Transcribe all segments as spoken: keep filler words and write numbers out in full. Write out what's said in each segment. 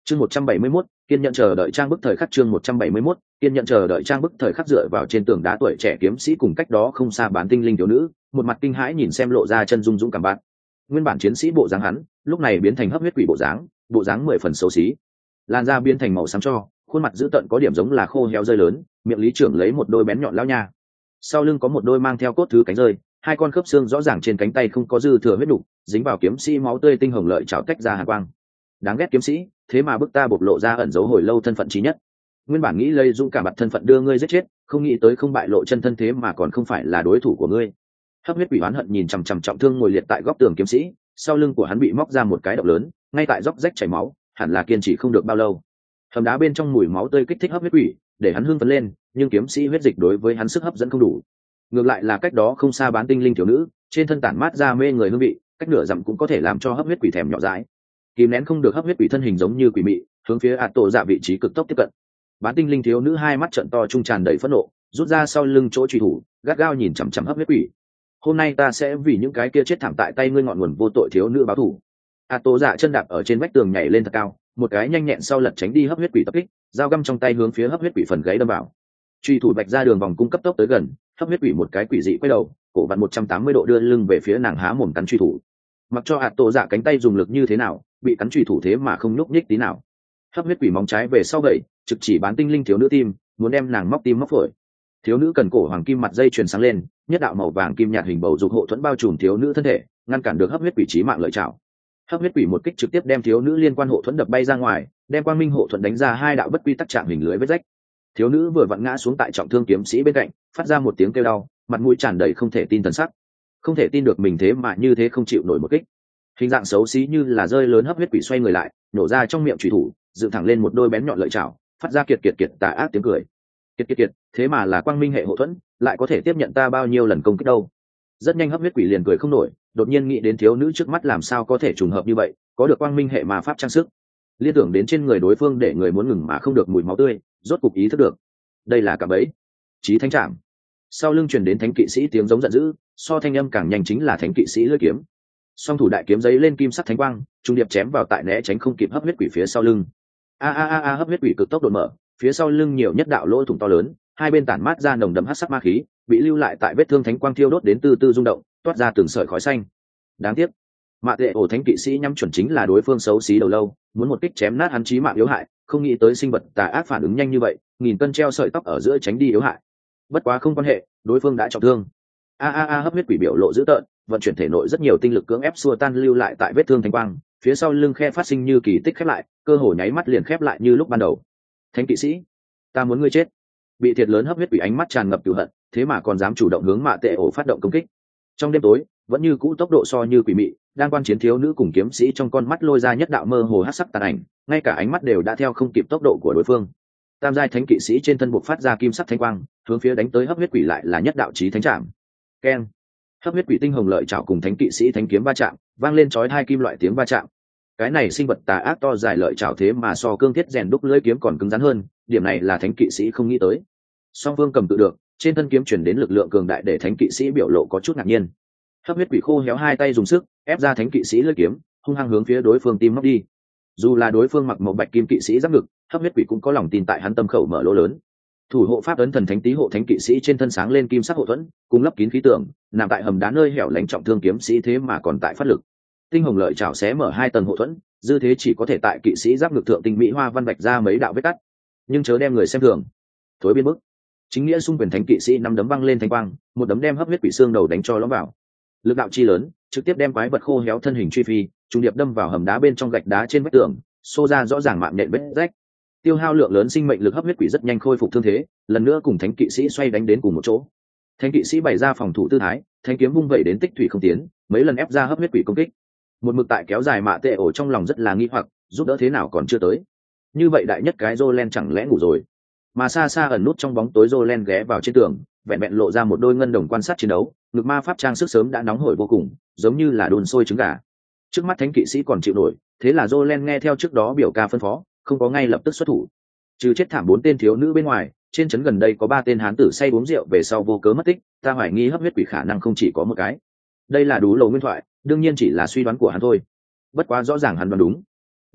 chương một trăm bảy mươi mốt, kiên nhận chờ đợi trang bức thời khắc. Chương một trăm bảy mươi mốt, kiên nhận chờ đợi trang bức thời khắc. Dựa vào trên tường đá, tuổi trẻ kiếm sĩ cùng cách đó không xa bán tinh linh thiếu nữ, một mặt kinh hãi nhìn xem lộ ra chân dung dũng cảm bạn. Nguyên bản chiến sĩ bộ dáng hắn, lúc này biến thành hấp huyết quỷ bộ dáng, bộ dáng mười phần xấu xí. Làn da biến thành màu xám cho, khuôn mặt dữ tợn có điểm giống là khô héo rơi lớn, miệng lý trưởng lấy một đôi bén nhọn lao nha. Sau lưng có một đôi mang theo cốt thứ cánh rơi, hai con khớp xương rõ ràng trên cánh tay không có dư thừa huyết đục, dính vào kiếm sĩ máu tươi tinh hồng lợi chảo tách ra hàn quang. Đáng ghét kiếm sĩ, thế mà bức ta bộc lộ ra ẩn giấu hồi lâu thân phận trí nhất. Nguyên bản nghĩ lấy dũng cảm mặt thân phận đưa ngươi giết chết, không nghĩ tới không bại lộ chân thân thế mà còn không phải là đối thủ của ngươi. Hấp huyết quỷ oán hận nhìn chằm chằm trọng thương ngồi liệt tại góc tường kiếm sĩ, sau lưng của hắn bị móc ra một cái động lớn, ngay tại róc rách chảy máu, hẳn là kiên trì không được bao lâu. Hầm đá bên trong mùi máu tươi kích thích hấp huyết quỷ, để hắn hưng phấn lên, nhưng kiếm sĩ huyết dịch đối với hắn sức hấp dẫn không đủ. Ngược lại là cách đó không xa bán tinh linh thiếu nữ, trên thân tản mát ra mê người hương vị, cách nửa dặm cũng có thể làm cho hấp huyết quỷ thèm nhỏ dãi. Kìm nén không được, hấp huyết quỷ thân hình giống như quỷ mị, hướng phía ạt tổ dạ vị trí cực tốc tiếp cận. Bán tinh linh thiếu nữ hai mắt trợn to trung tràn đầy phẫn nộ, rút ra sau lưng chỗ truy thủ, gắt gao nhìn chằm chằm hấp huyết quỷ. Hôm nay ta sẽ vì những cái kia chết thảm tại tay ngươi ngọn nguồn vô tội thiếu nữ báo thù. ạt tổ dạ chân đạp ở trên vách tường nhảy lên thật cao, một cái nhanh nhẹn sau lật tránh đi hấp huyết quỷ tập kích, dao găm trong tay hướng phía hấp huyết quỷ phần gáy đâm vào. Truy thủ bạch ra đường vòng cung cấp tốc tới gần, hấp huyết quỷ một cái quỷ dị quay đầu, cổ vặn một trăm tám mươi độ đưa lưng về phía nàng, há mồm cắn truy thủ. Mặc cho ạt tổ dạ cánh tay dùng lực như thế nào, bị cắn truy thủ thế mà không nhúc nhích tí nào. Hấp huyết quỷ móng trái về sau gậy, trực chỉ bán tinh linh thiếu nữ tim, muốn đem nàng móc tim móc phổi. Thiếu nữ cần cổ hoàng kim mặt dây chuyền sáng lên, nhất đạo màu vàng kim nhạt hình bầu dục hộ thuẫn bao trùm thiếu nữ thân thể, ngăn cản được hấp huyết quỷ chí mạng lợi chảo. Hấp huyết quỷ một kích trực tiếp đem thiếu nữ liên quan hộ thuẫn đập bay ra ngoài, đem quang minh hộ thuẫn đánh ra hai đạo bất quy tắc trạng hình lưới vết rách. Thiếu nữ vừa vặn ngã xuống tại trọng thương kiếm sĩ bên cạnh, phát ra một tiếng kêu đau, mặt mũi tràn đầy không thể tin thần sắc, không thể tin được mình thế mà như thế không chịu nổi một kích. Hình dạng xấu xí như là rơi lớn hấp huyết quỷ xoay người lại, nổ ra trong miệng chủy thủ, dựng thẳng lên một đôi bén nhọn lợi chảo, phát ra kiệt kiệt kiệt tà ác tiếng cười. Kiệt kiệt kiệt, thế mà là quang minh hệ hộ thuẫn, lại có thể tiếp nhận ta bao nhiêu lần công kích đâu. Rất nhanh hấp huyết quỷ liền cười không nổi, đột nhiên nghĩ đến thiếu nữ trước mắt làm sao có thể trùng hợp như vậy, có được quang minh hệ mà pháp trang sức. Liên tưởng đến trên người đối phương để người muốn ngừng mà không được mùi máu tươi, rốt cục ý thức được, đây là cả bẫy. Chí thánh trảm. Sau lưng truyền đến thánh kỵ sĩ tiếng giống giận dữ, so thanh âm càng nhanh chính là thánh kỵ sĩ lưỡi kiếm. Song thủ đại kiếm giấy lên kim sắc thánh quang, trung điệp chém vào tại né tránh không kịp hấp huyết quỷ phía sau lưng. A a a a, hấp huyết quỷ cực tốc đột mở, phía sau lưng nhiều nhất đạo lỗ thủng to lớn, hai bên tản mát ra nồng đậm hắc sắc ma khí, bị lưu lại tại vết thương thánh quang thiêu đốt đến từ từ rung động, toát ra từng sợi khói xanh. Đáng tiếc, mạ tệ ổ thánh kỵ sĩ nhắm chuẩn chính là đối phương xấu xí đầu lâu, muốn một kích chém nát hắn chí mạng yếu hại, không nghĩ tới sinh vật tà ác phản ứng nhanh như vậy, nghìn cân treo sợi tóc ở giữa tránh đi yếu hại. Bất quá không quan hệ, đối phương đã trọng thương. A a a, hấp huyết quỷ biểu lộ dữ tợn, vận chuyển thể nội rất nhiều tinh lực cưỡng ép xua tan lưu lại tại vết thương thánh quang, phía sau lưng khe phát sinh như kỳ tích khép lại, cơ hồ nháy mắt liền khép lại như lúc ban đầu. Thánh kỵ sĩ, ta muốn ngươi chết. Bị thiệt lớn hấp huyết quỷ ánh mắt tràn ngập cừu hận, thế mà còn dám chủ động hướng mạ tệ ổ phát động công kích. Trong đêm tối, vẫn như cũ tốc độ so như quỷ mị, đang quan chiến thiếu nữ cùng kiếm sĩ trong con mắt lôi ra nhất đạo mơ hồ hắc sắc tàn ảnh, ngay cả ánh mắt đều đã theo không kịp tốc độ của đối phương. Tam giai thánh kỵ sĩ trên thân buộc phát ra kim sắc thánh quang, hướng phía đánh tới hấp huyết quỷ lại là nhất đạo chí thánh trảm. Keng. Hấp huyết quỷ tinh hồng lợi chảo cùng thánh kỵ sĩ thánh kiếm va chạm, vang lên chói hai kim loại tiếng va chạm. Cái này sinh vật tà ác to dài lợi chảo thế mà so cương thiết rèn đúc lưỡi kiếm còn cứng rắn hơn, điểm này là thánh kỵ sĩ không nghĩ tới. Song phương cầm tự được, trên thân kiếm chuyển đến lực lượng cường đại để thánh kỵ sĩ biểu lộ có chút ngạc nhiên. Hấp huyết quỷ khô héo hai tay dùng sức ép ra thánh kỵ sĩ lưỡi kiếm, hung hăng hướng phía đối phương tim móc đi. Dù là đối phương mặc màu bạch kim kỵ sĩ giáp ngực, hấp huyết quỷ cũng có lòng tin tại hắn tâm khẩu mở lỗ lớn. Thủ hộ pháp ấn thần thánh tý hộ thánh kỵ sĩ trên thân sáng lên kim sắc hộ thuẫn, cùng lấp kín khí tượng, nằm tại hầm đá nơi hẻo lánh trọng thương kiếm sĩ thế mà còn tại phát lực. Tinh hồng lợi chảo xé mở hai tầng hộ thuẫn, dư thế chỉ có thể tại kỵ sĩ giáp ngực thượng tinh mỹ hoa văn vạch ra mấy đạo vết cắt, nhưng chớ đem người xem thường. Thối biên bức. Chính nghĩa xung quyền thánh kỵ sĩ năm đấm văng lên thanh quang, một đấm đem hấp huyết quỷ xương đầu đánh cho lõm vào. Lực đạo chi lớn, trực tiếp đem quái vật khô héo thân hình truy phi, trùng điệp đâm vào hầm đá bên trong gạch đá trên vách tường, xô ra rõ ràng mạng nện vết rách. Tiêu hao lượng lớn sinh mệnh lực hấp huyết quỷ rất nhanh khôi phục thương thế, lần nữa cùng thánh kỵ sĩ xoay đánh đến cùng một chỗ. Thánh kỵ sĩ bày ra phòng thủ tư thái, thanh kiếm vung vẩy đến tích thủy không tiến, mấy lần ép ra hấp huyết quỷ công kích. Một mực tại kéo dài mạ tệ ổ trong lòng rất là nghi hoặc, giúp đỡ thế nào còn chưa tới. Như vậy đại nhất cái Jolen chẳng lẽ ngủ rồi? Mà xa xa ẩn nút trong bóng tối Jolen ghé vào trên tường, vẹn vẹn lộ ra một đôi ngân đồng quan sát chiến đấu, ngực ma pháp trang sức sớm đã nóng hổi vô cùng, giống như là đun sôi trứng gà. Trước mắt thánh kỵ sĩ còn chịu nổi, thế là Jolen nghe theo trước đó biểu ca phân phó, không có ngay lập tức xuất thủ. Trừ chết thảm bốn tên thiếu nữ bên ngoài, trên trấn gần đây có ba tên hán tử say uống rượu về sau vô cớ mất tích, ta hoài nghi hấp huyết quỷ khả năng không chỉ có một cái. Đây là đủ lầu nguyên thoại, đương nhiên chỉ là suy đoán của hắn thôi. Bất quá rõ ràng hắn đoán đúng.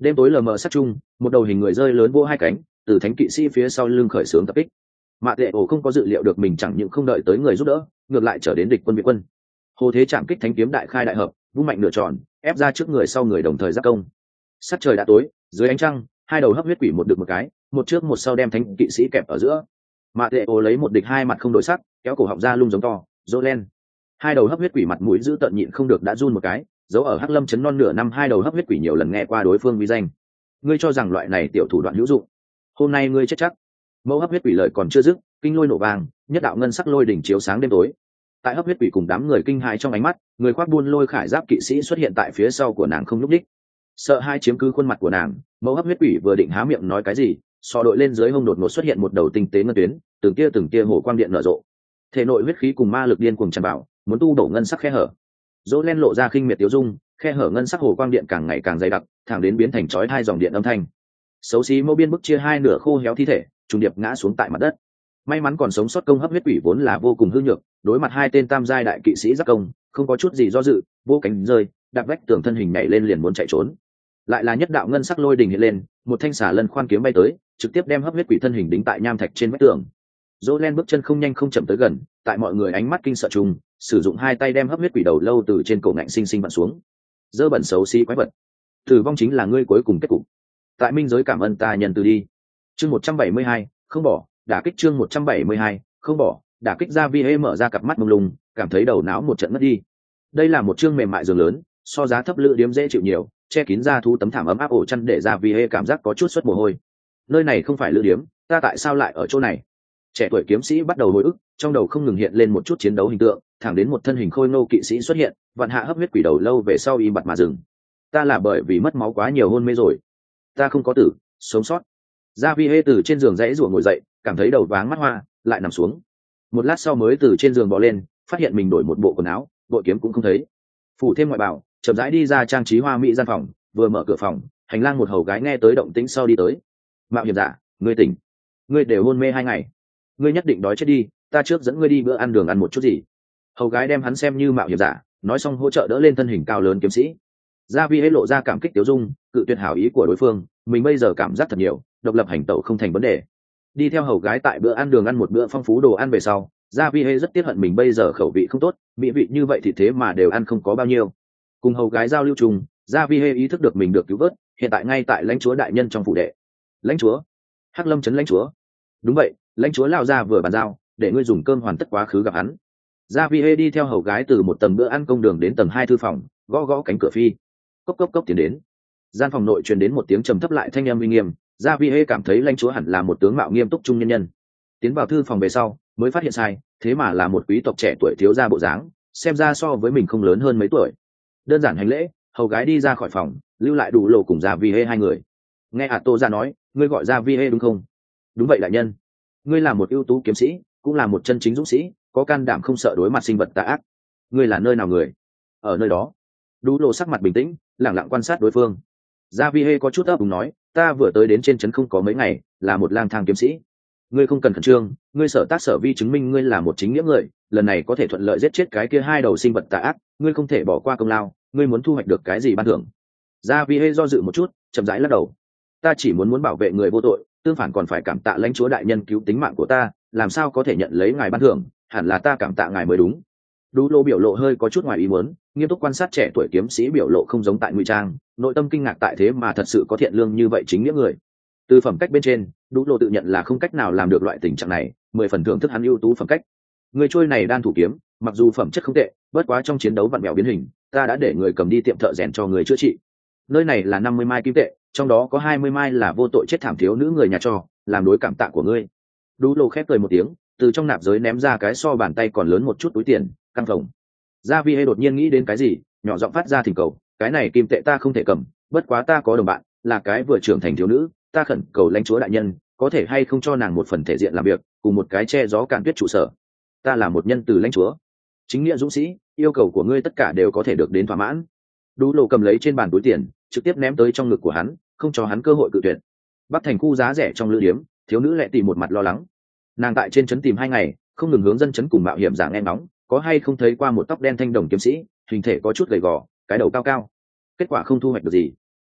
Đêm tối lờ mờ sát chung, một đầu hình người rơi lớn vỗ hai cánh, từ thánh kỵ sĩ phía sau lưng khởi xướng tập kích. Mạ Tệ ổ không có dự liệu được mình chẳng những không đợi tới người giúp đỡ, ngược lại trở đến địch quân viện quân. Hồ thế chạm kích thánh kiếm đại khai đại hợp, vung mạnh nửa tròn, ép ra trước người sau người đồng thời giáp công. Sắc trời đã tối, dưới ánh trăng, hai đầu hấp huyết quỷ một được một cái, một trước một sau đem thánh kỵ sĩ kẹp ở giữa. Mạ Tệ ổ lấy một địch hai mặt không đổi sắc, kéo cổ họng ra lung giống to, rô lên. Hai đầu hấp huyết quỷ mặt mũi giữ tợn nhịn không được đã run một cái, giấu ở Hắc Lâm trấn non nửa năm hai đầu hấp huyết quỷ nhiều lần nghe qua đối phương uy danh. Ngươi cho rằng loại này tiểu thủ đoạn hữu dụng, hôm nay ngươi chết chắc. Mẫu hấp huyết quỷ lợi còn chưa dứt, kinh lôi nổ vàng, nhất đạo ngân sắc lôi đỉnh chiếu sáng đêm tối. Tại hấp huyết quỷ cùng đám người kinh hãi trong ánh mắt, người khoác buôn lôi khải giáp kỵ sĩ xuất hiện tại phía sau của nàng không lúc đích. Sợ hai chiếm cứ khuôn mặt của nàng, mẫu hấp huyết quỷ vừa định há miệng nói cái gì, so đội lên dưới hông đột ngột xuất hiện một đầu tinh tế ngân tuyến, từng tia từng tia hồ quang điện nở rộ. Thể nội huyết khí cùng ma lực điên cuồng tràn vào, muốn tu đổ ngân sắc khe hở. Dỗ len lộ ra khinh miệt tiêu dung, khe hở ngân sắc hồ quang điện càng ngày càng dày đặc, thẳng đến biến thành chói hai dòng điện âm thanh. Xấu xí mẫu biên bức chia hai nửa khô héo thi thể, trùng điệp ngã xuống tại mặt đất. May mắn còn sống sót công hấp huyết quỷ vốn là vô cùng hư nhược, đối mặt hai tên tam giai đại kỵ sĩ giáp công, không có chút gì do dự, vô cánh rơi, đạp vách tường thân hình nhảy lên liền muốn chạy trốn. Lại là nhất đạo ngân sắc lôi đình hiện lên, một thanh xà lân khoan kiếm bay tới, trực tiếp đem hấp huyết quỷ thân hình đính tại nham thạch trên vách tường. Dỗ len bước chân không nhanh không chậm tới gần, tại mọi người ánh mắt kinh sợ chung, sử dụng hai tay đem hấp huyết quỷ đầu lâu từ trên cổ ngạnh sinh sinh vặn xuống. Dơ bẩn xấu xí quái vật, tử vong chính là ngươi cuối cùng kết cục. Tại minh giới cảm ơn ta nhân từ đi. Chương một trăm bảy mươi hai, không bỏ, đả kích chương một trăm bảy mươi hai, không bỏ, đả kích ra vi hê mở ra cặp mắt mông lung, cảm thấy đầu não một trận mất đi. Đây là một chương mềm mại giường lớn, so giá thấp lữ điếm dễ chịu nhiều, che kín ra thú tấm thảm ấm áp ổ chăn để ra vi hê cảm giác có chút xuất mồ hôi. Nơi này không phải lữ điếm, ta tại sao lại ở chỗ này? Trẻ tuổi kiếm sĩ bắt đầu hồi ức, trong đầu không ngừng hiện lên một chút chiến đấu hình tượng, thẳng đến một thân hình khôi ngô kỵ sĩ xuất hiện, vạn hạ hấp huyết quỷ đầu lâu về sau im bặt mà dừng. Ta là bởi vì mất máu quá nhiều hôn mê rồi. Ta không có tử, sống sót. Gia Vi Hê từ trên giường dãy rủa ngồi dậy, cảm thấy đầu váng mắt hoa, lại nằm xuống. Một lát sau mới từ trên giường bò lên, phát hiện mình đổi một bộ quần áo, bội kiếm cũng không thấy. Phủ thêm ngoại bảo, chậm rãi đi ra trang trí hoa mỹ gian phòng, vừa mở cửa phòng, hành lang một hầu gái nghe tới động tĩnh sau đi tới. Mạo hiểm giả, ngươi tỉnh. Ngươi đều hôn mê hai ngày. Ngươi nhất định đói chết đi, ta trước dẫn ngươi đi bữa ăn đường ăn một chút gì. Hầu gái đem hắn xem như mạo hiểm giả, nói xong hỗ trợ đỡ lên thân hình cao lớn kiếm sĩ. Gia Vi Hê lộ ra cảm kích tiêu dung, cự tuyệt hảo ý của đối phương, mình bây giờ cảm giác thật nhiều, độc lập hành tẩu không thành vấn đề. Đi theo hầu gái tại bữa ăn đường ăn một bữa phong phú đồ ăn về sau, Gia Vi Hê rất tiếc hận mình bây giờ khẩu vị không tốt, mỹ vị như vậy thì thế mà đều ăn không có bao nhiêu. Cùng hầu gái giao lưu chung, Gia Vi Hê ý thức được mình được cứu vớt, hiện tại ngay tại lãnh chúa đại nhân trong phủ đệ. Lãnh chúa? Hắc Lâm trấn lãnh chúa? Đúng vậy, lãnh chúa lao ra vừa bàn giao, để ngươi dùng cơm hoàn tất quá khứ gặp hắn. Gia Vi Hê đi theo hầu gái từ một tầng bữa ăn công đường đến tầng hai thư phòng, gõ gõ cánh cửa phi. Cốc cốc cốc tiến đến. Gian phòng nội truyền đến một tiếng trầm thấp lại thanh âm uy nghiêm. Gia Vi Hê cảm thấy lãnh chúa hẳn là một tướng mạo nghiêm túc trung nhân nhân. Tiến vào thư phòng về sau, mới phát hiện sai, thế mà là một quý tộc trẻ tuổi thiếu gia bộ dáng, xem ra so với mình không lớn hơn mấy tuổi. Đơn giản hành lễ, hầu gái đi ra khỏi phòng, lưu lại đủ lộ cùng Gia Vi Hê hai người. Nghe Ả Tô ra nói, ngươi gọi Gia Vi Hê đúng không? Đúng vậy đại nhân. Ngươi là một ưu tú kiếm sĩ, cũng là một chân chính dũng sĩ, có can đảm không sợ đối mặt sinh vật tà ác. Ngươi là nơi nào người? Ở nơi đó. Đủ lộ sắc mặt bình tĩnh, lẳng lặng quan sát đối phương. Gia Vi Hê có chút ấp úng nói, ta vừa tới đến trên trấn không có mấy ngày, là một lang thang kiếm sĩ. Ngươi không cần khẩn trương, ngươi sở tác sở vi chứng minh ngươi là một chính nghĩa người, lần này có thể thuận lợi giết chết cái kia hai đầu sinh vật tà ác, ngươi không thể bỏ qua công lao, ngươi muốn thu hoạch được cái gì ban thưởng? Gia Vi Hê do dự một chút, chậm rãi lắc đầu. Ta chỉ muốn muốn bảo vệ người vô tội, tương phản còn phải cảm tạ lãnh chúa đại nhân cứu tính mạng của ta, làm sao có thể nhận lấy ngài ban thưởng, hẳn là ta cảm tạ ngài mới đúng. Đu Lô biểu lộ hơi có chút ngoài ý muốn, nghiêm túc quan sát trẻ tuổi kiếm sĩ biểu lộ không giống tại ngụy trang, nội tâm kinh ngạc tại thế mà thật sự có thiện lương như vậy chính nghĩa người. Từ phẩm cách bên trên, Đu Lô tự nhận là không cách nào làm được loại tình trạng này, mười phần thưởng thức hắn ưu tú phẩm cách. Người trôi này đan thủ kiếm, mặc dù phẩm chất không tệ, bất quá trong chiến đấu vặn mèo biến hình, ta đã để người cầm đi tiệm thợ rèn cho người chữa trị. Nơi này là năm mươi mai kim tệ, trong đó có hai mươi mai là vô tội chết thảm thiếu nữ người nhà cho, làm đối cảm tạ của ngươi. Đu Lô khép cười một tiếng, từ trong nạp giới ném ra cái so bàn tay còn lớn một chút túi tiền, căng phồng. Gia Vi Hê đột nhiên nghĩ đến cái gì, nhỏ giọng phát ra thỉnh cầu, cái này kim tệ ta không thể cầm, bất quá ta có đồng bạn, là cái vừa trưởng thành thiếu nữ, ta khẩn cầu lãnh chúa đại nhân, có thể hay không cho nàng một phần thể diện làm việc, cùng một cái che gió cạn tuyết trụ sở. Ta là một nhân từ lãnh chúa, chính nghĩa dũng sĩ, yêu cầu của ngươi tất cả đều có thể được đến thỏa mãn. Đu Lộ cầm lấy trên bàn túi tiền, trực tiếp ném tới trong ngực của hắn, không cho hắn cơ hội cự tuyệt. Bắc thành khu giá rẻ trong lữ điếm, thiếu nữ lẹ tìm một mặt lo lắng. Nàng tại trên trấn tìm hai ngày, không ngừng hướng dân trấn cùng mạo hiểm giả nghe ngóng, có hay không thấy qua một tóc đen thanh đồng kiếm sĩ, hình thể có chút gầy gò, cái đầu cao cao. Kết quả không thu hoạch được gì.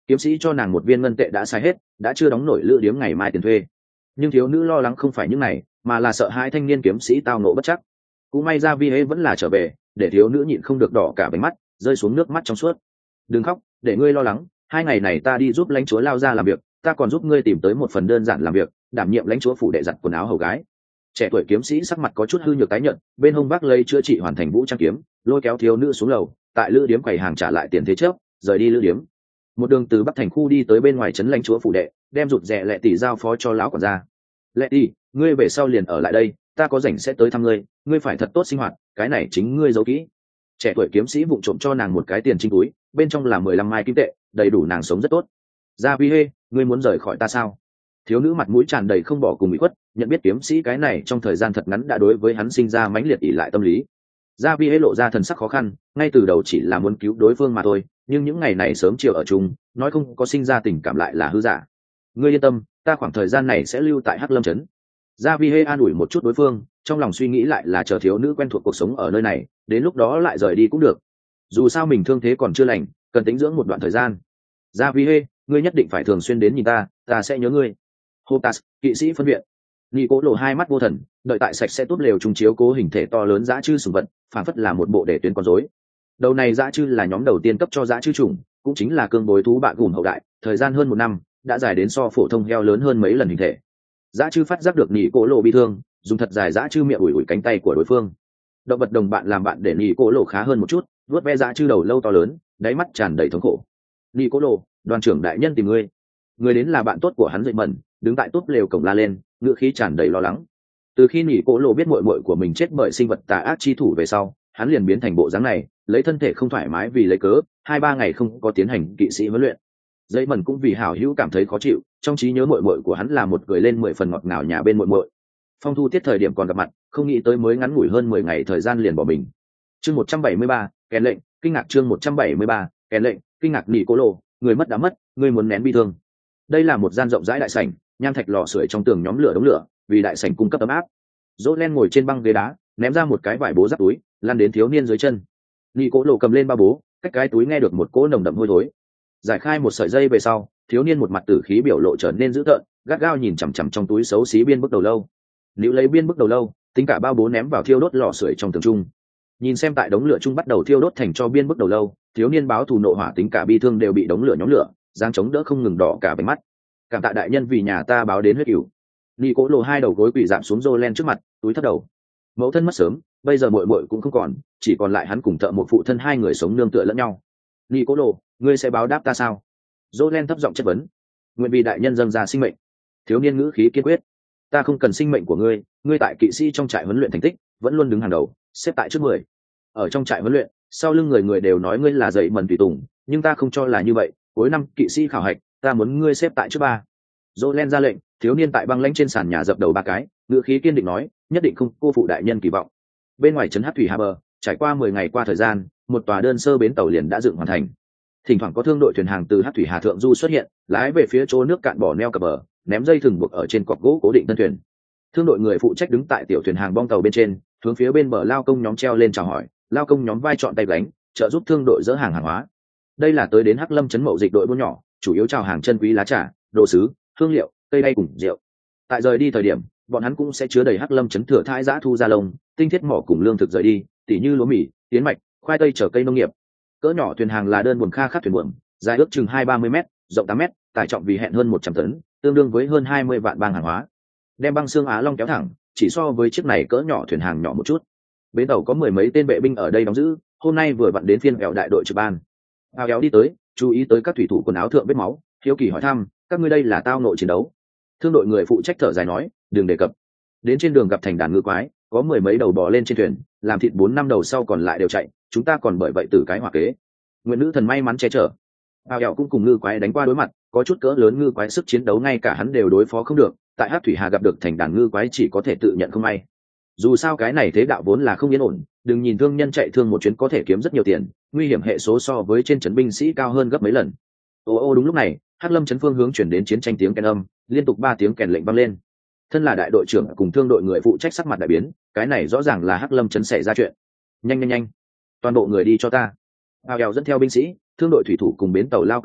Kiếm sĩ cho nàng một viên ngân tệ đã sai hết, đã chưa đóng nổi lữ điếm ngày mai tiền thuê. Nhưng thiếu nữ lo lắng không phải những này, mà là sợ hai thanh niên kiếm sĩ tao nộ bất chắc. Cũng may ra vi hễ vẫn là trở về, để thiếu nữ nhịn không được đỏ cả bánh mắt, rơi xuống nước mắt trong suốt. Đừng khóc, để ngươi lo lắng, hai ngày này ta đi giúp lãnh chúa lao ra làm việc, ta còn giúp ngươi tìm tới một phần đơn giản làm việc, đảm nhiệm lãnh chúa phủ đệ giặt quần áo hầu gái. Trẻ tuổi kiếm sĩ sắc mặt có chút hư nhược tái nhợt, bên hông vác lấy chữa trị hoàn thành vũ trang kiếm, lôi kéo thiếu nữ xuống lầu, tại lữ điếm quầy hàng trả lại tiền thế trước, rời đi lữ điếm. Một đường từ bắc thành khu đi tới bên ngoài trấn lãnh chúa phủ đệ, đem rụt rè lệ tỷ giao phó cho lão quản gia. Lệ tỷ, ngươi về sau liền ở lại đây, ta có rảnh sẽ tới thăm ngươi, ngươi phải thật tốt sinh hoạt, cái này chính ngươi giấu kỹ. Trẻ tuổi kiếm sĩ vụng trộm cho nàng một cái tiền trinh túi, bên trong là mười lăm mai kim tệ, đầy đủ nàng sống rất tốt. Gia vi hê, ngươi muốn rời khỏi ta sao? Thiếu nữ mặt mũi tràn đầy không bỏ cùng bị khuất, nhận biết kiếm sĩ cái này trong thời gian thật ngắn đã đối với hắn sinh ra mãnh liệt ỷ lại tâm lý. Gia vi hê lộ ra thần sắc khó khăn, ngay từ đầu chỉ là muốn cứu đối phương mà thôi, nhưng những ngày này sớm chiều ở chung, nói không có sinh ra tình cảm lại là hư giả. Ngươi yên tâm, ta khoảng thời gian này sẽ lưu tại Hắc Lâm trấn. Gia vi hê an ủi một chút đối phương, trong lòng suy nghĩ lại là chờ thiếu nữ quen thuộc cuộc sống ở nơi này, đến lúc đó lại rời đi cũng được. Dù sao mình thương thế còn chưa lành, cần tĩnh dưỡng một đoạn thời gian. Gia vi hê, ngươi nhất định phải thường xuyên đến nhìn ta, ta sẽ nhớ ngươi. Hotas, kỵ sĩ phân viện. Nhị Cố Lộ hai mắt vô thần, đợi tại sạch sẽ tốt lều trùng chiếu cố hình thể to lớn dã chư sùng vật, phản phất là một bộ để tuyến con rối. Đầu này dã chư là nhóm đầu tiên cấp cho dã chư chủng, cũng chính là cương bối thú bạ gùm hậu đại, thời gian hơn một năm, đã dài đến so phổ thông heo lớn hơn mấy lần hình thể. Dã chư phát giác được Nhị Cố Lộ bị thương, dùng thật dài dã chư miệng ủi ủi cánh tay của đối phương. Động vật đồng bạn làm bạn để Nhị Cố Lộ khá hơn một chút, vuốt ve dã chư đầu lâu to lớn, đáy mắt tràn đầy thống khổ. Nhị Cố Lộ, đoàn trưởng đại nhân tìm ngươi. Người đến là bạn tốt của hắn dậy mẩn, đứng tại túp lều cổng la lên, ngữ khí tràn đầy lo lắng. Từ khi Nhị Cố Lộ biết muội muội của mình chết bởi sinh vật tà ác chi thủ về sau, hắn liền biến thành bộ dáng này, lấy thân thể không thoải mái vì lấy cớ, hai ba ngày không có tiến hành kỵ sĩ huấn luyện. Dậy mẩn cũng vì hảo hữu cảm thấy khó chịu, trong trí nhớ muội muội của hắn là một người lên mười phần ngọt ngào nhà bên muội muội. Phong thu tiết thời điểm còn gặp mặt, không nghĩ tới mới ngắn ngủi hơn mười ngày thời gian liền bỏ mình. Chương một trăm bảy mươi ba, kèn lệnh, kinh ngạc chương một trăm bảy mươi ba, kèn lệnh, kinh ngạc Nhị Cố Lộ, người mất đã mất, người muốn nén bi thương. Đây là một gian rộng rãi đại sảnh, nham thạch lò sưởi trong tường nhóm lửa đống lửa, vì đại sảnh cung cấp ấm áp. Dỗ Len ngồi trên băng ghế đá, ném ra một cái vải bố giáp túi, lăn đến thiếu niên dưới chân. Nhị Cố Lộ cầm lên ba bố, cách cái túi nghe được một cỗ nồng đậm hôi thối. Giải khai một sợi dây về sau, thiếu niên một mặt tử khí biểu lộ trở nên dữ tợn, gắt gao nhìn chằm chằm trong túi xấu xí biên bức đầu lâu. Nếu lấy biên bức đầu lâu, tính cả bao bố ném vào thiêu đốt lò sưởi trong tường trung. Nhìn xem tại đống lửa trung bắt đầu thiêu đốt thành cho biên bức đầu lâu, thiếu niên báo thù nộ hỏa tính cả bi thương đều bị đống lửa nhóm lửa, giang chống đỡ không ngừng đỏ cả bánh mắt. Cảm tạ đại nhân vì nhà ta báo đến huyết cửu. Nhị Cố Lộ hai đầu gối quỳ dạm xuống Jolen trước mặt, túi thấp đầu. Mẫu thân mất sớm, bây giờ muội muội cũng không còn, chỉ còn lại hắn cùng thợ một phụ thân hai người sống nương tựa lẫn nhau. Nhị Cố Lộ, ngươi sẽ báo đáp ta sao? Jolen thấp giọng chất vấn. Nguyện vì đại nhân dâng ra sinh mệnh. Thiếu niên ngữ khí kiên quyết. Ta không cần sinh mệnh của ngươi, ngươi tại kỵ sĩ trong trại huấn luyện thành tích vẫn luôn đứng hàng đầu, xếp tại trước mười. Ở trong trại huấn luyện, sau lưng người người đều nói ngươi là dậy mần tùy tùng, nhưng ta không cho là như vậy, cuối năm kỵ sĩ khảo hạch, ta muốn ngươi xếp tại trước ba. Jolen ra lệnh, thiếu niên tại băng lãnh trên sàn nhà dập đầu ba cái, ngữ khí kiên định nói, nhất định không cô phụ đại nhân kỳ vọng. Bên ngoài trấn Hắc Thủy Harbor, trải qua mười ngày qua thời gian, một tòa đơn sơ bến tàu liền đã dựng hoàn thành. Thỉnh thoảng có thương đội thuyền hàng từ Hắc Thủy Hà thượng du xuất hiện, lái về phía chỗ nước cạn bỏ neo cập bờ, ném dây thừng buộc ở trên cọc gỗ cố định thân thuyền. Thương đội người phụ trách đứng tại tiểu thuyền hàng bong tàu bên trên, hướng phía bên bờ lao công nhóm treo lên chào hỏi, lao công nhóm vai trọn tay gánh, trợ giúp thương đội dỡ hàng hàng hóa. Đây là tới đến Hắc Lâm trấn mậu dịch đội buôn nhỏ, chủ yếu chào hàng chân quý lá trà, đồ sứ, hương liệu, cây đay cùng rượu. Tại rời đi thời điểm, bọn hắn cũng sẽ chứa đầy Hắc Lâm trấn thừa thãi giã thu ra lông, tinh thiết mỏ cùng lương thực rời đi, tỉ như lúa mì, tiến mạch, khoai tây chở cây nông nghiệp. Cỡ nhỏ thuyền hàng là đơn buồm kha khắc thuyền buồm, dài ước chừng hai ba mươi mét, rộng tám mét, tải trọng vì hẹn hơn một trăm tấn, tương đương với hơn hai mươi vạn bang hàng hóa. Đem băng xương Á Long kéo thẳng, chỉ so với chiếc này cỡ nhỏ thuyền hàng nhỏ một chút. Bến tàu có mười mấy tên vệ binh ở đây đóng giữ, hôm nay vừa vặn đến phiên kẹo đại đội trực ban. Ao kéo đi tới, chú ý tới các thủy thủ quần áo thượng vết máu, hiếu kỳ hỏi thăm, các ngươi đây là tao nội chiến đấu. Thương đội người phụ trách thở dài nói, đừng đề cập. Đến trên đường gặp thành đàn ngư quái, có mười mấy đầu bò lên trên thuyền, làm thịt bốn năm đầu sau còn lại đều chạy, chúng ta còn bởi vậy tử cái hỏa kế. Nguyện nữ thần may mắn che chở. Ao kéo cũng cùng ngư quái đánh qua đối mặt, có chút cỡ lớn ngư quái sức chiến đấu ngay cả hắn đều đối phó không được, tại Hắc Thủy Hà gặp được thành đàn ngư quái chỉ có thể tự nhận không may. Dù sao cái này thế đạo vốn là không yên ổn, đừng nhìn thương nhân chạy thương một chuyến có thể kiếm rất nhiều tiền, nguy hiểm hệ số so với trên trấn binh sĩ cao hơn gấp mấy lần. Ô ô đúng lúc này, Hắc Lâm trấn phương hướng chuyển đến chiến tranh tiếng kèn âm, liên tục ba tiếng kèn lệnh vang lên. Thân là đại đội trưởng cùng thương đội người phụ trách sắc mặt đại biến, cái này rõ ràng là Hắc Lâm trấn xảy ra chuyện. Nhanh nhanh nhanh, toàn bộ người đi cho ta. Ao eo dẫn theo binh sĩ, thương đội thủy thủ cùng bến tàu lao công nhóm,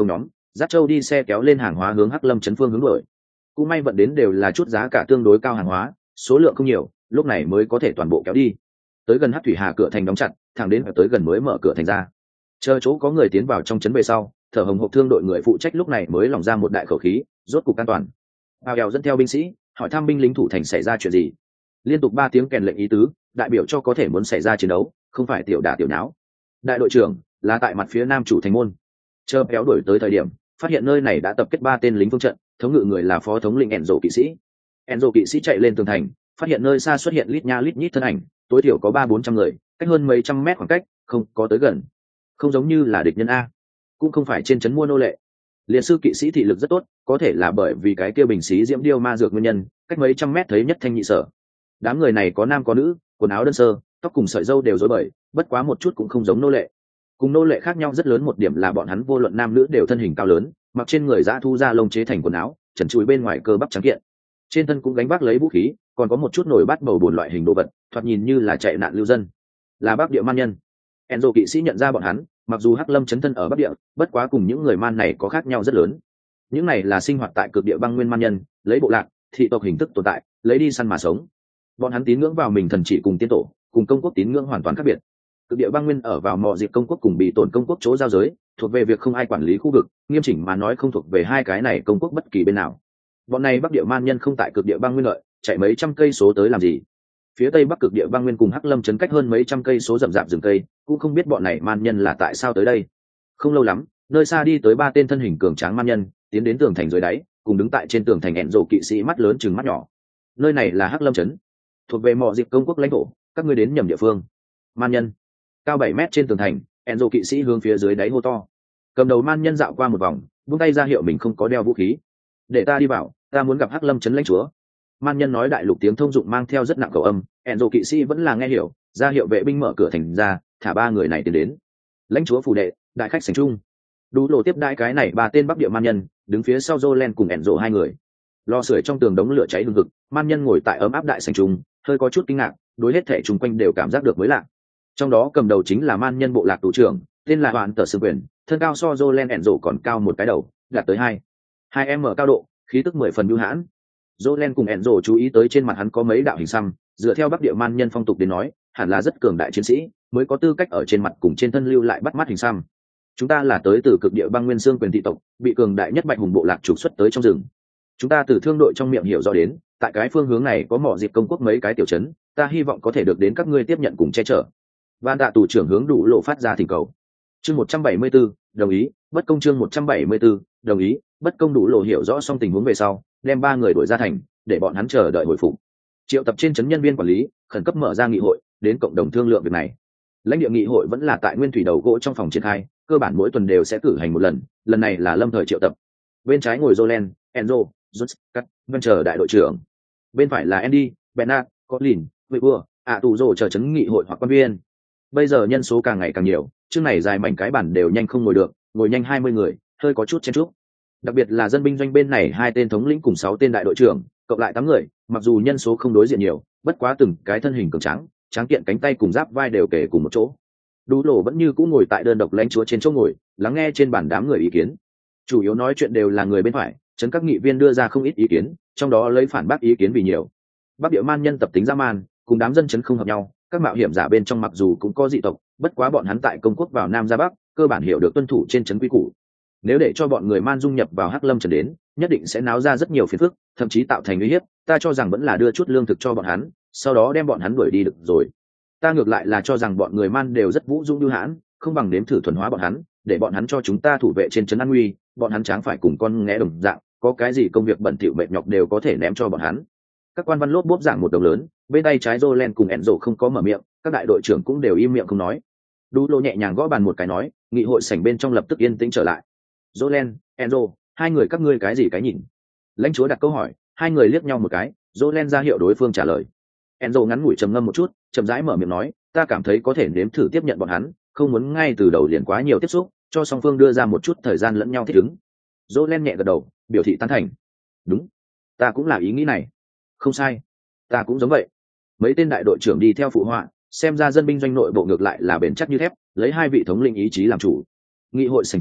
Giác Châu đi xe kéo lên hàng hóa hướng Hắc Lâm trấn phương hướng đuổi. Cũng may vận đến đều là chút giá cả tương đối cao hàng hóa, số lượng không nhiều, lúc này mới có thể toàn bộ kéo đi. Tới gần Hắc Thủy Hà cửa thành đóng chặt, thẳng đến tới gần mới mở cửa thành ra. Chờ chỗ có người tiến vào trong trấn về sau, thở hồng hộc thương đội người phụ trách lúc này mới lỏng ra một đại khẩu khí, rốt cục an toàn. Bao Đèo dẫn theo binh sĩ, hỏi thăm binh lính thủ thành xảy ra chuyện gì. Liên tục ba tiếng kèn lệnh ý tứ, đại biểu cho có thể muốn xảy ra chiến đấu, không phải tiểu đả tiểu nháo. Đại đội trưởng là tại mặt phía nam chủ thành môn. Chờ kéo đuổi tới thời điểm, phát hiện nơi này đã tập kết ba tên lính phương trận, thống ngự người là phó thống lĩnh Enzo kỵ sĩ. Enzo kỵ sĩ chạy lên tường thành, phát hiện nơi xa xuất hiện lít nha lít nhít thân ảnh, tối thiểu có ba bốn trăm người, cách hơn mấy trăm mét khoảng cách, không có tới gần. Không giống như là địch nhân a, cũng không phải trên trấn mua nô lệ. Liệt sư kỵ sĩ thị lực rất tốt, có thể là bởi vì cái kia bình xí diễm điêu ma dược nguyên nhân, cách mấy trăm mét thấy nhất thanh nhị sở. Đám người này có nam có nữ, quần áo đơn sơ, tóc cùng sợi râu đều rối bời, bất quá một chút cũng không giống nô lệ. Cùng nô lệ khác nhau rất lớn một điểm là bọn hắn vô luận nam nữ đều thân hình cao lớn, mặc trên người dã thu da lông chế thành quần áo, trần trụi bên ngoài cơ bắp trắng kiện. Trên thân cũng gánh vác lấy vũ khí, còn có một chút nồi bát bầu bùn loại hình đồ vật, thoạt nhìn như là chạy nạn lưu dân. Là Bắc Địa man nhân. Enzo kỵ sĩ nhận ra bọn hắn, mặc dù Hắc Lâm chấn thân ở Bắc Địa, bất quá cùng những người man này có khác nhau rất lớn. Những này là sinh hoạt tại cực địa băng nguyên man nhân, lấy bộ lạc, thị tộc hình thức tồn tại, lấy đi săn mà sống. Bọn hắn tín ngưỡng vào mình thần chỉ cùng tiên tổ, cùng công quốc tín ngưỡng hoàn toàn khác biệt. Cực địa băng nguyên ở vào mỏ dịp công quốc cùng bị tổn công quốc chỗ giao giới, thuộc về việc không ai quản lý khu vực, nghiêm chỉnh mà nói không thuộc về hai cái này công quốc bất kỳ bên nào. Bọn này Bắc Địa man nhân không tại cực địa băng nguyên lợi, chạy mấy trăm cây số tới làm gì? Phía tây bắc cực địa băng nguyên cùng Hắc Lâm trấn cách hơn mấy trăm cây số rậm rạp rừng cây, cũng không biết bọn này man nhân là tại sao tới đây. Không lâu lắm, nơi xa đi tới ba tên thân hình cường tráng man nhân, tiến đến tường thành dưới đáy, cùng đứng tại trên tường thành hẹn rồ kỵ sĩ mắt lớn chừng mắt nhỏ. Nơi này là Hắc Lâm trấn, thuộc về mỏ dịp công quốc lãnh thổ, các ngươi đến nhầm địa phương. Man nhân cao bảy mét trên tường thành, hẹn rồ kỵ sĩ hướng phía dưới đáy hô to. Cầm đầu man nhân dạo qua một vòng, buông tay ra hiệu mình không có đeo vũ khí. Để ta đi vào, ta muốn gặp Hắc Lâm trấn lãnh chúa. Man nhân nói đại lục tiếng thông dụng mang theo rất nặng khẩu âm, hẹn rồ kỵ sĩ vẫn là nghe hiểu, ra hiệu vệ binh mở cửa thành ra, thả ba người này tiến đến. Lãnh chúa phủ đệ, đại khách sảnh trung. Đủ lộ tiếp đãi cái này ba tên Bắc Địa man nhân, đứng phía sau Jolen cùng hẹn rồ hai người. Lò sưởi trong tường đống lửa cháy hừng hực, man nhân ngồi tại ấm áp đại sảnh trung, hơi có chút kinh ngạc, đối hết thể chung quanh đều cảm giác được mới lạ. Trong đó cầm đầu chính là man nhân bộ lạc tù trưởng, tên là Hoàn Tở Sương Quyền, thân cao so Jolen hẹn rồ còn cao một cái đầu, đạt tới hai hai m cao độ, khí tức mười phần bưu hãn. Jolen cùng Enzo chú ý tới trên mặt hắn có mấy đạo hình xăm, dựa theo Bắc Địa man nhân phong tục đến nói, hẳn là rất cường đại chiến sĩ, mới có tư cách ở trên mặt cùng trên thân lưu lại bắt mắt hình xăm. Chúng ta là tới từ cực địa băng nguyên xương quyền thị tộc, bị cường đại nhất bạch hùng bộ lạc trục xuất tới trong rừng. Chúng ta từ thương đội trong miệng hiểu rõ đến, tại cái phương hướng này có mỏ dịp công quốc mấy cái tiểu trấn, ta hy vọng có thể được đến các ngươi tiếp nhận cùng che chở. Van Tạ tù trưởng hướng đủ lộ phát ra thỉnh cầu. Chương một trăm bảy mươi bốn, đồng ý, bất công chương một trăm bảy mươi bốn, đồng ý, bất công đủ lộ hiểu rõ xong tình huống về sau, đem ba người đuổi ra thành, để bọn hắn chờ đợi hồi phục. Triệu tập trên trấn nhân viên quản lý, khẩn cấp mở ra nghị hội, đến cộng đồng thương lượng việc này. Lãnh địa nghị hội vẫn là tại nguyên thủy đầu gỗ trong phòng triển khai, cơ bản mỗi tuần đều sẽ cử hành một lần, lần này là lâm thời triệu tập. Bên trái ngồi Jolen, Enzo, Jus, Cắt, Vân chờ đại đội trưởng. Bên phải là Andy, Bernard, Colin, Weber, ạ tù rồ chờ trấn nghị hội hoặc quan viên. Bây giờ nhân số càng ngày càng nhiều, chương này dài mảnh cái bản đều nhanh không ngồi được, ngồi nhanh hai mươi người, hơi có chút chen chúc. Đặc biệt là dân binh doanh bên này hai tên thống lĩnh cùng sáu tên đại đội trưởng, cộng lại tám người, mặc dù nhân số không đối diện nhiều, bất quá từng cái thân hình cường tráng, tráng kiện cánh tay cùng giáp vai đều kể cùng một chỗ. Đủ lộ vẫn như cũ ngồi tại đơn độc lãnh chúa trên chỗ ngồi, lắng nghe trên bàn đám người ý kiến. Chủ yếu nói chuyện đều là người bên phải, trấn các nghị viên đưa ra không ít ý kiến, trong đó lấy phản bác ý kiến vì nhiều. Bắc Địa man nhân tập tính dã man, cùng đám dân trấn không hợp nhau, các mạo hiểm giả bên trong mặc dù cũng có dị tộc, bất quá bọn hắn tại công quốc vào Nam ra Bắc, cơ bản hiểu được tuân thủ trên trấn quy củ. Nếu để cho bọn người man dung nhập vào Hắc Lâm trấn đến, nhất định sẽ náo ra rất nhiều phiền phức, thậm chí tạo thành uy hiếp. Ta cho rằng vẫn là đưa chút lương thực cho bọn hắn, sau đó đem bọn hắn đuổi đi được rồi. Ta ngược lại là cho rằng bọn người man đều rất vũ dũng bưu hãn, không bằng nếm thử thuần hóa bọn hắn, để bọn hắn cho chúng ta thủ vệ trên trấn an nguy. Bọn hắn tráng phải cùng con nghé đồng dạng, có cái gì công việc bẩn thỉu mệt nhọc đều có thể ném cho bọn hắn. Các quan văn lốp bốp giảng một đồng lớn, bên tay trái Jolen cùng Enzo không có mở miệng, các đại đội trưởng cũng đều im miệng không nói. Đủ lộ nhẹ nhàng gõ bàn một cái nói, nghị hội sảnh bên trong lập tức yên tĩnh trở lại. Jolen, Enzo, hai người các ngươi cái gì cái nhìn? Lãnh chúa đặt câu hỏi, hai người liếc nhau một cái, Jolen ra hiệu đối phương trả lời. Enzo ngắn ngủi trầm ngâm một chút, chậm rãi mở miệng nói, ta cảm thấy có thể nếm thử tiếp nhận bọn hắn, không muốn ngay từ đầu liền quá nhiều tiếp xúc, cho song phương đưa ra một chút thời gian lẫn nhau thích ứng. Jolen nhẹ gật đầu, biểu thị tán thành. Đúng, ta cũng là ý nghĩ này. Không sai, ta cũng giống vậy. Mấy tên đại đội trưởng đi theo phụ họa, xem ra dân binh doanh nội bộ ngược lại là bền chắc như thép, lấy hai vị thống lĩnh ý chí làm chủ. Nghị hội sảnh chung,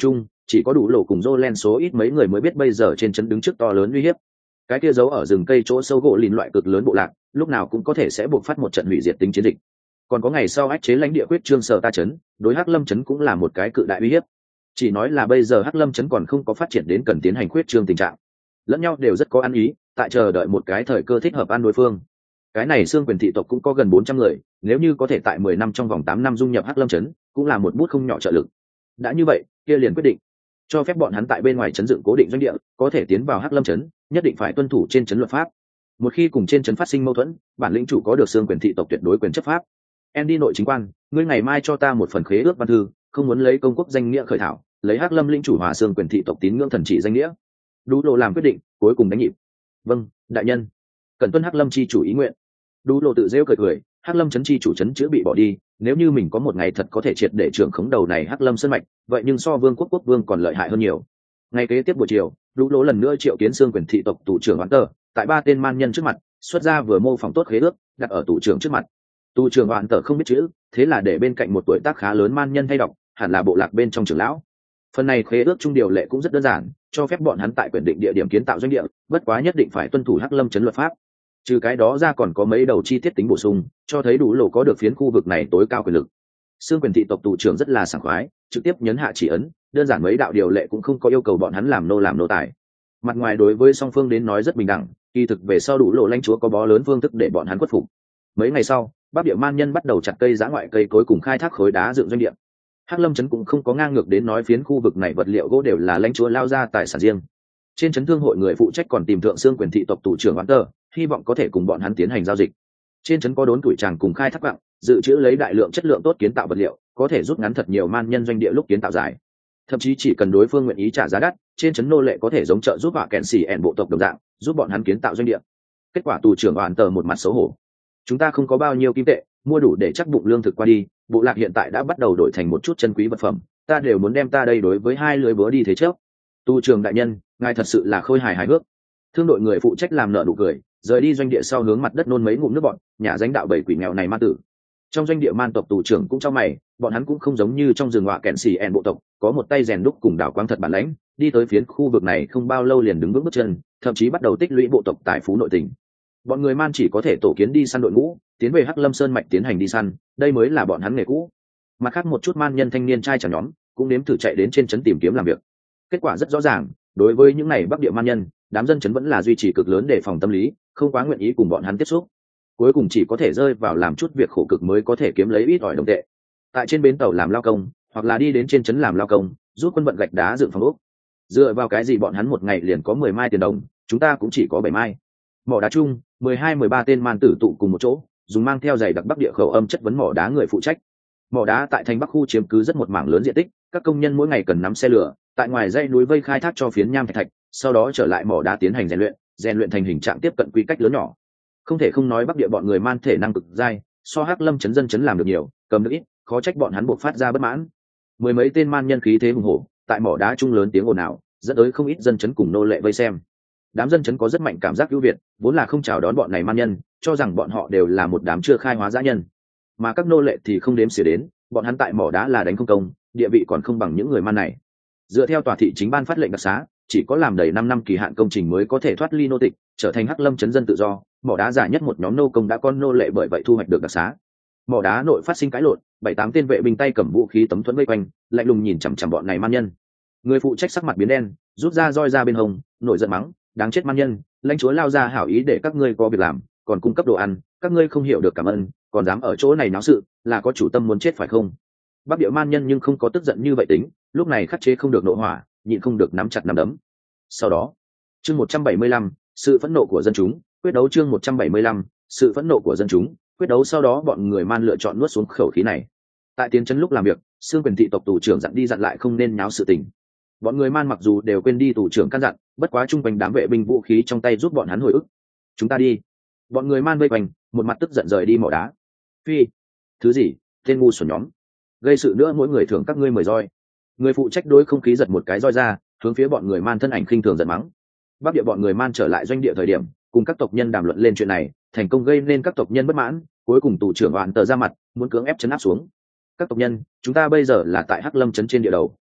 chỉ có đủ lộ cùng Jolen số ít mấy người mới biết bây giờ trên trấn đứng trước to lớn uy hiếp. Cái kia giấu ở rừng cây chỗ sâu gỗ lìn loại cực lớn bộ lạc, lúc nào cũng có thể sẽ buộc phát một trận hủy diệt tính chiến dịch. Còn có ngày sau ách chế lãnh địa quyết trương sở ta trấn, đối Hắc Lâm trấn cũng là một cái cự đại uy hiếp. Chỉ nói là bây giờ Hắc Lâm trấn còn không có phát triển đến cần tiến hành quyết trương tình trạng, lẫn nhau đều rất có ăn ý, tại chờ đợi một cái thời cơ thích hợp ăn đối phương. Cái này xương quyền thị tộc cũng có gần bốn trăm người, nếu như có thể tại mười năm trong vòng tám năm dung nhập Hắc Lâm trấn, cũng là một bút không nhỏ trợ lực. Đã như vậy, kia liền quyết định cho phép bọn hắn tại bên ngoài trấn dựng cố định doanh địa, có thể tiến vào Hắc Lâm trấn, nhất định phải tuân thủ trên trấn luật pháp. Một khi cùng trên trấn phát sinh mâu thuẫn, bản lĩnh chủ có được xương quyền thị tộc tuyệt đối quyền chấp pháp. Andy nội chính quan, ngươi ngày mai cho ta một phần khế ước văn thư, không muốn lấy công quốc danh nghĩa khởi thảo, lấy Hắc Lâm lĩnh chủ hòa xương quyền thị tộc tín ngưỡng thần chỉ danh nghĩa. Đủ lộ làm quyết định, cuối cùng đánh nhịp. Vâng, đại nhân. Cần tuân Hắc Lâm chi chủ ý nguyện. Đủ lộ tự rêu cười cười, Hắc Lâm trấn chi chủ trấn chữ bị bỏ đi, nếu như mình có một ngày thật có thể triệt để trưởng khống đầu này Hắc Lâm sơn mạch, vậy nhưng so Vương quốc quốc vương còn lợi hại hơn nhiều. Ngày kế tiếp buổi chiều, Đủ lộ lần nữa triệu kiến xương quyền thị tộc tù trưởng oán tờ, tại ba tên man nhân trước mặt, xuất ra vừa mô phỏng tốt khế ước, đặt ở tù trưởng trước mặt. Tù trưởng oán tờ không biết chữ, thế là để bên cạnh một tuổi tác khá lớn man nhân thay đọc, hẳn là bộ lạc bên trong trưởng lão. Phần này khế ước chung điều lệ cũng rất đơn giản, cho phép bọn hắn tại quyền định địa điểm kiến tạo doanh địa, bất quá nhất định phải tuân thủ Hắc Lâm trấn luật pháp. Trừ cái đó ra còn có mấy đầu chi tiết tính bổ sung, cho thấy Đủ lộ có được phiến khu vực này tối cao quyền lực. Xương quyền thị tộc tù trưởng rất là sảng khoái, trực tiếp nhấn hạ chỉ ấn, đơn giản mấy đạo điều lệ cũng không có yêu cầu bọn hắn làm nô làm nô tài. Mặt ngoài đối với song phương đến nói rất bình đẳng, kỳ thực về sau Đủ lộ lãnh chúa có bó lớn phương thức để bọn hắn khuất phục. Mấy ngày sau, Bắc Địa man nhân bắt đầu chặt cây giã ngoại cây cối cùng khai thác khối đá dựng doanh địa. Hắc Lâm trấn cũng không có ngang ngược đến nói phiến khu vực này vật liệu gỗ đều là lãnh chúa lao ra tài sản riêng. Trên trấn thương hội người phụ trách còn tìm thượng xương quyền thị tộc tù trưởng oán tờ, hy vọng có thể cùng bọn hắn tiến hành giao dịch. Trên trấn có đốn tuổi tràng cùng khai thác quặng, dự trữ lấy đại lượng chất lượng tốt kiến tạo vật liệu, có thể rút ngắn thật nhiều man nhân doanh địa lúc kiến tạo dài. Thậm chí chỉ cần đối phương nguyện ý trả giá đắt, trên trấn nô lệ có thể giống trợ giúp họa kèn xì ẻn bộ tộc đồng dạng, giúp bọn hắn kiến tạo doanh địa. Kết quả tù trưởng oán tờ một mặt xấu hổ. Chúng ta không có bao nhiêu kim tệ, mua đủ để chắc bụng lương thực qua đi, bộ lạc hiện tại đã bắt đầu đổi thành một chút chân quý vật phẩm, ta đều muốn đem ta đây đối với hai lưới búa đi thế trước. Tu trường đại nhân, ngài thật sự là khôi hài hài hước. Thương đội người phụ trách làm nợ nụ cười, rời đi doanh địa sau hướng mặt đất nôn mấy ngụm nước bọn, nhà danh đạo bảy quỷ nghèo này ma tử. Trong doanh địa man tộc tù trưởng cũng cho mày, bọn hắn cũng không giống như trong rừng họa kẹn xì ẻn bộ tộc, có một tay rèn đúc cùng đào quang thật bản lãnh, đi tới phiến khu vực này không bao lâu liền đứng vững bước chân, thậm chí bắt đầu tích lũy bộ tộc tài phú nội tình. Bọn người man chỉ có thể tổ kiến đi săn đội ngũ, tiến về Hắc Lâm sơn mạch tiến hành đi săn, đây mới là bọn hắn nghề cũ. Mặt khác một chút man nhân thanh niên trai tráng nhóm cũng nếm thử chạy đến trên trấn tìm kiếm làm việc. Kết quả rất rõ ràng, đối với những này Bắc Địa man nhân, đám dân trấn vẫn là duy trì cực lớn để phòng tâm lý, không quá nguyện ý cùng bọn hắn tiếp xúc. Cuối cùng chỉ có thể rơi vào làm chút việc khổ cực mới có thể kiếm lấy ít ỏi đồng tệ. Tại trên bến tàu làm lao công, hoặc là đi đến trên trấn làm lao công, giúp quân vận gạch đá dựng phòng ốc. Dựa vào cái gì bọn hắn một ngày liền có mười mai tiền đồng, chúng ta cũng chỉ có bảy mai. Mỏ đá chung, mười hai mười ba tên man tử tụ cùng một chỗ, dùng mang theo giày đặc Bắc Địa khẩu âm chất vấn mỏ đá người phụ trách. Mỏ đá tại thành Bắc khu chiếm cứ rất một mảng lớn diện tích, các công nhân mỗi ngày cần nắm xe lửa, tại ngoài dãy núi vây khai thác cho phiến nham thạch thạch, sau đó trở lại mỏ đá tiến hành rèn luyện, rèn luyện thành hình trạng tiếp cận quy cách lớn nhỏ. Không thể không nói Bắc Địa bọn người man thể năng cực dai, so Hắc Lâm trấn dân trấn làm được nhiều, cầm được ít, khó trách bọn hắn buộc phát ra bất mãn. Mười mấy tên man nhân khí thế hùng hổ, tại mỏ đá trung lớn tiếng ồn ào, dẫn tới không ít dân trấn cùng nô lệ vây xem. Đám dân trấn có rất mạnh cảm giác ưu việt, vốn là không chào đón bọn này man nhân, cho rằng bọn họ đều là một đám chưa khai hóa dã nhân. Mà các nô lệ thì không đếm xỉa đến, bọn hắn tại mỏ đá là đánh không công, địa vị còn không bằng những người man này. Dựa theo tòa thị chính ban phát lệnh đặc xá, chỉ có làm đầy năm năm kỳ hạn công trình mới có thể thoát ly nô tịch, trở thành Hắc Lâm trấn dân tự do. Mỏ đá giả nhất một nhóm nô công đã con nô lệ bởi vậy thu hoạch được đặc xá. Mỏ đá nội phát sinh cãi lộn, bảy tám tên vệ binh tay cầm vũ khí tấm thuẫn vây quanh, lạnh lùng nhìn chằm chằm bọn này man nhân. Người phụ trách sắc mặt biến đen, rút ra roi ra bên hông, nổi giận mắng, đáng chết man nhân, lãnh chúa lao ra hảo ý để các ngươi có việc làm, còn cung cấp đồ ăn, các ngươi không hiểu được cảm ơn, còn dám ở chỗ này náo sự, là có chủ tâm muốn chết phải không? Bắc Địa man nhân nhưng không có tức giận như vậy tính, lúc này khắc chế không được nộ hỏa, nhịn không được nắm chặt nắm đấm. Sau đó, chương một trăm bảy mươi lăm, sự phẫn nộ của dân chúng, quyết đấu chương một trăm bảy mươi lăm, sự phẫn nộ của dân chúng, quyết đấu sau đó bọn người man lựa chọn nuốt xuống khẩu khí này. Tại tiến trấn lúc làm việc, xương quyền thị tộc tù trưởng dặn đi dặn lại không nên nháo sự tình. Bọn người man mặc dù đều quên đi tù trưởng căn dặn, bất quá chung quanh đám vệ binh vũ khí trong tay giúp bọn hắn hồi ức. Chúng ta đi. Bọn người man vây quanh, một mặt tức giận rời đi mỏ đá. Phi, thứ gì, tên ngu xuẩn nhóm, gây sự nữa mỗi người thưởng các ngươi mười roi. Người phụ trách đối không khí giật một cái roi ra, hướng phía bọn người man thân ảnh khinh thường giận mắng. Bắc Địa bọn người man trở lại doanh địa thời điểm, cùng các tộc nhân đàm luận lên chuyện này, thành công gây nên các tộc nhân bất mãn, cuối cùng tù trưởng oán tờ ra mặt, muốn cưỡng ép chấn áp xuống. Các tộc nhân, chúng ta bây giờ là tại Hắc Lâm trấn trên địa đầu,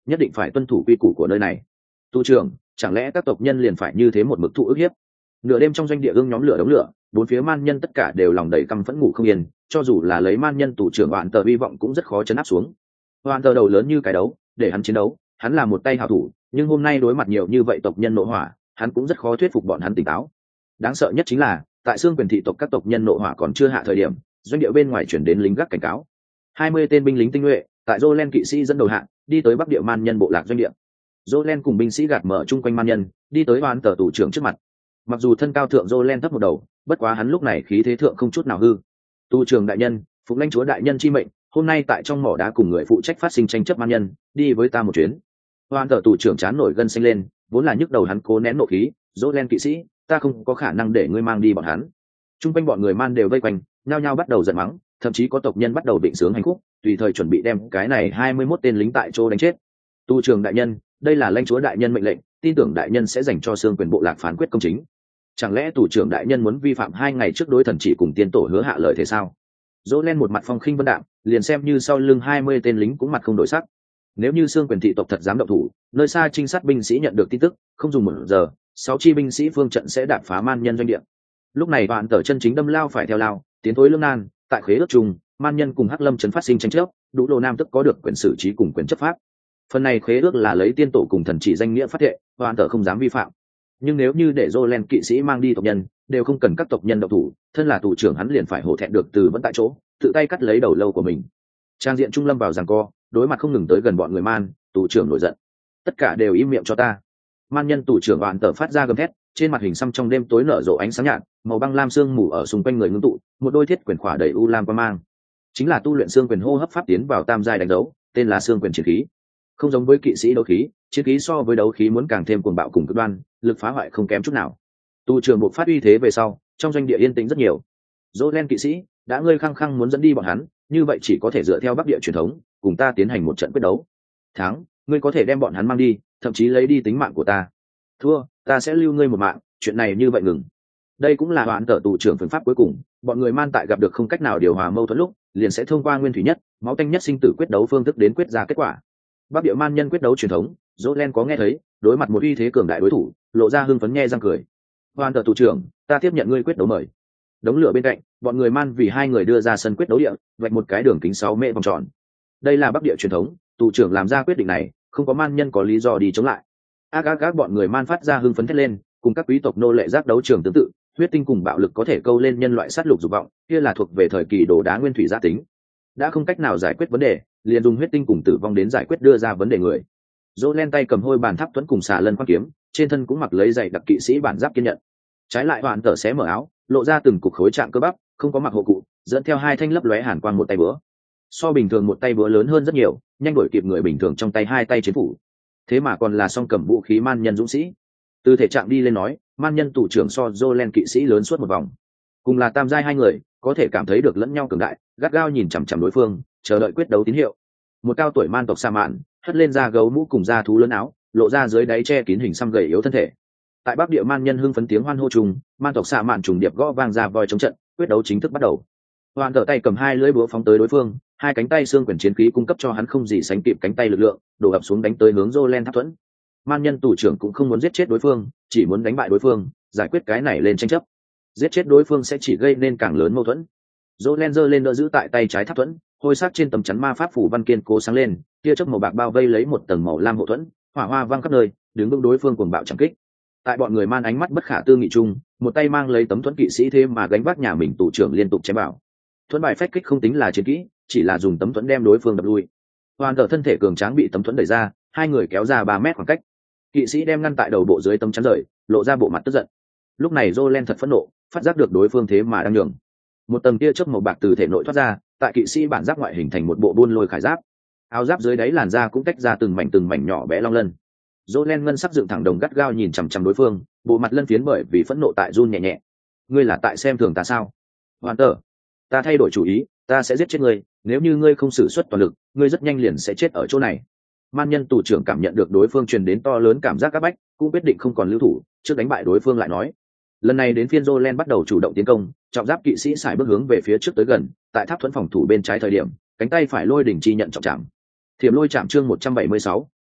nhất định phải tuân thủ quy củ của nơi này. Tu trưởng, chẳng lẽ các tộc nhân liền phải như thế một mực thụ ức hiếp? Nửa đêm trong doanh địa ương nhóm lửa đống lửa, bốn phía man nhân tất cả đều lòng đầy căm phẫn ngủ không yên, cho dù là lấy man nhân tù trưởng Hoạn Tờ hy vọng cũng rất khó chấn áp xuống. Hoạn Tờ đầu lớn như cái đấu, để hắn chiến đấu, hắn là một tay hảo thủ, nhưng hôm nay đối mặt nhiều như vậy tộc nhân nộ hỏa, hắn cũng rất khó thuyết phục bọn hắn tỉnh táo. Đáng sợ nhất chính là, tại xương quyền thị tộc các tộc nhân nộ hỏa còn chưa hạ thời điểm, doanh địa bên ngoài chuyển đến lính gác cảnh cáo. hai mươi tên binh lính tinh nhuệ, tại Jolen kỵ sĩ dẫn đầu hạng, đi tới bắc địa man nhân bộ lạc doanh địa. Jolen cùng binh sĩ gạt mở chung quanh man nhân, đi tới Hoạn Tờ tù trưởng trước mặt. Mặc dù thân cao thượng Jolen thấp một đầu, bất quá hắn lúc này khí thế thượng không chút nào hư. Tu trưởng đại nhân, phục lãnh chúa đại nhân chi mệnh, hôm nay tại trong mỏ đá cùng người phụ trách phát sinh tranh chấp man nhân, đi với ta một chuyến. Hoạn Tờ tù trưởng chán nổi gân xanh lên, vốn là nhức đầu hắn cố nén nộ khí. Jolen kỵ sĩ, ta không có khả năng để ngươi mang đi bọn hắn. Trung quanh bọn người man đều vây quanh, nhao nhao bắt đầu giận mắng, thậm chí có tộc nhân bắt đầu định sướng hành khúc, tùy thời chuẩn bị đem cái này hai mươi mốt tên lính tại chỗ đánh chết. Tu trưởng đại nhân, đây là lãnh chúa đại nhân mệnh lệnh, tin tưởng đại nhân sẽ dành cho xương quyền bộ lạc phán quyết công chính. Chẳng lẽ tù trưởng đại nhân muốn vi phạm hai ngày trước đối thần chỉ cùng tiên tổ hứa hạ lời thế sao? Jolen một mặt phong khinh vân đạm, liền xem như sau lưng hai mươi tên lính cũng mặt không đổi sắc. Nếu như xương quyền thị tộc thật dám động thủ, nơi xa trinh sát binh sĩ nhận được tin tức, không dùng một giờ, sáu chi binh sĩ phương trận sẽ đạp phá man nhân doanh địa. Lúc này Hoạn Tờ chân chính đâm lao phải theo lao, tiến thối lưỡng nan, tại khế ước chung, man nhân cùng hắc lâm trấn phát sinh tranh chấp, đủ đồ nam tức có được quyền xử trí cùng quyền chấp pháp. Phần này khế ước là lấy tiên tổ cùng thần chỉ danh nghĩa phát thệ, Hoạn Tờ không dám vi phạm. Nhưng nếu như để Jolen kỵ sĩ mang đi tộc nhân, đều không cần các tộc nhân động thủ, thân là tù trưởng hắn liền phải hổ thẹn được từ vẫn tại chỗ, tự tay cắt lấy đầu lâu của mình. Trang diện trung lâm vào giằng co, đối mặt không ngừng tới gần bọn người man, tù trưởng nổi giận. Tất cả đều im miệng cho ta. Man nhân tù trưởng Hoạn Tờ phát ra gầm thét, trên mặt hình xăm trong đêm tối nở rộ ánh sáng nhạt, màu băng lam sương mù ở xung quanh người ngưng tụ, một đôi thiết quyền khỏa đầy u lam qua mang. Chính là tu luyện xương quyền hô hấp pháp tiến vào tam giai đánh đấu, tên là xương quyền chiến khí. Không giống với kỵ sĩ đấu khí, chiến khí so với đấu khí muốn càng thêm cuồng bạo cùng cực đoan, lực phá hoại không kém chút nào. Tu trường buộc phát uy thế về sau, trong doanh địa yên tĩnh rất nhiều. Jolen kỵ sĩ, đã ngươi khăng khăng muốn dẫn đi bọn hắn, như vậy chỉ có thể dựa theo bắc địa truyền thống, cùng ta tiến hành một trận quyết đấu. Thắng, ngươi có thể đem bọn hắn mang đi, thậm chí lấy đi tính mạng của ta. Thua, ta sẽ lưu ngươi một mạng, chuyện này như vậy ngừng. Đây cũng là Hoạn Tờ tù trưởng phương pháp cuối cùng, bọn người man tại gặp được không cách nào điều hòa mâu thuẫn lúc, liền sẽ thông qua nguyên thủy nhất, máu tanh nhất sinh tử quyết đấu phương thức đến quyết ra kết quả. Bắc địa man nhân quyết đấu truyền thống, Jolen có nghe thấy, đối mặt một uy thế cường đại đối thủ, lộ ra hưng phấn nhe răng cười. Hoạn Tờ tù trưởng, ta tiếp nhận ngươi quyết đấu mời. Đống lửa bên cạnh, bọn người man vì hai người đưa ra sân quyết đấu địa, vạch một cái đường kính sáu mét vòng tròn. Đây là Bắc địa truyền thống, tù trưởng làm ra quyết định này, không có man nhân có lý do đi chống lại. Ác ác ác bọn người man phát ra hưng phấn thét lên, cùng các quý tộc nô lệ giác đấu trường tương tự, huyết tinh cùng bạo lực có thể câu lên nhân loại sát lục dục vọng, kia là thuộc về thời kỳ đồ đá nguyên thủy gia tính. Đã không cách nào giải quyết vấn đề, liền dùng huyết tinh cùng tử vong đến giải quyết đưa ra vấn đề người. Jolen tay cầm hôi bàn tháp tuấn cùng xà lân quan kiếm, trên thân cũng mặc lấy giày đặc kỵ sĩ bản giáp kiên nhận. Trái lại Hoạn Tờ xé mở áo, lộ ra từng cục khối trạng cơ bắp, không có mặc hộ cụ, dẫn theo hai thanh lấp lóe hàn quang một tay búa. So bình thường một tay búa lớn hơn rất nhiều, nhanh đổi kịp người bình thường trong tay hai tay chiến phủ. Thế mà còn là song cầm vũ khí man nhân dũng sĩ. Từ thể trạng đi lên nói, man nhân tù trưởng so Jolen kỵ sĩ lớn suốt một vòng. Cùng là tam giai hai người, có thể cảm thấy được lẫn nhau cường đại, gắt gao nhìn chằm chằm đối phương, chờ đợi quyết đấu tín hiệu. Một cao tuổi man tộc Sa Mạn, hất lên da gấu mũ cùng da thú lớn áo, lộ ra dưới đáy che kín hình xăm gầy yếu thân thể. Tại Bắc địa man nhân hưng phấn tiếng hoan hô trùng, man tộc Sa Mạn trùng điệp gõ vang ra voi chống trận, quyết đấu chính thức bắt đầu. Hoạn Tờ tay cầm hai lưỡi búa phóng tới đối phương, hai cánh tay xương quyền chiến khí cung cấp cho hắn không gì sánh kịp cánh tay lực lượng, đổ ập xuống đánh tới hướng Jolen tháp thuẫn. Man nhân tù trưởng cũng không muốn giết chết đối phương, chỉ muốn đánh bại đối phương, giải quyết cái này lên tranh chấp. Giết chết đối phương sẽ chỉ gây nên càng lớn mâu thuẫn. Jolen giơ lên đỡ giữ tại tay trái tháp thuẫn, hôi sắc trên tấm chắn ma pháp phủ văn kiên cố sáng lên, tia chớp màu bạc bao vây lấy một tầng màu lam hộ thuẫn, hỏa hoa vang khắp nơi, đứng vững đối phương cuồng bạo chẳng kích. Tại bọn người man ánh mắt bất khả tư nghị chung, một tay mang lấy tấm thuẫn kỵ sĩ thêm mà gánh vác nhà mình tù trưởng liên tục chém bảo. Thuẫn bài phách kích không tính là chiến kỹ, chỉ là dùng tấm thuẫn đem đối phương đập lui. Hoàn Tờ thân thể cường tráng bị tấm thuẫn đẩy ra, hai người kéo ra ba mét khoảng cách. Kỵ sĩ đem ngăn tại đầu bộ dưới tấm chắn rời, lộ ra bộ mặt tức giận. Lúc này Jolen thật phẫn nộ, phát giác được đối phương thế mà đang nhường. Một tầng tia chớp màu bạc từ thể nội thoát ra, tại kỵ sĩ bản giáp ngoại hình thành một bộ buôn lôi khải giáp. Áo giáp dưới đáy làn da cũng tách ra từng mảnh từng mảnh nhỏ bé long lân. Jolen ngân sắc dựng thẳng đồng gắt gao nhìn chằm chằm đối phương, bộ mặt lân phiến bởi vì phẫn nộ tại run nhẹ nhẹ. Ngươi là tại xem thường ta sao? Hoàn Tờ, ta thay đổi chủ ý, ta sẽ giết chết ngươi, nếu như ngươi không sử xuất toàn lực, ngươi rất nhanh liền sẽ chết ở chỗ này. Man nhân tù trưởng cảm nhận được đối phương truyền đến to lớn cảm giác áp bách, cũng quyết định không còn lưu thủ, trước đánh bại đối phương lại nói. Lần này đến phiên Jolen bắt đầu chủ động tiến công, trọng giáp kỵ sĩ sải bước hướng về phía trước tới gần, tại tháp thuẫn phòng thủ bên trái thời điểm, cánh tay phải lôi đỉnh chi nhận trọng chạm. Thiểm lôi chạm chương một trăm bảy mươi sáu,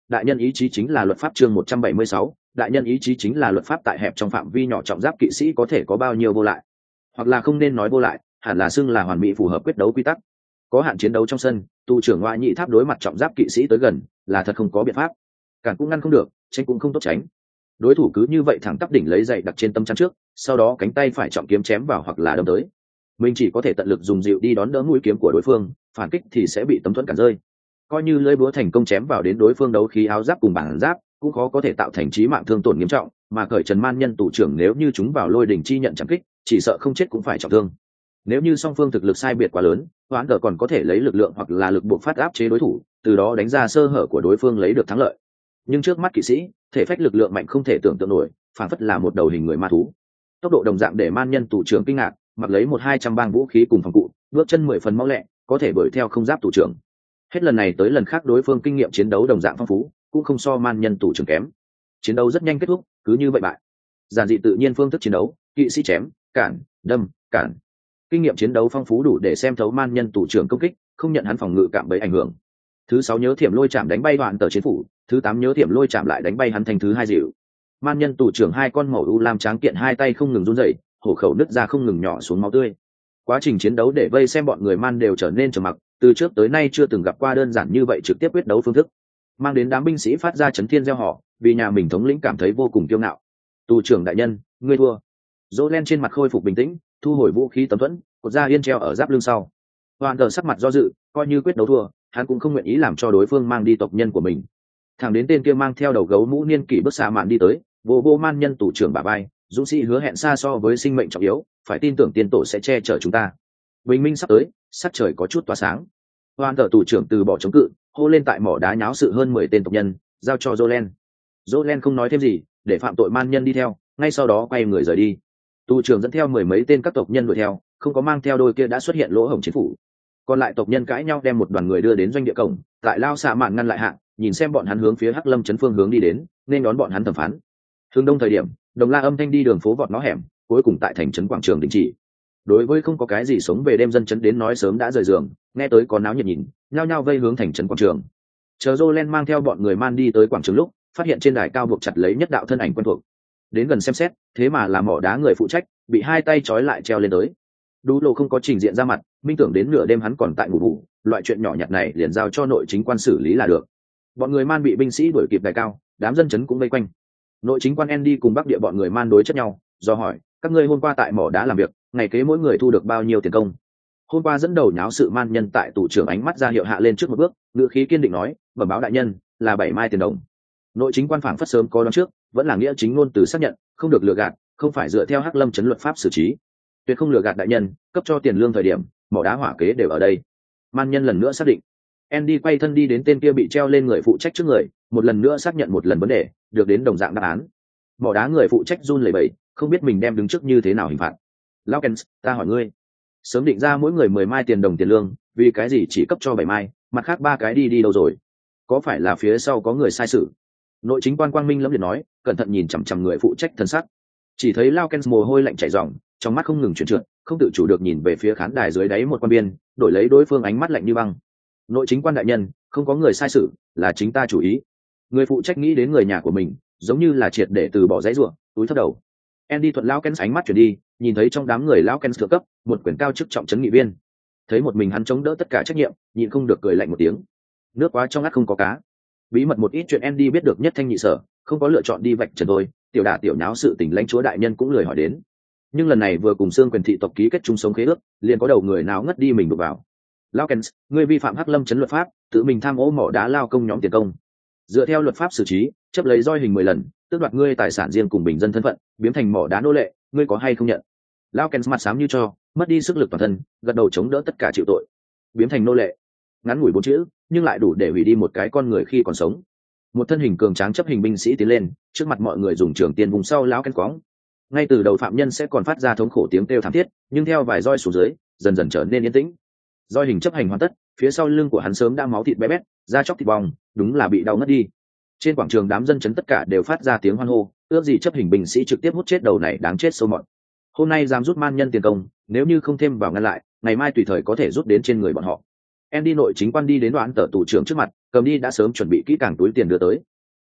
đại nhân ý chí chính là luật pháp. Chương một trăm bảy mươi sáu, đại nhân ý chí chính là luật pháp. Tại hẹp trong phạm vi nhỏ, trọng giáp kỵ sĩ có thể có bao nhiêu vô lại, hoặc là không nên nói vô lại, hẳn là xưng là hoàn mỹ phù hợp quyết đấu quy tắc. Có hạn chiến đấu trong sân, tù trưởng ngoại nhị tháp đối mặt trọng giáp kỵ sĩ tới gần là thật không có biện pháp, cản cũng ngăn không được, tránh cũng không tốt tránh. Đối thủ cứ như vậy thẳng tắp đỉnh lấy dậy đặt trên tâm chắn trước, sau đó cánh tay phải trọng kiếm chém vào hoặc là đâm tới. Mình chỉ có thể tận lực dùng dịu đi đón đỡ mũi kiếm của đối phương, phản kích thì sẽ bị tấm thuẫn cản rơi. Coi như lưỡi búa thành công chém vào đến đối phương đấu khí áo giáp cùng bản giáp, cũng khó có thể tạo thành chí mạng thương tổn nghiêm trọng, mà cởi trần man nhân tù trưởng nếu như chúng vào lôi đỉnh chi nhận chẳng kích, chỉ sợ không chết cũng phải trọng thương. Nếu như song phương thực lực sai biệt quá lớn, hoán cờ còn có thể lấy lực lượng hoặc là lực buộc phát áp chế đối thủ, từ đó đánh ra sơ hở của đối phương lấy được thắng lợi. Nhưng trước mắt kỵ sĩ, thể phách lực lượng mạnh không thể tưởng tượng nổi, phản phất là một đầu hình người ma thú. Tốc độ đồng dạng để man nhân tù trưởng kinh ngạc, mặc lấy một hai trăm bang vũ khí cùng phòng cụ, bước chân mười phần mau lẹ, có thể đuổi theo không giáp tù trưởng. Hết lần này tới lần khác đối phương kinh nghiệm chiến đấu đồng dạng phong phú, cũng không so man nhân tù trưởng kém. Chiến đấu rất nhanh kết thúc, cứ như vậy bại. Giản dị tự nhiên phương thức chiến đấu, kỵ sĩ chém, cản, đâm, cản. Kinh nghiệm chiến đấu phong phú đủ để xem thấu man nhân tù trưởng công kích, không nhận hắn phòng ngự cạm bẫy ảnh hưởng. Thứ sáu nhớ thiểm lôi chạm đánh bay đoạn tờ chiến phủ, thứ tám nhớ thiểm lôi chạm lại đánh bay hắn thành thứ hai dịu. Man nhân tù trưởng hai con màu u lam tráng kiện hai tay không ngừng run rẩy, hổ khẩu nứt ra không ngừng nhỏ xuống máu tươi. Quá trình chiến đấu để vây xem bọn người man đều trở nên trầm mặc, từ trước tới nay chưa từng gặp qua đơn giản như vậy trực tiếp quyết đấu phương thức, mang đến đám binh sĩ phát ra chấn thiên gieo họ, vì nhà mình thống lĩnh cảm thấy vô cùng kiêu ngạo. Tù trưởng đại nhân, ngươi thua. Dỗ len trên mặt khôi phục bình tĩnh, thu hồi vũ khí tấm thuẫn, cột ra yên treo ở giáp lưng sau. Hoàn cờ sắc mặt do dự, coi như quyết đấu thua, hắn cũng không nguyện ý làm cho đối phương mang đi tộc nhân của mình. Thẳng đến tên kia mang theo đầu gấu mũ niên kỷ bước xa mạn đi tới, vô vô man nhân tù trưởng bả vai, dũng sĩ hứa hẹn xa so với sinh mệnh trọng yếu, phải tin tưởng tiên tổ sẽ che chở chúng ta. Bình minh sắp tới, sắc trời có chút tỏa sáng. Hoàn cờ tù trưởng từ bỏ chống cự, hô lên tại mỏ đá nháo sự hơn mười tên tộc nhân, giao cho Jolen. Jolen không nói thêm gì, để phạm tội man nhân đi theo, ngay sau đó quay người rời đi. Tù trưởng dẫn theo mười mấy tên các tộc nhân đuổi theo, không có mang theo đôi kia đã xuất hiện lỗ hổng chiến phủ. Còn lại tộc nhân cãi nhau đem một đoàn người đưa đến doanh địa cổng, tại lao xạ mạn ngăn lại hạng, nhìn xem bọn hắn hướng phía Hắc Lâm trấn phương hướng đi đến, nên đón bọn hắn thẩm phán. Hướng đông thời điểm, đồng la âm thanh đi đường phố vọt ngõ hẻm, cuối cùng tại thành trấn quảng trường đình chỉ. Đối với không có cái gì sống về đêm dân trấn đến nói sớm đã rời giường, nghe tới có náo nhiệt nhìn, nhao nhao vây hướng thành trấn quảng trường. Chờ Jolen mang theo bọn người man đi tới quảng trường lúc, phát hiện trên đài cao buộc chặt lấy nhất đạo thân ảnh quen thuộc. Đến gần xem xét, thế mà là mỏ đá người phụ trách, bị hai tay trói lại treo lên tới. Đu Lô không có trình diện ra mặt, minh tưởng đến nửa đêm hắn còn tại ngủ ngủ, loại chuyện nhỏ nhặt này liền giao cho nội chính quan xử lý là được. Bọn người man bị binh sĩ đuổi kịp đài cao, đám dân chấn cũng vây quanh. Nội chính quan Andy cùng bắc địa bọn người man đối chất nhau, do hỏi, các ngươi hôm qua tại mỏ đá làm việc, ngày kế mỗi người thu được bao nhiêu tiền công? Hôm qua dẫn đầu nháo sự man nhân tại tù trưởng ánh mắt ra hiệu hạ lên trước một bước, ngữ khí kiên định nói, bẩm báo đại nhân, là bảy mai tiền đồng. Nội chính quan phảng phất sớm có đoán trước, vẫn là nghĩa chính ngôn từ xác nhận, không được lừa gạt, không phải dựa theo Hắc Lâm trấn luật pháp xử trí. Tuyệt không lừa gạt đại nhân, cấp cho tiền lương thời điểm, mỏ đá hỏa kế đều ở đây. Man nhân lần nữa xác định. Andy quay thân đi đến tên kia bị treo lên người phụ trách trước người, một lần nữa xác nhận một lần vấn đề, được đến đồng dạng đáp án. Mỏ đá người phụ trách run lẩy bẩy, không biết mình đem đứng trước như thế nào hình phạt. Lawkins, ta hỏi ngươi, sớm định ra mỗi người mười mai tiền đồng tiền lương, vì cái gì chỉ cấp cho bảy mai, mặt khác ba cái đi đi đâu rồi? Có phải là phía sau có người sai sự? Nội chính quan Quang Minh lẫm liệt nói, cẩn thận nhìn chằm chằm người phụ trách thân sắc. Chỉ thấy Lawkins mồ hôi lạnh chảy ròng, trong mắt không ngừng chuyển trượt, không tự chủ được nhìn về phía khán đài dưới đáy một quan biên, đổi lấy đối phương ánh mắt lạnh như băng. Nội chính quan đại nhân, không có người sai sự, là chính ta chủ ý. Người phụ trách nghĩ đến người nhà của mình, giống như là triệt để từ bỏ dãy ruộng, túi thấp đầu. Andy thuận Lawkins ánh mắt chuyển đi, nhìn thấy trong đám người Lawkins thượng cấp, một quyền cao chức trọng trấn nghị viên. Thấy một mình hắn chống đỡ tất cả trách nhiệm, nhịn không được cười lạnh một tiếng. Nước quá trong ngắt không có cá. Bí mật một ít chuyện Andy biết được nhất thanh nhị sở, không có lựa chọn đi vạch trần thôi, tiểu đả tiểu nháo sự tình lãnh chúa đại nhân cũng lười hỏi đến. Nhưng lần này vừa cùng xương quyền thị tộc ký kết chung sống khế ước, liền có đầu người nào ngất đi mình đụng vào. Lawkins, ngươi vi phạm Hắc Lâm trấn luật pháp, tự mình tham ô mỏ đá lao công nhóm tiền công. Dựa theo luật pháp xử trí, chấp lấy roi hình mười lần, tước đoạt ngươi tài sản riêng cùng bình dân thân phận, biến thành mỏ đá nô lệ, ngươi có hay không nhận? Lawkins mặt xám như cho, mất đi sức lực toàn thân, gật đầu chống đỡ tất cả chịu tội. Biến thành nô lệ, ngắn ngủi bốn chữ, nhưng lại đủ để hủy đi một cái con người khi còn sống. Một thân hình cường tráng chấp hình binh sĩ tiến lên, trước mặt mọi người dùng trường tiên vùng sau Lawkins quõng. Ngay từ đầu phạm nhân sẽ còn phát ra thống khổ tiếng kêu thảm thiết, nhưng theo vài roi xuống dưới, dần dần trở nên yên tĩnh. Roi hình chấp hành hoàn tất, phía sau lưng của hắn sớm đã máu thịt bé bét, da chóc thịt bong, đúng là bị đau ngất đi. Trên quảng trường đám dân chấn tất cả đều phát ra tiếng hoan hô, ước gì chấp hình binh sĩ trực tiếp hút chết đầu này đáng chết sâu mọt. Hôm nay dám rút man nhân tiền công, nếu như không thêm vào ngăn lại, ngày mai tùy thời có thể rút đến trên người bọn họ. Andy nội chính quan đi đến đoạn tờ tù trưởng trước mặt, cầm đi đã sớm chuẩn bị kỹ càng túi tiền đưa tới.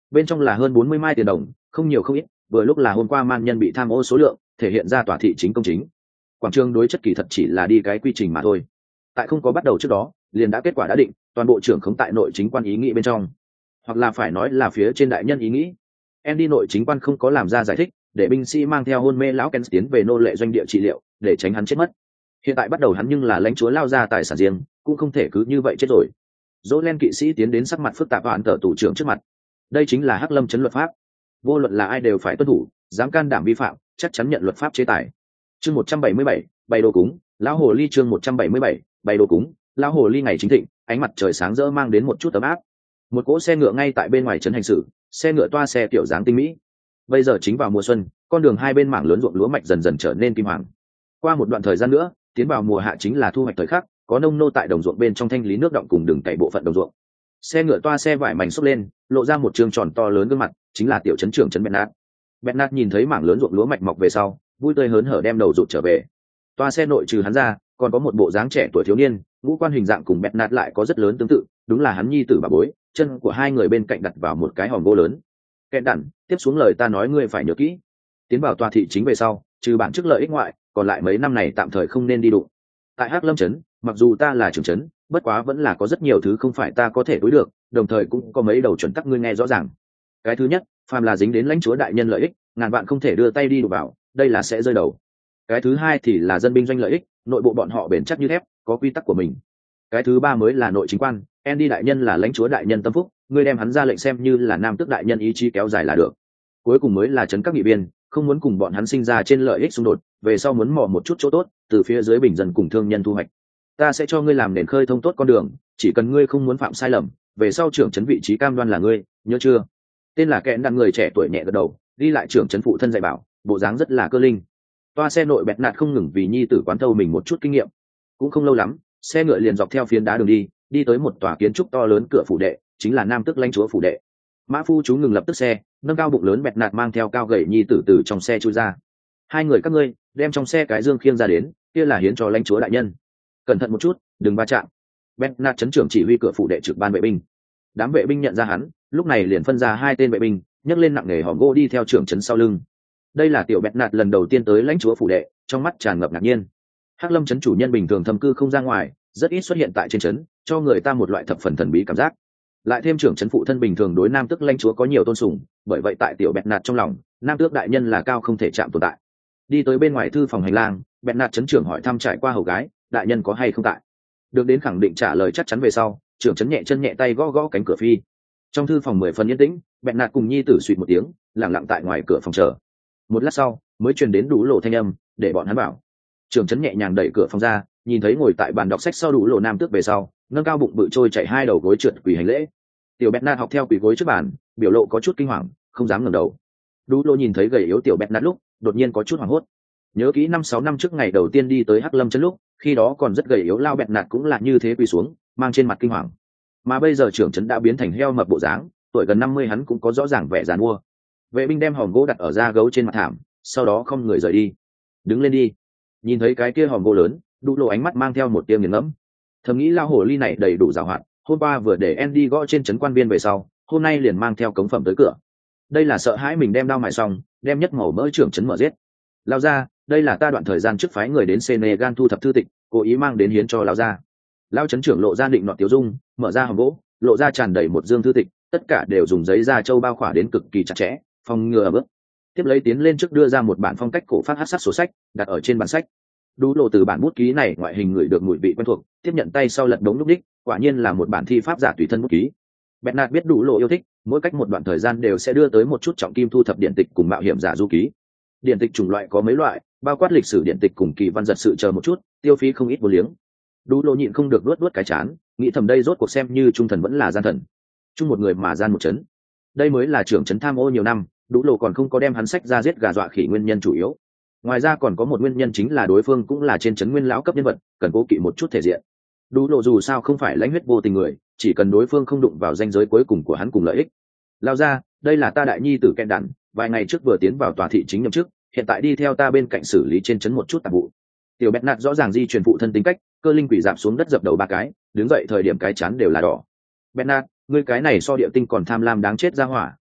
bên trong là hơn bốn mươi mai tiền đồng, không nhiều không ít, vừa lúc là hôm qua man nhân bị tham ô số lượng, thể hiện ra tòa thị chính công chính. Quảng trường đối chất kỳ thật chỉ là đi cái quy trình mà thôi. Tại không có bắt đầu trước đó, liền đã kết quả đã định, toàn bộ trưởng không tại nội chính quan ý nghĩ bên trong, hoặc là phải nói là phía trên đại nhân ý nghĩ. Andy nội chính quan không có làm ra giải thích, để binh sĩ mang theo hôn mê lão Ken tiến về nô lệ doanh địa trị liệu, để tránh hắn chết mất. Hiện tại bắt đầu hắn nhưng là lãnh chúa lao ra tài sản riêng, cũng không thể cứ như vậy chết rồi. Dỗ Len kỵ sĩ tiến đến sắc mặt phức tạp hoàn tờ tủ trưởng trước mặt. Đây chính là Hắc Lâm trấn luật pháp, vô luận là ai đều phải tuân thủ, dám can đảm vi phạm, chắc chắn nhận luật pháp chế tài. Chương một trăm bảy mươi bảy, bày đồ cúng, lão hồ ly chương một trăm bảy mươi bảy, bày đồ cúng, lão hồ ly ngày chính thịnh, ánh mặt trời sáng rỡ mang đến một chút ấm áp. Một cỗ xe ngựa ngay tại bên ngoài trấn hành xử, xe ngựa toa xe kiểu dáng tinh mỹ. Bây giờ chính vào mùa xuân, con đường hai bên mảng lớn ruộng lúa mạch dần dần trở nên kim hoàng. Qua một đoạn thời gian nữa, tiến vào mùa hạ chính là thu hoạch thời khắc, có nông nô tại đồng ruộng bên trong thanh lý nước đọng cùng đường cày bộ phận đồng ruộng. Xe ngựa toa xe vải mảnh xốc lên, lộ ra một trường tròn to lớn gương mặt, chính là tiểu trấn trưởng trấn Bernard. Bernard nhìn thấy mảng lớn ruộng lúa mạch mọc về sau, vui tươi hớn hở đem đầu rụt trở về. Toa xe nội trừ hắn ra, còn có một bộ dáng trẻ tuổi thiếu niên, ngũ quan hình dạng cùng Bernard lại có rất lớn tương tự, đúng là hắn nhi tử bà bối. Chân của hai người bên cạnh đặt vào một cái hòm gỗ lớn. Kẹn đặn, tiếp xuống lời ta nói ngươi phải nhớ kỹ. Tiến vào tòa thị chính về sau, trừ bản chức lợi ích ngoại, còn lại mấy năm này tạm thời không nên đi đụng. Tại Hắc Lâm trấn, mặc dù ta là trưởng trấn, bất quá vẫn là có rất nhiều thứ không phải ta có thể đối được, đồng thời cũng có mấy đầu chuẩn tắc ngươi nghe rõ ràng. Cái thứ nhất, phàm là dính đến lãnh chúa đại nhân lợi ích, ngàn vạn không thể đưa tay đi đụng vào, đây là sẽ rơi đầu. Cái thứ hai thì là dân binh doanh lợi ích, nội bộ bọn họ bền chắc như thép, có quy tắc của mình. Cái thứ ba mới là nội chính quan, Andy đại nhân là lãnh chúa đại nhân tâm phúc, ngươi đem hắn ra lệnh xem như là nam tước đại nhân ý chí kéo dài là được. Cuối cùng mới là trấn các nghị viên, không muốn cùng bọn hắn sinh ra trên lợi ích xung đột, về sau muốn mò một chút chỗ tốt, từ phía dưới bình dân cùng thương nhân thu hoạch. Ta sẽ cho ngươi làm nền khơi thông tốt con đường, chỉ cần ngươi không muốn phạm sai lầm, về sau trưởng trấn vị trí cam đoan là ngươi, nhớ chưa? Tên là Kẹn đàn người trẻ tuổi nhẹ gật đầu, đi lại trưởng trấn phụ thân dạy bảo, bộ dáng rất là cơ linh. Toa xe nội bẹt nạt không ngừng vì nhi tử quán thâu mình một chút kinh nghiệm. Cũng không lâu lắm, xe ngựa liền dọc theo phiến đá đường đi, đi tới một tòa kiến trúc to lớn cửa phủ đệ, chính là nam tước lãnh chúa phủ đệ. Mã phu chú ngừng lập tức xe, nâng cao bụng lớn bẹt nạt mang theo cao gầy nhi tử từ trong xe chui ra. Hai người các ngươi đem trong xe cái dương khiêng ra đến, kia là hiến cho lãnh chúa đại nhân. Cẩn thận một chút, đừng va chạm. Bẹt nạt trấn trưởng chỉ huy cửa phủ đệ trực ban vệ binh. Đám vệ binh nhận ra hắn, lúc này liền phân ra hai tên vệ binh, nhấc lên nặng nề hòm gỗ đi theo trưởng trấn sau lưng. Đây là tiểu bẹt nạt lần đầu tiên tới lãnh chúa phủ đệ, trong mắt tràn ngập ngạc nhiên. Hắc Lâm trấn chủ nhân bình thường thâm cư không ra ngoài, rất ít xuất hiện tại trên trấn, cho người ta một loại thập phần thần bí cảm giác. Lại thêm trưởng trấn phụ thân bình thường đối nam tước lãnh chúa có nhiều tôn sùng, bởi vậy tại tiểu bẹt nạt trong lòng, nam tước đại nhân là cao không thể chạm tồn tại. Đi tới bên ngoài thư phòng hành lang, bẹt nạt trấn trưởng hỏi thăm trải qua hầu gái, đại nhân có hay không tại. Được đến khẳng định trả lời chắc chắn về sau, trưởng trấn nhẹ chân nhẹ tay gõ gõ cánh cửa phi. Trong thư phòng mười phần yên tĩnh, bẹt nạt cùng nhi tử suýt một tiếng, lặng lặng tại ngoài cửa phòng chờ. Một lát sau, mới truyền đến đủ lộ thanh âm, để bọn hắn bảo. Trưởng trấn nhẹ nhàng đẩy cửa phòng ra, nhìn thấy ngồi tại bàn đọc sách sau đủ lộ nam tước về sau, nâng cao bụng bự trôi chạy hai đầu gối trượt quỳ hành lễ. Tiểu Bernard học theo quỳ gối trước bàn, biểu lộ có chút kinh hoàng, không dám ngẩng đầu. Đủ lộ nhìn thấy gầy yếu tiểu Bernard lúc, đột nhiên có chút hoảng hốt. Nhớ kỹ năm sáu năm trước ngày đầu tiên đi tới Hắc Lâm trấn lúc, khi đó còn rất gầy yếu lao Bernard cũng là như thế quỳ xuống, mang trên mặt kinh hoàng. Mà bây giờ trưởng trấn đã biến thành heo mập bộ dáng, tuổi gần năm mươi hắn cũng có rõ ràng vẻ giàn mua. Vệ binh đem hòm gỗ đặt ở da gấu trên mặt thảm, sau đó không người rời đi. Đứng lên đi. Nhìn thấy cái kia hòm gỗ lớn, Đủ lộ ánh mắt mang theo một tia nghiền ngẫm. Thầm nghĩ lao hồ ly này đầy đủ giàu hoạt, hôm qua vừa để Andy gõ trên trấn quan viên về sau, hôm nay liền mang theo cống phẩm tới cửa. Đây là sợ hãi mình đem đao mài xong, đem nhất màu mỡ trưởng trấn mở giết. Lao ra, đây là ta đoạn thời gian trước phái người đến Senegal thu thập thư tịch, cố ý mang đến hiến cho lao ra. Lao trấn trưởng lộ ra định nọt tiêu dung, mở ra hòm gỗ, lộ ra tràn đầy một dương thư tịch, tất cả đều dùng giấy da trâu bao khỏa đến cực kỳ chặt chẽ, phòng ngừa bước. Tiếp lấy tiến lên trước đưa ra một bản phong cách cổ phát hắc sắc sổ sách, đặt ở trên bản sách. Đủ lộ từ bản bút ký này ngoại hình người được mùi vị quen thuộc, tiếp nhận tay sau lật đống lúc đích, quả nhiên là một bản thi pháp giả tùy thân bút ký. Bernard biết Đủ lộ yêu thích, mỗi cách một đoạn thời gian đều sẽ đưa tới một chút trọng kim thu thập điển tịch cùng mạo hiểm giả du ký. Điển tịch chủng loại có mấy loại, bao quát lịch sử điển tịch cùng kỳ văn giật sự chờ một chút, tiêu phí không ít vô liếng. Đủ lộ nhịn không được luốt luốt cái chán, nghĩ thầm đây rốt cuộc xem như trung thần vẫn là gian thần. Chung một người mà gian một chấn. Đây mới là trưởng trấn tham ô nhiều năm, Đủ lộ còn không có đem hắn sách ra giết gà dọa khỉ nguyên nhân chủ yếu. Ngoài ra còn có một nguyên nhân chính là đối phương cũng là trên trấn nguyên lão cấp nhân vật, cần cố kỵ một chút thể diện. Đủ lộ dù sao không phải lãnh huyết vô tình người, chỉ cần đối phương không đụng vào ranh giới cuối cùng của hắn cùng lợi ích. Lao ra, đây là ta đại nhi tử Kẹn đản, vài ngày trước vừa tiến vào tòa thị chính nhậm chức, hiện tại đi theo ta bên cạnh xử lý trên trấn một chút tạp vụ. Tiểu Bernard rõ ràng di truyền phụ thân tính cách, cơ linh quỷ dạp xuống đất dập đầu ba cái, đứng dậy thời điểm cái chán đều là đỏ. Bernard, ngươi cái này so địa tinh còn tham lam đáng chết ra hỏa,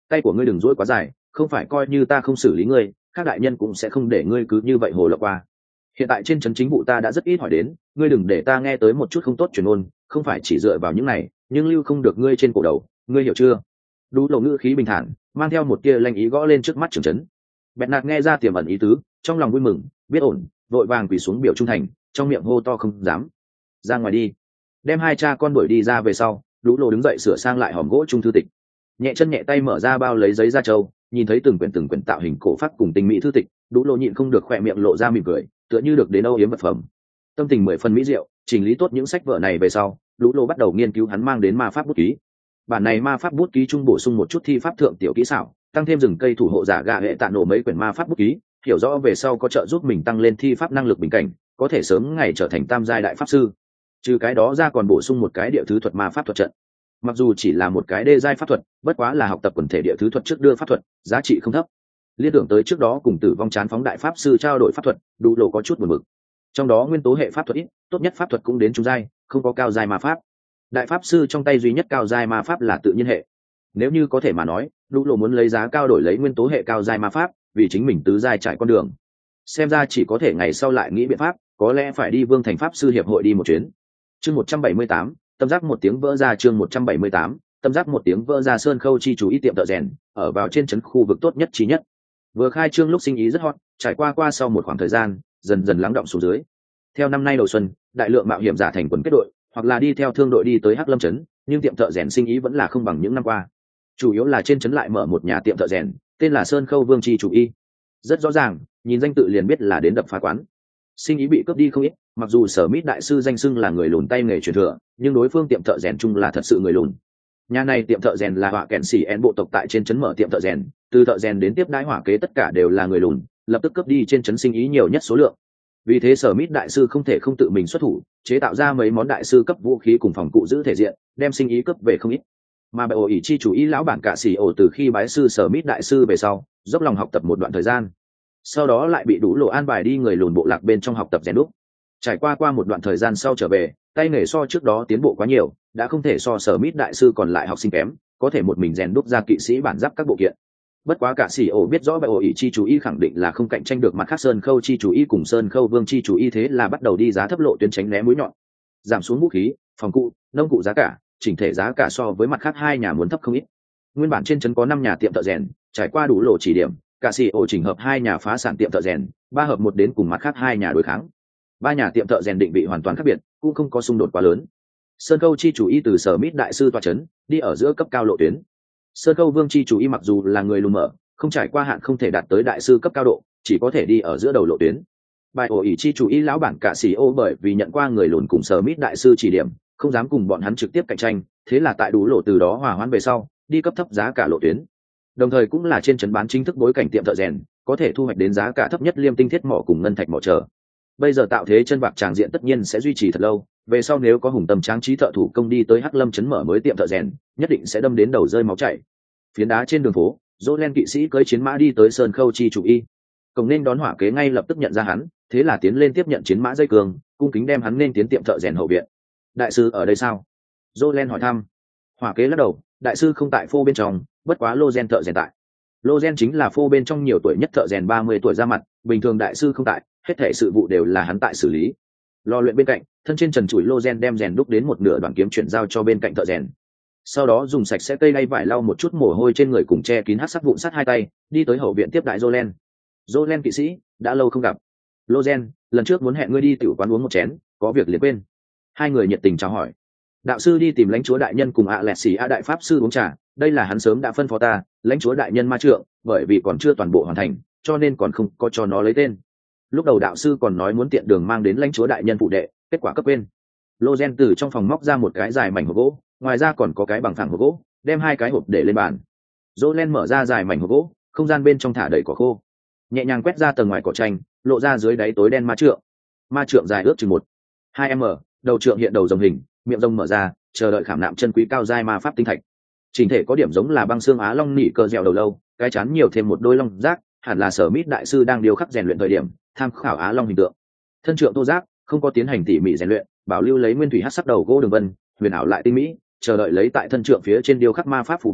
tay của ngươi đừng dỗi quá dài, không phải coi như ta không xử lý ngươi, các đại nhân cũng sẽ không để ngươi cứ như vậy hồ lộng qua. Hiện tại trên trấn chính vụ ta đã rất ít hỏi đến, ngươi đừng để ta nghe tới một chút không tốt truyền ôn, không phải chỉ dựa vào những này, nhưng lưu không được ngươi trên cổ đầu, ngươi hiểu chưa? Đủ lộ ngữ khí bình thản, mang theo một tia lanh ý gõ lên trước mắt trưởng trấn. Bẹt nạt nghe ra tiềm ẩn ý tứ, trong lòng vui mừng, biết ổn, vội vàng quỳ xuống biểu trung thành, trong miệng hô to không dám. Ra ngoài đi. Đem hai cha con đuổi đi ra về sau, Đủ lộ đứng dậy sửa sang lại hòm gỗ trung thư tịch, nhẹ chân nhẹ tay mở ra bao lấy giấy da trâu, nhìn thấy từng quyển từng quyển tạo hình cổ pháp cùng tinh mỹ thư tịch, Đủ lộ nhịn không được khỏe miệng lộ ra mỉm cười, tựa như được đến âu yếm vật phẩm. Tâm tình mười phần mỹ diệu, chỉnh lý tốt những sách vở này về sau, Đủ lộ bắt đầu nghiên cứu hắn mang đến ma pháp bút ký. Bản này ma pháp bút ký trung bổ sung một chút thi pháp thượng tiểu kỹ xảo, tăng thêm rừng cây thủ hộ giả gạ hệ tạ nổ mấy quyển ma pháp bút ký, hiểu rõ về sau có trợ giúp mình tăng lên thi pháp năng lực bình cảnh, có thể sớm ngày trở thành tam giai đại pháp sư. Trừ cái đó ra còn bổ sung một cái địa thứ thuật ma pháp thuật trận. Mặc dù chỉ là một cái đê giai pháp thuật, bất quá là học tập quần thể địa thứ thuật trước đưa pháp thuật, giá trị không thấp. Liên tưởng tới trước đó cùng Tử Vong chán phóng đại pháp sư trao đổi pháp thuật, Đủ lộ có chút buồn bực. Trong đó nguyên tố hệ pháp thuật ít, tốt nhất pháp thuật cũng đến trung giai, không có cao giai ma pháp. Đại pháp sư trong tay duy nhất cao giai ma pháp là tự nhiên hệ. Nếu như có thể mà nói, Đủ lộ muốn lấy giá cao đổi lấy nguyên tố hệ cao giai ma pháp, vì chính mình tứ giai trải con đường. Xem ra chỉ có thể ngày sau lại nghĩ biện pháp, có lẽ phải đi Vương thành pháp sư hiệp hội đi một chuyến. Chương một trăm bảy mươi tám, tâm giác một tiếng vỡ ra. Chương một trăm bảy mươi tám, tâm giác một tiếng vỡ ra. Sơn Khâu chi chủ ý tiệm thợ rèn, ở vào trên trấn khu vực tốt nhất trí nhất. Vừa khai trương lúc sinh ý rất hot, trải qua qua sau một khoảng thời gian, dần dần lắng động xuống dưới. Theo năm nay đầu xuân, đại lượng mạo hiểm giả thành quần kết đội, hoặc là đi theo thương đội đi tới Hắc Lâm trấn, nhưng tiệm thợ rèn sinh ý vẫn là không bằng những năm qua. Chủ yếu là trên trấn lại mở một nhà tiệm thợ rèn, tên là Sơn Khâu Vương chi chủ y. Rất rõ ràng, nhìn danh tự liền biết là đến đập phá quán. Sinh ý bị cướp đi không ít, mặc dù Sở Mít đại sư danh xưng là người lùn tay nghề truyền thừa, nhưng đối phương tiệm thợ rèn chung là thật sự người lùn. Nhà này tiệm thợ rèn là họa kẹn xỉ en bộ tộc tại trên trấn mở tiệm thợ rèn, từ thợ rèn đến tiếp đãi hỏa kế tất cả đều là người lùn, lập tức cướp đi trên trấn sinh ý nhiều nhất số lượng. Vì thế Sở Mít đại sư không thể không tự mình xuất thủ, chế tạo ra mấy món đại sư cấp vũ khí cùng phòng cụ giữ thể diện, đem sinh ý cướp về không ít. Mà bệ ổ ỷ chi chủ ý lão bản cả xỉ ổ từ khi bái sư Sở Mít đại sư về sau, dốc lòng học tập một đoạn thời gian. Sau đó lại bị Đủ lộ an bài đi người lùn bộ lạc bên trong học tập rèn đúc. Trải qua qua một đoạn thời gian sau trở về, tay nghề so trước đó tiến bộ quá nhiều, đã không thể so Sở Mít đại sư còn lại học sinh kém, có thể một mình rèn đúc ra kỵ sĩ bản giáp các bộ kiện. Bất quá cả xỉ ổ biết rõ bệ ổ ỷ chi chủ y khẳng định là không cạnh tranh được mặt khác Sơn Khâu chi chủ y cùng Sơn Khâu Vương chi chủ y, thế là bắt đầu đi giá thấp lộ tuyến tránh né mũi nhọn, giảm xuống vũ khí, phòng cụ, nông cụ giá cả, chỉnh thể giá cả so với mặt khác hai nhà muốn thấp không ít. Nguyên bản trên trấn có năm nhà tiệm thợ rèn, trải qua Đủ lộ chỉ điểm, cả xỉ ổ chỉnh hợp hai nhà phá sản tiệm thợ rèn, ba hợp một đến cùng mặt khác hai nhà đối kháng. Ba nhà tiệm thợ rèn định vị hoàn toàn khác biệt, cũng không có xung đột quá lớn. Sơn Khâu chi chủ y từ Sở Mít đại sư tọa trấn, đi ở giữa cấp cao lộ tuyến. Sơn Khâu Vương chi chủ y mặc dù là người lùn mở, không trải qua hạn không thể đạt tới đại sư cấp cao độ, chỉ có thể đi ở giữa đầu lộ tuyến. Bài ổ ỷ chi chủ y lão bản cả xỉ ô bởi vì nhận qua người lùn cùng Sở Mít đại sư chỉ điểm, không dám cùng bọn hắn trực tiếp cạnh tranh, thế là tại Đủ lộ từ đó hòa hoãn về sau, đi cấp thấp giá cả lộ tuyến. Đồng thời cũng là trên trấn bán chính thức bối cảnh tiệm thợ rèn, có thể thu hoạch đến giá cả thấp nhất liêm tinh thiết mỏ cùng ngân thạch mỏ chờ. Bây giờ tạo thế chân bạc tràng diện tất nhiên sẽ duy trì thật lâu, về sau nếu có hùng tâm tráng trí thợ thủ công đi tới Hắc Lâm trấn mở mới tiệm thợ rèn, nhất định sẽ đâm đến đầu rơi máu chảy. Phiến đá trên đường phố, Dỗ Len kỵ sĩ cưỡi chiến mã đi tới Sơn Khâu chi chủ y. Cổng nên đón hỏa kế ngay lập tức nhận ra hắn, thế là tiến lên tiếp nhận chiến mã dây cường, cung kính đem hắn nên tiến tiệm thợ rèn hậu viện. Đại sư ở đây sao? Dỗ Len hỏi thăm. Hỏa kế lắc đầu, đại sư không tại phô bên trong, bất quá Lô Gen thợ rèn tại. Lô Gen chính là phô bên trong nhiều tuổi nhất thợ rèn, ba mươi tuổi ra mặt, bình thường đại sư không tại, hết thảy sự vụ đều là hắn tại xử lý. Lò luyện bên cạnh, thân trên trần chuỗi Lô Gen đem rèn đúc đến một nửa đoạn kiếm chuyển giao cho bên cạnh thợ rèn. Sau đó dùng sạch sẽ cây đay vải lau một chút mồ hôi trên người cùng che kín hắc sắc vụn sắt hai tay, đi tới hậu viện tiếp đại Jolen. Jolen kỵ sĩ, đã lâu không gặp. Lô Gen, lần trước muốn hẹn ngươi đi tiểu quán uống một chén, có việc liền quên. Hai người nhiệt tình chào hỏi. Đạo sư đi tìm lãnh chúa đại nhân cùng ạ lẹt xì a đại pháp sư uống trà, đây là hắn sớm đã phân phó ta, lãnh chúa đại nhân ma trượng, bởi vì còn chưa toàn bộ hoàn thành, cho nên còn không có cho nó lấy tên. Lúc đầu đạo sư còn nói muốn tiện đường mang đến lãnh chúa đại nhân phụ đệ, kết quả cấp quên. Lô Gen từ trong phòng móc ra một cái dài mảnh hộp gỗ, ngoài ra còn có cái bằng phẳng hộp gỗ, đem hai cái hộp để lên bàn. Jolen mở ra dài mảnh hộp gỗ, không gian bên trong thả đầy cỏ khô, nhẹ nhàng quét ra tầng ngoài cỏ tranh, lộ ra dưới đáy tối đen ma trượng. Ma trượng dài ước chừng một hai m, đầu trượng hiện đầu rồng hình, miệng rồng mở ra, chờ đợi khảm nạm chân quý cao giai ma pháp tinh thạch. Chỉnh thể có điểm giống là băng xương á long nỉ cờ dẻo đầu lâu, cái chán nhiều thêm một đôi long giác, hẳn là Sở Mít đại sư đang điều khắc rèn luyện thời điểm tham khảo á long hình tượng. Thân trượng tô giác, không có tiến hành tỉ mỉ rèn luyện, bảo lưu lấy nguyên thủy hắc sắc đầu gỗ đường vân, huyền ảo lại tinh mỹ, chờ đợi lấy tại thân trượng phía trên điêu khắc ma pháp phù văn,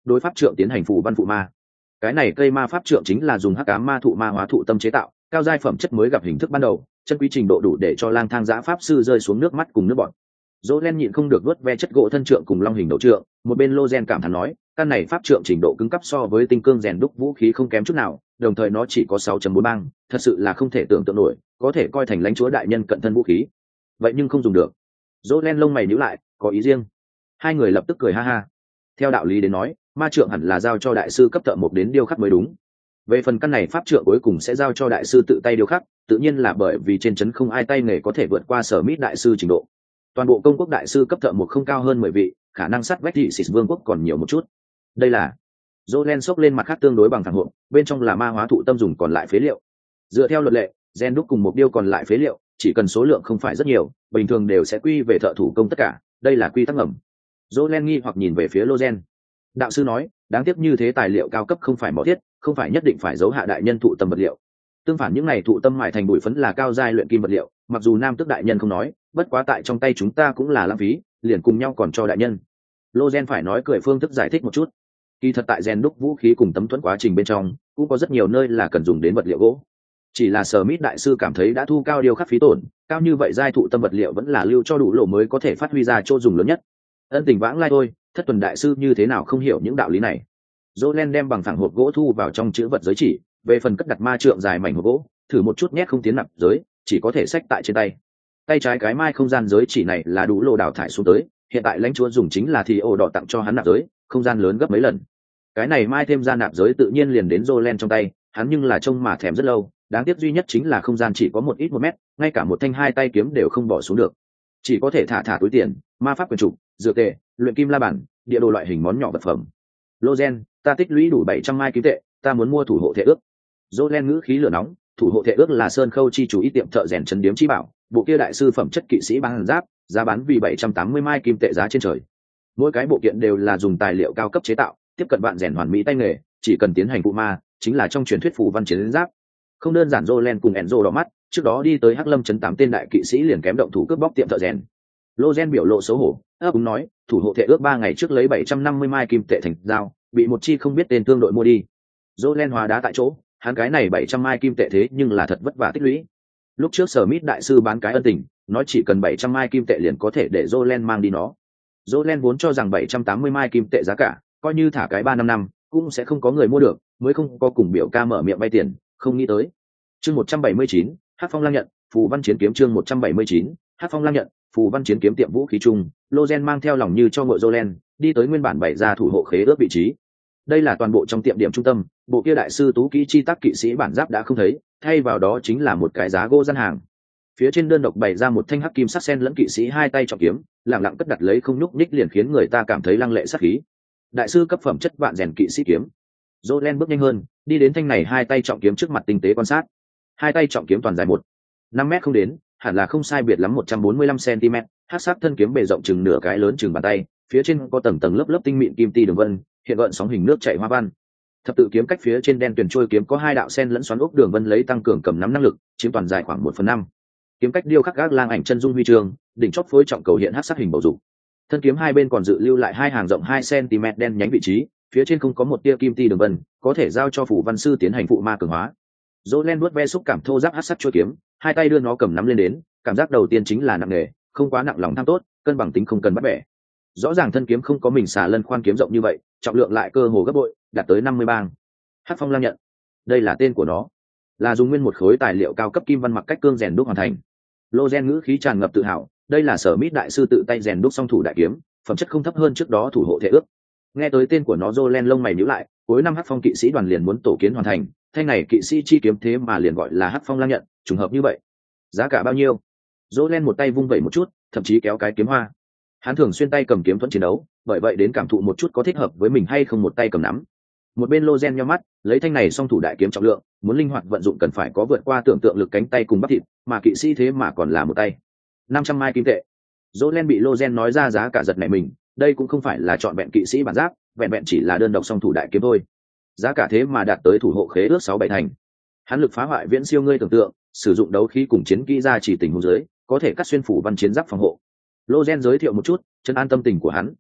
đối pháp trượng tiến hành phù văn phụ ma. Cái này cây ma pháp trượng chính là dùng hắc ám ma thụ ma hóa thụ tâm chế tạo, cao giai phẩm chất mới gặp hình thức ban đầu, chân quý trình độ đủ để cho lang thang giã pháp sư rơi xuống nước mắt cùng nước bọt. Jolen nhịn không được vớt ve chất gỗ thân trượng cùng long hình đầu trượng, một bên Lozen cảm thán nói, căn này pháp trượng trình độ cứng cấp so với tinh cương rèn đúc vũ khí không kém chút nào, đồng thời nó chỉ có sáu chấm bốn băng, thật sự là không thể tưởng tượng nổi, có thể coi thành lãnh chúa đại nhân cận thân vũ khí. Vậy nhưng không dùng được. Jolen lông mày nhíu lại, có ý riêng. Hai người lập tức cười ha ha. Theo đạo lý đến nói, ma trượng hẳn là giao cho đại sư cấp thợ một đến điêu khắc mới đúng. Về phần căn này pháp trượng cuối cùng sẽ giao cho đại sư tự tay điêu khắc, tự nhiên là bởi vì trên trấn không ai tay nghề có thể vượt qua sở mít đại sư trình độ. Toàn bộ công quốc đại sư cấp thợ một không cao hơn mười vị, khả năng sắt vách thị xịt vương quốc còn nhiều một chút. Đây là Jolen xốc lên mặt khác tương đối bằng thẳng hộp, bên trong là ma hóa thụ tâm dùng còn lại phế liệu. Dựa theo luật lệ, gen đúc cùng một điêu còn lại phế liệu, chỉ cần số lượng không phải rất nhiều, bình thường đều sẽ quy về thợ thủ công tất cả, đây là quy tắc ngầm. Jolen nghi hoặc nhìn về phía Lozen. Đạo sư nói, đáng tiếc như thế tài liệu cao cấp không phải mỏ thiết, không phải nhất định phải giấu hạ đại nhân thụ tâm vật liệu. Tương phản những này thụ tâm mài thành bụi phấn là cao giai luyện kim vật liệu, mặc dù nam tước đại nhân không nói, bất quá tại trong tay chúng ta cũng là lãng phí, liền cùng nhau còn cho đại nhân. Lozen phải nói cười phương thức giải thích một chút. Kỳ thật tại rèn đúc vũ khí cùng tấm thuẫn quá trình bên trong, cũng có rất nhiều nơi là cần dùng đến vật liệu gỗ. Chỉ là Smith đại sư cảm thấy đã thu cao điêu khắc phí tổn, cao như vậy giai thụ tâm vật liệu vẫn là lưu cho đủ lộ mới có thể phát huy ra chỗ dùng lớn nhất. Ân tình vãng lai thôi, thất tuần đại sư như thế nào không hiểu những đạo lý này. Jolen đem bằng phẳng hộp gỗ thu vào trong chữ vật giới chỉ, về phần cất đặt ma trượng dài mảnh hộp gỗ, thử một chút nhét không tiến nạp giới, chỉ có thể xách tại trên tay. Tay trái cái mai không gian giới chỉ này là đủ lộ đào thải xuống tới, hiện tại lãnh chúa dùng chính là thì ổ đỏ tặng cho hắn nạp giới, không gian lớn gấp mấy lần. Cái này mai thêm ra nạp giới tự nhiên liền đến Jolen trong tay, hắn nhưng là trông mà thèm rất lâu, đáng tiếc duy nhất chính là không gian chỉ có một ít một mét, ngay cả một thanh hai tay kiếm đều không bỏ xuống được, chỉ có thể thả thả túi tiền, ma pháp quyền trục, dược tệ, luyện kim la bản, địa đồ loại hình món nhỏ vật phẩm. Lozen, ta tích lũy đủ bảy trăm mai kim tệ, ta muốn mua thủ hộ thể ước. Jolen ngữ khí lửa nóng, thủ hộ thể ước là sơn khâu chi chủ ý tiệm thợ rèn trấn điếm chi bảo, bộ kia đại sư phẩm chất kỵ sĩ bằng giáp, giá bán vì bảy trăm tám mươi mai kim tệ giá trên trời. Mỗi cái bộ kiện đều là dùng tài liệu cao cấp chế tạo, tiếp cận bạn rèn hoàn mỹ tay nghề, chỉ cần tiến hành phụ ma, chính là trong truyền thuyết phù văn chiến giáp. Không đơn giản. Jolen cùng Enzo đỏ mắt, trước đó đi tới Hắc Lâm trấn tám tên đại kỵ sĩ liền kém động thủ cướp bóc tiệm thợ rèn. Lozen biểu lộ xấu hổ, ấp úng nói, thủ hộ thể ước ba ngày trước lấy bảy trăm năm mươi mai kim tệ thành giao, bị một chi không biết tên thương đội mua đi. Jolen hóa đá tại chỗ, hắn cái này bảy trăm mai kim tệ thế nhưng là thật vất vả tích lũy. Lúc trước Smith đại sư bán cái ân tình, nói chỉ cần bảy trăm mai kim tệ liền có thể để Jolen mang đi nó. Jolen vốn cho rằng bảy trăm tám mươi mai kim tệ giá cả, coi như thả cái ba năm năm, cũng sẽ không có người mua được, mới không có cùng biểu ca mở miệng vay tiền, không nghĩ tới. Chương một trăm bảy mươi chín, Hắc Phong Lang nhận, phù văn chiến kiếm chương một trăm bảy mươi chín, Hắc Phong Lang nhận, phù văn chiến kiếm tiệm vũ khí chung, Lozen mang theo lòng như cho ngựa Jolen, đi tới nguyên bản bày ra thủ hộ khế ước vị trí. Đây là toàn bộ trong tiệm điểm trung tâm, bộ kia đại sư tú kỹ chi tác kỵ sĩ bản giáp đã không thấy, thay vào đó chính là một cái giá gỗ gian hàng. Phía trên đơn độc bày ra một thanh hắc kim sắc sen lẫn kỵ sĩ hai tay trọng kiếm, lặng lặng cất đặt lấy không nhúc nhích liền khiến người ta cảm thấy lăng lệ sắc khí. Đại sư cấp phẩm chất vạn rèn kỵ sĩ kiếm. Jolen bước nhanh hơn, đi đến thanh này hai tay trọng kiếm trước mặt tinh tế quan sát. Hai tay trọng kiếm toàn dài một năm mét không đến, hẳn là không sai biệt lắm một trăm bốn mươi lăm xăng-ti-mét, hắc sắc thân kiếm bề rộng chừng nửa cái lớn chừng bàn tay, phía trên có tầng tầng lớp lớp tinh mịn kim ti đường vân, hiện gợn sóng hình nước chảy hoa văn. Thập tự kiếm cách phía trên đen tuyền trôi kiếm có hai đạo sen lẫn xoắn ốc đường vân lấy tăng cường cầm nắm năng lực, chiếm toàn dài khoảng một phần năm. Kiếm cách điêu khắc gác lang ảnh chân dung huy chương, đỉnh chóp phối trọng cầu hiện hắc sắc hình bầu dục. Thân kiếm hai bên còn dự lưu lại hai hàng rộng hai xăng-ti-mét đen nhánh vị trí, phía trên không có một tia kim ti đường vân, có thể giao cho phủ văn sư tiến hành phụ ma cường hóa. Jolen vuốt ve xúc cảm thô ráp hắc sắc chuôi kiếm, hai tay đưa nó cầm nắm lên đến, cảm giác đầu tiên chính là nặng nề, không quá nặng lòng tham tốt, cân bằng tính không cần bắt bẻ. Rõ ràng thân kiếm không có mình xà lân khoan kiếm rộng như vậy, trọng lượng lại cơ hồ gấp bội, đạt tới năm mươi bang. Hắc Phong Lang nhận, đây là tên của nó, là dùng nguyên một khối tài liệu cao cấp kim văn mặc cách cương rèn đúc hoàn thành. Lozen ngữ khí tràn ngập tự hào, đây là Sở Mít đại sư tự tay rèn đúc song thủ đại kiếm, phẩm chất không thấp hơn trước đó thủ hộ thể ước. Nghe tới tên của nó, Jolen lông mày nhíu lại, cuối năm Hắc Phong kỵ sĩ đoàn liền muốn tổ kiến hoàn thành, thanh này kỵ sĩ chi kiếm thế mà liền gọi là Hắc Phong Lang nhận, trùng hợp như vậy. Giá cả bao nhiêu? Jolen một tay vung vẩy một chút, thậm chí kéo cái kiếm hoa. Hắn thường xuyên tay cầm kiếm thuẫn chiến đấu, bởi vậy đến cảm thụ một chút có thích hợp với mình hay không một tay cầm nắm. Một bên Lozen nhíu mắt, lấy thanh này song thủ đại kiếm trọng lượng, muốn linh hoạt vận dụng cần phải có vượt qua tưởng tượng lực cánh tay cùng bắp thịt, mà kỵ sĩ thế mà còn là một tay. năm trăm mai kim tệ. Jolen bị Lozen nói ra giá cả giật nảy mình, đây cũng không phải là chọn vẹn kỵ sĩ bản giáp, vẹn vẹn chỉ là đơn độc song thủ đại kiếm thôi. Giá cả thế mà đạt tới thủ hộ khế ước sáu bảy thành. Hắn lực phá hoại viễn siêu ngươi tưởng tượng, sử dụng đấu khí cùng chiến kỹ ra chỉ tình huống dưới, có thể cắt xuyên phủ văn chiến giáp phòng hộ. Lozen giới thiệu một chút, chân an tâm tình của hắn.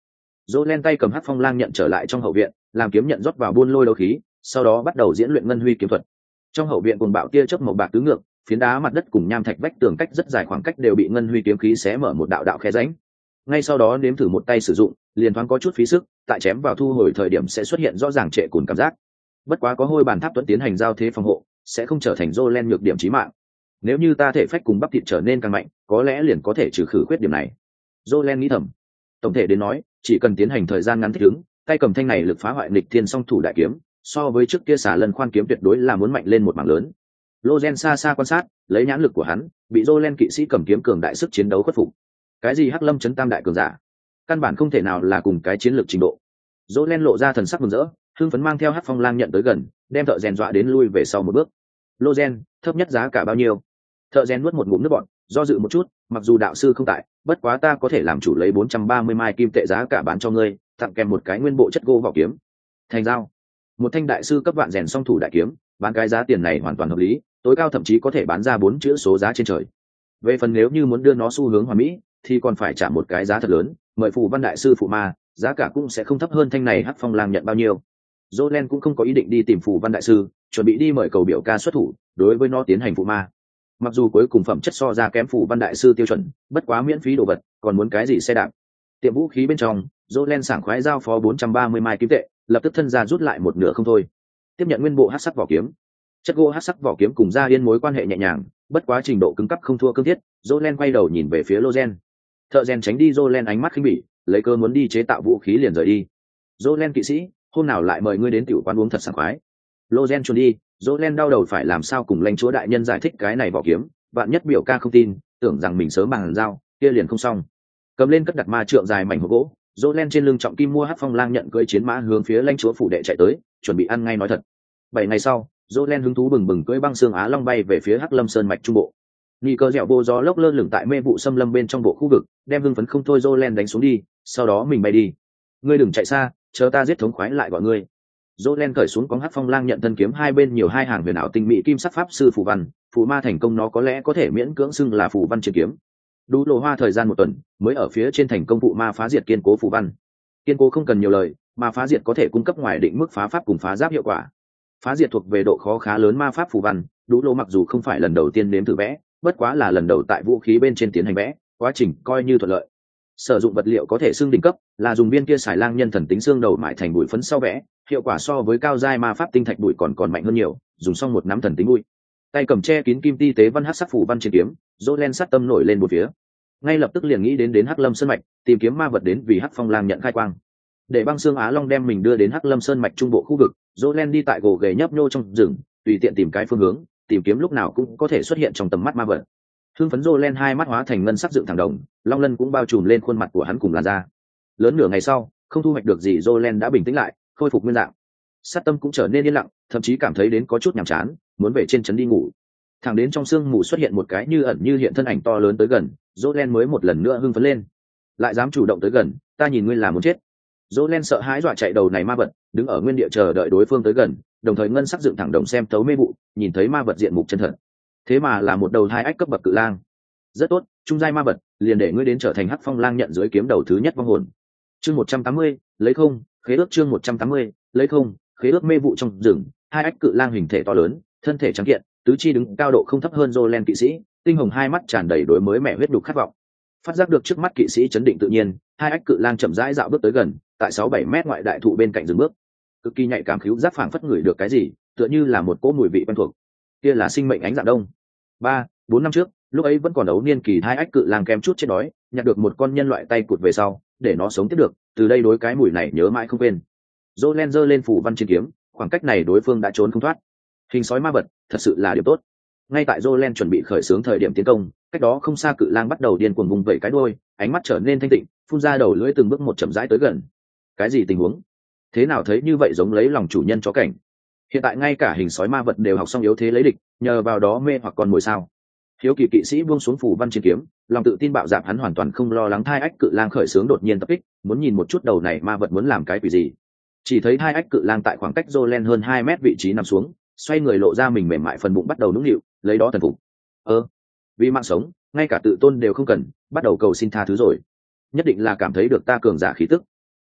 Jolen tay cầm hắc phong lang nhận trở lại trong hậu viện, làm kiếm nhận rót vào buôn lôi đấu khí, sau đó bắt đầu diễn luyện ngân huy kiếm thuật. Trong hậu viện cuồng bạo tia chớp màu bạc tứ ngược, phiến đá mặt đất cùng nham thạch vách tường cách rất dài khoảng cách đều bị ngân huy kiếm khí xé mở một đạo đạo khe rãnh. Ngay sau đó nếm thử một tay sử dụng, liền thoáng có chút phí sức, tại chém vào thu hồi thời điểm sẽ xuất hiện rõ ràng trệ cùn cảm giác. Bất quá có hôi bàn tháp tuấn tiến hành giao thế phòng hộ, sẽ không trở thành Jolen nhược điểm chí mạng. Nếu như ta thể phách cùng bắp thịt trở nên càng mạnh, có lẽ liền có thể trừ khử khuyết điểm này. Jolen nghĩ thầm. Tổng thể đến nói, chỉ cần tiến hành thời gian ngắn thích ứng, tay cầm thanh này lực phá hoại nghịch thiên song thủ đại kiếm, so với trước kia xả lần khoan kiếm tuyệt đối là muốn mạnh lên một mảng lớn. Lozen xa xa quan sát, lấy nhãn lực của hắn, bị Jolen kỵ sĩ cầm kiếm cường đại sức chiến đấu khuất phục. Cái gì hắc lâm chấn tam đại cường giả, căn bản không thể nào là cùng cái chiến lược trình độ. Jolen lộ ra thần sắc mừng rỡ, hưng phấn mang theo hắc phong lang nhận tới gần, đem thợ rèn dọa đến lui về sau một bước. Lozen, thấp nhất giá cả bao nhiêu? Thợ rèn nuốt một ngụm nước bọt, do dự một chút, mặc dù đạo sư không tại, bất quá ta có thể làm chủ lấy bốn trăm ba mươi mai kim tệ giá cả bán cho ngươi, tặng kèm một cái nguyên bộ chất gỗ vào kiếm. Thành giao. Một thanh đại sư cấp vạn rèn song thủ đại kiếm, bán cái giá tiền này hoàn toàn hợp lý, tối cao thậm chí có thể bán ra bốn chữ số giá trên trời. Về phần nếu như muốn đưa nó xu hướng hoàn mỹ, thì còn phải trả một cái giá thật lớn, mời phù văn đại sư phụ ma, giá cả cũng sẽ không thấp hơn thanh này hắc phong lang nhận bao nhiêu. Jolen cũng không có ý định đi tìm phù văn đại sư, chuẩn bị đi mời cầu biểu ca xuất thủ, đối với nó tiến hành phụ ma. Mặc dù cuối cùng phẩm chất so ra kém phù văn đại sư tiêu chuẩn, bất quá miễn phí đồ vật, còn muốn cái gì xe đạp. Tiệm vũ khí bên trong, Jolen sảng khoái giao phó bốn trăm ba mươi mai kim tệ, lập tức thân ra rút lại một nửa không thôi. Tiếp nhận nguyên bộ hắc sắc vỏ kiếm. Chất gỗ hắc sắc vỏ kiếm cùng Gia Yên mối quan hệ nhẹ nhàng, bất quá trình độ cứng cấp không thua cương thiết. Jolen quay đầu nhìn về phía Lozen. Thợ rèn tránh đi Jolen ánh mắt khinh bỉ, lấy cơ muốn đi chế tạo vũ khí liền rời đi. Jolen kỵ sĩ, hôm nào lại mời ngươi đến tiểu quán uống thật sảng khoái. Lozen chuồn đi, Jolen đau đầu phải làm sao cùng lãnh chúa đại nhân giải thích cái này vỏ kiếm, vạn nhất biểu ca không tin, tưởng rằng mình sớm bằng giao, kia liền không xong. Cầm lên cất đặt ma trượng dài mảnh hộp gỗ, Jolen trên lưng trọng kim mua hắc phong lang nhận cưỡi chiến mã hướng phía lãnh chúa phủ đệ chạy tới, chuẩn bị ăn ngay nói thật. Bảy ngày sau, Jolen hứng thú bừng bừng cưỡi băng xương á long bay về phía hắc lâm sơn mạch trung bộ. Nghi cơ dẻo vô gió lốc lơ lửng tại mê vụ xâm lâm bên trong bộ khu vực, đem hưng phấn không thôi Jolen đánh xuống đi, sau đó mình bay đi. Ngươi đừng chạy xa, chờ ta giết thống khoái lại gọi ngươi. Jolen cởi xuống cóng hắc phong lang nhận thân kiếm hai bên nhiều hai hàng huyền ảo tinh mỹ kim sắc pháp sư phù văn, phù ma thành công nó có lẽ có thể miễn cưỡng xưng là phù văn chiến kiếm. Đủ lộ hoa thời gian một tuần, mới ở phía trên thành công phụ ma phá diệt kiên cố phù văn. Kiên cố không cần nhiều lời, mà phá diệt có thể cung cấp ngoài định mức phá pháp cùng phá giáp hiệu quả. Phá diệt thuộc về độ khó khá lớn ma pháp phù văn, Đủ lộ mặc dù không phải lần đầu tiên nếm thử vẽ, bất quá là lần đầu tại vũ khí bên trên tiến hành vẽ, quá trình coi như thuận lợi. Sử dụng vật liệu có thể xưng đỉnh cấp, là dùng viên kia xài lang nhân thần tính xương đầu mại thành bụi phấn sau vẽ, hiệu quả so với cao giai ma pháp tinh thạch bụi còn còn mạnh hơn nhiều, dùng xong một nắm thần tính bụi. Tay cầm che kín kim ti tế văn hắc sắc phủ văn trên kiếm, Jolen sát tâm nổi lên một phía. Ngay lập tức liền nghĩ đến đến Hắc Lâm Sơn mạch, tìm kiếm ma vật đến vì Hắc Phong Lang nhận khai quang. Để băng xương á long đem mình đưa đến Hắc Lâm Sơn mạch trung bộ khu vực, Jolen đi tại gồ ghề nhấp nhô trong rừng, tùy tiện tìm cái phương hướng, tìm kiếm lúc nào cũng có thể xuất hiện trong tầm mắt ma vật. Hưng phấn Jolen hai mắt hóa thành ngân sắc dựng thẳng đồng, long lân cũng bao trùm lên khuôn mặt của hắn cùng làn da. Lớn nửa ngày sau, không thu hoạch được gì, Jolen đã bình tĩnh lại, khôi phục nguyên dạng. Sát tâm cũng trở nên yên lặng, thậm chí cảm thấy đến có chút nhàm chán, muốn về trên trấn đi ngủ. Thẳng đến trong sương mù xuất hiện một cái như ẩn như hiện thân ảnh to lớn tới gần, Jolen mới một lần nữa hưng phấn lên. Lại dám chủ động tới gần, ta nhìn ngươi là muốn chết. Jolen sợ hãi dọa chạy đầu này ma vật, đứng ở nguyên địa chờ đợi đối phương tới gần, đồng thời ngân sắc dựng thẳng đồng xem tấu mê vụ, nhìn thấy ma vật diện mục chân thật. Thế mà là một đầu hai ách cấp bậc cự lang. Rất tốt, trung giai ma vật, liền để ngươi đến trở thành Hắc Phong Lang nhận dưới kiếm đầu thứ nhất vong hồn. Chương một trăm tám mươi, lấy không, khế ước chương một trăm tám mươi, lấy không, khế ước mê vụ trong rừng, hai ách cự lang hình thể to lớn, thân thể trắng kiện, tứ chi đứng cao độ không thấp hơn Jolen kỵ sĩ, tinh hồng hai mắt tràn đầy đối mới mẹ huyết đục khát vọng. Phát giác được trước mắt kỵ sĩ chấn định tự nhiên, hai ách cự lang chậm rãi dạo bước tới gần, tại sáu bảy mét ngoại đại thụ bên cạnh dừng bước. Cực kỳ nhạy cảm khứu giác phảng phất ngửi được cái gì, tựa như là một cỗ mùi vị quen thuộc. Kia là sinh mệnh ánh dạng đông. Ba, bốn năm trước, lúc ấy vẫn còn ấu niên kỳ, hai ách cự lang kém chút chết đói, nhặt được một con nhân loại tay cụt về sau, để nó sống tiếp được, từ đây đối cái mùi này nhớ mãi không quên. Jolen giơ lên phủ văn trên kiếm, khoảng cách này đối phương đã trốn không thoát. Hình sói ma vật, thật sự là điều tốt. Ngay tại Jolen chuẩn bị khởi xướng thời điểm tiến công, cách đó không xa cự lang bắt đầu điên cuồng vùng vẫy cái đuôi, ánh mắt trở nên thanh tịnh, phun ra đầu lưỡi từng bước một chậm rãi tới gần. Cái gì tình huống? Thế nào thấy như vậy giống lấy lòng chủ nhân chó cảnh? Hiện tại ngay cả hình sói ma vật đều học xong yếu thế lấy địch, nhờ vào đó mê hoặc con mồi sao? Hiếu kỳ kỵ sĩ buông xuống phủ văn trên kiếm, lòng tự tin bạo dạn, hắn hoàn toàn không lo lắng hai ách cự lang khởi xướng đột nhiên tập kích, muốn nhìn một chút đầu này ma vật muốn làm cái quỷ gì. Chỉ thấy hai ách cự lang tại khoảng cách Jolen hơn hai mét vị trí nằm xuống, xoay người lộ ra mình mềm mại phần bụng bắt đầu nũng nịu, lấy đó thần phục. ơ vì mạng sống, ngay cả tự tôn đều không cần, bắt đầu cầu xin tha thứ rồi. Nhất định là cảm thấy được ta cường giả khí tức.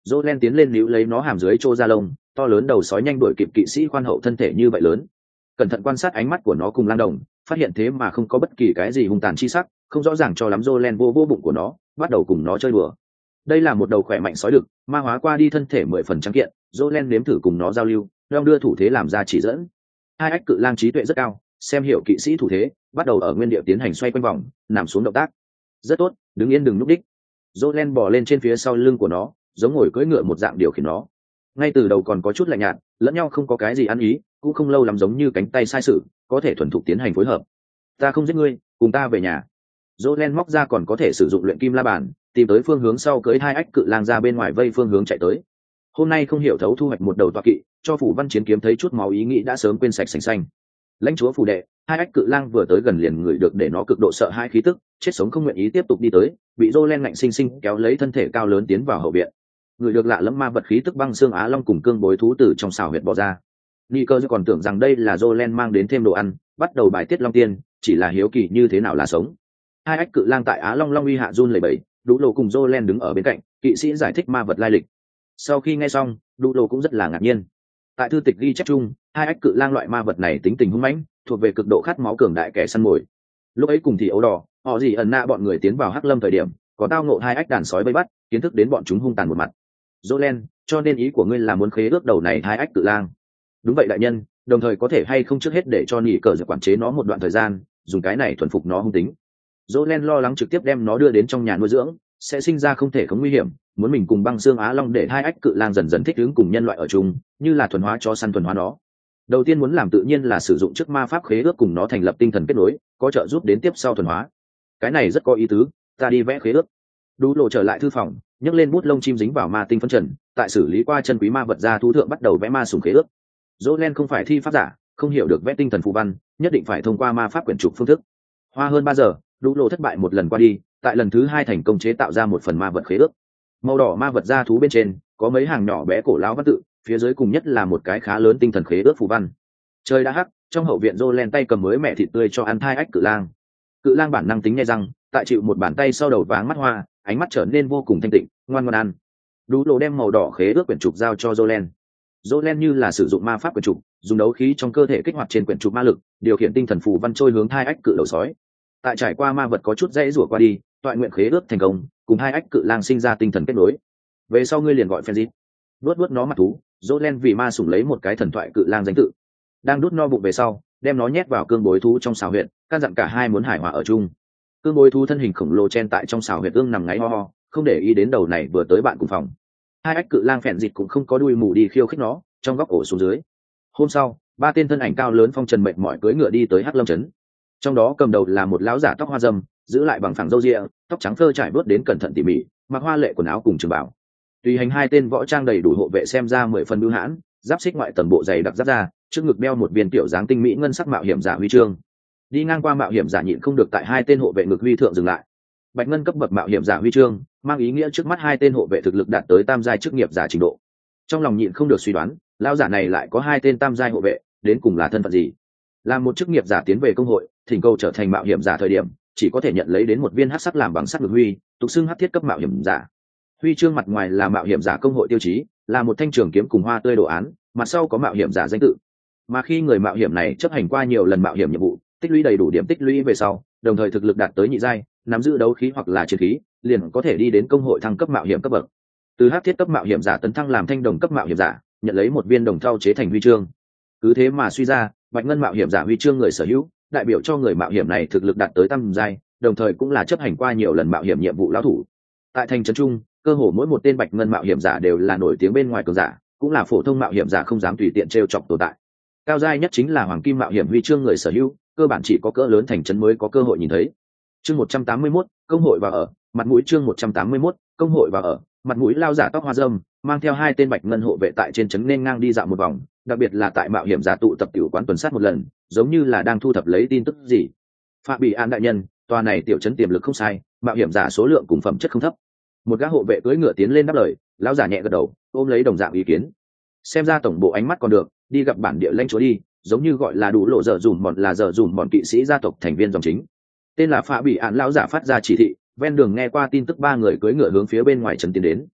Jolen tiến lên níu lấy nó hàm dưới trô da lông, to lớn đầu sói nhanh đuổi kịp kỵ sĩ khoan hậu thân thể như vậy lớn. Cẩn thận quan sát ánh mắt của nó cùng lang đồng, phát hiện thế mà không có bất kỳ cái gì hung tàn chi sắc, không rõ ràng cho lắm. Jolen vô vô bụng của nó, bắt đầu cùng nó chơi đùa. Đây là một đầu khỏe mạnh sói đực, ma hóa qua đi thân thể mười phần trắng kiện. Jolen nếm thử cùng nó giao lưu, đong đưa thủ thế làm ra chỉ dẫn. Hai ách cự lang trí tuệ rất cao, xem hiểu kỵ sĩ thủ thế, bắt đầu ở nguyên địa tiến hành xoay quanh vòng, nằm xuống động tác. Rất tốt, đứng yên đừng núp đích. Jolen bò lên trên phía sau lưng của nó, giống ngồi cưỡi ngựa một dạng điều khiển nó. Ngay từ đầu còn có chút lạnh nhạt, lẫn nhau không có cái gì ăn ý, cũng không lâu lắm giống như cánh tay sai sự, có thể thuần thục tiến hành phối hợp. Ta không giết ngươi, cùng ta về nhà. Jolen móc ra còn có thể sử dụng luyện kim la bàn, tìm tới phương hướng sau cưỡi hai ách cự lang ra bên ngoài vây phương hướng chạy tới. Hôm nay không hiểu thấu thu hoạch một đầu toa kỵ, cho phủ văn chiến kiếm thấy chút máu ý nghĩ đã sớm quên sạch sành xanh. Lãnh chúa phủ đệ, hai ách cự lang vừa tới gần liền ngửi được để nó cực độ sợ hai khí tức, chết sống không nguyện ý tiếp tục đi tới, bị Jolen ngạnh sinh sinh kéo lấy thân thể cao lớn tiến vào hậu viện. Người được lạ lẫm ma vật khí tức băng xương á long cùng cương bối thú tử trong xào huyệt bò ra. Nicker còn tưởng rằng đây là Jolen mang đến thêm đồ ăn, bắt đầu bài tiết long tiên, chỉ là hiếu kỳ như thế nào là sống. Hai ách cự lang tại á long long uy hạ run lẩy bẩy, Đủ Lộ cùng Jolen đứng ở bên cạnh, kỵ sĩ giải thích ma vật lai lịch. Sau khi nghe xong, Đủ Lộ cũng rất là ngạc nhiên. Tại thư tịch ghi chép chung, hai ách cự lang loại ma vật này tính tình hung mãnh, thuộc về cực độ khát máu cường đại kẻ săn mồi. Lúc ấy cùng thì ấu đỏ, họ gì ẩn nạ bọn người tiến vào hắc lâm thời điểm, có tao ngộ hai ách đàn sói vây bắt, kiến thức đến bọn chúng hung tàn một mặt. Jolen, cho nên ý của ngươi là muốn khế ước đầu này hai ách cự lang? Đúng vậy đại nhân, đồng thời có thể hay không trước hết để cho nỉ cờ quản chế nó một đoạn thời gian, dùng cái này thuần phục nó hung tính. Jolen lo lắng trực tiếp đem nó đưa đến trong nhà nuôi dưỡng, sẽ sinh ra không thể không nguy hiểm, muốn mình cùng băng xương á long để hai ách cự lang dần dần thích ứng cùng nhân loại ở chung, như là thuần hóa cho săn thuần hóa nó. Đầu tiên muốn làm tự nhiên là sử dụng chức ma pháp khế ước cùng nó thành lập tinh thần kết nối, có trợ giúp đến tiếp sau thuần hóa. Cái này rất có ý tứ, ta đi vẽ khế ước. Đủ Lộ trở lại thư phòng, nhấc lên bút lông chim dính vào ma tinh phân trần, tại xử lý qua chân quý ma vật ra thú thượng bắt đầu vẽ ma sùng khế ước. Jolen không phải thi pháp giả, không hiểu được vẽ tinh thần phù văn, nhất định phải thông qua ma pháp quyển trục phương thức. Hoa hơn ba giờ, Đủ Lộ thất bại một lần qua đi, tại lần thứ hai thành công chế tạo ra một phần ma vật khế ước. Màu đỏ ma vật ra thú bên trên có mấy hàng nhỏ bé cổ lão văn tự, phía dưới cùng nhất là một cái khá lớn tinh thần khế ước phù văn. Trời đã hắc, trong hậu viện Jolen tay cầm mới mẹ thịt tươi cho ăn thai ách cự lang. Cự lang bản năng tính nghe răng, tại chịu một bàn tay sau đầu váng mắt hoa, ánh mắt trở nên vô cùng thanh tịnh, ngoan ngoãn ăn. Đủ Lộ đem màu đỏ khế ước quyển trục giao cho Jolen. Jolen như là sử dụng ma pháp quyển trục, dùng đấu khí trong cơ thể kích hoạt trên quyển trục ma lực, điều khiển tinh thần phù văn trôi hướng hai ách cự đầu sói. Tại trải qua ma vật có chút dãy rủa qua đi, toại nguyện khế ước thành công, cùng hai ách cự lang sinh ra tinh thần kết nối. Về sau ngươi liền gọi Fenrit. Đuốt đuốt nó mặt thú, Jolen vì ma sủng lấy một cái thần thoại cự lang danh tự. Đang đút no bụng về sau, đem nó nhét vào cương bối thú trong xào huyệt, căn dặn cả hai muốn hài hòa ở chung. Cương bối thú thân hình khổng lồ chen tại trong xào huyệt ương nằm ngáy ho ho, không để ý đến đầu này vừa tới bạn cùng phòng. Hai ách cự lang phèn dịch cũng không có đuôi mù đi khiêu khích nó, trong góc ổ xuống dưới. Hôm sau, ba tên thân ảnh cao lớn phong trần mệt mỏi cưỡi ngựa đi tới Hắc Lâm trấn. Trong đó cầm đầu là một lão giả tóc hoa râm, giữ lại bằng phẳng râu ria, tóc trắng phơ trải bớt đến cẩn thận tỉ mỉ, mặc hoa lệ quần áo cùng trường bảo. Tùy hành hai tên võ trang đầy đủ hộ vệ xem ra mười phần bưu hãn, giáp xích ngoại tầng bộ dày đặc giáp ra, trước ngực đeo một viên tiểu dáng tinh mỹ ngân sắc mạo hiểm giả huy chương. Đi ngang qua mạo hiểm giả nhịn không được tại hai tên hộ vệ ngực huy thượng dừng lại. Bạch ngân cấp bậc mạo hiểm giả huy chương, mang ý nghĩa trước mắt hai tên hộ vệ thực lực đạt tới tam giai chức nghiệp giả trình độ. Trong lòng nhịn không được suy đoán, lão giả này lại có hai tên tam giai hộ vệ, đến cùng là thân phận gì? Là một chức nghiệp giả tiến về công hội, thỉnh cầu trở thành mạo hiểm giả thời điểm, chỉ có thể nhận lấy đến một viên hắc sắc làm bằng sắt ngực huy, tục xưng hắc thiết cấp mạo hiểm giả. Huy chương mặt ngoài là mạo hiểm giả công hội tiêu chí, là một thanh trường kiếm cùng hoa tươi đồ án, mặt sau có mạo hiểm giả danh tự. Mà khi người mạo hiểm này chấp hành qua nhiều lần mạo hiểm nhiệm vụ, tích lũy đầy đủ điểm tích lũy về sau, đồng thời thực lực đạt tới nhị giai, nắm giữ đấu khí hoặc là chiến khí, liền có thể đi đến công hội thăng cấp mạo hiểm cấp bậc. Từ hắc thiết cấp mạo hiểm giả tấn thăng làm thanh đồng cấp mạo hiểm giả, nhận lấy một viên đồng thau chế thành huy chương. Cứ thế mà suy ra, bạch ngân mạo hiểm giả huy chương người sở hữu, đại biểu cho người mạo hiểm này thực lực đạt tới tam giai, đồng thời cũng là chấp hành qua nhiều lần mạo hiểm nhiệm vụ lão thủ. Tại thành trấn trung, cơ hồ mỗi một tên bạch ngân mạo hiểm giả đều là nổi tiếng bên ngoài cường giả, cũng là phổ thông mạo hiểm giả không dám tùy tiện trêu chọc tồn tại. Cao giai nhất chính là hoàng kim mạo hiểm huy chương người sở hữu, cơ bản chỉ có cỡ lớn thành trấn mới có cơ hội nhìn thấy. Chương một trăm tám mươi mốt, công hội và ở, mặt mũi chương một trăm tám mươi mốt, công hội và ở, mặt mũi lao giả tóc hoa râm, mang theo hai tên bạch ngân hộ vệ tại trên trấn nên ngang đi dạo một vòng, đặc biệt là tại mạo hiểm giả tụ tập tiểu quán tuần sát một lần, giống như là đang thu thập lấy tin tức gì. Phạm Bị An đại nhân, tòa này tiểu trấn tiềm lực không sai, mạo hiểm giả số lượng cùng phẩm chất không thấp. Một gã hộ vệ cưỡi ngựa tiến lên đáp lời, lão giả nhẹ gật đầu, ôm lấy đồng dạng ý kiến. Xem ra tổng bộ ánh mắt còn được, đi gặp bản địa lãnh chúa đi, giống như gọi là Đủ Lộ dở dùm bọn là dở dùm bọn kỵ sĩ gia tộc thành viên dòng chính. Tên là Phạm Bị An lão giả phát ra chỉ thị, ven đường nghe qua tin tức ba người cưỡi ngựa hướng phía bên ngoài trấn tiến đến.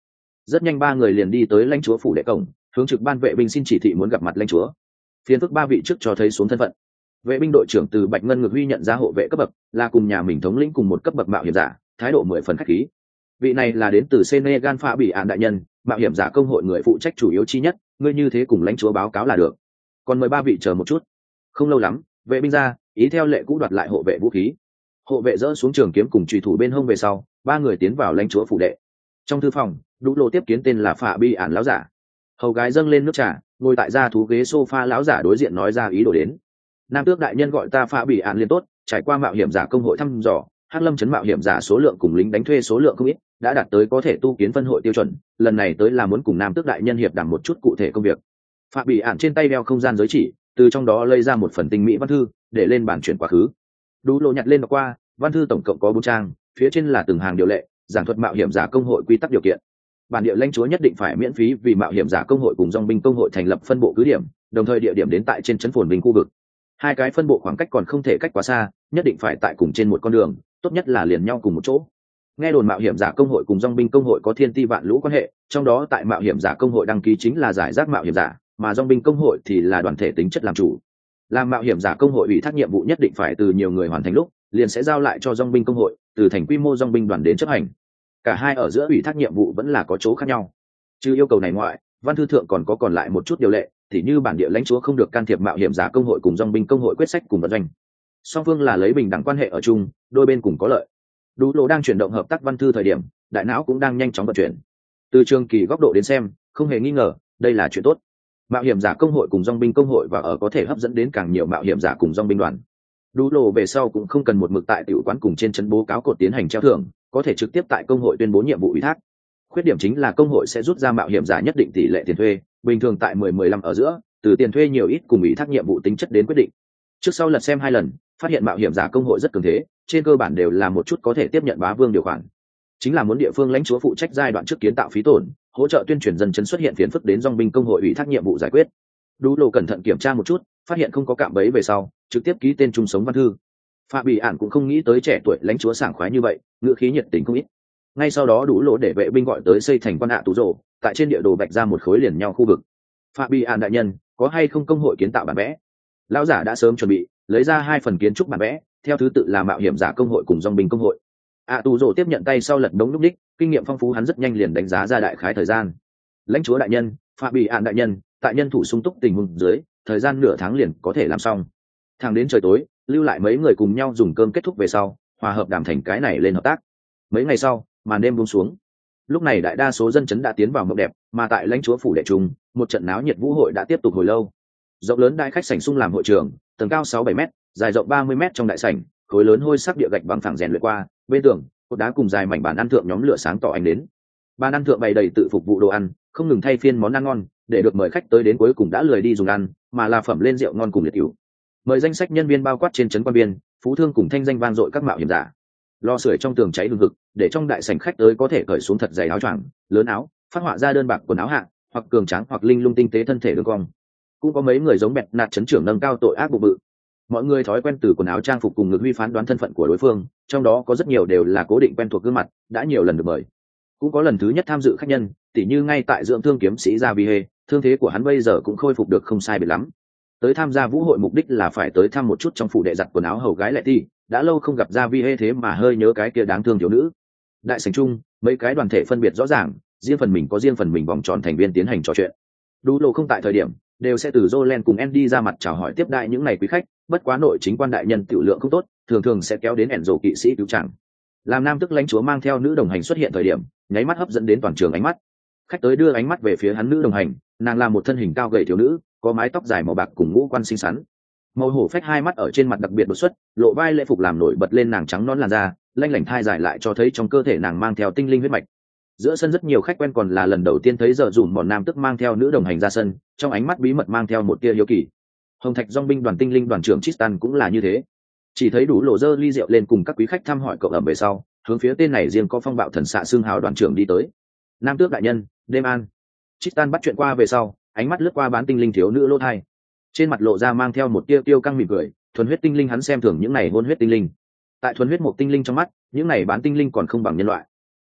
rất nhanh ba người liền đi tới lãnh chúa phủ đệ cổng, hướng trực ban vệ binh xin chỉ thị muốn gặp mặt lãnh chúa. Phiến phức ba vị trước cho thấy xuống thân phận. Vệ binh đội trưởng từ Bạch Ngân Ngược Huy nhận ra hộ vệ cấp bậc, là cùng nhà mình thống lĩnh cùng một cấp bậc mạo hiểm giả, thái độ mười phần khách khí. Vị này là đến từ Senegal Phạ Bỉ Ản đại nhân, mạo hiểm giả công hội người phụ trách chủ yếu chi nhất, ngươi như thế cùng lãnh chúa báo cáo là được. Còn mời ba vị chờ một chút. Không lâu lắm, vệ binh ra, ý theo lệ cũ đoạt lại hộ vệ vũ khí. Hộ vệ dỡ xuống trường kiếm cùng chùy thủ bên hông về sau, ba người tiến vào lãnh chúa phủ đệ. Trong thư phòng, Đũ Lộ tiếp kiến tên là Phạ Bỉ Ản lão giả. Hầu gái dâng lên nước trà, ngồi tại gia thú ghế sofa lão giả đối diện nói ra ý đồ đến. Nam tước đại nhân gọi ta Phạ Bỉ Ản liên tốt, trải qua mạo hiểm giả công hội thăm dò, Hắc Lâm trấn mạo hiểm giả số lượng cùng lính đánh thuê số lượng không ít, đã đạt tới có thể tu kiến phân hội tiêu chuẩn, lần này tới là muốn cùng Nam tước đại nhân hiệp đàm một chút cụ thể công việc. Phạ Bỉ Ản trên tay đeo không gian giới chỉ, từ trong đó lấy ra một phần tinh mỹ văn thư, để lên bàn chuyển quá khứ. Đũ Lộ nhặt lên đọc qua, văn thư tổng cộng có bốn trang, phía trên là từng hàng điều lệ, giảng thuật mạo hiểm giả công hội quy tắc điều kiện. Bản địa lãnh chúa nhất định phải miễn phí vì mạo hiểm giả công hội cùng dòng binh công hội thành lập phân bộ cứ điểm, đồng thời địa điểm đến tại trên trấn phồn bình khu vực. Hai cái phân bộ khoảng cách còn không thể cách quá xa, nhất định phải tại cùng trên một con đường, tốt nhất là liền nhau cùng một chỗ. Nghe đồn mạo hiểm giả công hội cùng dòng binh công hội có thiên ti vạn lũ quan hệ, trong đó tại mạo hiểm giả công hội đăng ký chính là giải rác mạo hiểm giả, mà dòng binh công hội thì là đoàn thể tính chất làm chủ. Làm mạo hiểm giả công hội ủy thác nhiệm vụ nhất định phải từ nhiều người hoàn thành lúc, liền sẽ giao lại cho dòng binh công hội, từ thành quy mô dòng binh đoàn đến chấp hành. Cả hai ở giữa ủy thác nhiệm vụ vẫn là có chỗ khác nhau. Trừ yêu cầu này ngoại, văn thư thượng còn có còn lại một chút điều lệ, thì như bản địa lãnh chúa không được can thiệp mạo hiểm giả công hội cùng dòng binh công hội quyết sách cùng vận doanh. Song phương là lấy bình đẳng quan hệ ở chung, đôi bên cùng có lợi. Đũ Lộ đang chuyển động hợp tác văn thư thời điểm, đại não cũng đang nhanh chóng vận chuyển. Từ trường kỳ góc độ đến xem, không hề nghi ngờ, đây là chuyện tốt. Mạo hiểm giả công hội cùng dòng binh công hội và ở có thể hấp dẫn đến càng nhiều mạo hiểm giả cùng dòng binh đoàn. Đũ Lộ về sau cũng không cần một mực tại tiểu quán cùng trên trấn bố cáo cột tiến hành treo thưởng, có thể trực tiếp tại công hội tuyên bố nhiệm vụ ủy thác. Khuyết điểm chính là công hội sẽ rút ra mạo hiểm giả nhất định tỷ lệ tiền thuê, bình thường tại mười mười lăm ở giữa, từ tiền thuê nhiều ít cùng ủy thác nhiệm vụ tính chất đến quyết định. Trước sau lật xem hai lần, phát hiện mạo hiểm giả công hội rất cường thế, trên cơ bản đều là một chút có thể tiếp nhận bá vương điều khoản. Chính là muốn địa phương lãnh chúa phụ trách giai đoạn trước kiến tạo phí tổn, hỗ trợ tuyên truyền dân chấn xuất hiện phiền phức đến dòng binh công hội ủy thác nhiệm vụ giải quyết. Đũ Lộ cẩn thận kiểm tra một chút, phát hiện không có cạm bẫy về sau, trực tiếp ký tên chung sống văn thư. Phạ Bỉ Ản cũng không nghĩ tới trẻ tuổi lãnh chúa sảng khoái như vậy, ngữ khí nhiệt tình không ít. Ngay sau đó Đũ Lộ để vệ binh gọi tới xây thành quan hạ tú rổ, tại trên địa đồ vạch ra một khối liền nhau khu vực. Phạ Bỉ Ản đại nhân, có hay không công hội kiến tạo bản vẽ? Lão giả đã sớm chuẩn bị, lấy ra hai phần kiến trúc bản vẽ, theo thứ tự là mạo hiểm giả công hội cùng dòng binh công hội. ạ tú rổ tiếp nhận tay sau lật đống núc đích, kinh nghiệm phong phú hắn rất nhanh liền đánh giá ra đại khái thời gian. Lãnh chúa đại nhân, Phạ Bỉ Ản đại nhân, tại nhân thủ sung túc tình huống dưới, thời gian nửa tháng liền có thể làm xong. Thẳng đến trời tối, lưu lại mấy người cùng nhau dùng cơm kết thúc về sau, hòa hợp đàm thành cái này lên hợp tác. Mấy ngày sau, màn đêm buông xuống. Lúc này đại đa số dân chấn đã tiến vào mộng đẹp, mà tại lãnh chúa phủ đệ trung, một trận náo nhiệt vũ hội đã tiếp tục hồi lâu. Rộng lớn đại khách sảnh sung làm hội trường, tầng cao sáu bảy mét, dài rộng ba mươi mét trong đại sảnh, khối lớn hôi sắc địa gạch bằng phẳng rèn luyện qua, bên tường, cột đá cùng dài mảnh bàn ăn thượng nhóm lửa sáng tỏ ánh đến. Bàn ăn thượng bày đầy tự phục vụ đồ ăn, không ngừng thay phiên món ăn ngon, để được mời khách tới đến cuối cùng đã lười đi dùng ăn, mà là phẩm lên rượu ngon cùng liệt rượu. Mời danh sách nhân viên bao quát trên trấn quan biên, phú thương cùng thanh danh vang dội các mạo hiểm giả. Lò sưởi trong tường cháy hừng hực, để trong đại sảnh khách tới có thể cởi xuống thật dày áo choàng, lớn áo, phát họa ra đơn bạc quần áo hạng, hoặc cường tráng hoặc linh lung tinh tế thân thể đường cong. Cũng có mấy người giống bẹt nạt trấn trưởng nâng cao tội ác bụng bự. Mọi người thói quen từ quần áo trang phục cùng ngực huy phán đoán thân phận của đối phương, trong đó có rất nhiều đều là cố định quen thuộc gương mặt, đã nhiều lần được mời. Cũng có lần thứ nhất tham dự khách nhân, tỉ như ngay tại dưỡng thương kiếm sĩ Gia Vi Hê, thương thế của hắn bây giờ cũng khôi phục được không sai biệt lắm. Tới tham gia vũ hội mục đích là phải tới thăm một chút trong phủ đệ giặt quần áo hầu gái Lệ Ti, đã lâu không gặp Gia Vi Hê thế mà hơi nhớ cái kia đáng thương thiếu nữ. Đại sảnh chung, mấy cái đoàn thể phân biệt rõ ràng, riêng phần mình có riêng phần mình vòng tròn thành viên tiến hành trò chuyện. Đũ Lộ không tại thời điểm, đều sẽ từ Jolen cùng Andy ra mặt chào hỏi tiếp đại những này quý khách, bất quá nội chính quan đại nhân tiểu lượng không tốt, thường thường sẽ kéo đến ẻn rồ kỵ sĩ cứu chẳng. Làm nam tức lãnh chúa mang theo nữ đồng hành xuất hiện thời điểm, nháy mắt hấp dẫn đến toàn trường ánh mắt. Khách tới đưa ánh mắt về phía hắn nữ đồng hành, nàng là một thân hình cao gầy thiếu nữ, có mái tóc dài màu bạc cùng ngũ quan xinh xắn. Màu hổ phách hai mắt ở trên mặt đặc biệt đột xuất, lộ vai lễ phục làm nổi bật lên nàng trắng nõn làn da, lanh lảnh thai dài lại cho thấy trong cơ thể nàng mang theo tinh linh huyết mạch. Giữa sân rất nhiều khách quen còn là lần đầu tiên thấy giờ dùm bọn nam tức mang theo nữ đồng hành ra sân, trong ánh mắt bí mật mang theo một tia hiếu kỳ. Hồng Thạch Dòng binh đoàn tinh linh đoàn trưởng Tristan cũng là như thế. Chỉ thấy Đủ Lộ dơ ly rượu lên cùng các quý khách thăm hỏi cậu ẩm về sau, hướng phía tên này riêng có phong bạo thần xạ xương hào đoàn trưởng đi tới. Nam tước đại nhân, đêm an. Tristan bắt chuyện qua về sau, ánh mắt lướt qua bán tinh linh thiếu nữ lỗ thai, trên mặt lộ ra mang theo một tia tiêu căng mỉm cười. Thuần huyết tinh linh hắn xem thường những này hôn huyết tinh linh. Tại thuần huyết một tinh linh trong mắt, những này bán tinh linh còn không bằng nhân loại.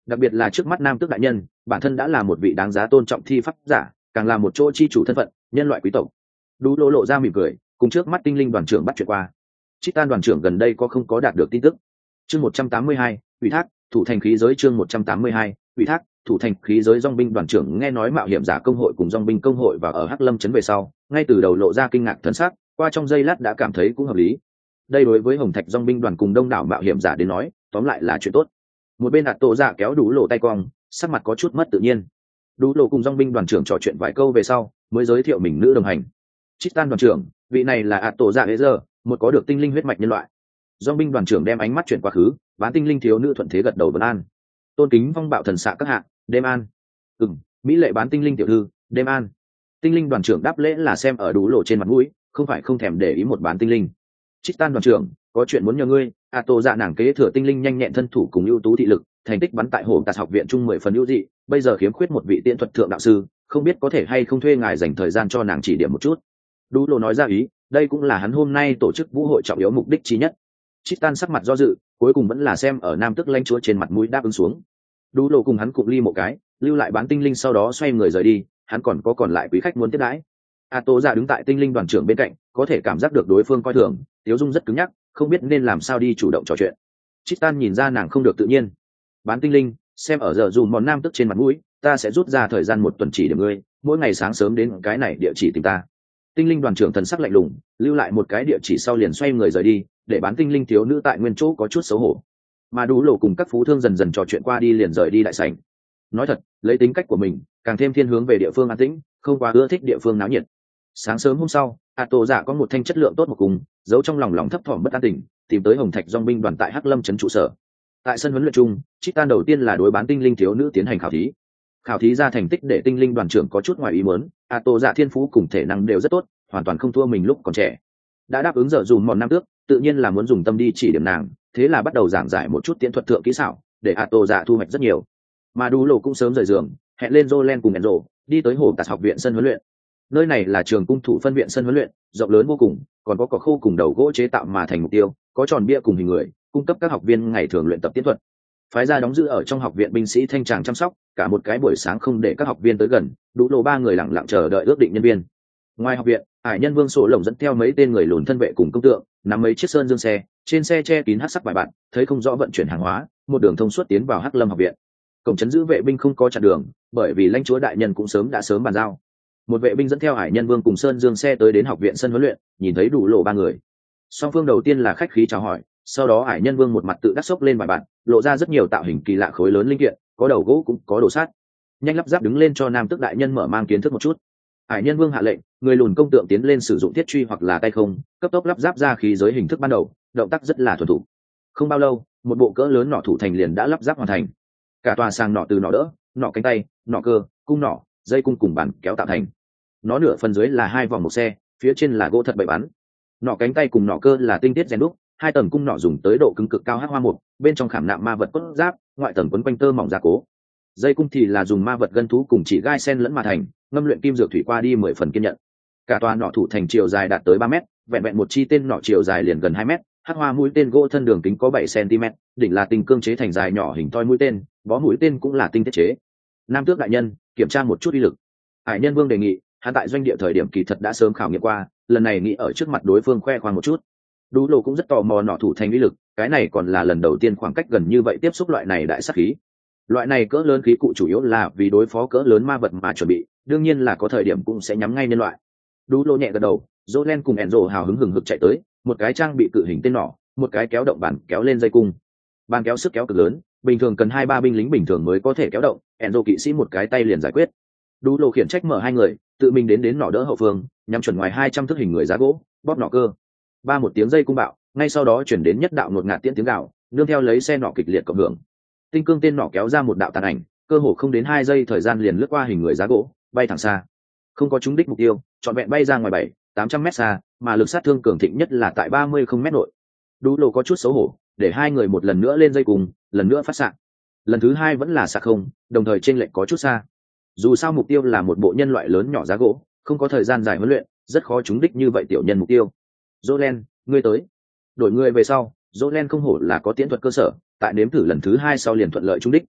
đặc biệt là trước mắt nam tước đại nhân bản thân đã là một vị đáng giá tôn trọng thi pháp giả, càng là một chỗ chi chủ thân phận nhân loại quý tộc. Đủ lộ lộ ra mỉm cười, cùng trước mắt tinh linh đoàn trưởng bắt chuyện qua. Chitan đoàn trưởng gần đây có không có đạt được tin tức? Chương một trăm tám mươi hai, ủy thác thủ thành khí giới. Chương một trăm tám mươi hai, ủy thác thủ thành khí giới. Dòng binh đoàn trưởng nghe nói mạo hiểm giả công hội cùng dòng binh công hội và ở Hắc Lâm trấn về sau, ngay từ đầu lộ ra kinh ngạc thần sắc, qua trong giây lát đã cảm thấy cũng hợp lý. Đây đối với Hồng Thạch dòng binh đoàn cùng đông đảo mạo hiểm giả đến nói, tóm lại là chuyện tốt. Một bên đạt tổ dạ kéo Đủ lộ tay cong, sắc mặt có chút mất tự nhiên. Đủ lộ cùng dòng binh đoàn trưởng trò chuyện vài câu về sau, mới giới thiệu mình nữ đồng hành. Chitan đoàn trưởng, vị này là ạt tổ dạ hễ giờ, một có được tinh linh huyết mạch nhân loại. Dòng binh đoàn trưởng đem ánh mắt chuyển quá khứ, bán tinh linh thiếu nữ thuận thế gật đầu vấn an. Tôn kính phong bạo thần xạ các hạ, đêm an. Ừm, mỹ lệ bán tinh linh tiểu thư, đêm an. Tinh linh đoàn trưởng đáp lễ là xem ở Đủ lộ trên mặt mũi, không phải không thèm để ý một bán tinh linh. Chitan đoàn trưởng, có chuyện muốn nhờ ngươi. ạt tổ dạ nàng kế thừa tinh linh nhanh nhẹn thân thủ cùng ưu tú thị lực, thành tích bắn tại hồ tạt học viện trung mười phần ưu dị, bây giờ khiếm khuyết một vị tiễn thuật thượng đạo sư, không biết có thể hay không thuê ngài dành thời gian cho nàng chỉ điểm một chút. Đủ lộ nói ra ý, đây cũng là hắn hôm nay tổ chức vũ hội trọng yếu mục đích chí nhất. Chitan sắc mặt do dự, cuối cùng vẫn là xem ở nam tức lãnh chúa trên mặt mũi đáp ứng xuống. Đủ lộ cùng hắn cụng ly một cái, lưu lại bán tinh linh sau đó xoay người rời đi, hắn còn có còn lại quý khách muốn tiếp đãi. A Tô Dạ đứng tại tinh linh đoàn trưởng bên cạnh, có thể cảm giác được đối phương coi thường, Tiếu Dung rất cứng nhắc, không biết nên làm sao đi chủ động trò chuyện. Chitan nhìn ra nàng không được tự nhiên. Bán tinh linh, xem ở giờ dùm món nam tức trên mặt mũi, ta sẽ rút ra thời gian một tuần chỉ để ngươi, mỗi ngày sáng sớm đến cái này địa chỉ tìm ta. Tinh linh đoàn trưởng thần sắc lạnh lùng, lưu lại một cái địa chỉ sau liền xoay người rời đi, để bán tinh linh thiếu nữ tại nguyên chỗ có chút xấu hổ. Mà Đủ lộ cùng các phú thương dần dần trò chuyện qua đi liền rời đi đại sảnh. Nói thật, lấy tính cách của mình, càng thêm thiên hướng về địa phương an tĩnh, không quá ưa thích địa phương náo nhiệt. Sáng sớm hôm sau, A Tô Dạ có một thanh chất lượng tốt một cùng, giấu trong lòng lòng thấp thỏm bất an tình, tìm tới Hồng Thạch dòng binh đoàn tại Hắc Lâm trấn trụ sở. Tại sân huấn luyện chung, Chitan đầu tiên là đối bán tinh linh thiếu nữ tiến hành khảo thí. Khảo thí ra thành tích để tinh linh đoàn trưởng có chút ngoài ý muốn, A Tô Dạ thiên phú cùng thể năng đều rất tốt, hoàn toàn không thua mình lúc còn trẻ. Đã đáp ứng giờ dùm mòn năm tước, tự nhiên là muốn dùng tâm đi chỉ điểm nàng, thế là bắt đầu giảng giải một chút tiễn thuật thượng kỹ xảo, để A Tô Dạ thu hoạch rất nhiều. Mà Đủ lộ cũng sớm rời giường, hẹn lên Jolen cùng Enzo, đi tới hồ tạt học viện sân huấn luyện. Nơi này là trường cung thủ phân viện sân huấn luyện, rộng lớn vô cùng, còn có cỏ khô cùng đầu gỗ chế tạo mà thành mục tiêu, có tròn bia cùng hình người, cung cấp các học viên ngày thường luyện tập tiễn thuật. Phái ra đóng giữ ở trong học viện binh sĩ thanh tràng chăm sóc, cả một cái buổi sáng không để các học viên tới gần, Đủ lộ ba người lặng lặng chờ đợi ước định nhân viên. Ngoài học viện, Hải Nhân Vương sổ lồng dẫn theo mấy tên người lùn thân vệ cùng công tượng, nắm mấy chiếc sơn dương xe, trên xe che kín hắc sắc vài bạn, thấy không rõ vận chuyển hàng hóa, một đường thông suốt tiến vào Hắc Lâm học viện. Cổng trấn giữ vệ binh không có chặn đường, bởi vì lãnh chúa đại nhân cũng sớm đã sớm bàn giao. Một vệ binh dẫn theo Hải Nhân Vương cùng sơn dương xe tới đến học viện sân huấn luyện, nhìn thấy Đủ lộ ba người. Song phương đầu tiên là khách khí chào hỏi, sau đó Hải Nhân Vương một mặt tự đắc xốc lên vài bạn, lộ ra rất nhiều tạo hình kỳ lạ khối lớn linh kiện, có đầu gỗ cũng có đồ sắt. Nhanh lắp ráp đứng lên cho nam tước đại nhân mở mang kiến thức một chút. Hải Nhân Vương hạ lệnh, người lùn công tượng tiến lên sử dụng thiết truy hoặc là tay không, cấp tốc lắp ráp ra khí giới hình thức ban đầu, động tác rất là thuần thục. Không bao lâu, một bộ cỡ lớn nỏ thủ thành liền đã lắp ráp hoàn thành. Cả tòa sàng nỏ từ nỏ đỡ, nỏ cánh tay, nỏ cơ, cung nỏ, dây cung cùng bàn kéo tạo thành. Nó nửa phần dưới là hai vòng một xe, phía trên là gỗ thật bậy bắn. Nỏ cánh tay cùng nỏ cơ là tinh tiết rèn đúc, hai tầng cung nỏ dùng tới độ cứng cực cao hắc hoa mục, bên trong khảm nạm ma vật cốt giáp, ngoại tầng quấn quanh tơ mỏng gia cố. Dây cung thì là dùng ma vật gân thú cùng chỉ gai sen lẫn mà thành, ngâm luyện kim dược thủy qua đi mười phần kiên nhận. Cả tòa nỏ thủ thành chiều dài đạt tới ba mét, vẹn vẹn một chi tên nỏ chiều dài liền gần hai mét, hắc hoa mũi tên gỗ thân đường kính có bảy xăng-ti-mét, đỉnh là tinh cương chế thành dài nhỏ hình toi mũi tên, bó mũi tên cũng là tinh thiết chế. Nam tước đại nhân, kiểm tra một chút uy lực. Hải Nhân Vương đề nghị, hắn tại doanh địa thời điểm kỳ thật đã sớm khảo nghiệm qua, lần này nghĩ ở trước mặt đối phương khoe khoang một chút. Đủ lộ cũng rất tò mò nỏ thủ thành uy lực, cái này còn là lần đầu tiên khoảng cách gần như vậy tiếp xúc loại này đại sát khí. Loại này cỡ lớn khí cụ chủ yếu là vì đối phó cỡ lớn ma vật mà chuẩn bị, đương nhiên là có thời điểm cũng sẽ nhắm ngay nhân loại. Đủ lộ nhẹ gật đầu, Jolen cùng Enzo hào hứng hừng hực chạy tới, một cái trang bị cự hình tên nỏ, một cái kéo động bàn kéo lên dây cung. Bàn kéo sức kéo cực lớn, bình thường cần hai ba binh lính bình thường mới có thể kéo động, Enzo kỵ sĩ một cái tay liền giải quyết. Đủ lộ khiển trách mở hai người, tự mình đến đến nỏ đỡ hậu phương, nhắm chuẩn ngoài hai trăm thước hình người giá gỗ, bóp nỏ cơ. Ba một tiếng dây cung bạo, ngay sau đó chuyển đến nhất đạo ngột ngạt tiễn tiếng gào, nương theo lấy xe nỏ kịch liệt cộng hưởng. Tinh cương tên nỏ kéo ra một đạo tàn ảnh, cơ hồ không đến hai giây thời gian liền lướt qua hình người giá gỗ, bay thẳng xa. Không có trúng đích mục tiêu, trọn vẹn bay ra ngoài bảy, tám trăm mét xa, mà lực sát thương cường thịnh nhất là tại ba mươi không mét nội. Đủ lộ có chút xấu hổ, để hai người một lần nữa lên dây cùng, lần nữa phát xạ. Lần thứ hai vẫn là xạ không, đồng thời chênh lệch có chút xa. Dù sao mục tiêu là một bộ nhân loại lớn nhỏ giá gỗ, không có thời gian dài huấn luyện, rất khó trúng đích như vậy tiểu nhân mục tiêu. Jolen, ngươi tới. Đổi người về sau, Jolen không hổ là có tiễn thuật cơ sở, tại nếm thử lần thứ hai sau liền thuận lợi trúng đích.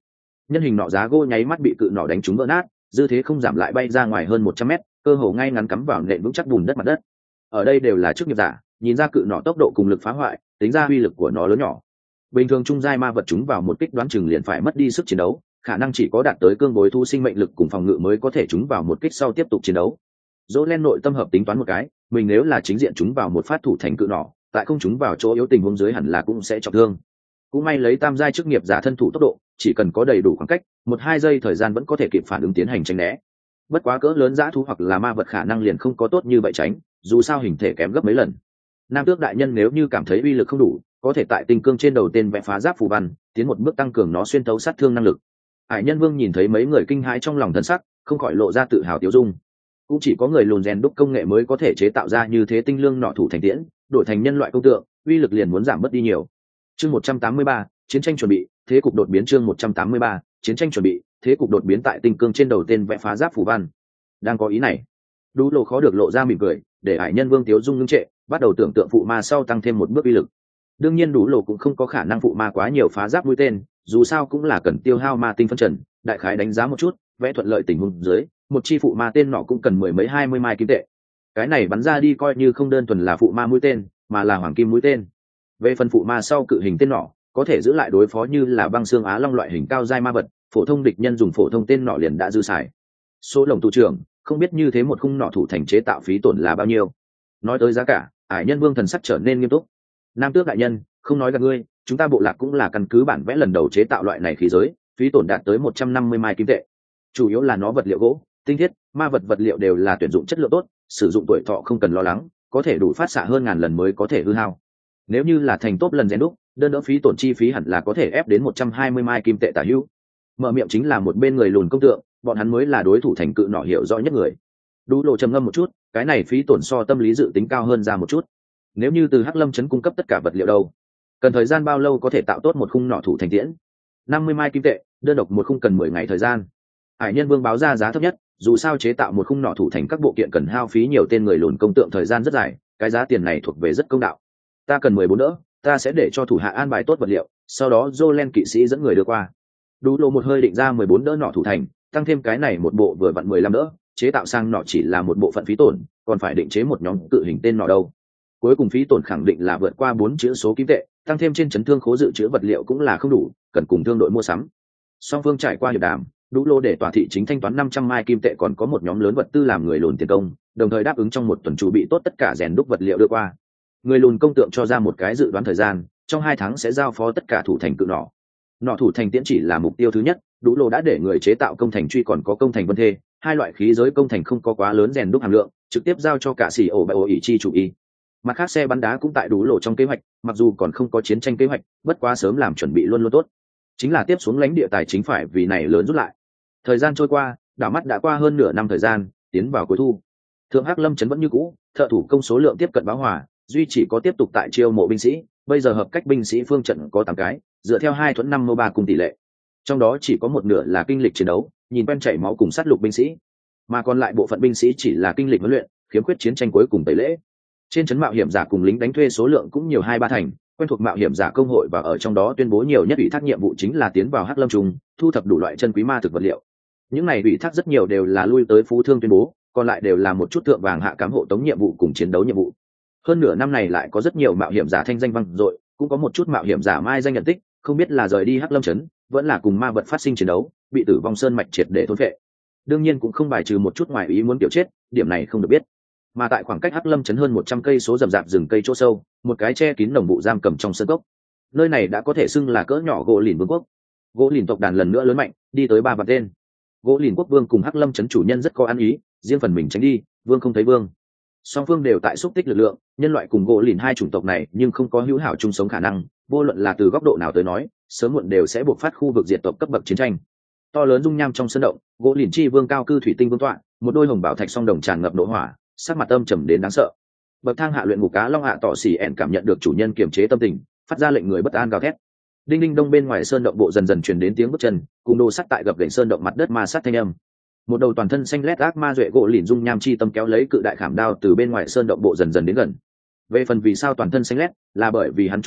Nhân hình nọ giá gỗ nháy mắt bị cự nỏ đánh trúng vỡ nát, dư thế không giảm lại bay ra ngoài hơn một trăm mét, cơ hồ ngay ngắn cắm vào nền vững chắc bùn đất mặt đất. Ở đây đều là chức nghiệp giả, nhìn ra cự nỏ tốc độ cùng lực phá hoại, tính ra uy lực của nó lớn nhỏ. Bình thường trung giai ma vật chúng vào một kích đoán chừng liền phải mất đi sức chiến đấu, khả năng chỉ có đạt tới cương bối thu sinh mệnh lực cùng phòng ngự mới có thể chúng vào một kích sau tiếp tục chiến đấu. Dỗ Len nội tâm hợp tính toán một cái, mình nếu là chính diện chúng vào một phát thủ thành cự nỏ, tại không chúng vào chỗ yếu tình huống dưới hẳn là cũng sẽ trọng thương. Cũng may lấy tam giai chức nghiệp giả thân thủ tốc độ, chỉ cần có đầy đủ khoảng cách, một hai giây thời gian vẫn có thể kịp phản ứng tiến hành tránh né. Bất quá cỡ lớn dã thú hoặc là ma vật khả năng liền không có tốt như vậy tránh, dù sao hình thể kém gấp mấy lần. Nam tước đại nhân nếu như cảm thấy uy lực không đủ, có thể tại tinh cương trên đầu tên vẽ phá giáp phù văn, tiến một bước tăng cường nó xuyên tấu sát thương năng lực. Hải Nhân Vương nhìn thấy mấy người kinh hãi trong lòng thần sắc, không khỏi lộ ra tự hào tiêu dung. Cũng chỉ có người lùn rèn đúc công nghệ mới có thể chế tạo ra như thế tinh lương nọ thủ thành tiễn, đổi thành nhân loại công tượng, uy lực liền muốn giảm mất đi nhiều. Chương một trăm tám mươi ba, chiến tranh chuẩn bị, thế cục đột biến. Chương một trăm tám mươi ba, chiến tranh chuẩn bị, thế cục đột biến. Tại tinh cương trên đầu tên vẽ phá giáp phù văn. Đang có ý này, Đú Lộ khó được lộ ra mỉm cười, để Hải Nhân Vương tiêu dung ngưng trệ, bắt đầu tưởng tượng phụ ma sau tăng thêm một bước uy lực. Đương nhiên Đú Lộ cũng không có khả năng phụ ma quá nhiều phá giáp mũi tên, dù sao cũng là cần tiêu hao ma tinh phân trần, đại khái đánh giá một chút, vẽ thuận lợi tình huống dưới, một chi phụ ma tên nọ cũng cần mười mấy hai mươi mai kim tệ. Cái này bắn ra đi coi như không đơn thuần là phụ ma mũi tên, mà là hoàng kim mũi tên. Về phần phụ ma sau cự hình tên nọ, có thể giữ lại đối phó như là băng xương á long loại hình cao giai ma vật, phổ thông địch nhân dùng phổ thông tên nọ liền đã dư xài. Số lồng tù trưởng, không biết như thế một khung nọ thủ thành chế tạo phí tổn là bao nhiêu. Nói tới giá cả, Hải Nhân Vương thần sắc trở nên nghiêm túc. Nam tước đại nhân, không nói gạt ngươi, chúng ta bộ lạc cũng là căn cứ bản vẽ lần đầu chế tạo loại này khí giới, phí tổn đạt tới một trăm năm mươi mai kim tệ. Chủ yếu là nó vật liệu gỗ, tinh thiết, ma vật vật liệu đều là tuyển dụng chất lượng tốt, sử dụng tuổi thọ không cần lo lắng, có thể đủ phát xạ hơn ngàn lần mới có thể hư hao. Nếu như là thành tốt lần rèn đúc, đơn đỡ phí tổn chi phí hẳn là có thể ép đến một trăm hai mươi mai kim tệ tả hữu. Mở miệng chính là một bên người lùn công tượng, bọn hắn mới là đối thủ thành cự nọ hiểu rõ nhất người. Đú Lộ trầm ngâm một chút, cái này phí tổn so tâm lý dự tính cao hơn ra một chút. Nếu như từ Hắc Lâm trấn cung cấp tất cả vật liệu đâu, cần thời gian bao lâu có thể tạo tốt một khung nọ thủ thành tiễn? năm mươi mai kim tệ, đơn độc một khung cần mười ngày thời gian. Hải Nhân Vương báo ra giá thấp nhất, dù sao chế tạo một khung nọ thủ thành các bộ kiện cần hao phí nhiều tên người lùn công tượng thời gian rất dài, cái giá tiền này thuộc về rất công đạo. Ta cần mười bốn đỡ, ta sẽ để cho thủ hạ an bài tốt vật liệu, sau đó Jolen kỵ sĩ dẫn người đưa qua. Đú Lộ một hơi định ra mười bốn đỡ nọ thủ thành, tăng thêm cái này một bộ vừa vặn mười lăm đỡ, chế tạo sang nọ chỉ là một bộ phận phí tổn, còn phải định chế một nhóm cự hình tên nọ đâu. Cuối cùng phí tổn khẳng định là vượt qua bốn chữ số kim tệ, tăng thêm trên chấn thương khố dự trữ vật liệu cũng là không đủ, cần cùng thương đội mua sắm. Song phương trải qua hiệp đàm, Đú Lộ để tòa thị chính thanh toán năm trăm mai kim tệ, còn có một nhóm lớn vật tư làm người lùn tiền công, đồng thời đáp ứng trong một tuần chuẩn bị tốt tất cả rèn đúc vật liệu đưa qua. Người lùn công tượng cho ra một cái dự đoán thời gian, trong hai tháng sẽ giao phó tất cả thủ thành cự nỏ. Nỏ thủ thành tiễn chỉ là mục tiêu thứ nhất, Đú Lộ đã để người chế tạo công thành truy còn có công thành vân thê, hai loại khí giới công thành không có quá lớn rèn đúc hàm lượng, trực tiếp giao cho cả xỉ ổ bại ổ ỷ chi chủ y. Mặt khác xe bắn đá cũng tại Đú Lộ trong kế hoạch, mặc dù còn không có chiến tranh kế hoạch, bất quá sớm làm chuẩn bị luôn luôn tốt. Chính là tiếp xuống lãnh địa tài chính phải vì này lớn rút lại. Thời gian trôi qua, đảo mắt đã qua hơn nửa năm thời gian, tiến vào cuối thu. Thượng Hắc Lâm trấn vẫn như cũ, thợ thủ công số lượng tiếp cận bão hòa, duy chỉ có tiếp tục tại chiêu mộ binh sĩ, bây giờ hợp cách binh sĩ phương trận có tám cái, dựa theo hai thuẫn năm mô ba cùng tỷ lệ. Trong đó chỉ có một nửa là kinh lịch chiến đấu, nhìn quen chảy máu cùng sát lục binh sĩ, mà còn lại bộ phận binh sĩ chỉ là kinh lịch huấn luyện, khiếm khuyết chiến tranh cuối cùng tẩy lễ. Trên trấn mạo hiểm giả cùng lính đánh thuê số lượng cũng nhiều hai ba thành, quen thuộc mạo hiểm giả công hội và ở trong đó tuyên bố nhiều nhất ủy thác nhiệm vụ chính là tiến vào Hắc Lâm trùng, thu thập đủ loại chân quý ma thực vật liệu. Những này ủy thác rất nhiều đều là lui tới phú thương tuyên bố, còn lại đều là một chút thượng vàng hạ cám hộ tống nhiệm vụ cùng chiến đấu nhiệm vụ. Hơn nửa năm này lại có rất nhiều mạo hiểm giả thanh danh vang dội, cũng có một chút mạo hiểm giả mai danh nhận tích, không biết là rời đi Hắc Lâm trấn, vẫn là cùng ma vật phát sinh chiến đấu, bị tử vong sơn mạch triệt để thôn phệ. Đương nhiên cũng không bài trừ một chút ngoài ý muốn tiểu chết, điểm này không được biết. Mà tại khoảng cách Hắc Lâm trấn hơn một trăm cây số rậm rạp rừng cây chỗ sâu, một cái che kín đồng vụ giam cầm trong sân cốc. Nơi này đã có thể xưng là cỡ nhỏ gỗ lìn vương quốc. Gỗ lìn tộc đàn lần nữa lớn mạnh, đi tới ba vạn tên. Gỗ lìn quốc vương cùng Hắc Lâm trấn chủ nhân rất có ăn ý, riêng phần mình tránh đi, vương không thấy vương. Song phương đều tại xúc tích lực lượng, nhân loại cùng gỗ lìn hai chủng tộc này nhưng không có hữu hảo chung sống khả năng, vô luận là từ góc độ nào tới nói, sớm muộn đều sẽ buộc phát khu vực diệt tộc cấp bậc chiến tranh. To lớn dung nham trong sân động, gỗ lìn chi vương cao cư thủy tinh vương tọa, một đôi hồng bảo thạch song đồng tràn ngập nộ hỏa, sắc mặt âm trầm đến đáng sợ. Bậc thang hạ luyện ngục cá long hạ tỏ xỉ ẻn cảm nhận được chủ nhân kiềm chế tâm tình, phát ra lệnh người bất an gào thét. Đinh đinh đông bên ngoài sơn động bộ dần dần truyền đến tiếng bước chân, cùng đồ sắt tại gập ghềnh sơn động mặt đất ma sát thanh âm. Một đầu toàn thân xanh lét ác ma duệ gỗ lìn dung nham chi tâm kéo lấy cự đại khảm đao từ bên ngoài sơn động bộ dần dần đến gần. Về phần vì sao toàn thân xanh lét, là bởi vì hắn trúng độc,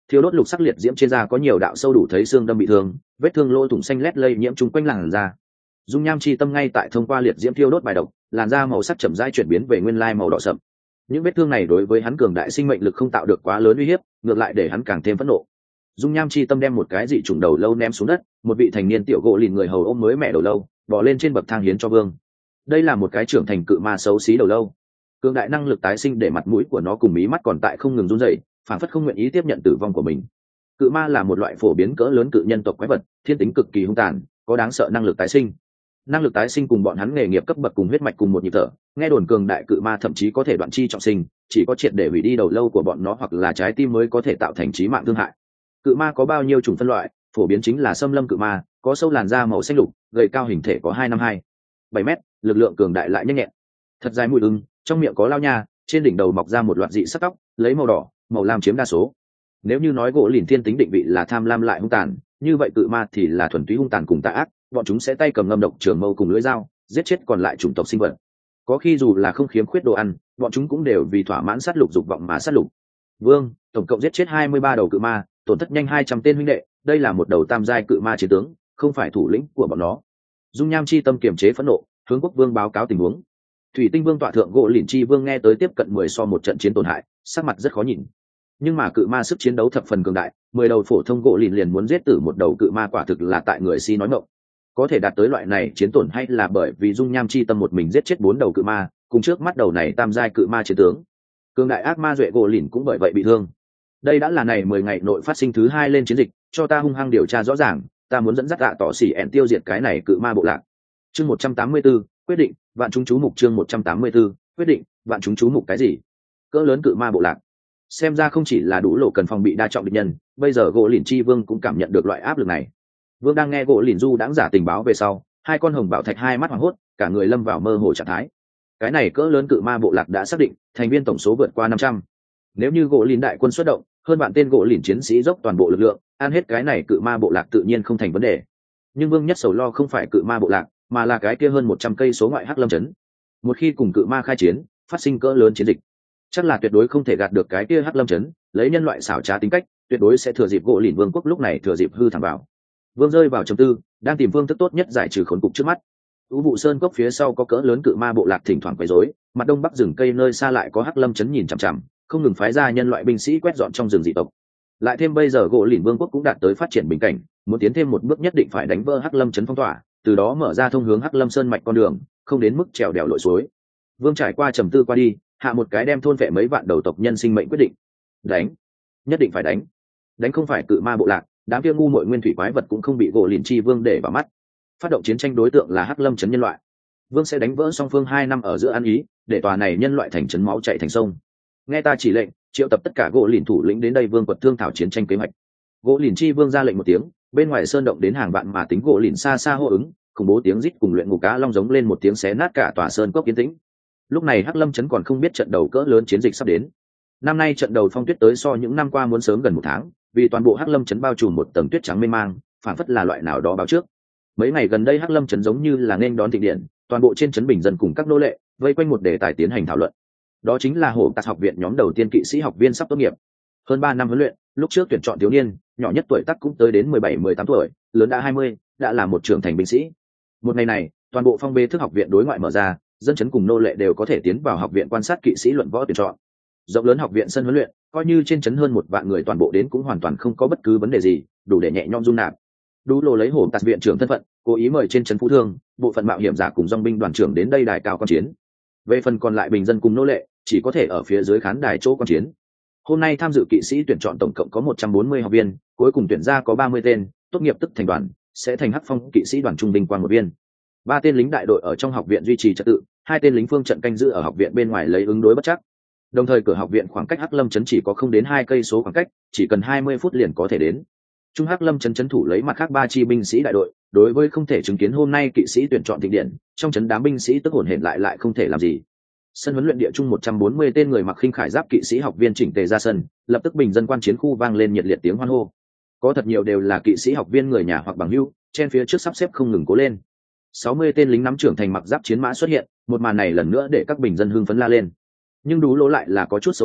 thiêu đốt lục sắc liệt diễm trên da có nhiều đạo sâu đủ thấy xương đâm bị thương, vết thương lỗ thủng xanh lét lây nhiễm chung quanh làn da. Dung nham chi tâm ngay tại thông qua liệt diễm thiêu đốt bài độc, làn da màu sắc chậm rãi chuyển biến về nguyên lai màu đỏ sậm. Những vết thương này đối với hắn cường đại sinh mệnh lực không tạo được quá lớn uy hiếp, ngược lại để hắn càng thêm phẫn nộ. Dung nham chi tâm đem một cái dị trùng đầu lâu ném xuống đất, một vị thành niên tiểu gỗ lìn người hầu ôm mới mẹ đầu lâu, bò lên trên bậc thang hiến cho vương. Đây là một cái trưởng thành cự ma xấu xí đầu lâu. Cường đại năng lực tái sinh để mặt mũi của nó cùng mí mắt còn tại không ngừng run rẩy, phản phất không nguyện ý tiếp nhận tử vong của mình. Cự ma là một loại phổ biến cỡ lớn cự nhân tộc quái vật, thiên tính cực kỳ hung tàn, có đáng sợ năng lực tái sinh. Năng lực tái sinh cùng bọn hắn nghề nghiệp cấp bậc cùng huyết mạch cùng một nhịp thở, nghe đồn cường đại cự ma thậm chí có thể đoạn chi trọng sinh, chỉ có triệt để hủy đi đầu lâu của bọn nó hoặc là trái tim mới có thể tạo thành chí mạng thương hại. Cự ma có bao nhiêu chủng phân loại, phổ biến chính là xâm lâm cự ma, có sâu làn da màu xanh lục, gầy cao hình thể có hai năm hai bảy mét, lực lượng cường đại lại nhanh nhẹn. Thật dài mũi ưng, trong miệng có lao nha, trên đỉnh đầu mọc ra một loạt dị sắc tóc, lấy màu đỏ, màu lam chiếm đa số. Nếu như nói gỗ lìn thiên tính định vị là tham lam lại hung tàn, như vậy cự ma thì là thuần túy hung tàn cùng tà ác, bọn chúng sẽ tay cầm ngâm độc trường mâu cùng lưỡi dao, giết chết còn lại chủng tộc sinh vật. Có khi dù là không khiếm khuyết đồ ăn, bọn chúng cũng đều vì thỏa mãn sát lục dục vọng mà sát lục. Vương, tổng cộng giết chết hai mươi ba đầu cự ma, tổn thất nhanh hai trăm tên huynh đệ, đây là một đầu tam giai cự ma chiến tướng, không phải thủ lĩnh của bọn nó. Dung nham chi tâm kiềm chế phẫn nộ, hướng quốc vương báo cáo tình huống. Thủy tinh vương tọa thượng gỗ lìn chi vương nghe tới tiếp cận mười so một trận chiến tổn hại, sắc mặt rất khó nhìn. Nhưng mà cự ma sức chiến đấu thập phần cường đại, mười đầu phổ thông gỗ lìn liền muốn giết tử một đầu cự ma quả thực là tại người si nói mộng. Có thể đạt tới loại này chiến tổn hay là bởi vì dung nham chi tâm một mình giết chết bốn đầu cự ma, cùng trước mắt đầu này tam giai cự ma chiến tướng. Cường đại ác ma duệ gỗ lìn cũng bởi vậy bị thương. Đây đã là này mười ngày nội phát sinh thứ hai lên chiến dịch, cho ta hung hăng điều tra rõ ràng, ta muốn dẫn dắt ạ tỏ xỉ ẹn tiêu diệt cái này cự ma bộ lạc. Chương một trăm tám mươi 184, quyết định, vạn chúng chú mục chương một trăm tám mươi 184, quyết định, vạn chúng chú mục cái gì? Cỡ lớn cự ma bộ lạc. Xem ra không chỉ là đủ lộ cần phòng bị đa trọng địch nhân, bây giờ gỗ lìn chi vương cũng cảm nhận được loại áp lực này. Vương đang nghe gỗ lìn du đãng giả tình báo về sau, hai con hồng bảo thạch hai mắt hoảng hốt, cả người lâm vào mơ hồ trạng thái. Cái này cỡ lớn cự ma bộ lạc đã xác định, thành viên tổng số vượt qua năm trăm. Nếu như gỗ lìn đại quân xuất động, hơn bạn tên gỗ lìn chiến sĩ dốc toàn bộ lực lượng, ăn hết cái này cự ma bộ lạc tự nhiên không thành vấn đề. Nhưng Vương nhất sầu lo không phải cự ma bộ lạc, mà là cái kia hơn một trăm cây số ngoại Hắc Lâm trấn. Một khi cùng cự ma khai chiến, phát sinh cỡ lớn chiến dịch, chắc là tuyệt đối không thể gạt được cái kia Hắc Lâm trấn, lấy nhân loại xảo trá tính cách, tuyệt đối sẽ thừa dịp gỗ lìn vương quốc lúc này thừa dịp hư thẳng vào. Vương rơi vào trầm tư, đang tìm phương thức tốt nhất giải trừ khốn cục trước mắt. U vụ sơn cốc phía sau có cỡ lớn cự ma bộ lạc thỉnh thoảng quấy rối, mặt đông bắc rừng cây nơi xa lại có Hắc Lâm trấn nhìn chằm chằm, không ngừng phái ra nhân loại binh sĩ quét dọn trong rừng dị tộc. Lại thêm bây giờ gỗ lìn vương quốc cũng đạt tới phát triển bình cảnh, muốn tiến thêm một bước nhất định phải đánh vỡ Hắc Lâm trấn phong tỏa, từ đó mở ra thông hướng Hắc Lâm sơn mạch con đường, không đến mức trèo đèo lội suối. Vương trải qua trầm tư qua đi, hạ một cái đem thôn vệ mấy vạn đầu tộc nhân sinh mệnh quyết định. Đánh, nhất định phải đánh. Đánh không phải cự ma bộ lạc, đám kia ngu muội nguyên thủy quái vật cũng không bị gỗ lìn chi vương để vào mắt. Phát động chiến tranh đối tượng là Hắc Lâm trấn nhân loại. Vương sẽ đánh vỡ song phương hai năm ở giữa ăn ý, để tòa này nhân loại thành trấn máu chảy thành sông. Nghe ta chỉ lệnh, triệu tập tất cả gỗ lìn thủ lĩnh đến đây vương quật thương thảo chiến tranh kế hoạch. Gỗ lìn chi vương ra lệnh một tiếng, bên ngoài sơn động đến hàng vạn mà tính gỗ lìn xa xa hô ứng, khủng bố tiếng rít cùng luyện ngục cá long giống lên một tiếng xé nát cả tòa sơn cốc yên tĩnh. Lúc này Hắc Lâm trấn còn không biết trận đầu cỡ lớn chiến dịch sắp đến. Năm nay trận đầu phong tuyết tới so những năm qua muốn sớm gần một tháng, vì toàn bộ Hắc Lâm trấn bao trùm một tầng tuyết trắng mênh mang, phản phất là loại nào đó báo trước. Mấy ngày gần đây Hắc Lâm trấn giống như là nên đón thịnh điện, toàn bộ trên trấn bình dân cùng các nô lệ vây quanh một đề tài tiến hành thảo luận. Đó chính là Hổ Tạt học viện nhóm đầu tiên kỵ sĩ học viên sắp tốt nghiệp. Hơn ba năm huấn luyện, lúc trước tuyển chọn thiếu niên, nhỏ nhất tuổi tác cũng tới đến mười bảy mười tám tuổi, lớn đã hai mươi, đã là một trưởng thành binh sĩ. Một ngày này, toàn bộ phong bê thức học viện đối ngoại mở ra, dân chấn cùng nô lệ đều có thể tiến vào học viện quan sát kỵ sĩ luận võ tuyển chọn. Rộng lớn học viện sân huấn luyện, coi như trên chấn hơn một vạn người toàn bộ đến cũng hoàn toàn không có bất cứ vấn đề gì, đủ để nhẹ nhõm dung nạp. Đủ lộ lấy Hổ Tạt viện trưởng thân phận, cố ý mời trên chấn phú thương, bộ phận mạo hiểm giả cùng dòng binh đoàn trưởng đến đây đài cao quan chiến. Về phần còn lại bình dân cùng nô lệ, chỉ có thể ở phía dưới khán đài chỗ quan chiến. Hôm nay tham dự kỵ sĩ tuyển chọn tổng cộng có một trăm bốn mươi học viên, cuối cùng tuyển ra có ba mươi tên, tốt nghiệp tức thành đoàn, sẽ thành Hắc Phong kỵ sĩ đoàn trung binh quan một viên. Ba tên lính đại đội ở trong học viện duy trì trật tự, hai tên lính phương trận canh giữ ở học viện bên ngoài lấy ứng đối bất chắc. Đồng thời cửa học viện khoảng cách Hắc Lâm trấn chỉ có không đến hai cây số khoảng cách, chỉ cần hai mươi phút liền có thể đến. Trung Hắc Lâm trấn trấn thủ lấy mặt khác ba chi binh sĩ đại đội, đối với không thể chứng kiến hôm nay kỵ sĩ tuyển chọn thịnh điện, trong trấn đám binh sĩ tức hổn hển lại lại không thể làm gì. Sân huấn luyện địa trung một trăm bốn mươi tên người mặc khinh khải giáp kỵ sĩ học viên chỉnh tề ra sân, lập tức bình dân quan chiến khu vang lên nhiệt liệt tiếng hoan hô. Có thật nhiều đều là kỵ sĩ học viên người nhà hoặc bằng hữu, trên phía trước sắp xếp không ngừng cố lên. sáu mươi tên lính nắm trưởng thành mặc giáp chiến mã xuất hiện, một màn này lần nữa để các bình dân hưng phấn la lên. Nhưng Đú Lỗ lại là có chút xấu hổ,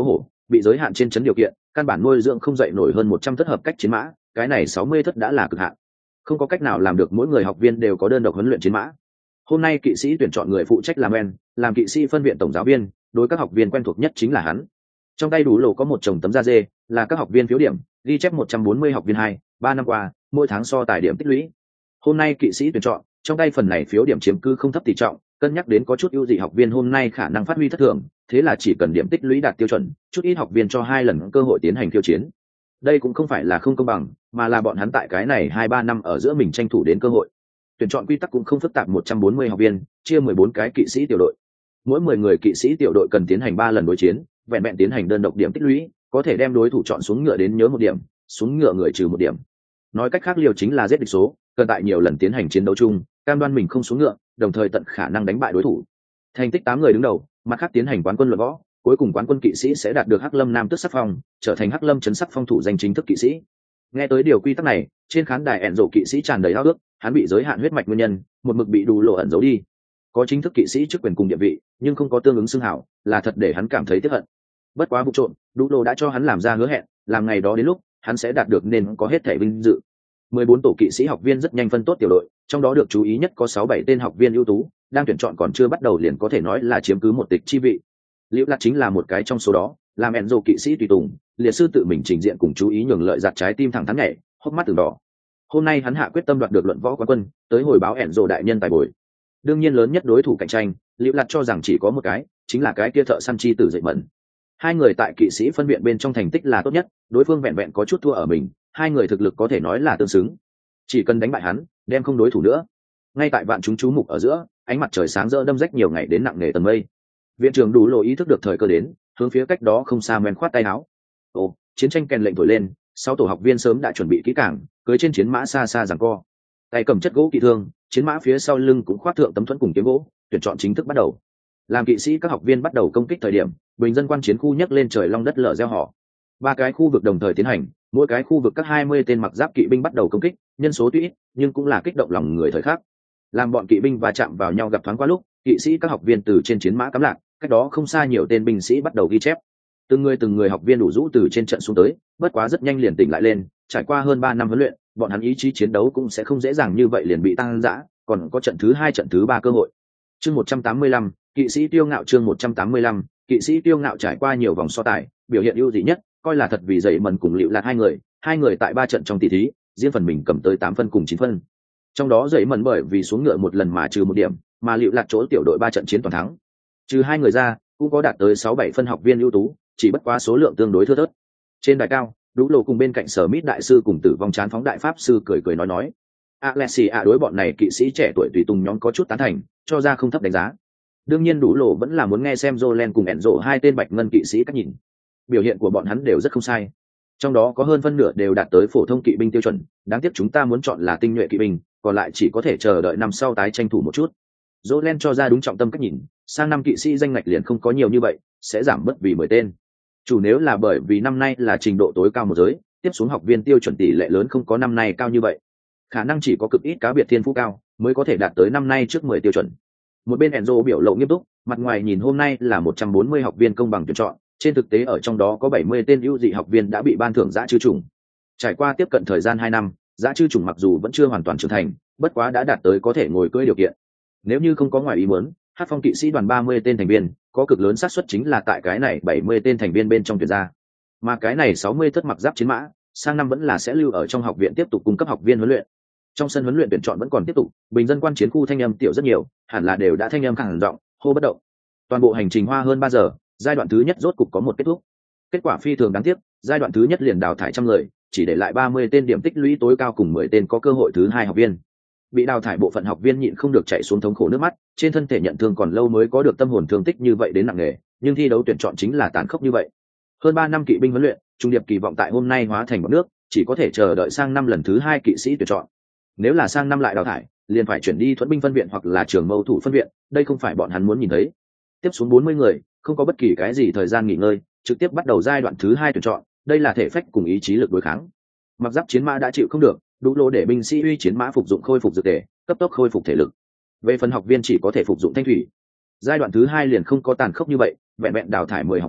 bị giới hạn trên chấn điều kiện, căn bản nuôi dưỡng không dậy nổi hơn một trăm thất hợp cách chiến mã, cái này sáu mươi thất đã là cực hạn. Không có cách nào làm được mỗi người học viên đều có đơn độc huấn luyện chiến mã. Hôm nay kỵ sĩ tuyển chọn người phụ trách làm en, làm kỵ sĩ phân viện tổng giáo viên, đối các học viên quen thuộc nhất chính là hắn. Trong tay đủ lộ có một chồng tấm da dê, là các học viên phiếu điểm, ghi chép một trăm bốn mươi học viên hai, ba năm qua, mỗi tháng so tài điểm tích lũy. Hôm nay kỵ sĩ tuyển chọn, trong tay phần này phiếu điểm chiếm cứ không thấp tỷ trọng, cân nhắc đến có chút ưu dị học viên hôm nay khả năng phát huy thất thường, thế là chỉ cần điểm tích lũy đạt tiêu chuẩn, chút ít học viên cho hai lần cơ hội tiến hành khiêu chiến. Đây cũng không phải là không công bằng, mà là bọn hắn tại cái này hai ba năm ở giữa mình tranh thủ đến cơ hội. Tuyển chọn quy tắc cũng không phức tạp, một trăm bốn mươi học viên, chia mười bốn cái kỵ sĩ tiểu đội. Mỗi mười người kỵ sĩ tiểu đội cần tiến hành ba lần đối chiến, vẹn vẹn tiến hành đơn độc điểm tích lũy, có thể đem đối thủ chọn xuống ngựa đến nhớ một điểm, xuống ngựa người trừ một điểm. Nói cách khác liều chính là giết địch số, cần tại nhiều lần tiến hành chiến đấu chung, cam đoan mình không xuống ngựa, đồng thời tận khả năng đánh bại đối thủ. Thành tích tám người đứng đầu, mặt khác tiến hành quán quân luận võ, cuối cùng quán quân kỵ sĩ sẽ đạt được Hắc Lâm Nam Tước sắc phong, trở thành Hắc Lâm trấn sắc phong thủ danh chính thức kỵ sĩ. Nghe tới điều quy tắc này, trên khán đài ẻn rộ kỵ sĩ tràn đầy ao ước, hắn bị giới hạn huyết mạch nguyên nhân, một mực bị đủ lộ ẩn giấu đi. Có chính thức kỵ sĩ chức quyền cùng địa vị, nhưng không có tương ứng xưng hảo, là thật để hắn cảm thấy tiếc hận. Bất quá vụ trộn, đủ lộ đã cho hắn làm ra hứa hẹn, làm ngày đó đến lúc, hắn sẽ đạt được nên có hết thể vinh dự. mười bốn tổ kỵ sĩ học viên rất nhanh phân tốt tiểu đội, trong đó được chú ý nhất có sáu bảy tên học viên ưu tú, đang tuyển chọn còn chưa bắt đầu liền có thể nói là chiếm cứ một tịch chi vị. Liễu Lạc chính là một cái trong số đó, làm ẻn rộ kỵ sĩ tùy tùng, liệt sư tự mình trình diện cùng chú ý nhường lợi giặt trái tim thẳng thắn nhảy, hốc mắt từng đỏ. Hôm nay hắn hạ quyết tâm đoạt được luận võ quán quân, tới hồi báo ẻn rộ đại nhân tài bồi. Đương nhiên lớn nhất đối thủ cạnh tranh, Liễu Lạc cho rằng chỉ có một cái, chính là cái kia thợ săn chi tử dậy mẫn. Hai người tại kỵ sĩ phân viện bên trong thành tích là tốt nhất, đối phương vẹn vẹn có chút thua ở mình, hai người thực lực có thể nói là tương xứng. Chỉ cần đánh bại hắn, đem không đối thủ nữa. Ngay tại vạn chúng chú mục ở giữa, ánh mặt trời sáng rỡ đâm rách nhiều ngày đến nặng nề tầng mây. Viện trưởng đủ lộ ý thức được thời cơ đến, hướng phía cách đó không xa men khoát tay áo. Ồ, chiến tranh kèn lệnh thổi lên, sáu tổ học viên sớm đã chuẩn bị kỹ càng, cưỡi trên chiến mã xa xa giằng co. Tay cầm chất gỗ kỵ thương, chiến mã phía sau lưng cũng khoác thượng tấm thuẫn cùng kiếm gỗ, tuyển chọn chính thức bắt đầu. Làm kỵ sĩ các học viên bắt đầu công kích thời điểm, bình dân quan chiến khu nhấc lên trời long đất lở reo hò. Ba cái khu vực đồng thời tiến hành, mỗi cái khu vực các hai mươi tên mặc giáp kỵ binh bắt đầu công kích, nhân số tuy ít, nhưng cũng là kích động lòng người thời khắc. Làm bọn kỵ binh va chạm vào nhau gặp thoáng qua lúc, kỵ sĩ các học viên từ trên chiến mã cắm lạc, cách đó không xa nhiều tên binh sĩ bắt đầu ghi chép. Từng người từng người học viên đủ rũ từ trên trận xuống tới, bất quá rất nhanh liền tỉnh lại lên, trải qua hơn ba năm huấn luyện, bọn hắn ý chí chiến đấu cũng sẽ không dễ dàng như vậy liền bị tăng dã, còn có trận thứ hai trận thứ ba cơ hội. Chương một trăm tám mươi lăm, kỵ sĩ tiêu ngạo chương một trăm tám mươi lăm, kỵ sĩ tiêu ngạo trải qua nhiều vòng so tài, biểu hiện ưu dị nhất, coi là thật vì dậy mần cùng Liễu Lạc hai người, hai người tại ba trận trong tỷ thí, riêng phần mình cầm tới tám phân cùng chín phân. Trong đó dậy mần bởi vì xuống ngựa một lần mà trừ một điểm, mà Liễu Lạc chỗ tiểu đội ba trận chiến toàn thắng. Trừ hai người ra, cũng có đạt tới sáu bảy phân học viên ưu tú, chỉ bất quá số lượng tương đối thưa thớt. Trên đài cao, Đủ lộ cùng bên cạnh Sở Mít đại sư cùng Tử Vong chán phóng đại pháp sư cười cười nói nói. Alexia đối bọn này kỵ sĩ trẻ tuổi tùy tùng nhóm có chút tán thành, cho ra không thấp đánh giá. Đương nhiên Đủ lộ vẫn là muốn nghe xem Jolen cùng Enzo hai tên bạch ngân kỵ sĩ cách nhìn. Biểu hiện của bọn hắn đều rất không sai. Trong đó có hơn phân nửa đều đạt tới phổ thông kỵ binh tiêu chuẩn, đáng tiếc chúng ta muốn chọn là tinh nhuệ kỵ binh, còn lại chỉ có thể chờ đợi năm sau tái tranh thủ một chút. Jolen cho ra đúng trọng tâm cách nhìn, sang năm kỵ sĩ danh ngạch liền không có nhiều như vậy, sẽ giảm bớt vì mười tên. Chủ nếu là bởi vì năm nay là trình độ tối cao một giới, tiếp xuống học viên tiêu chuẩn tỷ lệ lớn không có năm nay cao như vậy. Khả năng chỉ có cực ít cá biệt thiên phú cao mới có thể đạt tới năm nay trước mười tiêu chuẩn. Một bên Enzo biểu lộ nghiêm túc, mặt ngoài nhìn hôm nay là một trăm bốn mươi học viên công bằng tuyển chọn, trên thực tế ở trong đó có bảy mươi tên ưu dị học viên đã bị ban thưởng dã chư trùng. Trải qua tiếp cận thời gian hai năm, dã chư trùng mặc dù vẫn chưa hoàn toàn trưởng thành, bất quá đã đạt tới có thể ngồi cưỡi điều kiện. Nếu như không có ngoài ý muốn, Hắc Phong kỵ sĩ đoàn ba mươi tên thành viên, có cực lớn xác suất chính là tại cái này bảy mươi tên thành viên bên trong tuyển ra. Mà cái này sáu mươi thất mặc giáp chiến mã, sang năm vẫn là sẽ lưu ở trong học viện tiếp tục cung cấp học viên huấn luyện. Trong sân huấn luyện tuyển chọn vẫn còn tiếp tục, bình dân quan chiến khu thanh âm tiểu rất nhiều, hẳn là đều đã thanh âm khẳng giọng, hô bất động. Toàn bộ hành trình hoa hơn ba giờ, giai đoạn thứ nhất rốt cục có một kết thúc. Kết quả phi thường đáng tiếc, giai đoạn thứ nhất liền đào thải trăm người, chỉ để lại ba mươi tên điểm tích lũy tối cao cùng mười tên có cơ hội thứ hai học viên. Bị đào thải bộ phận học viên nhịn không được chạy xuống thống khổ nước mắt, trên thân thể nhận thương còn lâu mới có được tâm hồn thương tích như vậy đến nặng nề, nhưng thi đấu tuyển chọn chính là tàn khốc như vậy. Hơn ba năm kỵ binh huấn luyện, trung điệp kỳ vọng tại hôm nay hóa thành bọt nước, chỉ có thể chờ đợi sang năm lần thứ hai kỵ sĩ tuyển chọn. Nếu là sang năm lại đào thải, liền phải chuyển đi thuẫn binh phân viện hoặc là trường mâu thủ phân viện, đây không phải bọn hắn muốn nhìn thấy. Tiếp xuống bốn mươi người, không có bất kỳ cái gì thời gian nghỉ ngơi, trực tiếp bắt đầu giai đoạn thứ hai tuyển chọn, đây là thể phách cùng ý chí lực đối kháng. Mặc giáp chiến mã đã chịu không được, Đủ lô để binh sĩ uy chiến mã phục dụng khôi phục dược thể, cấp tốc khôi phục thể lực. Về phần học viên chỉ có thể phục dụng thanh thủy. Giai đoạn thứ hai liền không có tàn khốc như vậy, vẹn vẹn đào thải mười học viên,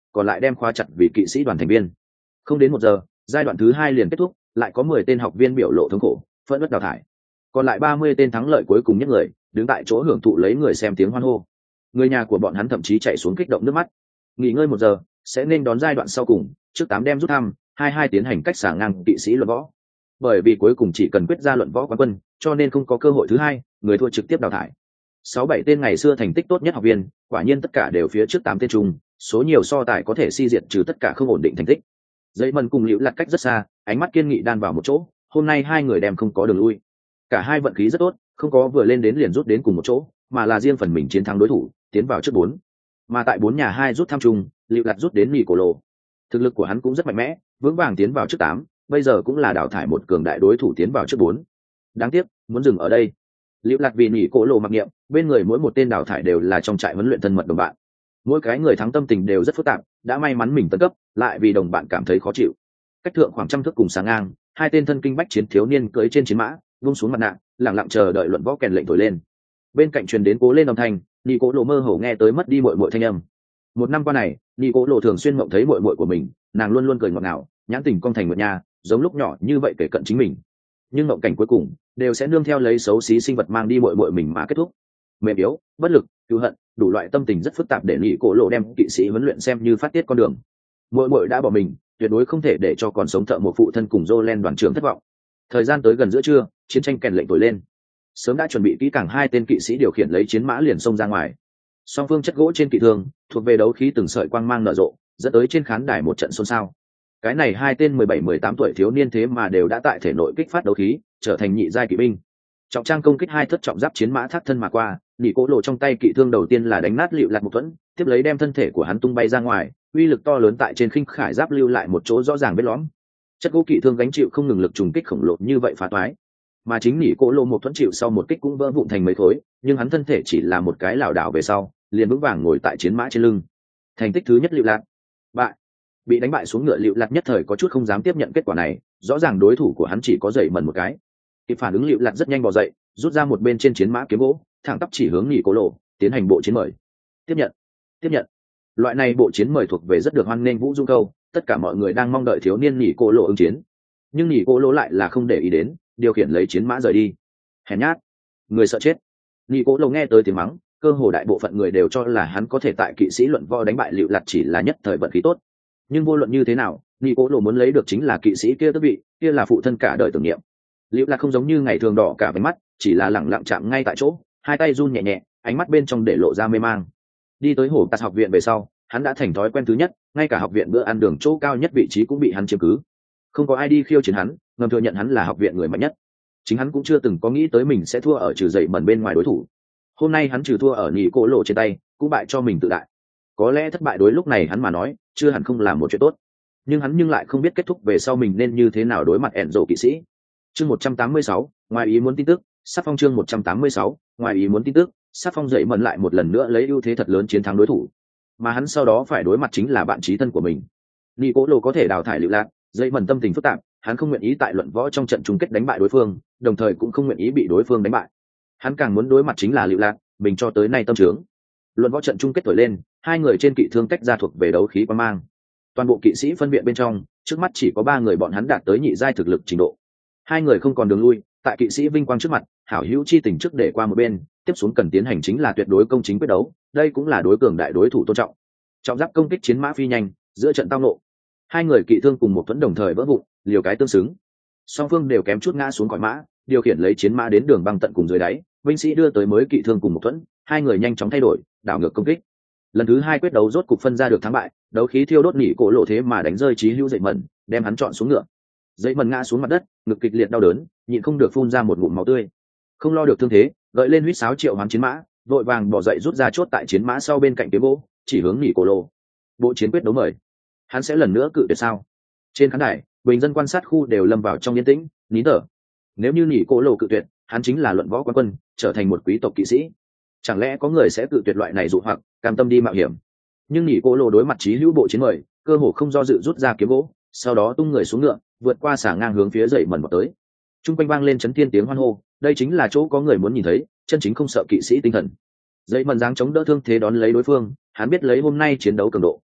còn lại đem khóa chặt vì kỵ sĩ đoàn thành viên. Không đến một giờ, giai đoạn thứ hai liền kết thúc, lại có mười tên học viên biểu lộ thống khổ, phẫn uất đào thải. Còn lại ba mươi tên thắng lợi cuối cùng nhất người, đứng tại chỗ hưởng thụ lấy người xem tiếng hoan hô. Người nhà của bọn hắn thậm chí chạy xuống kích động nước mắt. Nghỉ ngơi một giờ, sẽ nên đón giai đoạn sau cùng, trước tám đem rút thăm, hai hai tiến hành cách xả ngang kỵ sĩ luận võ. Bởi vì cuối cùng chỉ cần quyết ra luận võ quán quân, cho nên không có cơ hội thứ hai, người thua trực tiếp đào thải. Sáu bảy tên ngày xưa thành tích tốt nhất học viên, quả nhiên tất cả đều phía trước tám tên chung, số nhiều so tài có thể si diệt trừ tất cả không ổn định thành tích. Dây mần cùng Liễu Lạt cách rất xa, ánh mắt kiên nghị đan vào một chỗ, hôm nay hai người đem không có đường lui. Cả hai vận khí rất tốt, không có vừa lên đến liền rút đến cùng một chỗ, mà là riêng phần mình chiến thắng đối thủ, tiến vào trước bốn. Mà tại bốn nhà hai rút tham chung, Liễu Lạt rút đến Nicola. Thực lực của hắn cũng rất mạnh mẽ, vững vàng tiến vào trước tám, bây giờ cũng là đào thải một cường đại đối thủ tiến vào trước bốn. Đáng tiếc, muốn dừng ở đây. Liễu Lạt vì Nicola mặc niệm, bên người mỗi một tên đào thải đều là trong trại huấn luyện thân mật đồng bạn. Mỗi cái người thắng tâm tình đều rất phức tạp, đã may mắn mình tấn cấp, lại vì đồng bạn cảm thấy khó chịu. Cách thượng khoảng trăm thước cùng sáng ngang, hai tên thân kinh bách chiến thiếu niên cưỡi trên chiến mã, vung xuống mặt nạ, lặng lặng chờ đợi luận võ kèn lệnh thổi lên. Bên cạnh truyền đến cố lên âm thanh, Nicola mơ hồ nghe tới mất đi muội muội thanh âm. Một năm qua này, Nicola thường xuyên mộng thấy muội muội của mình, nàng luôn luôn cười ngọt ngào, nhãn tình cong thành một nhà, giống lúc nhỏ như vậy kể cận chính mình. Nhưng mộng cảnh cuối cùng đều sẽ nương theo lấy xấu xí sinh vật mang đi muội muội mình mà kết thúc. Mềm yếu, bất lực, cứu hận, đủ loại tâm tình rất phức tạp để Nicola đem kỵ sĩ huấn luyện xem như phát tiết con đường. Muội muội đã bỏ mình, tuyệt đối không thể để cho còn sống thợ một phụ thân cùng Jolen đoàn trưởng thất vọng. Thời gian tới gần giữa trưa, chiến tranh kèn lệnh thổi lên. Sớm đã chuẩn bị kỹ càng hai tên kỵ sĩ điều khiển lấy chiến mã liền xông ra ngoài. Song phương chất gỗ trên kỵ thương, thuộc về đấu khí từng sợi quang mang nở rộ, dẫn tới trên khán đài một trận xôn xao. Cái này hai tên mười bảy mười tám tuổi thiếu niên thế mà đều đã tại thể nội kích phát đấu khí, trở thành nhị giai kỵ binh. Trọng trang công kích hai thất trọng giáp chiến mã thác thân mà qua, nỉ cố lộ trong tay kỵ thương đầu tiên là đánh nát Liễu Lạt một thuẫn, tiếp lấy đem thân thể của hắn tung bay ra ngoài, uy lực to lớn tại trên khinh khải giáp lưu lại một chỗ rõ ràng vết lõm. Chất gỗ kỵ thương gánh chịu không ngừng lực trùng kích khổng lồ như vậy phá toái, mà chính nỉ cố lộ một thuẫn chịu sau một kích cũng vỡ vụn thành mấy khối, nhưng hắn thân thể chỉ là một cái lảo đảo về sau, liền vững vàng ngồi tại chiến mã trên lưng. Thành tích thứ nhất Liễu Lạt bại. Bị đánh bại xuống ngựa Liễu Lạt nhất thời có chút không dám tiếp nhận kết quả này, rõ ràng đối thủ của hắn chỉ có dậy mần một cái. Kịp phản ứng Liễu Lạt rất nhanh bò dậy, rút ra một bên trên chiến mã kiếm gỗ, thẳng tắp chỉ hướng nỉ cố lộ, tiến hành bộ chiến mời. Tiếp nhận, tiếp nhận. Loại này bộ chiến mời thuộc về rất được hoan nghênh vũ dung câu, tất cả mọi người đang mong đợi thiếu niên nỉ cố lộ ứng chiến, nhưng nỉ cố lộ lại là không để ý đến, điều khiển lấy chiến mã rời đi. Hèn nhát, người sợ chết. Nỉ cố lộ nghe tới tiếng mắng, cơ hồ đại bộ phận người đều cho là hắn có thể tại kỵ sĩ luận võ đánh bại Liễu Lạt chỉ là nhất thời vận khí tốt, nhưng vô luận như thế nào, nỉ cố lộ muốn lấy được chính là kỵ sĩ kia tước vị, kia là phụ thân cả đời tưởng niệm. Liễu Lạt không giống như ngày thường đỏ cả váy mắt, chỉ là lẳng lặng chạm ngay tại chỗ, hai tay run nhẹ nhẹ, ánh mắt bên trong để lộ ra mê mang. Đi tới hổ tạt học viện về sau, hắn đã thành thói quen thứ nhất, ngay cả học viện bữa ăn đường chỗ cao nhất vị trí cũng bị hắn chiếm cứ. Không có ai đi khiêu chiến hắn, ngầm thừa nhận hắn là học viện người mạnh nhất. Chính hắn cũng chưa từng có nghĩ tới mình sẽ thua ở trừ dậy mẩn bên ngoài đối thủ. Hôm nay hắn trừ thua ở nhị cố lộ trên tay, cũng bại cho mình tự đại. Có lẽ thất bại đối lúc này hắn mà nói, chưa hẳn không làm một chuyện tốt. Nhưng hắn nhưng lại không biết kết thúc về sau mình nên như thế nào đối mặt ẻn rổ kỵ sĩ. Chương một trăm tám mươi sáu, ngoài ý muốn tin tức, sát phong chương một trăm tám mươi sáu, ngoài ý muốn tin tức, sát phong dậy mẩn lại một lần nữa lấy ưu thế thật lớn chiến thắng đối thủ. Mà hắn sau đó phải đối mặt chính là bạn chí thân của mình. Nicola có thể đào thải Liễu Lạt, dậy mẩn tâm tình phức tạp, hắn không nguyện ý tại luận võ trong trận chung kết đánh bại đối phương, đồng thời cũng không nguyện ý bị đối phương đánh bại. Hắn càng muốn đối mặt chính là Liễu Lạt, mình cho tới nay tâm trướng. Luận võ trận chung kết thổi lên, hai người trên kỵ thương tách ra thuộc về đấu khí quan mang. Toàn bộ kỵ sĩ phân viện bên trong, trước mắt chỉ có ba người bọn hắn đạt tới nhị giai thực lực trình độ. Hai người không còn đường lui, tại kỵ sĩ vinh quang trước mặt, hảo hữu chi tình trước để qua một bên, tiếp xuống cần tiến hành chính là tuyệt đối công chính quyết đấu, đây cũng là đối cường đại đối thủ tôn trọng. Trọng giáp công kích chiến mã phi nhanh, giữa trận tao nộ, hai người kỵ thương cùng một thuẫn đồng thời vỡ vụn, liều cái tương xứng. Song phương đều kém chút ngã xuống khỏi mã, điều khiển lấy chiến mã đến đường băng tận cùng dưới đáy, binh sĩ đưa tới mới kỵ thương cùng một thuẫn, hai người nhanh chóng thay đổi, đảo ngược công kích. Lần thứ hai quyết đấu rốt cục phân ra được thắng bại, đấu khí thiêu đốt nỉ cổ lộ thế mà đánh rơi chí hữu dậy mẩn, đem hắn chọn xuống ngựa. Dậy mẩn ngã xuống mặt đất, ngực kịch liệt đau đớn, nhịn không được phun ra một ngụm máu tươi. Không lo được thương thế, gợi lên huýt sáo triệu hoán chiến mã, vội vàng bỏ dậy rút ra chốt tại chiến mã sau bên cạnh kiếm gỗ, chỉ hướng nỉ cổ lộ. Bộ chiến quyết đấu mời, hắn sẽ lần nữa cự tuyệt sao? Trên khán đài, bình dân quan sát khu đều lâm vào trong yên tĩnh, nín thở. Nếu như nỉ cổ lộ cự tuyệt, hắn chính là luận võ quán quân, trở thành một quý tộc kỵ sĩ. Chẳng lẽ có người sẽ cự tuyệt loại này dụ hoặc, cam tâm đi mạo hiểm? Nhưng nỉ cổ lộ đối mặt chí hữu bộ chiến mời, cơ hồ không do dự rút ra kiếm gỗ, sau đó tung người xuống ngựa, vượt qua xả ngang hướng phía dậy mẩn vào tới. Trung quanh vang lên chấn thiên tiếng hoan hô, đây chính là chỗ có người muốn nhìn thấy, chân chính không sợ kỵ sĩ tinh thần. Dậy mẩn dáng chống đỡ thương thế đón lấy đối phương, hắn biết lấy hôm nay chiến đấu cường độ,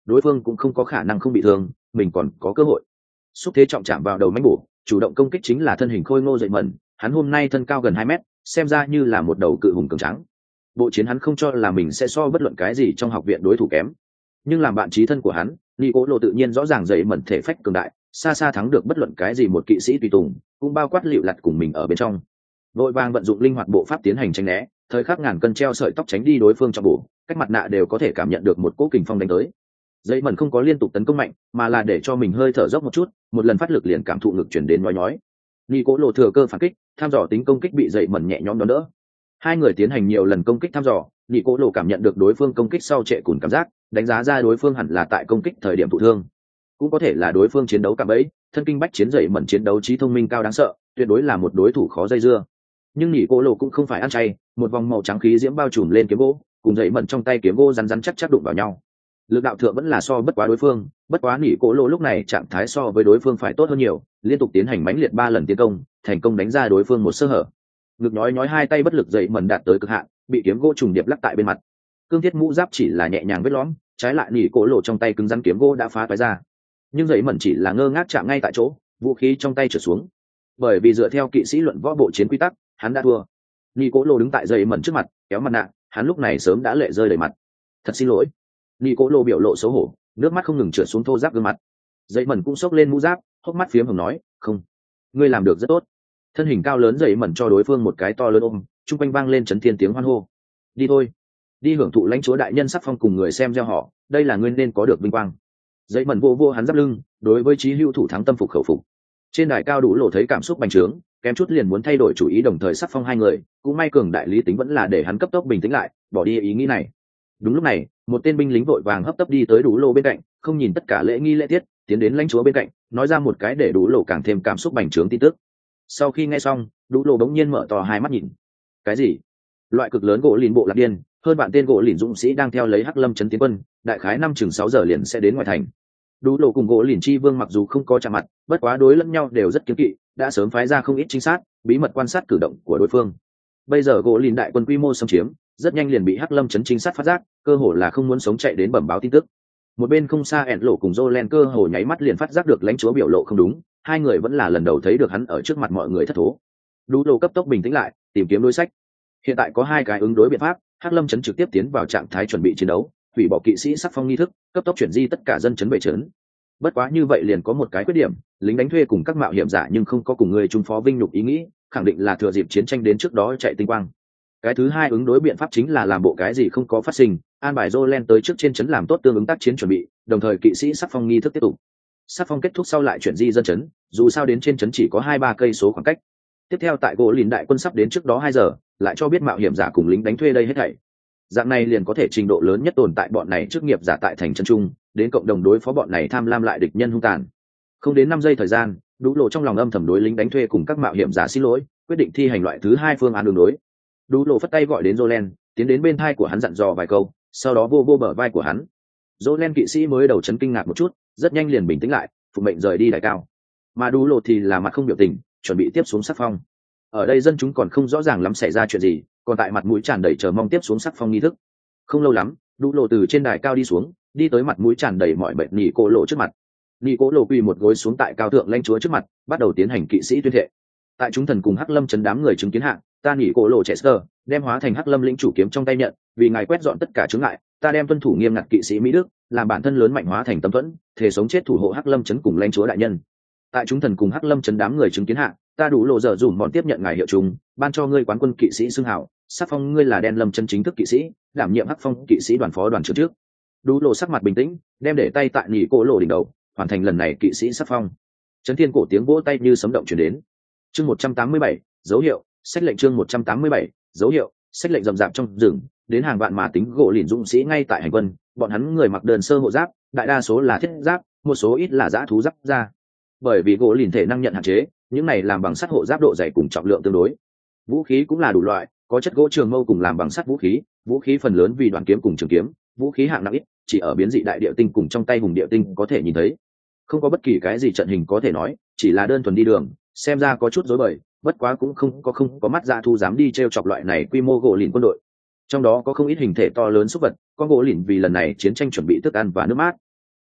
đối phương cũng không có khả năng không bị thương, mình còn có cơ hội. Xúc thế trọng chạm vào đầu mãnh bổ, chủ động công kích chính là thân hình khôi ngô dậy mẩn, hắn hôm nay thân cao gần hai mét, xem ra như là một đầu cự hùng cường tráng. Bộ chiến hắn không cho là mình sẽ so bất luận cái gì trong học viện đối thủ kém, nhưng làm bạn trí thân của hắn, Nico lộ tự nhiên rõ ràng dậy mẩn thể phách cường đại, xa xa thắng được bất luận cái gì một kỵ sĩ tùy tùng, cũng bao quát liệu lặt cùng mình ở bên trong. Vội vàng vận dụng linh hoạt bộ pháp tiến hành tránh né, thời khắc ngàn cân treo sợi tóc tránh đi đối phương trong bổ, cách mặt nạ đều có thể cảm nhận được một cỗ kình phong đánh tới. Dậy mẩn không có liên tục tấn công mạnh, mà là để cho mình hơi thở dốc một chút, một lần phát lực liền cảm thụ ngực chuyển đến nhói nhói. Nico lộ thừa cơ phản kích, tham dò tính công kích bị dậy mẩn nhẹ nhõm đón đỡ. Hai người tiến hành nhiều lần công kích thăm dò, Nico lộ cảm nhận được đối phương công kích sau trệ cùn cảm giác, đánh giá ra đối phương hẳn là tại công kích thời điểm thụ thương, cũng có thể là đối phương chiến đấu cạm bẫy, thân kinh bách chiến dậy mẩn chiến đấu trí thông minh cao đáng sợ, tuyệt đối là một đối thủ khó dây dưa. Nhưng Nico lộ cũng không phải ăn chay, một vòng màu trắng khí diễm bao trùm lên kiếm gỗ, cùng dậy mẩn trong tay kiếm gỗ rắn rắn chắc chắc đụng vào nhau. Lực đạo thượng vẫn là so bất quá đối phương, bất quá Nico lộ lúc này trạng thái so với đối phương phải tốt hơn nhiều, liên tục tiến hành mãnh liệt ba lần tiến công, thành công đánh ra đối phương một sơ hở. Ngực nhói nhói hai tay bất lực dậy mẩn đạt tới cực hạn, bị kiếm gỗ trùng điệp lắc tại bên mặt. Cương thiết mũ giáp chỉ là nhẹ nhàng vết lõm, trái lại nỉ cổ lộ trong tay cứng rắn kiếm gỗ đã phá toái ra. Nhưng dậy mẩn chỉ là ngơ ngác chạm ngay tại chỗ, vũ khí trong tay trở xuống. Bởi vì dựa theo kỵ sĩ luận võ bộ chiến quy tắc, hắn đã thua. Nỉ cổ lộ đứng tại dậy mẩn trước mặt, kéo mặt nạ, hắn lúc này sớm đã lệ rơi đầy mặt. Thật xin lỗi. Nỉ cổ lộ biểu lộ xấu hổ, nước mắt không ngừng trượt xuống thô giáp gương mặt. Dậy mẩn cũng xốc lên mũ giáp, hốc mắt phiếm hồng nói, không, ngươi làm được rất tốt. Thân hình cao lớn dậy mẩn cho đối phương một cái to lớn ôm, chung quanh vang lên chấn thiên tiếng hoan hô. Đi thôi, đi hưởng thụ lãnh chúa đại nhân sắc phong cùng người xem gieo họ, đây là ngươi nên có được vinh quang. Dậy mẩn vô vô hắn giáp lưng, đối với chí hữu thủ thắng tâm phục khẩu phục. Trên đài cao đủ lộ thấy cảm xúc bành trướng, kém chút liền muốn thay đổi chủ ý đồng thời sắc phong hai người, cũng may cường đại lý tính vẫn là để hắn cấp tốc bình tĩnh lại, bỏ đi ý nghĩ này. Đúng lúc này, một tên binh lính vội vàng hấp tấp đi tới đủ lộ bên cạnh, không nhìn tất cả lễ nghi lễ tiết, tiến đến lãnh chúa bên cạnh, nói ra một cái để đủ lộ càng thêm cảm xúc bành trướng tin tức. Sau khi nghe xong, đủ lộ bỗng nhiên mở to hai mắt nhìn. Cái gì? Loại cực lớn gỗ lìn bộ lạc điên, hơn bạn tên gỗ lìn dũng sĩ đang theo lấy Hắc Lâm trấn tiến quân, đại khái năm chừng sáu giờ liền sẽ đến ngoài thành. Đủ lộ cùng gỗ lìn chi vương mặc dù không có chạm mặt, bất quá đối lẫn nhau đều rất kiêng kỵ, đã sớm phái ra không ít trinh sát, bí mật quan sát cử động của đối phương. Bây giờ gỗ lìn đại quân quy mô xâm chiếm, rất nhanh liền bị Hắc Lâm trấn trinh sát phát giác, cơ hồ là không muốn sống chạy đến bẩm báo tin tức. Một bên không xa ẻn lộ cùng Jolen cơ hồ nháy mắt liền phát giác được lãnh chúa biểu lộ không đúng, hai người vẫn là lần đầu thấy được hắn ở trước mặt mọi người thất thố. Đủ lộ cấp tốc bình tĩnh lại, tìm kiếm đối sách. Hiện tại có hai cái ứng đối biện pháp, Hắc Lâm trấn trực tiếp tiến vào trạng thái chuẩn bị chiến đấu, hủy bỏ kỵ sĩ sắc phong nghi thức, cấp tốc chuyển di tất cả dân trấn về trấn. Bất quá như vậy liền có một cái khuyết điểm, lính đánh thuê cùng các mạo hiểm giả nhưng không có cùng người trung phó vinh nhục ý nghĩ, khẳng định là thừa dịp chiến tranh đến trước đó chạy tinh quang. Cái thứ hai ứng đối biện pháp chính là làm bộ cái gì không có phát sinh, an bài Jolen tới trước trên trấn làm tốt tương ứng tác chiến chuẩn bị, đồng thời kỵ sĩ sắc phong nghi thức tiếp tục. Sắc phong kết thúc sau lại chuyển di dân trấn, dù sao đến trên trấn chỉ có hai ba cây số khoảng cách. Tiếp theo tại gỗ lìn đại quân sắp đến trước đó hai giờ, lại cho biết mạo hiểm giả cùng lính đánh thuê đây hết thảy. Dạng này liền có thể trình độ lớn nhất tồn tại bọn này chức nghiệp giả tại thành trấn trung, đến cộng đồng đối phó bọn này tham lam lại địch nhân hung tàn. Không đến năm giây thời gian, Đủ lộ trong lòng âm thầm đối lính đánh thuê cùng các mạo hiểm giả xin lỗi, quyết định thi hành loại thứ hai phương án đường đối. Đủ lộ phất tay gọi đến Jolen, tiến đến bên thai của hắn dặn dò vài câu, sau đó vô vô bờ vai của hắn. Jolen kỵ sĩ mới đầu chấn kinh ngạc một chút, rất nhanh liền bình tĩnh lại, phục mệnh rời đi đại cao. Mà Đủ lộ thì là mặt không biểu tình, chuẩn bị tiếp xuống sắc phong. Ở đây dân chúng còn không rõ ràng lắm xảy ra chuyện gì, còn tại mặt mũi tràn đầy chờ mong tiếp xuống sắc phong nghi thức. Không lâu lắm, Đủ lộ từ trên đài cao đi xuống, đi tới mặt mũi tràn đầy mọi bệnh nỉ cô lộ trước mặt. Nỉ cô lộ quỳ một gối xuống tại cao thượng lãnh chúa trước mặt, bắt đầu tiến hành kỵ sĩ tuyên thệ. Tại chúng thần cùng Hắc Lâm trấn đám người chứng kiến hạ, ta nỉ cô lộ Chester, đem hóa thành Hắc Lâm lĩnh chủ kiếm trong tay nhận, vì ngài quét dọn tất cả chướng ngại, ta đem tuân thủ nghiêm ngặt kỵ sĩ Mỹ Đức, làm bản thân lớn mạnh hóa thành tâm thuẫn, thể sống chết thủ hộ Hắc Lâm trấn cùng lãnh chúa đại nhân. Tại chúng thần cùng Hắc Lâm trấn đám người chứng kiến hạ, ta Đủ lộ giờ dùm bọn tiếp nhận ngài hiệu trùng, ban cho ngươi quán quân kỵ sĩ xưng hào, sắc phong ngươi là đen lâm chân chính thức kỵ sĩ, đảm nhiệm Hắc Phong kỵ sĩ đoàn phó đoàn trưởng trước. Đủ lộ sắc mặt bình tĩnh, đem để tay tại nỉ cô lộ đỉnh đầu, hoàn thành lần này kỵ sĩ sắc phong. Chấn thiên cổ tiếng vỗ tay như sấm động truyền đến. Chương một trăm tám mươi bảy, dấu hiệu, sách lệnh chương một trăm tám mươi bảy, dấu hiệu, sách lệnh rầm rạp trong rừng, đến hàng vạn mà tính gỗ lìn dũng sĩ ngay tại hành quân, bọn hắn người mặc đơn sơ hộ giáp, đại đa số là thiết giáp, một số ít là dã thú giáp da. Bởi vì gỗ lìn thể năng nhận hạn chế, những này làm bằng sắt hộ giáp độ dày cùng trọng lượng tương đối. Vũ khí cũng là đủ loại, có chất gỗ trường mâu cùng làm bằng sắt vũ khí, vũ khí phần lớn vì đoàn kiếm cùng trường kiếm, vũ khí hạng nặng ít, chỉ ở biến dị đại địa tinh cùng trong tay hùng địa tinh có thể nhìn thấy. Không có bất kỳ cái gì trận hình có thể nói, chỉ là đơn thuần đi đường, xem ra có chút rối bời, bất quá cũng không có không có mắt dã thu dám đi trêu chọc loại này quy mô gỗ lìn quân đội. Trong đó có không ít hình thể to lớn súc vật, con gỗ lìn vì lần này chiến tranh chuẩn bị thức ăn và nước mát.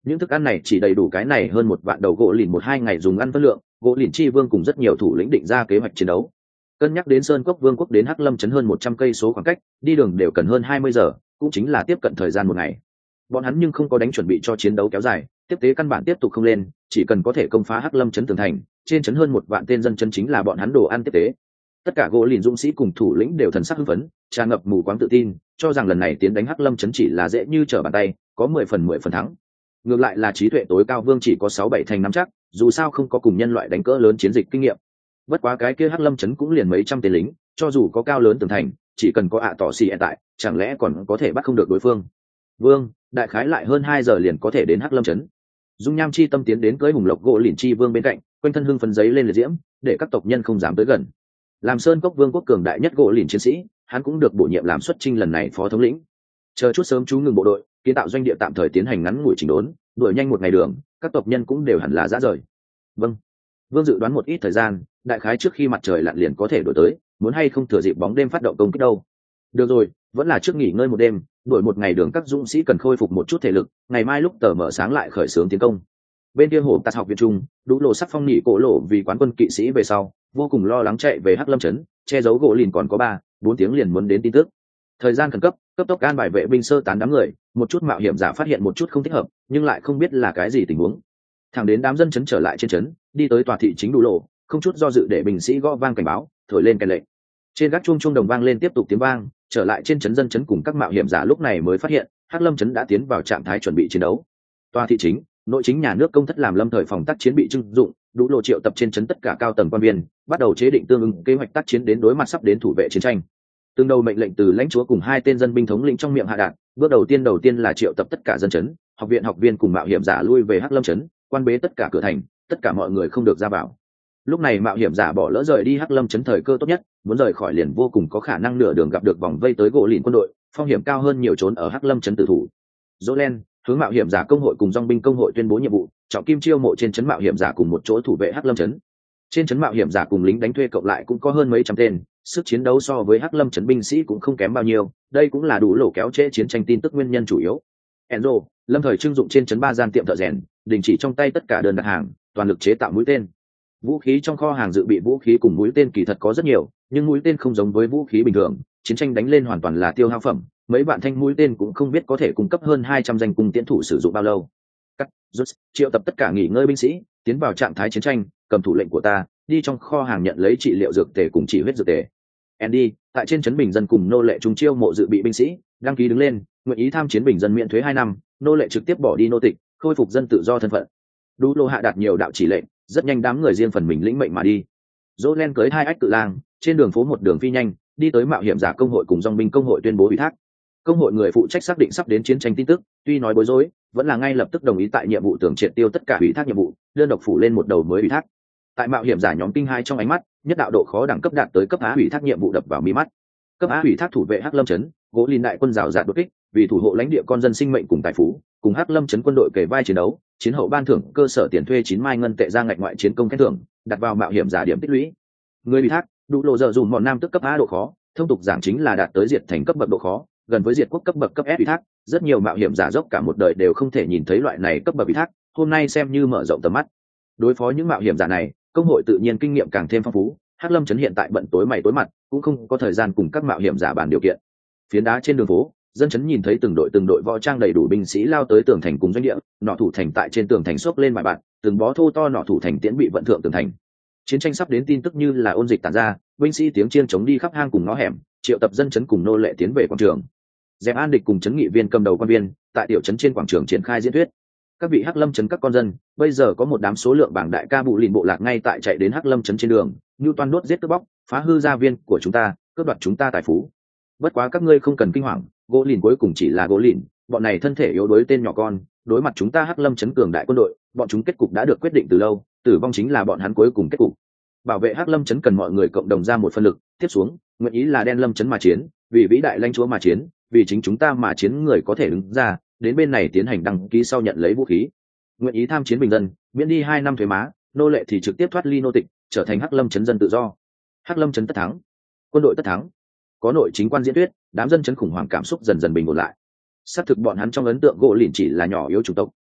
những thức ăn này chỉ đầy đủ cái này hơn một vạn đầu gỗ lìn một hai ngày dùng ăn phân lượng. Gỗ lìn chi vương cùng rất nhiều thủ lĩnh định ra kế hoạch chiến đấu. Cân nhắc đến Sơn Cốc Vương quốc đến Hắc Lâm trấn hơn một trăm cây số khoảng cách, đi đường đều cần hơn hai mươi giờ, cũng chính là tiếp cận thời gian một ngày. Bọn hắn nhưng không có đánh chuẩn bị cho chiến đấu kéo dài, tiếp tế căn bản tiếp tục không lên, chỉ cần có thể công phá Hắc Lâm trấn tường thành, trên trấn hơn một vạn tên dân chân chính là bọn hắn đồ ăn tiếp tế. Tất cả gỗ lìn dũng sĩ cùng thủ lĩnh đều thần sắc hưng phấn, tràn ngập mù quáng tự tin, cho rằng lần này tiến đánh Hắc Lâm trấn chỉ là dễ như trở bàn tay, có mười phần mười phần thắng. Ngược lại là trí tuệ tối cao vương chỉ có sáu bảy thành nắm chắc, dù sao không có cùng nhân loại đánh cỡ lớn chiến dịch kinh nghiệm. Bất quá cái kia Hắc Lâm trấn cũng liền mấy trăm tên lính, cho dù có cao lớn tường thành, chỉ cần có ạ tỏ xì hiện tại, chẳng lẽ còn có thể bắt không được đối phương. Vương, đại khái lại hơn hai giờ liền có thể đến Hắc Lâm trấn. Dung Nham chi tâm tiến đến cưới hùng lộc gỗ lìn chi vương bên cạnh, quanh thân hưng phấn giấy lên liệt diễm, để các tộc nhân không dám tới gần. Làm Sơn Cốc Vương quốc cường đại nhất gỗ lìn chiến sĩ, hắn cũng được bổ nhiệm làm xuất chinh lần này phó thống lĩnh. Chờ chút sớm chú ngừng bộ đội, kiến tạo doanh địa tạm thời tiến hành ngắn ngủi chỉnh đốn, đuổi nhanh một ngày đường, các tộc nhân cũng đều hẳn là ra rời. Vâng. Vương dự đoán một ít thời gian, đại khái trước khi mặt trời lặn liền có thể đổi tới, muốn hay không thừa dịp bóng đêm phát động công kích đâu. Được rồi, vẫn là trước nghỉ ngơi một đêm, đuổi một ngày đường các dũng sĩ cần khôi phục một chút thể lực, ngày mai lúc tờ mở sáng lại khởi xướng tiến công. Bên kia hồ tạt học viện trung, Đủ Lộ sắc phong nhị cổ lộ vì quán quân kỵ sĩ về sau, vô cùng lo lắng chạy về Hắc Lâm trấn, che giấu gỗ lìn còn có ba, bốn tiếng liền muốn đến tin tức. Thời gian khẩn cấp, cấp tốc an bài vệ binh sơ tán đám người, một chút mạo hiểm giả phát hiện một chút không thích hợp, nhưng lại không biết là cái gì tình huống. Thẳng đến đám dân trấn trở lại trên trấn, đi tới tòa thị chính Đủ Lộ, không chút do dự để binh sĩ gõ vang cảnh báo, thổi lên kèn lệnh. Trên gác chuông chuông đồng vang lên tiếp tục tiếng vang, trở lại trên trấn dân trấn cùng các mạo hiểm giả lúc này mới phát hiện, Hắc Lâm trấn đã tiến vào trạng thái chuẩn bị chiến đấu. Tòa thị chính, nội chính nhà nước công thất làm lâm thời phòng tác chiến bị trưng dụng, Đủ Lộ triệu tập trên trấn tất cả cao tầng quan viên, bắt đầu chế định tương ứng kế hoạch tác chiến đến đối mặt sắp đến thủ vệ chiến tranh. Từng đầu mệnh lệnh từ lãnh chúa cùng hai tên dân binh thống lĩnh trong miệng hạ đạt, bước đầu tiên đầu tiên là triệu tập tất cả dân trấn, học viện học viên cùng mạo hiểm giả lui về Hắc Lâm trấn, quan bế tất cả cửa thành, tất cả mọi người không được ra vào. Lúc này mạo hiểm giả bỏ lỡ rời đi Hắc Lâm trấn thời cơ tốt nhất, muốn rời khỏi liền vô cùng có khả năng nửa đường gặp được vòng vây tới gỗ lìn quân đội, phong hiểm cao hơn nhiều trốn ở Hắc Lâm trấn tử thủ. Jolen, hướng mạo hiểm giả công hội cùng dòng binh công hội tuyên bố nhiệm vụ, trọng kim chiêu mộ trên trấn mạo hiểm giả cùng một chỗ thủ vệ Hắc Lâm trấn. Trên trấn mạo hiểm giả cùng lính đánh thuê cộng lại cũng có hơn mấy trăm tên, sức chiến đấu so với Hắc Lâm trấn binh sĩ cũng không kém bao nhiêu, đây cũng là Đủ Lộ kéo trễ chiến tranh tin tức nguyên nhân chủ yếu. Enzo, lâm thời trưng dụng trên trấn ba gian tiệm thợ rèn, đình chỉ trong tay tất cả đơn đặt hàng, toàn lực chế tạo mũi tên. Vũ khí trong kho hàng dự bị vũ khí cùng mũi tên kỳ thật có rất nhiều, nhưng mũi tên không giống với vũ khí bình thường, chiến tranh đánh lên hoàn toàn là tiêu hao phẩm, mấy bạn thanh mũi tên cũng không biết có thể cung cấp hơn hai trăm danh cung tiễn thủ sử dụng bao lâu. Cắt, rút, triệu tập tất cả nghỉ ngơi binh sĩ, tiến vào trạng thái chiến tranh, cầm thủ lệnh của ta, đi trong kho hàng nhận lấy trị liệu dược tề cùng chỉ huyết dược tề. Andy, tại trên trấn bình dân cùng nô lệ trung chiêu mộ dự bị binh sĩ, đăng ký đứng lên, nguyện ý tham chiến bình dân miễn thuế hai năm, nô lệ trực tiếp bỏ đi nô tịch, khôi phục dân tự do thân phận. Đủ Lộ hạ đạt nhiều đạo chỉ lệnh, rất nhanh đám người riêng phần mình lĩnh mệnh mà đi. Jolen cưới hai ách cự lang, trên đường phố một đường phi nhanh, đi tới mạo hiểm giả công hội cùng dòng binh công hội tuyên bố ủy thác. Công hội người phụ trách xác định sắp đến chiến tranh tin tức, tuy nói bối rối, vẫn là ngay lập tức đồng ý tại nhiệm vụ tưởng triệt tiêu tất cả ủy thác nhiệm vụ, đơn độc phủ lên một đầu mới ủy thác. Tại mạo hiểm giả nhóm kinh hai trong ánh mắt, nhất đạo độ khó đẳng cấp đạt tới cấp á ủy thác nhiệm vụ đập vào mi mắt. Cấp á ủy thác thủ vệ Hắc Lâm trấn, gỗ lìn đại quân rào rạt đột kích, vì thủ hộ lãnh địa con dân sinh mệnh cùng tài phú, cùng Hắc Lâm trấn quân đội kề vai chiến đấu, chiến hậu ban thưởng cơ sở tiền thuê chín mai ngân tệ ra ngạch ngoại chiến công khen thưởng, đặt vào mạo hiểm giả điểm tích lũy. Người ủy thác, Đủ Lộ giờ dùng mọn nam tức cấp á độ khó, thông tục giảng chính là đạt tới diệt thành cấp bậc độ khó, gần với diệt quốc cấp bậc cấp S ủy thác, rất nhiều mạo hiểm giả dốc cả một đời đều không thể nhìn thấy loại này cấp bậc ủy thác, hôm nay xem như mở rộng tầm mắt. Đối phó những mạo hiểm giả này, công hội tự nhiên kinh nghiệm càng thêm phong phú, Hắc Lâm trấn hiện tại bận tối mày tối mặt, cũng không có thời gian cùng các mạo hiểm giả bàn điều kiện. Phiến đá trên đường phố, dân trấn nhìn thấy từng đội từng đội võ trang đầy đủ binh sĩ lao tới tường thành cùng doanh địa, nỏ thủ thành tại trên tường thành xốc lên bài bạn, từng bó thô to nỏ thủ thành tiễn bị vận thượng tường thành. Chiến tranh sắp đến tin tức như là ôn dịch tản ra, binh sĩ tiếng chiên chống đi khắp hang cùng ngõ hẻm, triệu tập dân trấn cùng nô lệ tiến về quảng trường. Dẹp An Địch cùng trấn nghị viên cầm đầu quan viên, tại tiểu trấn trên quảng trường triển khai diễn thuyết. Các vị Hắc Lâm trấn các con dân, bây giờ có một đám số lượng bảng đại ca bụ lìn bộ lạc ngay tại chạy đến Hắc Lâm trấn trên đường, như toan đốt giết cướp bóc, phá hư gia viên của chúng ta, cướp đoạt chúng ta tài phú. Bất quá các ngươi không cần kinh hoàng, gỗ lìn cuối cùng chỉ là gỗ lìn, bọn này thân thể yếu đuối tên nhỏ con, đối mặt chúng ta Hắc Lâm trấn cường đại quân đội, bọn chúng kết cục đã được quyết định từ lâu, tử vong chính là bọn hắn cuối cùng kết cục. Bảo vệ Hắc Lâm trấn cần mọi người cộng đồng ra một phân lực, tiếp xuống, nguyện ý là đen lâm trấn mà chiến, vì vĩ đại lãnh chúa mà chiến, vì chính chúng ta mà chiến người có thể đứng ra, đến bên này tiến hành đăng ký sau nhận lấy vũ khí. Nguyện ý tham chiến bình dân, miễn đi hai năm thuế má, nô lệ thì trực tiếp thoát ly nô tịch, trở thành Hắc Lâm trấn dân tự do. Hắc Lâm trấn tất thắng, quân đội tất thắng. Có nội chính quan diễn thuyết, đám dân trấn khủng hoảng cảm xúc dần dần bình ổn lại. Xác thực bọn hắn trong ấn tượng gỗ lìn chỉ là nhỏ yếu chủng tộc,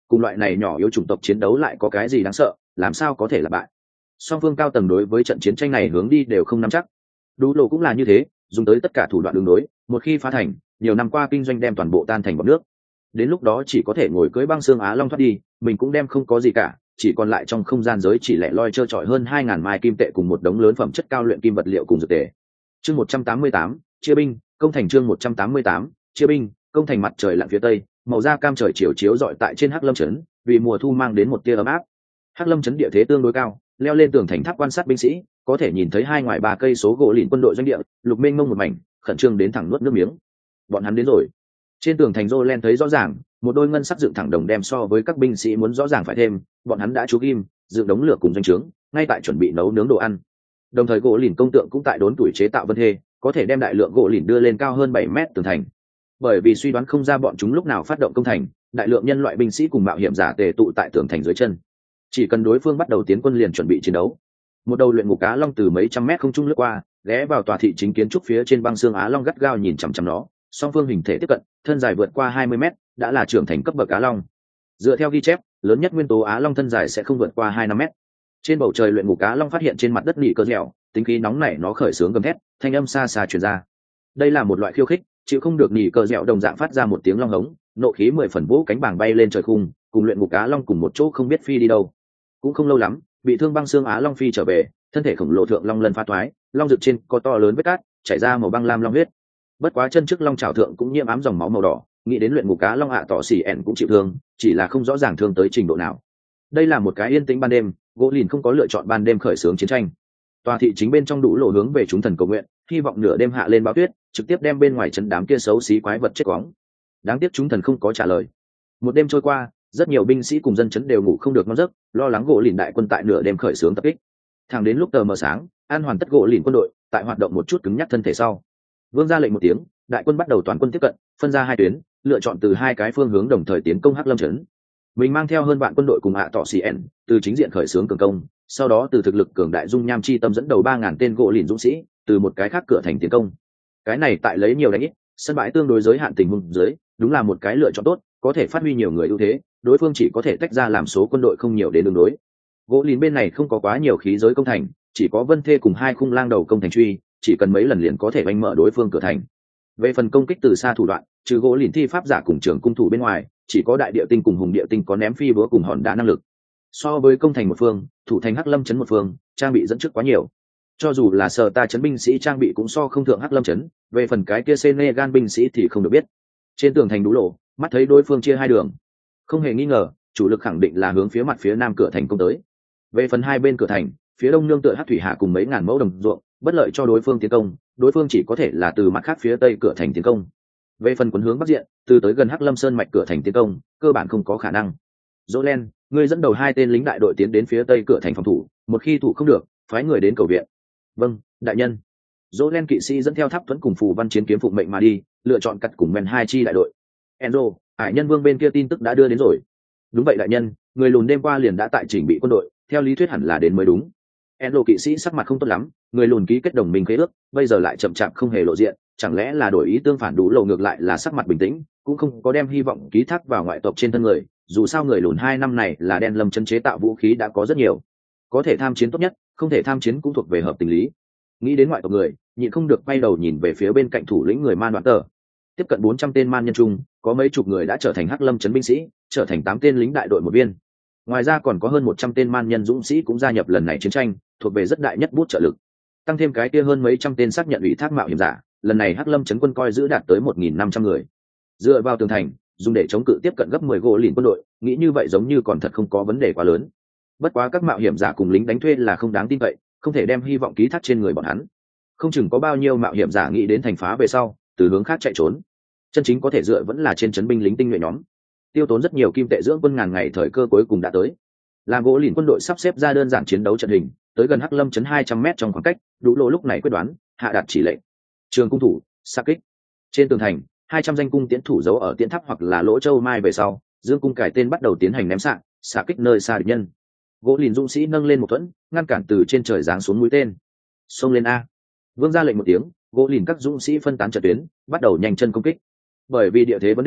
cùng loại này nhỏ yếu chủng tộc chiến đấu lại có cái gì đáng sợ, làm sao có thể là bại. Song phương cao tầng đối với trận chiến tranh này hướng đi đều không nắm chắc. Đủ lộ cũng là như thế, dùng tới tất cả thủ đoạn đường đối, một khi phá thành, nhiều năm qua kinh doanh đem toàn bộ tan thành bọt nước. Đến lúc đó chỉ có thể ngồi cưỡi băng xương Á Long thoát đi, mình cũng đem không có gì cả, chỉ còn lại trong không gian giới chỉ lẻ loi trơ trọi hơn hai ngàn mai kim tệ cùng một đống lớn phẩm chất cao luyện kim vật liệu cùng dược tệ. Chương một trăm tám mươi tám, chia binh, công thành chương một trăm tám mươi tám, chia binh, công thành mặt trời lặn phía tây, màu da cam trời chiều chiếu rọi tại trên Hắc Lâm trấn, vì mùa thu mang đến một tia ấm áp. Hắc Lâm trấn địa thế tương đối cao, leo lên tường thành tháp quan sát binh sĩ, có thể nhìn thấy hai ngoài ba cây số gỗ lìn quân đội doanh địa, lục mênh mông một mảnh, khẩn trương đến thẳng nuốt nước miếng. Bọn hắn đến rồi. Trên tường thành Jolen thấy rõ ràng, một đôi ngân sắc dựng thẳng đồng đem so với các binh sĩ muốn rõ ràng phải thêm, bọn hắn đã chú ghim, dựng đống lửa cùng doanh trướng, ngay tại chuẩn bị nấu nướng đồ ăn. Đồng thời gỗ lìn công tượng cũng tại đốn tuổi chế tạo vân thê, có thể đem đại lượng gỗ lìn đưa lên cao hơn bảy mét tường thành. Bởi vì suy đoán không ra bọn chúng lúc nào phát động công thành, đại lượng nhân loại binh sĩ cùng mạo hiểm giả tề tụ tại tường thành dưới chân. Chỉ cần đối phương bắt đầu tiến quân liền chuẩn bị chiến đấu. Một đầu luyện ngục cá long từ mấy trăm mét không trung lướt qua, ghé vào tòa thị chính kiến trúc phía trên băng xương Á Long gắt gao nhìn chằm chằm nó, song phương hình thể tiếp cận, thân dài vượt qua hai mươi mét, đã là trưởng thành cấp bậc Á Long. Dựa theo ghi chép, lớn nhất nguyên tố Á Long thân dài sẽ không vượt qua hai mươi lăm mét. Trên bầu trời luyện ngục Á Long phát hiện trên mặt đất nỉ cơ dẻo, tính khí nóng nảy nó khởi sướng gầm thét, thanh âm xa xa truyền ra. Đây là một loại khiêu khích, chịu không được nỉ cơ dẻo đồng dạng phát ra một tiếng long hống, nộ khí mười phần vỗ cánh bảng bay lên trời khung, cùng luyện ngục Á Long cùng một chỗ không biết phi đi đâu. Cũng không lâu lắm, bị thương băng xương Á Long phi trở về, thân thể khổng lồ thượng long lần phá thoái, long rực trên có to lớn vết cát, chảy ra màu băng lam long huyết. Bất quá chân trước long trảo thượng cũng nhiễm ám dòng máu màu đỏ, nghĩ đến luyện ngục cá long hạ tỏ xỉ ẻn cũng chịu thương, chỉ là không rõ ràng thương tới trình độ nào. Đây là một cái yên tĩnh ban đêm, gỗ lìn không có lựa chọn ban đêm khởi xướng chiến tranh. Tòa thị chính bên trong đủ lộ hướng về chúng thần cầu nguyện, hy vọng nửa đêm hạ lên báo tuyết, trực tiếp đem bên ngoài trấn đám kia xấu xí quái vật chết quóng. Đáng tiếc chúng thần không có trả lời. Một đêm trôi qua, rất nhiều binh sĩ cùng dân trấn đều ngủ không được ngon giấc, lo lắng gỗ lìn đại quân tại nửa đêm khởi xướng tập kích. Thẳng đến lúc tờ mờ sáng, an hoàn tất gỗ lìn quân đội, tại hoạt động một chút cứng nhắc thân thể sau, vương ra lệnh một tiếng, đại quân bắt đầu toàn quân tiếp cận, phân ra hai tuyến, lựa chọn từ hai cái phương hướng đồng thời tiến công Hắc Lâm trấn. Mình mang theo hơn vạn quân đội cùng hạ tọ xì ẻn, từ chính diện khởi xướng cường công, sau đó từ thực lực cường đại dung nham chi tâm dẫn đầu ba ngàn tên gỗ lìn dũng sĩ, từ một cái khác cửa thành tiến công. Cái này tại lấy nhiều đánh ít, sân bãi tương đối giới hạn tình huống dưới, đúng là một cái lựa chọn tốt, có thể phát huy nhiều người ưu thế, đối phương chỉ có thể tách ra làm số quân đội không nhiều đến đường đối. Gỗ lìn bên này không có quá nhiều khí giới công thành, chỉ có vân thê cùng hai khung lang đầu công thành truy, chỉ cần mấy lần liền có thể đánh mở đối phương cửa thành. Về phần công kích từ xa thủ đoạn, trừ gỗ lìn thi pháp giả cùng trưởng cung thủ bên ngoài, chỉ có đại địa tinh cùng hùng địa tinh có ném phi búa cùng hòn đá năng lực. So với công thành một phương, thủ thành Hắc Lâm trấn một phương, trang bị dẫn trước quá nhiều. Cho dù là sở ta trấn binh sĩ trang bị cũng so không thượng Hắc Lâm trấn, về phần cái kia Senegal binh sĩ thì không được biết. Trên tường thành Đủ lộ, mắt thấy đối phương chia hai đường, không hề nghi ngờ, chủ lực khẳng định là hướng phía mặt phía nam cửa thành công tới. Về phần hai bên cửa thành, phía đông nương tựa Hắc thủy hạ cùng mấy ngàn mẫu đồng ruộng, bất lợi cho đối phương tiến công, đối phương chỉ có thể là từ mặt khác phía tây cửa thành tiến công. Về phần quần hướng bắc diện, từ tới gần Hắc Lâm sơn mạch cửa thành tiến công, cơ bản không có khả năng. Jolen, ngươi dẫn đầu hai tên lính đại đội tiến đến phía tây cửa thành phòng thủ, một khi thủ không được, phái người đến cầu viện. Vâng, đại nhân. Jolen kỵ sĩ dẫn theo tháp thuẫn cùng phù văn chiến kiếm phụng mệnh mà đi, lựa chọn cắt cùng men hai chi đại đội. Enzo, hải nhân vương bên kia tin tức đã đưa đến rồi. Đúng vậy đại nhân, người lùn đêm qua liền đã tại chỉnh bị quân đội, theo lý thuyết hẳn là đến mới đúng. Enzo kỵ sĩ sắc mặt không tốt lắm, người lùn ký kết đồng minh khế ước, bây giờ lại chậm chạp không hề lộ diện, chẳng lẽ là đổi ý tương phản Đủ lộ ngược lại là sắc mặt bình tĩnh, cũng không có đem hy vọng ký thác vào ngoại tộc trên thân người, dù sao người lùn hai năm này là đen lâm chân chế tạo vũ khí đã có rất nhiều, có thể tham chiến tốt nhất, không thể tham chiến cũng thuộc về hợp tình lý. Nghĩ đến ngoại tộc người, nhịn không được quay đầu nhìn về phía bên cạnh thủ lĩnh người man đoạn tờ. Tiếp cận bốn trăm tên man nhân trung, có mấy chục người đã trở thành Hắc Lâm trấn binh sĩ, trở thành tám tên lính đại đội một viên. Ngoài ra còn có hơn một trăm tên man nhân dũng sĩ cũng gia nhập lần này chiến tranh, thuộc về rất đại nhất bút trợ lực. Tăng thêm cái kia hơn mấy trăm tên xác nhận ủy thác mạo hiểm giả, lần này Hắc Lâm trấn quân coi giữ đạt tới một nghìn năm trăm người. Dựa vào tường thành, dùng để chống cự tiếp cận gấp mười gỗ lìn quân đội, nghĩ như vậy giống như còn thật không có vấn đề quá lớn. Bất quá các mạo hiểm giả cùng lính đánh thuê là không đáng tin cậy, không thể đem hy vọng ký thác trên người bọn hắn. Không chừng có bao nhiêu mạo hiểm giả nghĩ đến thành phá về sau, từ hướng khác chạy trốn. Chân chính có thể dựa vẫn là trên trấn binh lính tinh nhuệ nhóm. Tiêu tốn rất nhiều kim tệ dưỡng quân ngàn ngày thời cơ cuối cùng đã tới. Làm gỗ lìn quân đội sắp xếp ra đơn giản chiến đấu trận hình, tới gần Hắc Lâm trấn hai trăm mét trong khoảng cách, Đủ lộ lúc này quyết đoán, hạ đạt chỉ lệnh. Trường cung thủ, xạ kích. Trên tường thành, hai trăm danh cung tiễn thủ giấu ở tiễn tháp hoặc là lỗ châu mai về sau, dương cung cải tên bắt đầu tiến hành ném xạ, xạ kích nơi xa địch nhân. Gỗ lìn dũng sĩ nâng lên một thuẫn, ngăn cản từ trên trời giáng xuống mũi tên. Xông lên a. Vương ra lệnh một tiếng, gỗ lìn các dũng sĩ phân tán trận tuyến, bắt đầu nhanh chân công kích. Bởi vì địa thế vấn đề,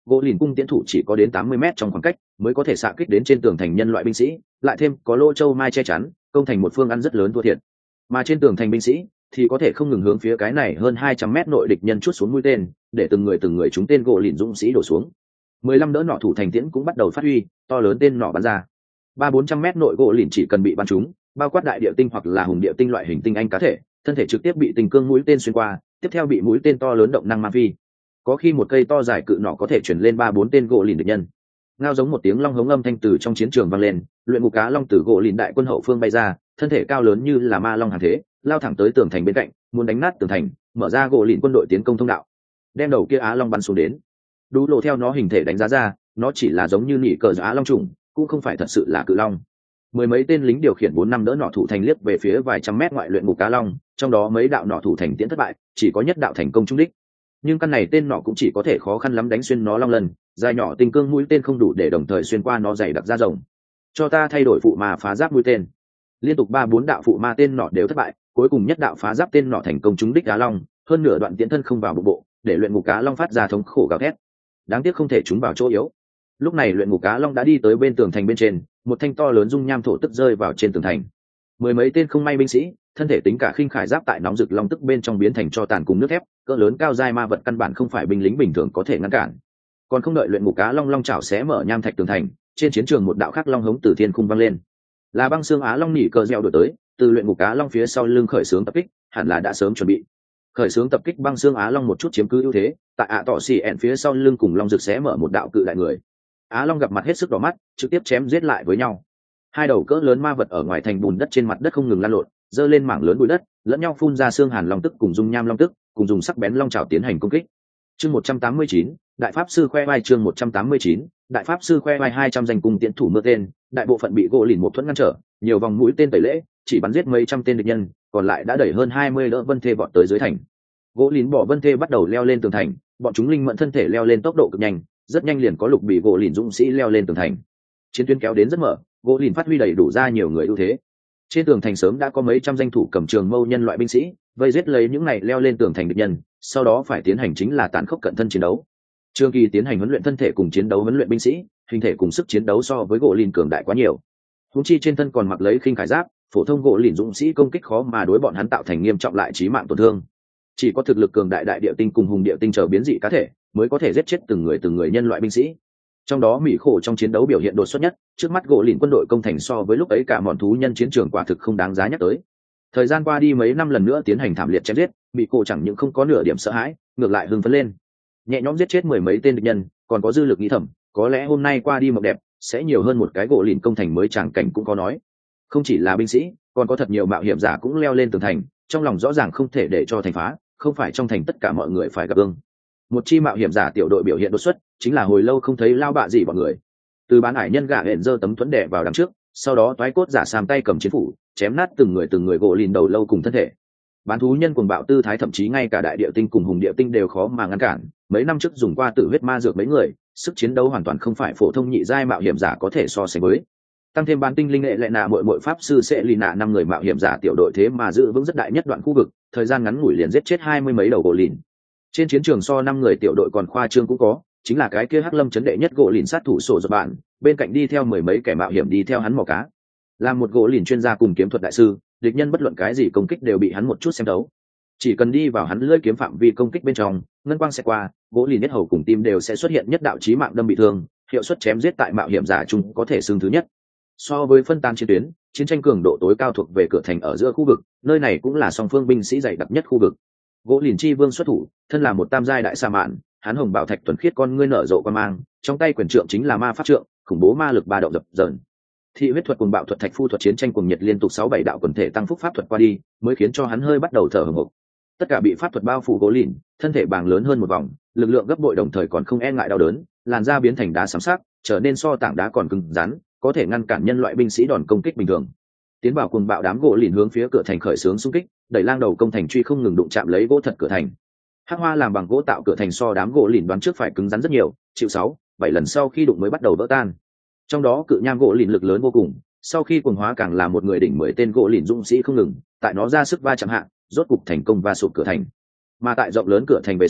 gỗ lìn cung tiến thủ chỉ có đến tám mươi mét trong khoảng cách mới có thể xạ kích đến trên tường thành nhân loại binh sĩ, lại thêm có lỗ châu mai che chắn, công thành một phương ăn rất lớn thua thiệt. Mà trên tường thành binh sĩ thì có thể không ngừng hướng phía cái này hơn hai trăm mét nội địch nhân chuốt xuống mũi tên, để từng người từng người trúng tên gỗ lìn dũng sĩ đổ xuống. mười lăm đỡ nỏ thủ thành tiễn cũng bắt đầu phát huy, to lớn tên nỏ bắn ra. ba bốn trăm mét nội gỗ lìn chỉ cần bị bắn trúng, bao quát đại địa tinh hoặc là hùng địa tinh loại hình tinh anh cá thể, thân thể trực tiếp bị tình cương mũi tên xuyên qua, tiếp theo bị mũi tên to lớn động năng ma phi. Có khi một cây to dài cự nỏ có thể chuyển lên ba bốn tên gỗ lìn địch nhân. Ngao giống một tiếng long hống âm thanh từ trong chiến trường vang lên, luyện ngục cá long từ gỗ lìn đại quân hậu phương bay ra, thân thể cao lớn như là ma long hàng thế, lao thẳng tới tường thành bên cạnh, muốn đánh nát tường thành, mở ra gỗ lìn quân đội tiến công thông đạo, đem đầu kia á long bắn xuống đến. Đủ lộ theo nó hình thể đánh giá ra, nó chỉ là giống như nỉ cờ á long trùng, cũng không phải thật sự là cự long. Mười mấy tên lính điều khiển bốn năm đỡ nỏ thủ thành liếc về phía vài trăm mét ngoại luyện ngục cá long, trong đó mấy đạo nỏ thủ thành tiễn thất bại, chỉ có nhất đạo thành công trúng đích. Nhưng căn này tên nỏ cũng chỉ có thể khó khăn lắm đánh xuyên nó long lần, dài nhỏ tinh cương mũi tên không đủ để đồng thời xuyên qua nó dày đặc ra rồng. Cho ta thay đổi phụ ma phá giáp mũi tên. Liên tục ba bốn đạo phụ ma tên nỏ đều thất bại, cuối cùng nhất đạo phá giáp tên nỏ thành công trúng đích cá long, hơn nửa đoạn tiễn thân không vào bụng bộ, để luyện ngục cá long phát ra thống khổ gào thét. Đáng tiếc không thể trúng vào chỗ yếu. Lúc này luyện ngục cá long đã đi tới bên tường thành bên trên, một thanh to lớn dung nham thổ tức rơi vào trên tường thành. Mười mấy tên không may binh sĩ, thân thể tính cả khinh khải giáp tại nóng rực long tức bên trong biến thành cho tàn cùng nước thép, cỡ lớn cao dai ma vật căn bản không phải binh lính bình thường có thể ngăn cản. Còn không đợi luyện ngục cá long long chảo xé mở nham thạch tường thành, trên chiến trường một đạo khác long hống từ thiên khung vang lên. Là băng xương á long nỉ cờ gieo đổi tới, từ luyện ngục cá long phía sau lưng khởi xướng tập kích, hẳn là đã sớm chuẩn bị. Khởi xướng tập kích băng xương á long một chút chiếm cứ ưu thế, tại ạ tọ xì ẹn phía sau lưng cùng long rực xé mở một đạo cự đại người. Á long gặp mặt hết sức đỏ mắt, trực tiếp chém giết lại với nhau. Hai đầu cỡ lớn ma vật ở ngoài thành bùn đất trên mặt đất không ngừng lan lộn, dơ lên mảng lớn bụi đất, lẫn nhau phun ra xương hàn long tức cùng dung nham long tức, cùng dùng sắc bén long chảo tiến hành công kích. Chương một trăm tám mươi chín, đại pháp sư khoe vai. Chương một trăm tám mươi chín, đại pháp sư khoe vai. Hai trăm danh cung tiễn thủ mưa tên, đại bộ phận bị gỗ lìn một thuẫn ngăn trở, nhiều vòng mũi tên tẩy lễ, chỉ bắn giết mấy trăm tên địch nhân, còn lại đã đẩy hơn hai mươi đỡ vân thê vọt tới dưới thành. Gỗ lìn bỏ vân thê bắt đầu leo lên tường thành, bọn chúng linh mẫn thân thể leo lên tốc độ cực nhanh, rất nhanh liền có lục bị gỗ lìn dũng sĩ leo lên tường thành. Chiến tuyến kéo đến rất mở, gỗ lìn phát huy đầy đủ ra nhiều người ưu thế. Trên tường thành sớm đã có mấy trăm danh thủ cầm trường mâu nhân loại binh sĩ vây giết lấy những này leo lên tường thành địch nhân, sau đó phải tiến hành chính là tàn khốc cận thân chiến đấu. Trường kỳ tiến hành huấn luyện thân thể cùng chiến đấu huấn luyện binh sĩ, hình thể cùng sức chiến đấu so với gỗ lìn cường đại quá nhiều. Huống chi trên thân còn mặc lấy khinh khải giáp, phổ thông gỗ lìn dũng sĩ công kích khó mà đối bọn hắn tạo thành nghiêm trọng lại chí mạng tổn thương. Chỉ có thực lực cường đại đại địa tinh cùng hùng địa tinh chờ biến dị cá thể mới có thể giết chết từng người từng người nhân loại binh sĩ. Trong đó mỹ khổ trong chiến đấu biểu hiện đột xuất nhất, trước mắt gỗ lìn quân đội công thành so với lúc ấy cả mọn thú nhân chiến trường quả thực không đáng giá nhắc tới. Thời gian qua đi mấy năm lần nữa tiến hành thảm liệt chém giết, mỹ khổ chẳng những không có nửa điểm sợ hãi, ngược lại hưng phấn lên, nhẹ nhõm giết chết mười mấy tên địch nhân, còn có dư lực nghĩ thầm, có lẽ hôm nay qua đi mộng đẹp sẽ nhiều hơn một cái gỗ lìn công thành mới chẳng cảnh cũng có nói. Không chỉ là binh sĩ, còn có thật nhiều mạo hiểm giả cũng leo lên tường thành, trong lòng rõ ràng không thể để cho thành phá, không phải trong thành tất cả mọi người phải gặp ương. Một chi mạo hiểm giả tiểu đội biểu hiện đột xuất, chính là hồi lâu không thấy lao bạ gì bọn người. Từ bán hải nhân gạ hẹn giơ tấm thuẫn đè vào đằng trước, sau đó toái cốt giả sam tay cầm chiến phủ, chém nát từng người từng người gỗ lìn đầu lâu cùng thân thể. Bán thú nhân cuồng bạo tư thái thậm chí ngay cả đại địa tinh cùng hùng địa tinh đều khó mà ngăn cản. Mấy năm trước dùng qua tử huyết ma dược mấy người, sức chiến đấu hoàn toàn không phải phổ thông nhị giai mạo hiểm giả có thể so sánh với. Tăng thêm bán tinh linh nghệ lệ nạ muội muội pháp sư sẽ lì nạ năm người mạo hiểm giả tiểu đội thế mà giữ vững rất đại nhất đoạn khu vực, thời gian ngắn ngủi liền giết chết hai mươi mấy đầu gỗ lìn. Trên chiến trường so năm người tiểu đội còn khoa trương cũng có, chính là cái kia hắc lâm chấn đệ nhất gỗ lìn sát thủ sổ giật bạn, bên cạnh đi theo mười mấy kẻ mạo hiểm đi theo hắn mò cá. Là một gỗ lìn chuyên gia cùng kiếm thuật đại sư, địch nhân bất luận cái gì công kích đều bị hắn một chút xem đấu. Chỉ cần đi vào hắn lưỡi kiếm phạm vi công kích bên trong, ngân quang sẽ qua, gỗ lìn nhất hầu cùng tim đều sẽ xuất hiện nhất đạo chí mạng đâm bị thương, hiệu suất chém giết tại mạo hiểm giả chung có thể xưng thứ nhất. So với phân tán chiến tuyến, chiến tranh cường độ tối cao thuộc về cửa thành ở giữa khu vực, nơi này cũng là song phương binh sĩ dày đặc nhất khu vực. Gỗ lìn chi vương xuất thủ, thân là một tam giai đại sa mạn, hắn hồng bảo thạch thuần khiết con ngươi nở rộ quan mang, trong tay quyền trượng chính là ma pháp trượng, khủng bố ma lực ba động dập dờn. Thị huyết thuật cùng bạo thuật thạch phu thuật chiến tranh cùng nhiệt liên tục sáu bảy đạo quần thể tăng phúc pháp thuật qua đi, mới khiến cho hắn hơi bắt đầu thở hổn hộc. Tất cả bị pháp thuật bao phủ gỗ lìn, thân thể bàng lớn hơn một vòng, lực lượng gấp bội đồng thời còn không e ngại đau đớn, làn da biến thành đá xám sắc, trở nên so tảng đá còn cứng rắn, có thể ngăn cản nhân loại binh sĩ đòn công kích bình thường. Tiến vào cùng bạo đám gỗ lìn hướng phía cửa thành khởi xướng xung kích, đẩy lang đầu công thành truy không ngừng đụng chạm lấy gỗ thật cửa thành. Hắc hoa làm bằng gỗ tạo cửa thành so đám gỗ lìn đoán trước phải cứng rắn rất nhiều, chịu sáu bảy lần sau khi đụng mới bắt đầu vỡ tan. Trong đó cự nham gỗ lìn lực lớn vô cùng, sau khi cuồng hóa càng là một người đỉnh mười tên gỗ lìn dũng sĩ không ngừng, tại nó ra sức va chạm hạ, rốt cục thành công va sụp cửa thành. Mà tại rộng lớn cửa thành về sau,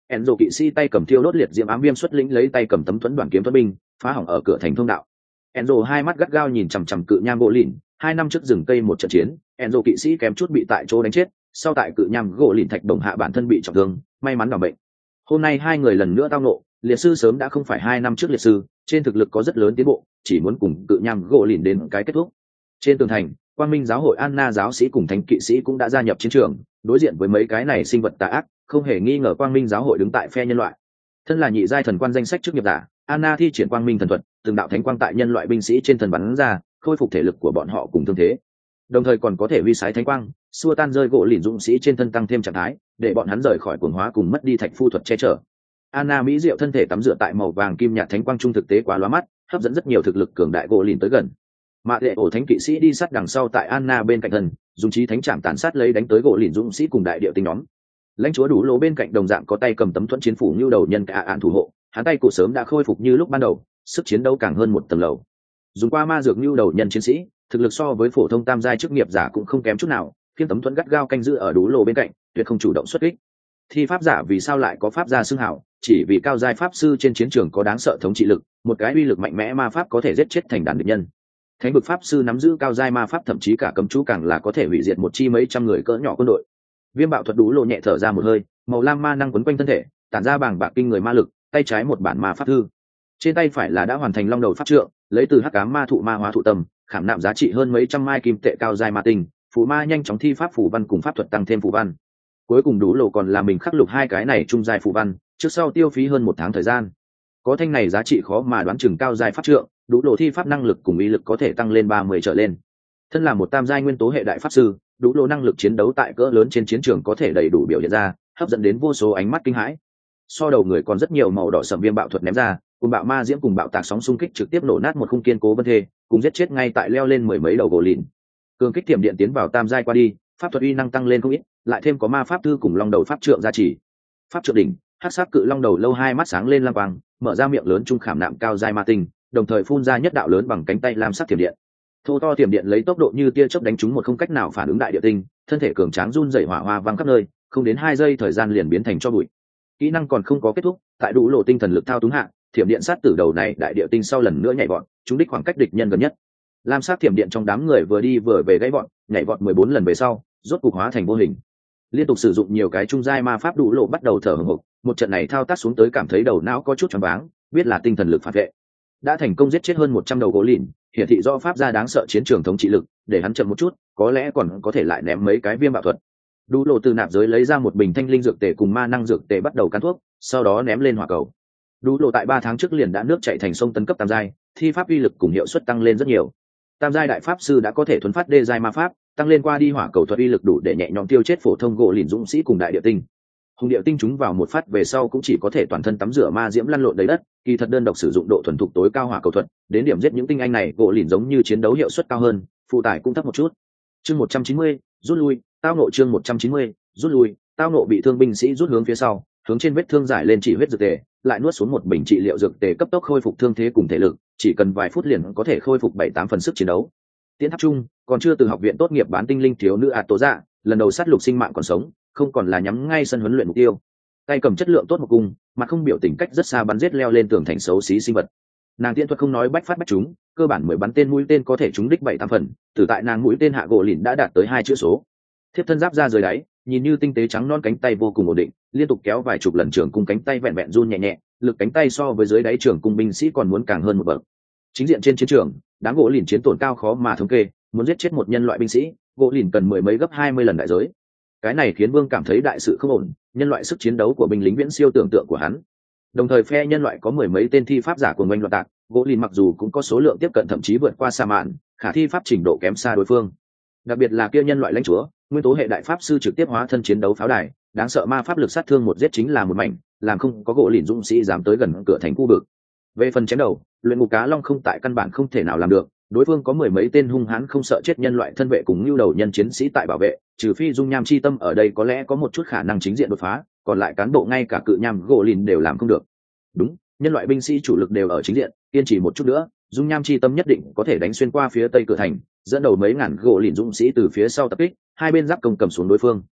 Enzo kỵ sĩ tay cầm thiêu đốt liệt diễm ám viêm xuất lĩnh lấy tay cầm tấm thuẫn đoàn kiếm thuẫn binh phá hỏng ở cửa thành thông đạo. Enzo hai mắt gắt gao nhìn chằm chằm cự nham gỗ lìn, hai năm trước rừng cây một trận chiến, Enzo kỵ sĩ kém chút bị tại chỗ đánh chết, sau tại cự nham gỗ lìn thạch đồng hạ bản thân bị trọng thương, may mắn đảm bệnh. Hôm nay hai người lần nữa tao ngộ, liệt sư sớm đã không phải hai năm trước liệt sư, trên thực lực có rất lớn tiến bộ, chỉ muốn cùng cự nham gỗ lìn đến cái kết thúc. Trên tường thành, Quang Minh giáo hội Anna giáo sĩ cùng thánh kỵ sĩ cũng đã gia nhập chiến trường, đối diện với mấy cái này sinh vật tà ác, không hề nghi ngờ Quang Minh giáo hội đứng tại phe nhân loại. Thân là nhị giai thần quan danh sách chức nghiệp giả, Anna thi triển Quang Minh thần thuật, từng đạo thánh quang tại nhân loại binh sĩ trên thân bắn ra, khôi phục thể lực của bọn họ cùng thương thế. Đồng thời còn có thể huy sái thánh quang, xua tan rơi gỗ lìn dũng sĩ trên thân tăng thêm trạng thái, để bọn hắn rời khỏi cuồng hóa cùng mất đi thạch phu thuật che chở. Anna mỹ diệu thân thể tắm rửa tại màu vàng kim nhạt thánh quang trung thực tế quá lóa mắt, hấp dẫn rất nhiều thực lực cường đại gỗ lìn tới gần. Mạ Lệ ổ thánh kỵ sĩ đi sát đằng sau tại Anna bên cạnh thân, dùng chí thánh trảm tàn sát lấy đánh tới gỗ lìn dũng sĩ cùng đại điệu tinh nhóm. Lãnh chúa đủ lỗ bên cạnh đồng dạng có tay cầm tấm thuẫn chiến phủ như đầu nhân cả án thủ hộ, hắn tay cụ sớm đã khôi phục như lúc ban đầu, sức chiến đấu càng hơn một tầng lầu. Dùng qua ma dược như đầu nhân chiến sĩ, thực lực so với phổ thông tam giai chức nghiệp giả cũng không kém chút nào, khiên tấm thuẫn gắt gao canh giữ ở đủ lỗ bên cạnh, tuyệt không chủ động xuất kích. Thi pháp giả vì sao lại có pháp gia xưng hảo, chỉ vì cao giai pháp sư trên chiến trường có đáng sợ thống trị lực, một cái uy lực mạnh mẽ ma pháp có thể giết chết thành đàn địch nhân. Thánh vực pháp sư nắm giữ cao giai ma pháp, thậm chí cả cấm chú càng là có thể hủy diệt một chi mấy trăm người cỡ nhỏ quân đội. Viêm bạo thuật đủ lộ nhẹ thở ra một hơi, màu lam ma năng quấn quanh thân thể, tản ra bàng bạc kinh người ma lực, tay trái một bản ma pháp thư, trên tay phải là đã hoàn thành long đầu pháp trượng, lấy từ hắc ám ma thụ ma hóa thụ tâm, khảm nạm giá trị hơn mấy trăm mai kim tệ cao giai ma tinh, phù ma nhanh chóng thi pháp phù văn cùng pháp thuật tăng thêm phù văn. Cuối cùng đủ lộ còn là mình khắc lục hai cái này trung giai phù văn, trước sau tiêu phí hơn một tháng thời gian. Có thanh này giá trị khó mà đoán chừng cao giai pháp trượng, đủ lộ thi pháp năng lực cùng uy lực có thể tăng lên ba mươi trở lên. Thân là một tam giai nguyên tố hệ đại pháp sư, đủ lộ năng lực chiến đấu tại cỡ lớn trên chiến trường có thể đầy đủ biểu hiện ra, hấp dẫn đến vô số ánh mắt kinh hãi. So đầu người còn rất nhiều màu đỏ sẫm viêm bạo thuật ném ra, cùng bạo ma diễm cùng bạo tạc sóng xung kích trực tiếp nổ nát một khung kiên cố vân thê, cùng giết chết ngay tại leo lên mười mấy đầu gỗ lìn. Cường kích tiềm điện tiến vào tam giai qua đi, pháp thuật uy năng tăng lên không ít, lại thêm có ma pháp thư cùng long đầu pháp trượng gia trì. Pháp trượng đỉnh, hắc sắc cự long đầu lâu hai mắt sáng lên lam quang, mở ra miệng lớn trung khảm nạm cao giai ma tinh, đồng thời phun ra nhất đạo lớn bằng cánh tay lam sắc tiềm điện. Thô to tiềm điện lấy tốc độ như tia chớp đánh trúng một không cách nào phản ứng đại địa tinh, thân thể cường tráng run rẩy hỏa hoa vang khắp nơi, không đến hai giây thời gian liền biến thành tro bụi. Kỹ năng còn không có kết thúc, tại đủ lộ tinh thần lực thao túng hạ, thiểm điện sát tử đầu này đại địa tinh sau lần nữa nhảy vọt, trúng đích khoảng cách địch nhân gần nhất. Lam sát thiểm điện trong đám người vừa đi vừa về gãy vọt, nhảy vọt mười bốn lần về sau, rốt cục hóa thành vô hình. Liên tục sử dụng nhiều cái trung giai ma pháp, đủ lộ bắt đầu thở hổn hộc, một trận này thao tác xuống tới cảm thấy đầu não có chút choáng váng, biết là tinh thần lực phản vệ. Đã thành công giết chết hơn một trăm đầu gỗ lìn, hiển thị do pháp gia đáng sợ chiến trường thống trị lực, để hắn chậm một chút, có lẽ còn có thể lại ném mấy cái viêm bạo thuật. Đủ lộ từ nạp giới lấy ra một bình thanh linh dược tề cùng ma năng dược tề bắt đầu cắn thuốc, sau đó ném lên hỏa cầu. Đủ lộ tại ba tháng trước liền đã nước chảy thành sông tấn cấp tam giai, thi pháp uy lực cùng hiệu suất tăng lên rất nhiều. Tam giai đại pháp sư đã có thể thuần phát đê giai ma pháp, tăng lên qua đi hỏa cầu thuật uy lực đủ để nhẹ nhõm tiêu chết phổ thông gỗ lìn dũng sĩ cùng đại địa tinh. Hùng địa tinh chúng vào một phát về sau cũng chỉ có thể toàn thân tắm rửa ma diễm lăn lộn đầy đất, kỳ thật đơn độc sử dụng độ thuần thục tối cao hỏa cầu thuật, đến điểm giết những tinh anh này gỗ lìn giống như chiến đấu hiệu suất cao hơn, phụ tải cũng thấp một chút. Chương một trăm chín mươi, rút lui, tao nộ chương một trăm chín mươi, rút lui, tao nộ bị thương binh sĩ rút hướng phía sau, hướng trên vết thương giải lên chỉ huyết dược tề, lại nuốt xuống một bình trị liệu dược tề cấp tốc khôi phục thương thế cùng thể lực, chỉ cần vài phút liền có thể khôi phục bảy tám phần sức chiến đấu. Tiến tháp trung, còn chưa từ học viện tốt nghiệp bán tinh linh thiếu nữ ạt tố dạ, lần đầu sát lục sinh mạng còn sống, không còn là nhắm ngay sân huấn luyện mục tiêu. Tay cầm chất lượng tốt một cung, mà không biểu tình cách rất xa bắn giết leo lên tường thành xấu xí sinh vật. Nàng tiện thuật không nói bách phát bách trúng, cơ bản mười bắn tên mũi tên có thể trúng đích bảy tám phần, từ tại nàng mũi tên hạ gỗ lìn đã đạt tới hai chữ số. Thiếp thân giáp ra dưới đáy, nhìn như tinh tế trắng non cánh tay vô cùng ổn định, liên tục kéo vài chục lần trường cung cánh tay vẹn vẹn run nhẹ nhẹ, lực cánh tay so với dưới đáy trường cung binh sĩ còn muốn càng hơn một bậc. Chính diện trên chiến trường, đám gỗ lìn chiến tổn cao khó mà thống kê, muốn giết chết một nhân loại binh sĩ, gỗ lìn cần mười mấy gấp hai mươi lần đại giới. Cái này khiến Vương cảm thấy đại sự không ổn, nhân loại sức chiến đấu của binh lính viễn siêu tưởng tượng của hắn. Đồng thời phe nhân loại có mười mấy tên thi pháp giả của ngoanh loạn tạc, gỗ lìn mặc dù cũng có số lượng tiếp cận thậm chí vượt qua sa mạn, khả thi pháp trình độ kém xa đối phương. Đặc biệt là kia nhân loại lãnh chúa, nguyên tố hệ đại pháp sư trực tiếp hóa thân chiến đấu pháo đài, đáng sợ ma pháp lực sát thương một giết chính là một mảnh, làm không có gỗ lìn dũng sĩ dám tới gần cửa thành khu vực. Về phần chém đầu, luyện ngục cá long không tại căn bản không thể nào làm được, đối phương có mười mấy tên hung hãn không sợ chết nhân loại thân vệ cùng lưu đầu nhân chiến sĩ tại bảo vệ, trừ phi dung nham chi tâm ở đây có lẽ có một chút khả năng chính diện đột phá, còn lại cán bộ ngay cả cự nham gỗ lìn đều làm không được. Đúng, nhân loại binh sĩ chủ lực đều ở chính diện, kiên trì một chút nữa, dung nham chi tâm nhất định có thể đánh xuyên qua phía tây cửa thành, dẫn đầu mấy ngàn gỗ lìn dũng sĩ từ phía sau tập kích, hai bên giáp công cầm xuống đối phương.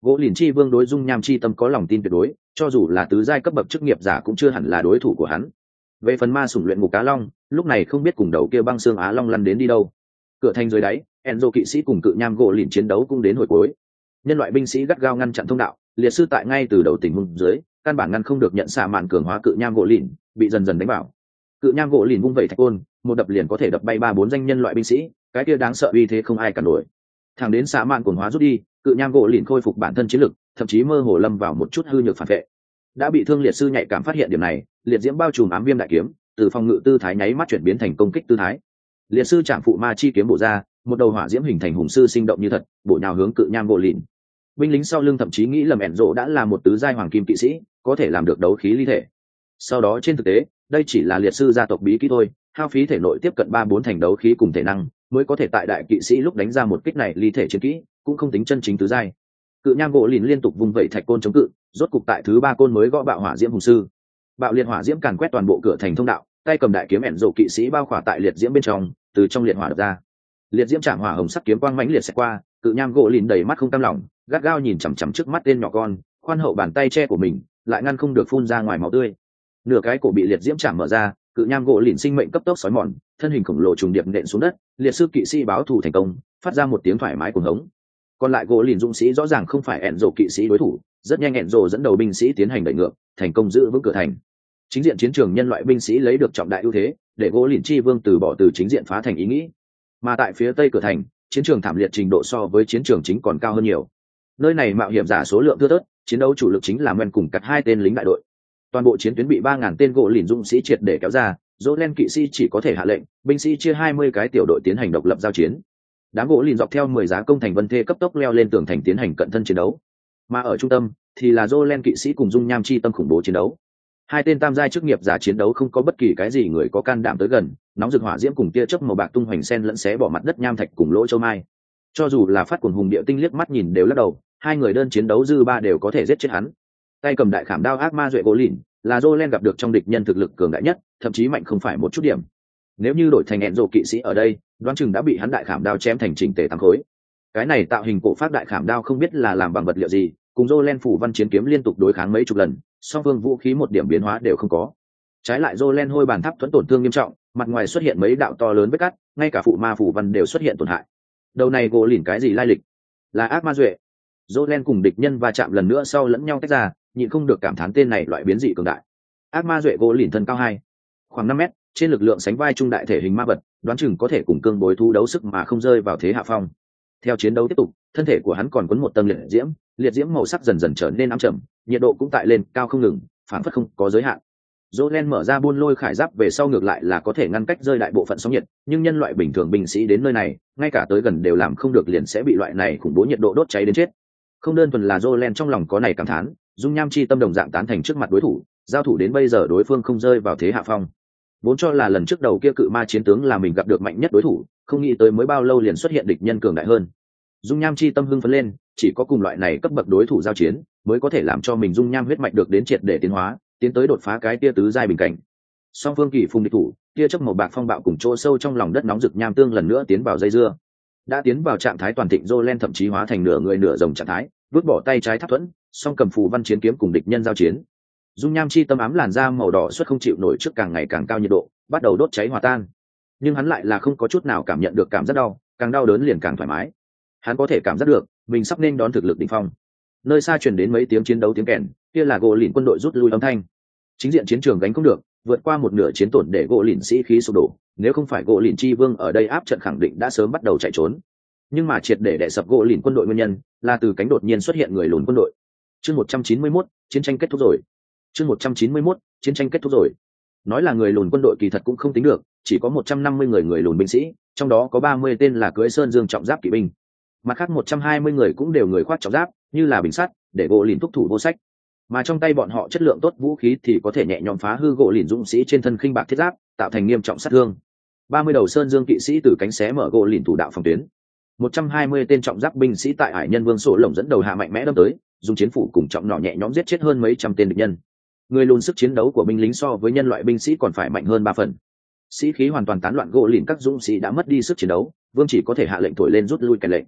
Gỗ Lìn Chi Vương đối Dung Nham Chi Tâm có lòng tin tuyệt đối, cho dù là tứ giai cấp bậc chức nghiệp giả cũng chưa hẳn là đối thủ của hắn. Về phần ma sủng luyện ngục cá long, lúc này không biết cùng đầu kia băng xương á long lăn đến đi đâu. Cửa thành dưới đáy, Enzo kỵ sĩ cùng cự nham Gỗ Lìn chiến đấu cũng đến hồi cuối. Nhân loại binh sĩ gắt gao ngăn chặn thông đạo, liệt sư tại ngay từ đầu tình huống dưới, căn bản ngăn không được nhận xạ mạn cường hóa cự nham Gỗ Lìn, bị dần dần đánh vào. Cự nham Gỗ Lìn vung vẩy thạch côn, một đập liền có thể đập bay ba bốn danh nhân loại binh sĩ, cái kia đáng sợ uy thế không ai cản nổi. Thẳng đến xạ mạn cường hóa rút đi, cự nham Gỗ Lìn khôi phục bản thân chiến lực, thậm chí mơ hồ lâm vào một chút hư nhược phản vệ. Đã bị thương liệt sư nhạy cảm phát hiện điểm này, liệt diễm bao trùm ám viêm đại kiếm, từ phòng ngự tư thái nháy mắt chuyển biến thành công kích tư thái. Liệt sư chạm phụ ma chi kiếm bổ ra, một đầu hỏa diễm hình thành hùng sư sinh động như thật, bổ nhào hướng cự nham Gỗ Lìn. Binh lính sau lưng thậm chí nghĩ lầm ẻn rộ đã là một tứ giai hoàng kim kỵ sĩ, có thể làm được đấu khí ly thể. Sau đó trên thực tế, đây chỉ là liệt sư gia tộc bí kỹ thôi, hao phí thể nội tiếp cận ba bốn thành đấu khí cùng thể năng, mới có thể tại đại kỵ sĩ lúc đánh ra một kích này ly thể chiến kỹ, cũng không tính chân chính tứ giai. Cự nham Gỗ Lìn liên tục vung vẩy thạch côn chống cự, rốt cục tại thứ ba côn mới gõ bạo hỏa diễm hùng sư. Bạo liệt hỏa diễm càn quét toàn bộ cửa thành thông đạo, tay cầm đại kiếm ẻn rộ kỵ sĩ bao khỏa tại liệt diễm bên trong, từ trong liệt hỏa đập ra. Liệt diễm chạm hỏa hồng sắc kiếm quang mãnh liệt xẹt qua, cự nham Gỗ Lìn đầy mắt không cam lòng, gắt gao nhìn chằm chằm trước mắt tên nhỏ con, khoan hậu bàn tay che của mình, lại ngăn không được phun ra ngoài máu tươi. Nửa cái cổ bị liệt diễm chạm mở ra, cự nham Gỗ Lìn sinh mệnh cấp tốc sói mòn, thân hình khổng lồ trùng điệp nện xuống đất, liệt sư kỵ sĩ báo thù thành công, phát ra một tiếng thoải mái cuồng hống. Còn lại Gỗ Lìn dũng sĩ rõ ràng không phải ẻn rộ kỵ sĩ đối thủ, rất nhanh ẻn rộ dẫn đầu binh sĩ tiến hành đẩy ngược, thành công giữ vững cửa thành. Chính diện chiến trường nhân loại binh sĩ lấy được trọng đại ưu thế, để Gỗ Lìn Chi Vương từ bỏ từ chính diện phá thành ý nghĩ. Mà tại phía tây cửa thành, chiến trường thảm liệt trình độ so với chiến trường chính còn cao hơn nhiều. Nơi này mạo hiểm giả số lượng thưa thớt, chiến đấu chủ lực chính là men cùng cắt hai tên lính đại đội. Toàn bộ chiến tuyến bị ba ngàn tên Gỗ Lìn dũng sĩ triệt để kéo ra, dỗ len kỵ sĩ chỉ có thể hạ lệnh, binh sĩ chia hai mươi cái tiểu đội tiến hành độc lập giao chiến. Đám Gỗ Lìn dọc theo mười giá công thành vân thê cấp tốc leo lên tường thành tiến hành cận thân chiến đấu. Mà ở trung tâm thì là dỗ len kỵ sĩ cùng Dung Nham Chi Tâm khủng bố chiến đấu. Hai tên tam giai chức nghiệp giả chiến đấu không có bất kỳ cái gì người có can đảm tới gần, nóng rực hỏa diễm cùng tia chớp màu bạc tung hoành xen lẫn xé bỏ mặt đất nham thạch cùng lỗ châu mai. Cho dù là phát cuồng hùng địa tinh liếc mắt nhìn đều lắc đầu, hai người đơn chiến đấu dư ba đều có thể giết chết hắn. Tay cầm đại khảm đao ác ma duệ Gỗ Lìn, là Jolen gặp được trong địch nhân thực lực cường đại nhất, thậm chí mạnh không phải một chút điểm. Nếu như đổi thành hẹn rộ kỵ sĩ ở đây, đoán chừng đã bị hắn đại khảm đao chém thành chỉnh tề tám khối. Cái này tạo hình cổ phát đại khảm đao không biết là làm bằng vật liệu gì, cùng Jolen phủ văn chiến kiếm liên tục đối kháng mấy chục lần, song phương vũ khí một điểm biến hóa đều không có. Trái lại Jolen hôi bàn tháp thuẫn tổn thương nghiêm trọng, mặt ngoài xuất hiện mấy đạo to lớn vết cắt, ngay cả phụ ma phủ văn đều xuất hiện tổn hại. Đầu này Gỗ Lìn cái gì lai lịch? Là ác ma duệ. Jolen cùng địch nhân va chạm lần nữa sau lẫn nhau tách ra, nhịn không được cảm thán tên này loại biến dị cường đại. Ác ma duệ Gỗ Lìn thân cao hai khoảng năm mét, trên lực lượng sánh vai trung đại thể hình ma vật, đoán chừng có thể cùng cương bối thu đấu sức mà không rơi vào thế hạ phong. Theo chiến đấu tiếp tục, thân thể của hắn còn quấn một tầng liệt diễm, liệt diễm màu sắc dần dần trở nên ám trầm, nhiệt độ cũng tại lên cao không ngừng, phản phất không có giới hạn. Jolen mở ra buôn lôi khải giáp về sau ngược lại là có thể ngăn cách rơi đại bộ phận sóng nhiệt, nhưng nhân loại bình thường binh sĩ đến nơi này, ngay cả tới gần đều làm không được liền sẽ bị loại này khủng bố nhiệt độ đốt cháy đến chết. Không đơn thuần là Jolen trong lòng có này cảm thán, Dung Nham Chi Tâm đồng dạng tán thành trước mặt đối thủ, giao thủ đến bây giờ đối phương không rơi vào thế hạ phong. Vốn cho là lần trước đầu kia cự ma chiến tướng là mình gặp được mạnh nhất đối thủ, không nghĩ tới mới bao lâu liền xuất hiện địch nhân cường đại hơn. Dung Nham Chi Tâm hưng phấn lên, chỉ có cùng loại này cấp bậc đối thủ giao chiến, mới có thể làm cho mình dung nham huyết mạch được đến triệt để tiến hóa, tiến tới đột phá cái tia tứ giai bình cảnh. Song phương kỳ phùng địch thủ, tia chớp màu bạc phong bạo cùng chỗ sâu trong lòng đất nóng rực nham tương lần nữa tiến vào dây dưa. Đã tiến vào trạng thái toàn thịnh, Jolen thậm chí hóa thành nửa người nửa rồng trạng thái, vứt bỏ tay trái tháp thuẫn, song cầm phù văn chiến kiếm cùng địch nhân giao chiến. Dung Nham Chi Tâm ám làn da màu đỏ suốt không chịu nổi trước càng ngày càng cao nhiệt độ, bắt đầu đốt cháy hòa tan. Nhưng hắn lại là không có chút nào cảm nhận được cảm giác đau, càng đau đớn liền càng thoải mái. Hắn có thể cảm giác được mình sắp nên đón thực lực đỉnh phong. Nơi xa truyền đến mấy tiếng chiến đấu tiếng kèn, kia là Gỗ Lìn quân đội rút lui âm thanh. Chính diện chiến trường gánh không được, vượt qua một nửa chiến tổn để Gỗ Lìn sĩ khí sụp đổ, nếu không phải Gỗ Lìn Chi Vương ở đây áp trận khẳng định đã sớm bắt đầu chạy trốn. Nhưng mà triệt để đè sập Gỗ Lìn quân đội nguyên nhân là từ cánh đột nhiên xuất hiện người lùn quân đội. Chương một trăm chín mươi mốt, chiến tranh kết thúc rồi. Chương một trăm chín mươi mốt, chiến tranh kết thúc rồi. Nói là người lùn quân đội kỳ thật cũng không tính được, chỉ có một trăm năm mươi người người lùn binh sĩ, trong đó có ba mươi tên là cưỡi sơn dương trọng giáp kỵ binh. Mặt khác một trăm hai mươi người cũng đều người khoác trọng giáp, như là bình sắt, để Gỗ Lìn thúc thủ vô sách. Mà trong tay bọn họ chất lượng tốt vũ khí thì có thể nhẹ nhõm phá hư Gỗ Lìn dũng sĩ trên thân khinh bạc thiết giáp, tạo thành nghiêm trọng sát thương. ba mươi đầu sơn dương kỵ sĩ từ cánh xé mở Gỗ Lìn thủ đạo phòng tuyến. một trăm hai mươi tên trọng giáp binh sĩ tại Hải Nhân Vương Sổ Lồng dẫn đầu hạ mạnh mẽ đâm tới, dùng chiến phủ cùng trọng nỏ nhẹ nhõm giết chết hơn mấy trăm tên địch nhân. Người lùn sức chiến đấu của binh lính so với nhân loại binh sĩ còn phải mạnh hơn ba phần. Sĩ khí hoàn toàn tán loạn, Gỗ Lìn các dũng sĩ đã mất đi sức chiến đấu, vương chỉ có thể hạ lệnh thổi lên rút lui kèn lệnh.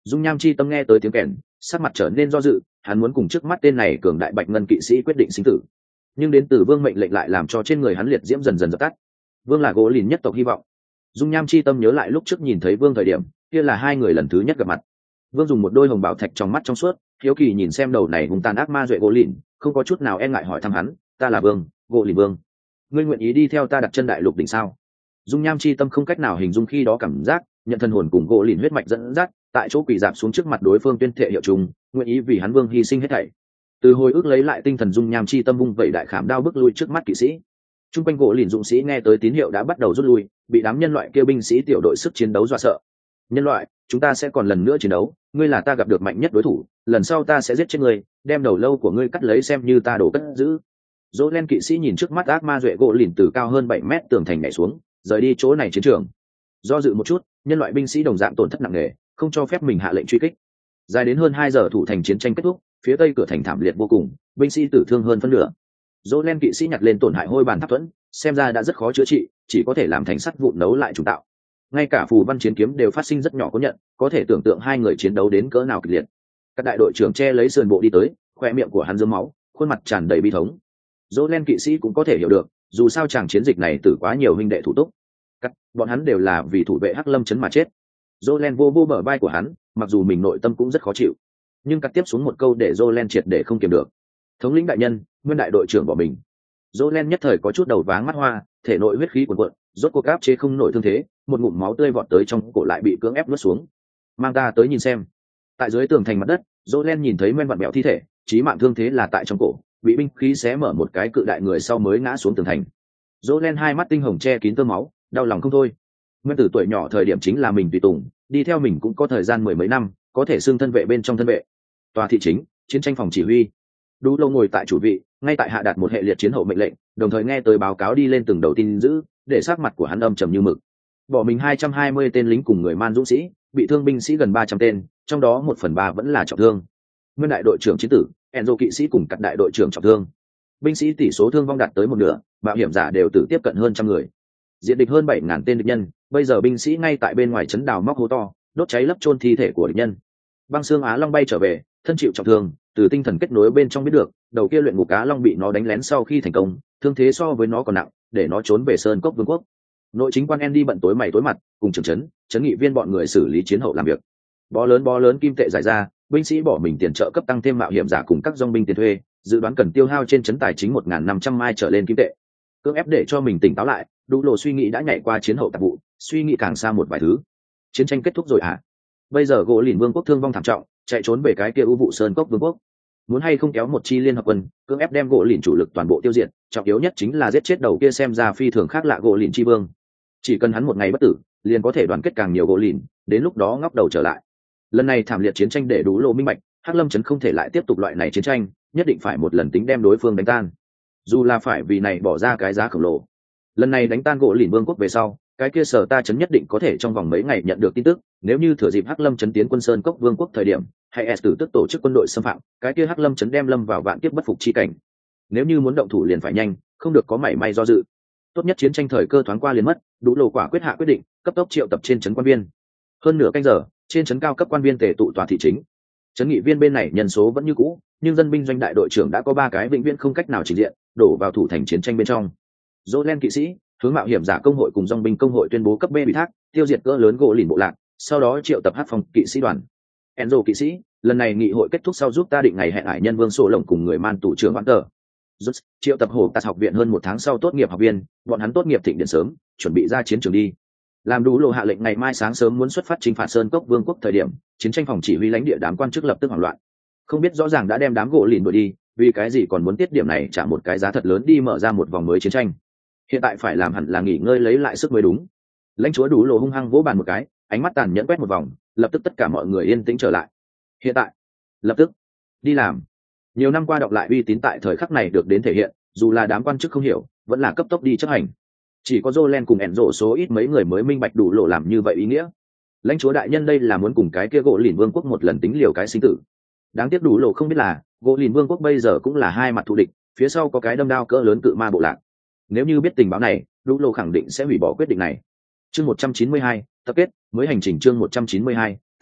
Dung nham chi tâm nghe tới tiếng kèn, sắc mặt trở nên do dự, hắn muốn cùng trước mắt tên này cường đại bạch ngân kỵ sĩ quyết định sinh tử, nhưng đến từ vương mệnh lệnh lại làm cho trên người hắn liệt diễm dần dần dập tắt. Vương là gỗ lìn nhất tộc hy vọng. Dung nham chi tâm nhớ lại lúc trước nhìn thấy vương thời điểm kia là hai người lần thứ nhất gặp mặt. Vương dùng một đôi hồng bảo thạch trong mắt trong suốt, hiếu kỳ nhìn xem đầu này hung tàn ác ma duệ gỗ lìn, không có chút nào e ngại hỏi thăm hắn, ta là vương, gỗ lìn vương, ngươi nguyện ý đi theo ta đặt chân đại lục đỉnh sao? Dung nham chi tâm không cách nào hình dung khi đó cảm giác, nhận thần hồn cùng gỗ lìn huyết mạch dẫn dắt, tại chỗ quỳ dạp xuống trước mặt đối phương tuyên thệ hiệu chung, nguyện ý vì hắn vương hy sinh hết thảy. Từ hồi ức lấy lại tinh thần, dung nham chi tâm vung vẩy đại khảm đao bước lui trước mắt kỵ sĩ. Trung quanh gỗ lìn dũng sĩ nghe tới tín hiệu đã bắt đầu rút lui, bị đám nhân loại kêu binh sĩ tiểu đội sức chiến đấu dọa sợ. Nhân loại, chúng ta sẽ còn lần nữa chiến đấu, ngươi là ta gặp được mạnh nhất đối thủ, lần sau ta sẽ giết chết ngươi, đem đầu lâu của ngươi cắt lấy xem như ta đổ cất giữ. Dỗ len kỵ sĩ nhìn trước mắt ác ma duệ gỗ lìn từ cao hơn bảy mét tường thành nhảy xuống, rời đi chỗ này chiến trường. Do dự một chút, nhân loại binh sĩ đồng dạng tổn thất nặng nề, không cho phép mình hạ lệnh truy kích. Dài đến hơn hai giờ thủ thành chiến tranh kết thúc, phía tây cửa thành thảm liệt vô cùng, binh sĩ tử thương hơn phân nửa. Dỗ len kỵ sĩ nhặt lên tổn hại hôi bàn tháp thuẫn, xem ra đã rất khó chữa trị, chỉ có thể làm thành sắt vụn nấu lại trùng tạo. Ngay cả phù văn chiến kiếm đều phát sinh rất nhỏ có nhận, có thể tưởng tượng hai người chiến đấu đến cỡ nào kịch liệt. Các đại đội trưởng che lấy sườn bộ đi tới, khoe miệng của hắn rớm máu, khuôn mặt tràn đầy bi thống. Dỗ len kỵ sĩ cũng có thể hiểu được, dù sao chàng chiến dịch này tử quá nhiều huynh đệ thủ túc, các bọn hắn đều là vì thủ vệ hắc lâm chấn mà chết. Dỗ len vô vô bờ vai của hắn, mặc dù mình nội tâm cũng rất khó chịu, nhưng cắt tiếp xuống một câu để Dỗ len triệt để không kiềm được. Thống lĩnh đại nhân, nguyên đại đội trưởng bỏ mình. Dỗ len nhất thời có chút đầu váng mắt hoa, thể nội huyết khí cuồn cuộn, rốt cuộc áp chế không nổi thương thế, một ngụm máu tươi vọt tới trong cổ lại bị cưỡng ép nuốt xuống. Mang ta tới nhìn xem. Tại dưới tường thành mặt đất, Dỗ len nhìn thấy men vặn mẹo thi thể, chí mạng thương thế là tại trong cổ, bị binh khí xé mở một cái cự đại người sau mới ngã xuống tường thành. Dỗ len hai mắt tinh hồng che kín tơ máu, đau lòng không thôi. Nguyên tử tuổi nhỏ thời điểm chính là mình tùy tùng, đi theo mình cũng có thời gian mười mấy năm, có thể xưng thân vệ bên trong thân vệ. Tòa thị chính, chiến tranh phòng chỉ huy. Đu lâu ngồi tại chủ vị, ngay tại hạ đạt một hệ liệt chiến hậu mệnh lệnh, đồng thời nghe tới báo cáo đi lên từng đầu tin dữ, để sắc mặt của hắn âm trầm như mực. Bỏ mình hai trăm hai mươi tên lính cùng người man dũng sĩ, bị thương binh sĩ gần ba trăm tên, trong đó một phần ba vẫn là trọng thương. Nguyên đại đội trưởng chiến tử, Enzo kỵ sĩ cùng các đại đội trưởng trọng thương. Binh sĩ tỷ số thương vong đạt tới một nửa, mạo hiểm giả đều tử tiếp cận hơn trăm người. Diện địch hơn bảy ngàn tên địch nhân, bây giờ binh sĩ ngay tại bên ngoài trấn đào móc hố to, đốt cháy lấp chôn thi thể của địch nhân. Băng xương Á Long bay trở về, thân chịu trọng thương, từ tinh thần kết nối bên trong biết được, đầu kia luyện ngục Á Long bị nó đánh lén sau khi thành công, thương thế so với nó còn nặng, để nó trốn về Sơn Cốc Vương quốc. Nội chính quan Andy bận tối mày tối mặt, cùng trưởng trấn, trấn nghị viên bọn người xử lý chiến hậu làm việc. Bó lớn bó lớn kim tệ giải ra, binh sĩ bỏ mình tiền trợ cấp tăng thêm mạo hiểm giả cùng các dòng binh tiền thuê, dự đoán cần tiêu hao trên trấn tài chính một nghìn năm trăm mai trở lên kim tệ. Cưỡng ép để cho mình tỉnh táo lại, Đủ Lộ suy nghĩ đã nhảy qua chiến hậu tạp vụ, suy nghĩ càng xa một vài thứ. Chiến tranh kết thúc rồi à? Bây giờ gỗ lìn vương quốc thương vong thảm trọng, chạy trốn về cái kia u vụ Sơn Cốc Vương quốc. Muốn hay không kéo một chi liên hợp quân, cưỡng ép đem gỗ lìn chủ lực toàn bộ tiêu diệt, trọng yếu nhất chính là giết chết đầu kia xem ra phi thường khác lạ gỗ lìn chi vương. Chỉ cần hắn một ngày bất tử, liền có thể đoàn kết càng nhiều gỗ lìn, đến lúc đó ngóc đầu trở lại. Lần này thảm liệt chiến tranh để Đủ Lộ minh bạch, Hắc Lâm trấn không thể lại tiếp tục loại này chiến tranh, nhất định phải một lần tính đem đối phương đánh tan. Dù là phải vì này bỏ ra cái giá khổng lồ. Lần này đánh tan gỗ lìn vương quốc về sau, cái kia sở ta trấn nhất định có thể trong vòng mấy ngày nhận được tin tức, nếu như thừa dịp Hắc Lâm trấn tiến quân Sơn Cốc Vương quốc thời điểm, hay S tử tức tổ chức quân đội xâm phạm, cái kia Hắc Lâm trấn đem lâm vào vạn kiếp bất phục chi cảnh. Nếu như muốn động thủ liền phải nhanh, không được có mảy may do dự. Tốt nhất chiến tranh thời cơ thoáng qua liền mất, Đủ Lộ quả quyết hạ quyết định, cấp tốc triệu tập trên trấn quan viên. Hơn nửa canh giờ, trên trấn cao cấp quan viên tề tụ tòa thị chính. Trấn nghị viên bên này nhân số vẫn như cũ, nhưng dân binh doanh đại đội trưởng đã có ba cái vĩnh viễn không cách nào trình diện, đổ vào thủ thành chiến tranh bên trong. Dỗ len kỵ sĩ, hướng mạo hiểm giả công hội cùng dòng binh công hội tuyên bố cấp B ủy thác, tiêu diệt cỡ lớn gỗ lìn bộ lạc, sau đó triệu tập hắc phong kỵ sĩ đoàn. Enzo kỵ sĩ, lần này nghị hội kết thúc sau giúp ta định ngày hẹn hải nhân vương sổ lồng cùng người man tù trưởng bản tờ. Rút, triệu tập hồ tạt học viện hơn một tháng sau tốt nghiệp học viên, bọn hắn tốt nghiệp thịnh điện sớm, chuẩn bị ra chiến trường đi. Làm Đủ Lộ hạ lệnh ngày mai sáng sớm muốn xuất phát chinh phạt Sơn Cốc Vương quốc thời điểm, chiến tranh phòng chỉ huy lãnh địa đám quan chức lập tức hoảng loạn. Không biết rõ ràng đã đem đám gỗ lìn đuổi đi, vì cái gì còn muốn tiết điểm này trả một cái giá thật lớn đi mở ra một vòng mới chiến tranh. Hiện tại phải làm hẳn là nghỉ ngơi lấy lại sức mới đúng. Lãnh chúa Đủ Lộ hung hăng vỗ bàn một cái, ánh mắt tàn nhẫn quét một vòng, lập tức tất cả mọi người yên tĩnh trở lại. Hiện tại, lập tức đi làm. Nhiều năm qua đọc lại uy tín tại thời khắc này được đến thể hiện, dù là đám quan chức không hiểu, vẫn là cấp tốc đi chấp hành. Chỉ có Jolen cùng Enzo số ít mấy người mới minh bạch Đủ Lộ làm như vậy ý nghĩa. Lãnh chúa đại nhân đây là muốn cùng cái kia gỗ lìn vương quốc một lần tính liều cái sinh tử. Đáng tiếc Đủ Lộ không biết là gỗ lìn vương quốc bây giờ cũng là hai mặt thù địch, phía sau có cái đâm đao cỡ lớn cự ma bộ lạc. Nếu như biết tình báo này, Đủ Lộ khẳng định sẽ hủy bỏ quyết định này. Chương một trăm chín mươi hai, tập kết, mới hành trình chương một trăm chín mươi hai, tập kết,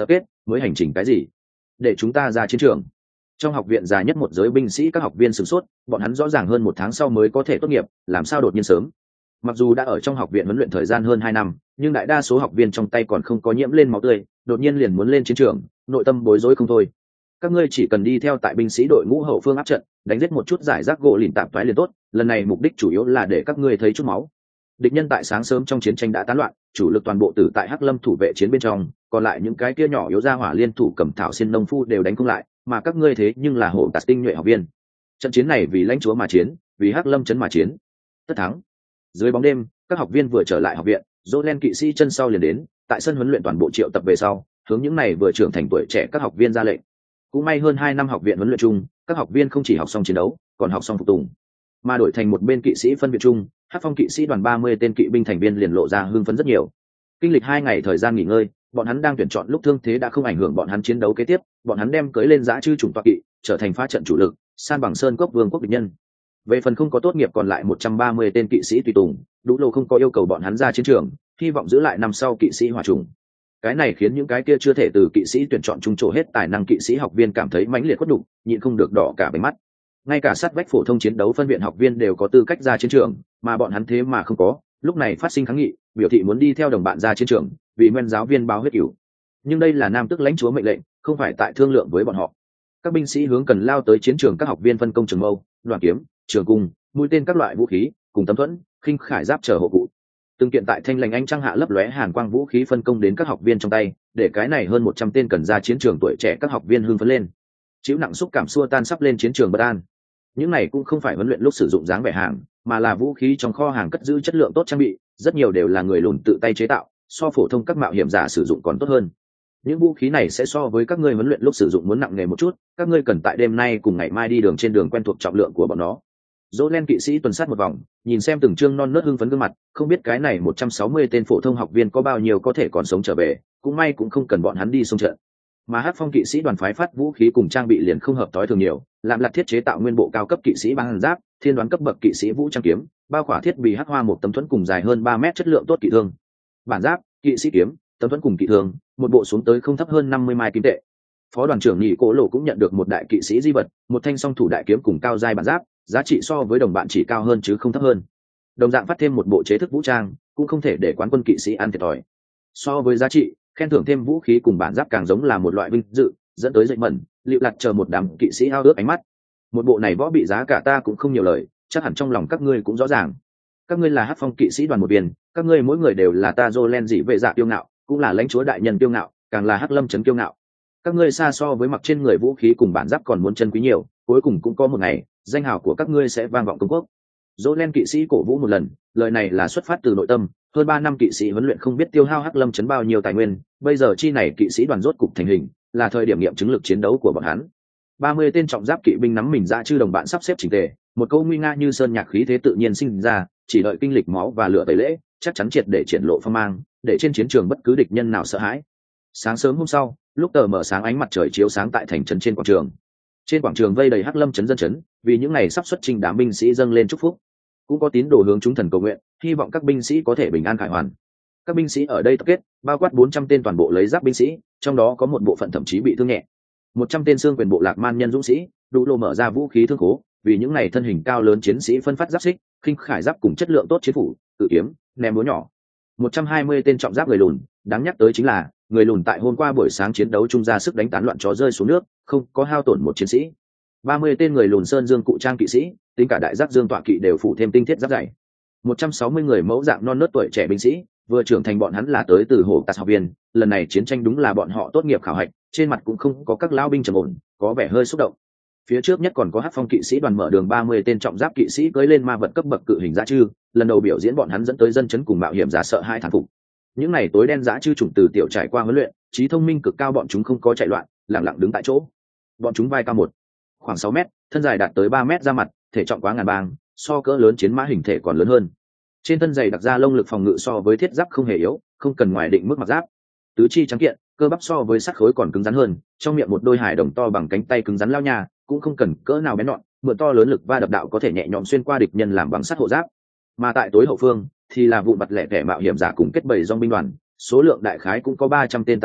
mới hành trình cái gì để chúng ta ra chiến trường? Trong học viện già nhất một giới binh sĩ các học viên sửng sốt, bọn hắn rõ ràng hơn một tháng sau mới có thể tốt nghiệp, làm sao đột nhiên sớm? Mặc dù đã ở trong học viện huấn luyện thời gian hơn hai năm, nhưng đại đa số học viên trong tay còn không có nhiễm lên máu tươi, đột nhiên liền muốn lên chiến trường, nội tâm bối rối không thôi. Các ngươi chỉ cần đi theo tại binh sĩ đội ngũ hậu phương áp trận, đánh giết một chút giải rác gỗ lìn tạm toái liền tốt, lần này mục đích chủ yếu là để các ngươi thấy chút máu. Địch nhân tại sáng sớm trong chiến tranh đã tán loạn, chủ lực toàn bộ tử tại Hắc Lâm thủ vệ chiến bên trong, còn lại những cái kia nhỏ yếu ra hỏa liên thủ cầm thảo xin nông phu đều đánh không lại, mà các ngươi thế nhưng là hổ tạt tinh nhuệ học viên. Trận chiến này vì lãnh chúa mà chiến, vì Hắc Lâm trấn mà chiến, tất thắng. Dưới bóng đêm, các học viên vừa trở lại học viện, Jolen kỵ sĩ chân sau liền đến, tại sân huấn luyện toàn bộ triệu tập về sau, hướng những này vừa trưởng thành tuổi trẻ các học viên ra lệnh. Cũng may hơn hai năm học viện huấn luyện chung, các học viên không chỉ học xong chiến đấu, còn học xong phục tùng, mà đổi thành một bên kỵ sĩ phân viện chung, Hắc Phong kỵ sĩ đoàn ba mươi tên kỵ binh thành viên liền lộ ra hưng phấn rất nhiều. Kinh lịch hai ngày thời gian nghỉ ngơi, bọn hắn đang tuyển chọn lúc thương thế đã không ảnh hưởng bọn hắn chiến đấu kế tiếp, bọn hắn đem cưỡi lên dã chư chủng tọa kỵ, trở thành phá trận chủ lực, san bằng sơn cốc vương quốc địch nhân. Về phần không có tốt nghiệp còn lại một trăm ba mươi tên kỵ sĩ tùy tùng, Đủ Lô không có yêu cầu bọn hắn ra chiến trường, hy vọng giữ lại năm sau kỵ sĩ hỏa trùng. Cái này khiến những cái kia chưa thể từ kỵ sĩ tuyển chọn trung trổ hết tài năng kỵ sĩ học viên cảm thấy mãnh liệt khuất đục, nhịn không được đỏ cả bánh mắt. Ngay cả sát vách phổ thông chiến đấu phân viện học viên đều có tư cách ra chiến trường, mà bọn hắn thế mà không có, lúc này phát sinh kháng nghị, biểu thị muốn đi theo đồng bạn ra chiến trường, vì nguyên giáo viên báo huyết cửu. Nhưng đây là nam tước lãnh chúa mệnh lệnh, không phải tại thương lượng với bọn họ. Các binh sĩ hướng cần lao tới chiến trường, các học viên phân công trường mâu, đoàn kiếm, trường cung, mũi tên các loại vũ khí, cùng tấm thuẫn, khinh khải giáp chờ hộ cụ. Từng kiện tại thanh lành anh trăng hạ lấp lóe hàn quang vũ khí phân công đến các học viên trong tay, để cái này hơn một trăm tên cần ra chiến trường tuổi trẻ các học viên hưng phấn lên. Chịu nặng xúc cảm xua tan sắp lên chiến trường bất an. Những này cũng không phải huấn luyện lúc sử dụng dáng vẻ hàng, mà là vũ khí trong kho hàng cất giữ chất lượng tốt trang bị, rất nhiều đều là người lùn tự tay chế tạo, so phổ thông các mạo hiểm giả sử dụng còn tốt hơn. Những vũ khí này sẽ so với các ngươi huấn luyện lúc sử dụng muốn nặng nề một chút, các ngươi cần tại đêm nay cùng ngày mai đi đường trên đường quen thuộc trọng lượng của bọn nó. Jolen kỵ sĩ tuần sát một vòng, nhìn xem từng trương non nớt hưng phấn gương mặt, không biết cái này một trăm sáu mươi tên phổ thông học viên có bao nhiêu có thể còn sống trở về, cũng may cũng không cần bọn hắn đi xung trận. Mà Hắc Phong kỵ sĩ đoàn phái phát vũ khí cùng trang bị liền không hợp tối thường nhiều, làm lạt thiết chế tạo nguyên bộ cao cấp kỵ sĩ băng giáp, thiên đoán cấp bậc kỵ sĩ vũ trang kiếm, bao khỏa thiết bị hắc hoa một tấm thuẫn cùng dài hơn ba mét chất lượng tốt kỵ thương. Bản giáp, kỵ sĩ kiếm, tấm thuẫn cùng kỵ thương, một bộ xuống tới không thấp hơn năm mươi mai kim tệ. Phó đoàn trưởng Nhị Cố Lộ cũng nhận được một đại kỵ sĩ di vật, một thanh song thủ đại kiếm cùng cao giai bản giáp, giá trị so với đồng bạn chỉ cao hơn chứ không thấp hơn. Đồng dạng phát thêm một bộ chế thức vũ trang, cũng không thể để quán quân kỵ sĩ ăn thiệt thòi. So với giá trị, khen thưởng thêm vũ khí cùng bản giáp càng giống là một loại vinh dự, dẫn tới dậy mẩn, liệu lặt chờ một đám kỵ sĩ ao ước ánh mắt. Một bộ này võ bị giá cả ta cũng không nhiều lời, chắc hẳn trong lòng các ngươi cũng rõ ràng. Các ngươi là Hắc Phong kỵ sĩ đoàn một viên, các ngươi mỗi người đều là ta Jolen dị vệ dạ kiêu ngạo, cũng là lãnh chúa đại nhân kiêu ngạo, càng là Hắc Lâm trấn kiêu ngạo. Các ngươi xa so với mặc trên người vũ khí cùng bản giáp còn muốn chân quý nhiều, cuối cùng cũng có một ngày, danh hào của các ngươi sẽ vang vọng công quốc. Jolen kỵ sĩ cổ vũ một lần, lời này là xuất phát từ nội tâm, hơn ba năm kỵ sĩ huấn luyện không biết tiêu hao Hắc Lâm trấn bao nhiêu tài nguyên, bây giờ chi này kỵ sĩ đoàn rốt cục thành hình, là thời điểm nghiệm chứng lực chiến đấu của bọn hắn. ba mươi tên trọng giáp kỵ binh nắm mình ra chư đồng bạn sắp xếp chỉnh tề, một câu nguy nga như sơn nhạc khí thế tự nhiên sinh ra, chỉ đợi kinh lịch máu và lửa tẩy lễ, chắc chắn triệt để triển lộ phong mang, để trên chiến trường bất cứ địch nhân nào sợ hãi. Sáng sớm hôm sau, lúc tờ mở sáng ánh mặt trời chiếu sáng tại thành trấn trên quảng trường. Trên quảng trường vây đầy Hắc Lâm trấn dân trấn, vì những ngày sắp xuất trình đám binh sĩ dâng lên chúc phúc. Cũng có tín đồ hướng chúng thần cầu nguyện, hy vọng các binh sĩ có thể bình an khải hoàn. Các binh sĩ ở đây tập kết, bao quát bốn trăm tên toàn bộ lấy giáp binh sĩ, trong đó có một bộ phận thậm chí bị thương nhẹ. một trăm tên xương quyền bộ lạc man nhân dũng sĩ, Đủ Lô mở ra vũ khí thương khố, vì những này thân hình cao lớn chiến sĩ phân phát giáp xích, khinh khải giáp cùng chất lượng tốt chiến phủ, tự kiếm, ném búa nhỏ. một trăm hai mươi tên trọng giáp người lùn, đáng nhắc tới chính là, người lùn tại hôm qua buổi sáng chiến đấu trung ra sức đánh tán loạn chó rơi xuống nước, không có hao tổn một chiến sĩ. ba mươi tên người lùn sơn dương cụ trang kỵ sĩ, tính cả đại giáp dương tọa kỵ đều phụ thêm tinh thiết giáp dày. một trăm sáu mươi người mẫu dạng non nớt tuổi trẻ binh sĩ, vừa trưởng thành bọn hắn là tới từ hồ tạt học viên, lần này chiến tranh đúng là bọn họ tốt nghiệp khảo hạch, trên mặt cũng không có các lão binh trầm ổn, có vẻ hơi xúc động. Phía trước nhất còn có Hắc Phong kỵ sĩ đoàn mở đường ba mươi tên trọng giáp kỵ sĩ cưỡi lên ma vật cấp bậc cự hình dã chư, lần đầu biểu diễn bọn hắn dẫn tới dân chấn cùng mạo hiểm giả sợ hai thán phục. Những này tối đen dã chư chủng từ tiểu trải qua huấn luyện, trí thông minh cực cao, bọn chúng không có chạy loạn, lặng lặng đứng tại chỗ. Bọn chúng vai cao một khoảng sáu mét, thân dài đạt tới ba mét, ra mặt thể trọng quá ngàn bang, so cỡ lớn chiến mã hình thể còn lớn hơn. Trên thân dày đặc da lông lực phòng ngự so với thiết giáp không hề yếu, không cần ngoài định mức mặc giáp. Tứ chi trắng kiện, cơ bắp so với sắt khối còn cứng rắn hơn, trong miệng một đôi hải đồng to bằng cánh tay cứng rắn lao nha, cũng không cần cỡ nào bén nhọn, mượn to lớn lực va đập đạo có thể nhẹ nhõm xuyên qua địch nhân làm bằng sắt hộ giáp. Mà tại tối hậu phương thì là vụn bặt lẻ tẻ mạo hiểm giả cùng kết bầy dòng binh đoàn, số lượng đại khái cũng có ba trăm tên tả hữu,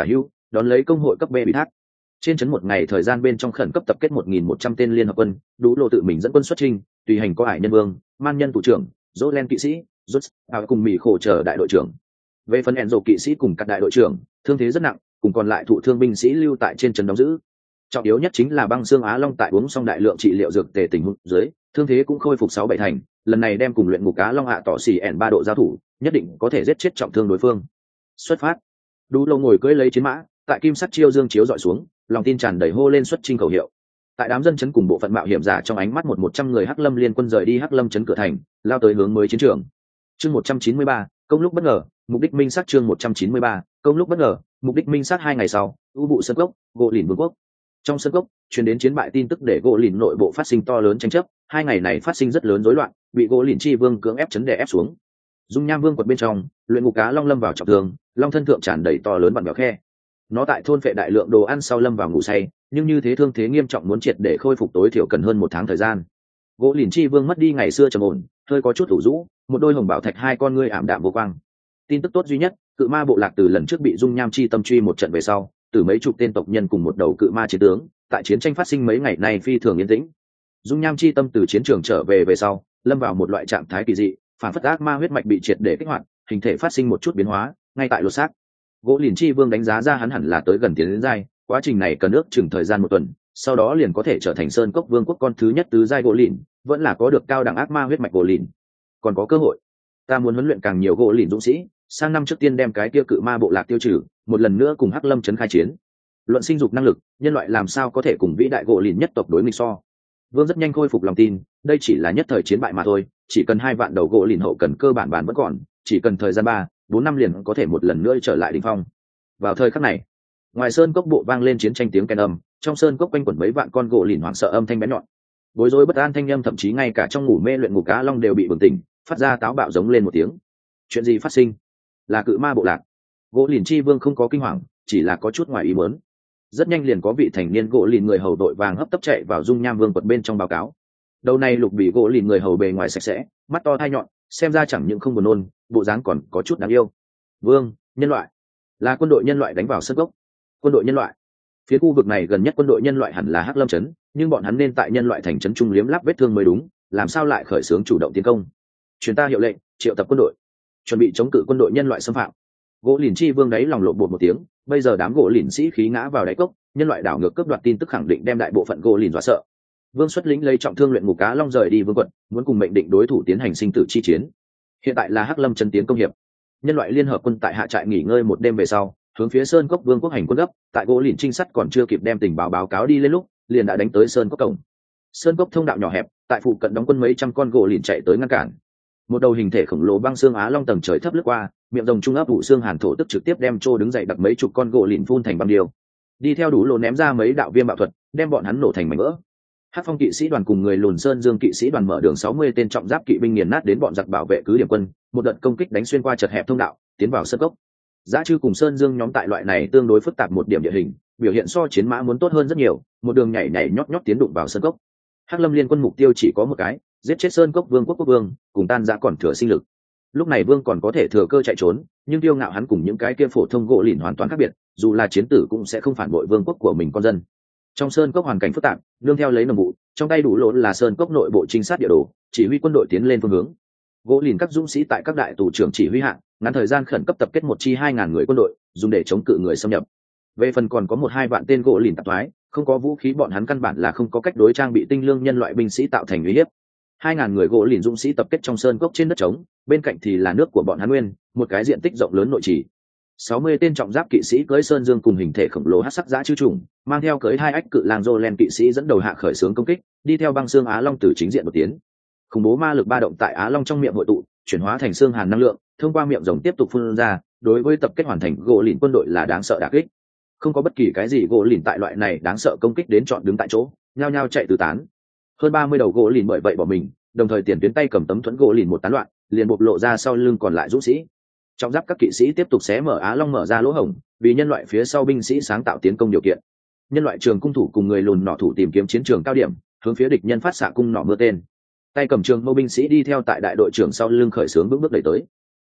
đón lấy công hội cấp B bị thác. Trên trấn một ngày thời gian bên trong khẩn cấp tập kết một nghìn một trăm tên liên hợp quân, Đủ Lộ tự mình dẫn quân xuất chinh, tùy hành có Hải Nhân Vương, Man Nhân thủ trưởng, Jolen kỵ sĩ, Rút, ảo cùng Mỹ khổ chờ đại đội trưởng. Về phần Enzo kỵ sĩ cùng các đại đội trưởng, thương thế rất nặng, cùng còn lại thụ thương binh sĩ lưu tại trên trấn đóng giữ. Trọng yếu nhất chính là Băng Xương Á Long tại uống xong đại lượng trị liệu dược tề tình huống dưới, thương thế cũng khôi phục sáu bảy thành, lần này đem cùng luyện ngục Á Long hạ tỏ xỉ ẻn ba độ giao thủ, nhất định có thể giết chết trọng thương đối phương. Xuất phát. Đủ Lộ ngồi cưỡi lấy chiến mã, tại kim sắc chiêu dương chiếu dọi xuống, lòng tin tràn đầy hô lên xuất chinh khẩu hiệu. Tại đám dân chấn cùng bộ phận mạo hiểm giả trong ánh mắt một một trăm người Hắc Lâm liên quân rời đi Hắc Lâm chấn cửa thành, lao tới hướng mới chiến trường. Chương một trăm chín mươi ba, công lúc bất ngờ, mục đích minh sát. Chương một trăm chín mươi ba, công lúc bất ngờ, mục đích minh sát. Hai ngày sau, u vụ sơn cốc, gỗ lìn vương quốc. Trong sơn cốc, truyền đến chiến bại tin tức để gỗ lìn nội bộ phát sinh to lớn tranh chấp, hai ngày này phát sinh rất lớn rối loạn, bị gỗ lìn chi vương cưỡng ép chấn đè ép xuống. Dung Nham Vương quật bên trong, luyện ngục cá long lâm vào trọng thương, long thân thượng tràn đầy to lớn vặn vẹo khe. Nó tại thôn phệ đại lượng đồ ăn sau lâm vào ngủ say, nhưng như thế thương thế nghiêm trọng muốn triệt để khôi phục tối thiểu cần hơn một tháng thời gian. Gỗ lìn chi vương mất đi ngày xưa trầm ổn, hơi có chút thủ rũ, một đôi hồng bảo thạch hai con ngươi ảm đạm vô quang. Tin tức tốt duy nhất, cự ma bộ lạc từ lần trước bị Dung Nham chi tâm truy một trận về sau, từ mấy chục tên tộc nhân cùng một đầu cự ma chiến tướng, tại chiến tranh phát sinh mấy ngày nay phi thường yên tĩnh. Dung Nham chi tâm từ chiến trường trở về về sau, lâm vào một loại trạng thái kỳ dị, phản phất ác ma huyết mạch bị triệt để kích hoạt, hình thể phát sinh một chút biến hóa, ngay tại lột xác. Gỗ lìn chi vương đánh giá ra hắn hẳn là tới gần tiến đến giai, quá trình này cần ước chừng thời gian một tuần, sau đó liền có thể trở thành sơn cốc vương quốc con thứ nhất tứ giai gỗ lìn, vẫn là có được cao đẳng ác ma huyết mạch gỗ lìn. Còn có cơ hội. Ta muốn huấn luyện càng nhiều gỗ lìn dũng sĩ, sang năm trước tiên đem cái kia cự ma bộ lạc tiêu trừ, một lần nữa cùng Hắc Lâm trấn khai chiến. Luận sinh dục năng lực, nhân loại làm sao có thể cùng vĩ đại gỗ lìn nhất tộc đối nghịch so. Vương rất nhanh khôi phục lòng tin, đây chỉ là nhất thời chiến bại mà thôi, chỉ cần hai vạn đầu gỗ lìn hậu cần cơ bản bản vẫn còn, chỉ cần thời gian ba bốn năm liền có thể một lần nữa trở lại đỉnh phong. Vào thời khắc này, ngoài sơn cốc bộ vang lên chiến tranh tiếng kèn âm, trong sơn cốc quanh quẩn mấy vạn con gỗ lìn hoảng sợ âm thanh bén nhọn, bối rối bất an thanh âm, thậm chí ngay cả trong ngủ mê luyện ngục cá long đều bị bừng tỉnh, phát ra táo bạo giống lên một tiếng. Chuyện gì phát sinh? Là cự ma bộ lạc. Gỗ lìn chi vương không có kinh hoàng, chỉ là có chút ngoài ý muốn. Rất nhanh liền có vị thành niên gỗ lìn người hầu đội vàng hấp tấp chạy vào Dung Nham Vương quật bên trong báo cáo. Đầu này lục bị gỗ lìn người hầu bề ngoài sạch sẽ, mắt to thai nhọn, xem ra chẳng những không buồn nôn, bộ dáng còn có chút đáng yêu. Vương, nhân loại, là quân đội nhân loại đánh vào sân gốc. Quân đội nhân loại. Phía khu vực này gần nhất quân đội nhân loại hẳn là Hắc Lâm trấn, nhưng bọn hắn nên tại nhân loại thành trấn trung liếm láp vết thương mới đúng, làm sao lại khởi xướng chủ động tiến công? Truyền ta hiệu lệnh, triệu tập quân đội, chuẩn bị chống cự quân đội nhân loại xâm phạm. Gỗ lìn chi vương đấy lòng lộn bột một tiếng, bây giờ đám gỗ lìn sĩ khí ngã vào đáy cốc, nhân loại đảo ngược cướp đoạt tin tức khẳng định đem đại bộ phận gỗ lìn dọa sợ. Vương xuất lĩnh lấy trọng thương luyện ngục cá long rời đi vương quận, muốn cùng mệnh định đối thủ tiến hành sinh tử chi chiến. Hiện tại là Hắc Lâm trấn tiến công hiệp, nhân loại liên hợp quân tại hạ trại nghỉ ngơi một đêm về sau, hướng phía sơn cốc vương quốc hành quân gấp, tại gỗ lìn trinh sát còn chưa kịp đem tình báo báo cáo đi lên lúc, liền đã đánh tới sơn cốc cổng. Sơn cốc thông đạo nhỏ hẹp, tại phụ cận đóng quân mấy trăm con gỗ lìn chạy tới ngăn cản. Một đầu hình thể khổng lồ băng xương á long tầng trời thấp lướt qua, miệng rồng trung ấp ủ xương hàn thổ tức trực tiếp đem trô đứng dậy đặt mấy chục con gỗ lìn phun thành băng điêu. Đi theo Đủ Lộ ném ra mấy đạo viêm bạo thuật, đem bọn hắn nổ thành mảnh vỡ. Hắc Phong kỵ sĩ đoàn cùng người lùn sơn dương kỵ sĩ đoàn mở đường sáu mươi tên trọng giáp kỵ binh nghiền nát đến bọn giặc bảo vệ cứ điểm quân, một đợt công kích đánh xuyên qua chật hẹp thông đạo, tiến vào sân cốc. Giá Trư cùng sơn dương nhóm tại loại này tương đối phức tạp một điểm địa hình, biểu hiện so chiến mã muốn tốt hơn rất nhiều, một đường nhảy nhảy nhót nhót tiến đụng vào sân cốc. Hắc Lâm liên quân mục tiêu chỉ có một cái, giết chết sơn cốc vương quốc quốc vương, cùng tan rã còn thừa sinh lực. Lúc này vương còn có thể thừa cơ chạy trốn, nhưng tiêu ngạo hắn cùng những cái kia phổ thông gỗ lìn hoàn toàn khác biệt, dù là chiến tử cũng sẽ không phản bội vương quốc của mình con dân. Trong sơn cốc hoàn cảnh phức tạp, nương theo lấy nồng vụ, trong tay Đủ Lộ là sơn cốc nội bộ trinh sát địa đồ, chỉ huy quân đội tiến lên phương hướng. Gỗ lìn các dũng sĩ tại các đại tù trưởng chỉ huy hạng, ngắn thời gian khẩn cấp tập kết một chi hai ngàn người quân đội, dùng để chống cự người xâm nhập. Về phần còn có một hai vạn tên gỗ lìn tạp thoái, không có vũ khí bọn hắn căn bản là không có cách đối trang bị tinh lương nhân loại binh sĩ tạo thành uy hiếp. Hai ngàn người gỗ lìn dũng sĩ tập kết trong sơn cốc trên đất trống, bên cạnh thì là nước của bọn hắn nguyên, một cái diện tích rộng lớn nội trì. sáu mươi tên trọng giáp kỵ sĩ cưỡi sơn dương cùng hình thể khổng lồ hắc sắc dã chư trùng, mang theo cưỡi hai ách cự lang Jolen kỵ sĩ dẫn đầu hạ khởi xướng công kích, đi theo băng xương á long từ chính diện một tiến. Khủng bố ma lực ba động tại á long trong miệng hội tụ, chuyển hóa thành xương hàn năng lượng, thông qua miệng rồng tiếp tục phun ra, đối với tập kết hoàn thành gỗ lìn quân đội là đáng sợ đả kích. Không có bất kỳ cái gì gỗ lìn tại loại này đáng sợ công kích đến chọn đứng tại chỗ, nhao nhao chạy tứ tán. Hơn ba mươi đầu gỗ lìn bởi vậy bỏ mình, đồng thời tiền tuyến tay cầm tấm thuẫn gỗ lìn một tán loạn, liền bộc lộ ra sau lưng còn lại dũng sĩ. Trọng giáp các kỵ sĩ tiếp tục xé mở á long mở ra lỗ hổng, vì nhân loại phía sau binh sĩ sáng tạo tiến công điều kiện. Nhân loại trường cung thủ cùng người lùn nỏ thủ tìm kiếm chiến trường cao điểm, hướng phía địch nhân phát xạ cung nỏ mưa tên. Tay cầm trường mâu binh sĩ đi theo tại đại đội trưởng sau lưng khởi xướng bước bước đẩy tới.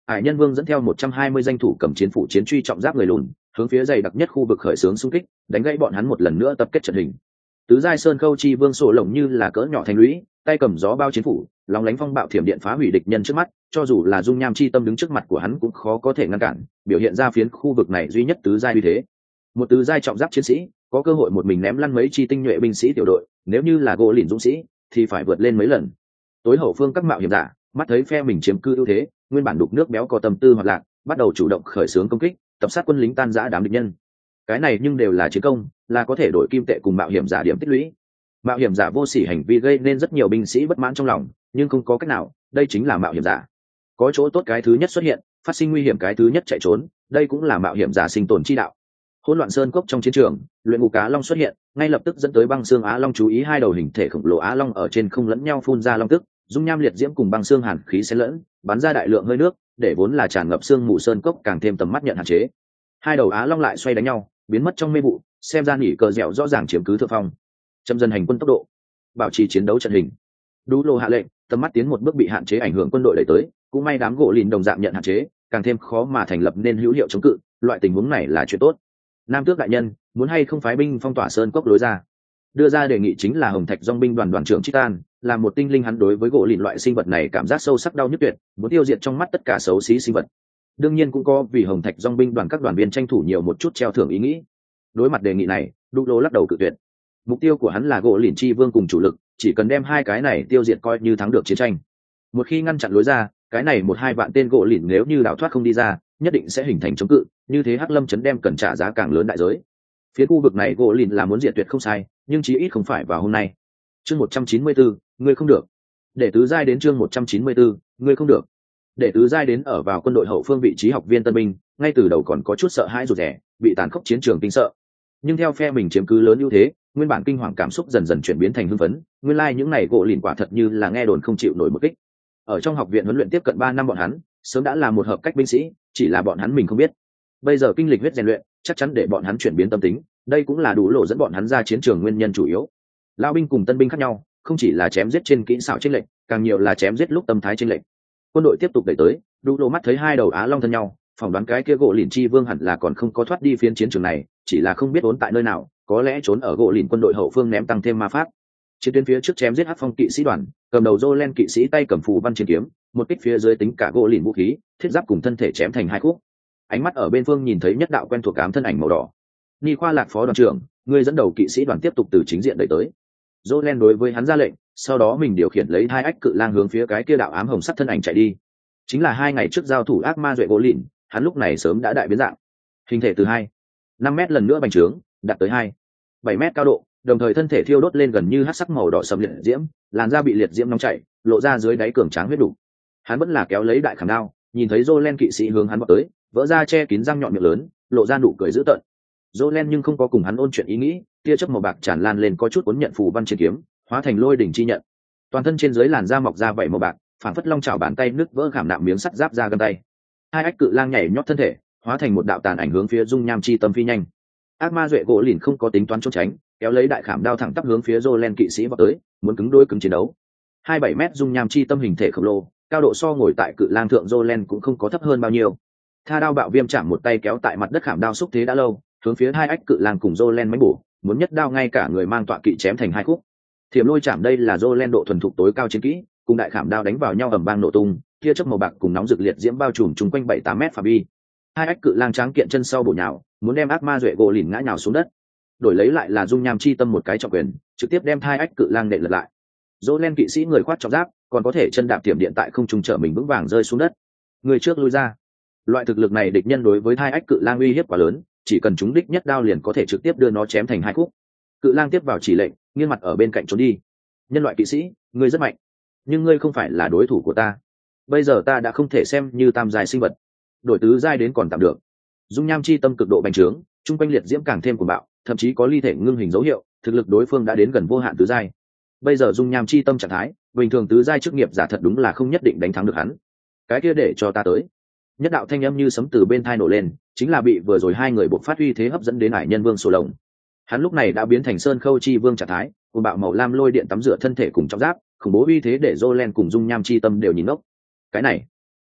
Hải Nhân Vương dẫn theo một trăm hai mươi danh thủ cầm chiến phủ chiến truy trọng giáp người lùn, hướng phía dày đặc nhất khu vực khởi xướng xung kích, đánh gãy bọn hắn một lần nữa tập kết trận hình. Tứ giai sơn khâu chi vương sổ lồng như là cỡ nhỏ thành lũy, tay cầm gió bao chiến phủ, lóng lánh phong bạo thiểm điện phá hủy địch nhân trước mắt, cho dù là dung nham chi tâm đứng trước mặt của hắn cũng khó có thể ngăn cản, biểu hiện ra phiến khu vực này duy nhất tứ giai uy thế. Một tứ giai trọng giáp chiến sĩ, có cơ hội một mình ném lăn mấy chi tinh nhuệ binh sĩ tiểu đội, nếu như là gỗ lìn dũng sĩ thì phải vượt lên mấy lần. Tối hậu phương các mạo hiểm giả, mắt thấy phe mình chiếm cư ưu thế, nguyên bản đục nước béo có tâm tư hoạt lạc, bắt đầu chủ động khởi xướng công kích, tập sát quân lính tan rã đám địch nhân. Cái này nhưng đều là chiến công, là có thể đổi kim tệ cùng mạo hiểm giả điểm tích lũy. Mạo hiểm giả vô sỉ hành vi gây nên rất nhiều binh sĩ bất mãn trong lòng, nhưng không có cách nào, đây chính là mạo hiểm giả. Có chỗ tốt cái thứ nhất xuất hiện, phát sinh nguy hiểm cái thứ nhất chạy trốn, đây cũng là mạo hiểm giả sinh tồn chi đạo. Hỗn loạn sơn cốc trong chiến trường, luyện ngục cá long xuất hiện, ngay lập tức dẫn tới băng xương á long chú ý hai đầu hình thể khổng lồ á long ở trên không lẫn nhau phun ra long tức, dung nham liệt diễm cùng băng xương hàn khí xen lẫn, bắn ra đại lượng hơi nước, để vốn là tràn ngập xương mù sơn cốc càng thêm tầm mắt nhận hạn chế. Hai đầu á long lại xoay đánh nhau, biến mất trong mê vụ, xem ra nỉ cờ dẻo rõ ràng chiếm cứ thượng phong. Châm dân hành quân tốc độ, bảo trì chiến đấu trận hình. Đú lô hạ lệnh, tầm mắt tiến một bước bị hạn chế ảnh hưởng quân đội đẩy tới, cũng may đám gỗ lìn đồng dạng nhận hạn chế, càng thêm khó mà thành lập nên hữu hiệu chống cự, loại tình huống này là chuyện tốt. Nam tước đại nhân, muốn hay không phái binh phong tỏa sơn cốc lối ra? Đưa ra đề nghị chính là Hồng Thạch Dòng binh đoàn đoàn trưởng Chitan, là một tinh linh, hắn đối với gỗ lìn loại sinh vật này cảm giác sâu sắc đau nhức tuyệt, muốn tiêu diệt trong mắt tất cả xấu xí sinh vật. Đương nhiên cũng có vì Hồng Thạch Dòng binh đoàn các đoàn viên tranh thủ nhiều một chút treo thưởng ý nghĩ. Đối mặt đề nghị này, Đu Lô lắc đầu cự tuyệt. Mục tiêu của hắn là gỗ lìn chi vương cùng chủ lực, chỉ cần đem hai cái này tiêu diệt coi như thắng được chiến tranh. Một khi ngăn chặn lối ra, cái này một hai vạn tên gỗ lìn nếu như đào thoát không đi ra, nhất định sẽ hình thành chống cự, như thế Hắc Lâm trấn đem cần trả giá càng lớn đại giới. Phía khu vực này gỗ lìn là muốn diệt tuyệt không sai, nhưng chí ít không phải vào hôm nay. Chương một trăm chín mươi bốn, ngươi không được. Để tứ giai đến chương một trăm chín mươi bốn, ngươi không được. Để tứ giai đến ở vào quân đội hậu phương vị trí học viên tân binh, ngay từ đầu còn có chút sợ hãi rụt rè, bị tàn khốc chiến trường kinh sợ. Nhưng theo phe mình chiếm cứ lớn ưu thế, nguyên bản kinh hoàng cảm xúc dần dần chuyển biến thành hưng phấn, nguyên lai like những này gỗ lìn quả thật như là nghe đồn không chịu nổi một kích. Ở trong học viện huấn luyện tiếp cận ba năm bọn hắn, sớm đã là một hợp cách binh sĩ, chỉ là bọn hắn mình không biết. Bây giờ kinh lịch huyết rèn luyện, chắc chắn để bọn hắn chuyển biến tâm tính, đây cũng là đủ lộ dẫn bọn hắn ra chiến trường nguyên nhân chủ yếu. Lao binh cùng tân binh khác nhau, không chỉ là chém giết trên kỹ xảo chênh lệch, càng nhiều là chém giết lúc tâm thái chênh lệch. Quân đội tiếp tục đẩy tới, đủ lộ mắt thấy hai đầu á long thân nhau, phỏng đoán cái kia gỗ lìn chi vương hẳn là còn không có thoát đi phiến chiến trường này, chỉ là không biết ốn tại nơi nào, có lẽ trốn ở gỗ lìn quân đội hậu phương ném tăng thêm ma pháp. Chiến tuyến phía trước chém giết hắc phong kỵ sĩ đoàn, cầm đầu Jolen kỵ sĩ tay cầm phù văn chiến kiếm, một kích phía dưới tính cả gỗ lìn vũ khí, thiết giáp cùng thân thể chém thành hai khúc. Ánh mắt ở bên phương nhìn thấy nhất đạo quen thuộc ám thân ảnh màu đỏ. Ni Khoa Lạc phó đoàn trưởng, người dẫn đầu kỵ sĩ đoàn tiếp tục từ chính diện đẩy tới. Jolen đối với hắn ra lệnh, sau đó mình điều khiển lấy hai ách cự lang hướng phía cái kia đạo ám hồng sắt thân ảnh chạy đi. Chính là hai ngày trước giao thủ ác ma duệ gỗ lìn, hắn lúc này sớm đã đại biến dạng. Hình thể từ hai năm mét lần nữa bành trướng, đạt tới hai bảy mét cao độ, đồng thời thân thể thiêu đốt lên gần như hắc sắc màu đỏ sẫm liệt diễm, làn da bị liệt diễm nóng chảy, lộ ra dưới đáy cường tráng huyết đủ. Hắn vẫn là kéo lấy đại khảm đao, nhìn thấy Jolen kỵ sĩ hướng hắn vọt tới, vỡ ra che kín răng nhọn miệng lớn, lộ ra nụ cười dữ tợn. Jolen nhưng không có cùng hắn ôn chuyện ý nghĩ, tia chớp màu bạc tràn lan lên có chút cuốn nhận phù văn trên kiếm, hóa thành lôi đỉnh chi nhận. Toàn thân trên dưới làn da mọc ra vảy màu bạc, phản phất long chảo bàn tay nứt vỡ khảm nạm miếng sắt giáp ra gân tay. Hai ách cự lang nhảy nhót thân thể, hóa thành một đạo tàn ảnh hướng phía dung nham chi tâm phi nhanh. Ác ma duệ gỗ lìn không có tính toán trốn tránh, kéo lấy đại khảm đao thẳng tắp hướng phía Jolen kỵ sĩ vào tới, muốn cứng đối cứng chiến đấu. Hai bảy mét dung nham chi tâm hình thể khổng lồ, cao độ so ngồi tại cự lang thượng Jolen cũng không có thấp hơn bao nhiêu. Tha đao bạo viêm chạm một tay kéo tại mặt đất khảm đao xúc thế đã lâu, hướng phía hai ách cự lang cùng Jolen mánh bổ, muốn nhất đao ngay cả người mang tọa kỵ chém thành hai khúc. Thiểm lôi chạm đây là Jolen độ thuần thục tối cao chiến kỹ, cùng đại khảm đao đánh vào nhau ầm vang nổ tung, tia chớp màu bạc cùng nóng rực liệt diễm bao trùm chung quanh bảy tám mét phạm vi. Hai ách cự lang tráng kiện chân sau bổ nhào, muốn đem ác ma duệ gỗ lìn ngã nhào xuống đất. Đổi lấy lại là dung nham chi tâm một cái trọng quyền, trực tiếp đem hai ách cự lang đè lật lại. Jolen kỵ sĩ người khoát trọng giáp, còn có thể chân đạp tiềm điện tại không trung trở mình vững vàng rơi xuống đất. Người trước lui ra. Loại thực lực này địch nhân đối với hai ách cự lang uy hiếp quá lớn, chỉ cần trúng đích nhất đao liền có thể trực tiếp đưa nó chém thành hai khúc. Cự lang tiếp vào chỉ lệnh, nghiêng mặt ở bên cạnh trốn đi. Nhân loại kỵ sĩ, ngươi rất mạnh, nhưng ngươi không phải là đối thủ của ta. Bây giờ ta đã không thể xem như tam giai sinh vật, đổi tứ giai đến còn tạm được. Dung nham chi tâm cực độ bành trướng, trung quanh liệt diễm càng thêm cuồng bạo, thậm chí có ly thể ngưng hình dấu hiệu, thực lực đối phương đã đến gần vô hạn tứ giai. Bây giờ dung nham chi tâm trạng thái, bình thường tứ giai chức nghiệp giả thật đúng là không nhất định đánh thắng được hắn. Cái kia để cho ta tới. Nhất đạo thanh âm như sấm từ bên tai nổ lên, chính là bị vừa rồi hai người buộc phát uy thế hấp dẫn đến Hải Nhân Vương Sổ Lồng. Hắn lúc này đã biến thành Sơn Khâu chi vương trạng thái, cuồng bạo màu lam lôi điện tắm rửa thân thể cùng trong giáp, khủng bố uy thế để Jolen cùng dung nham chi tâm đều nhìn ngốc. Cái này,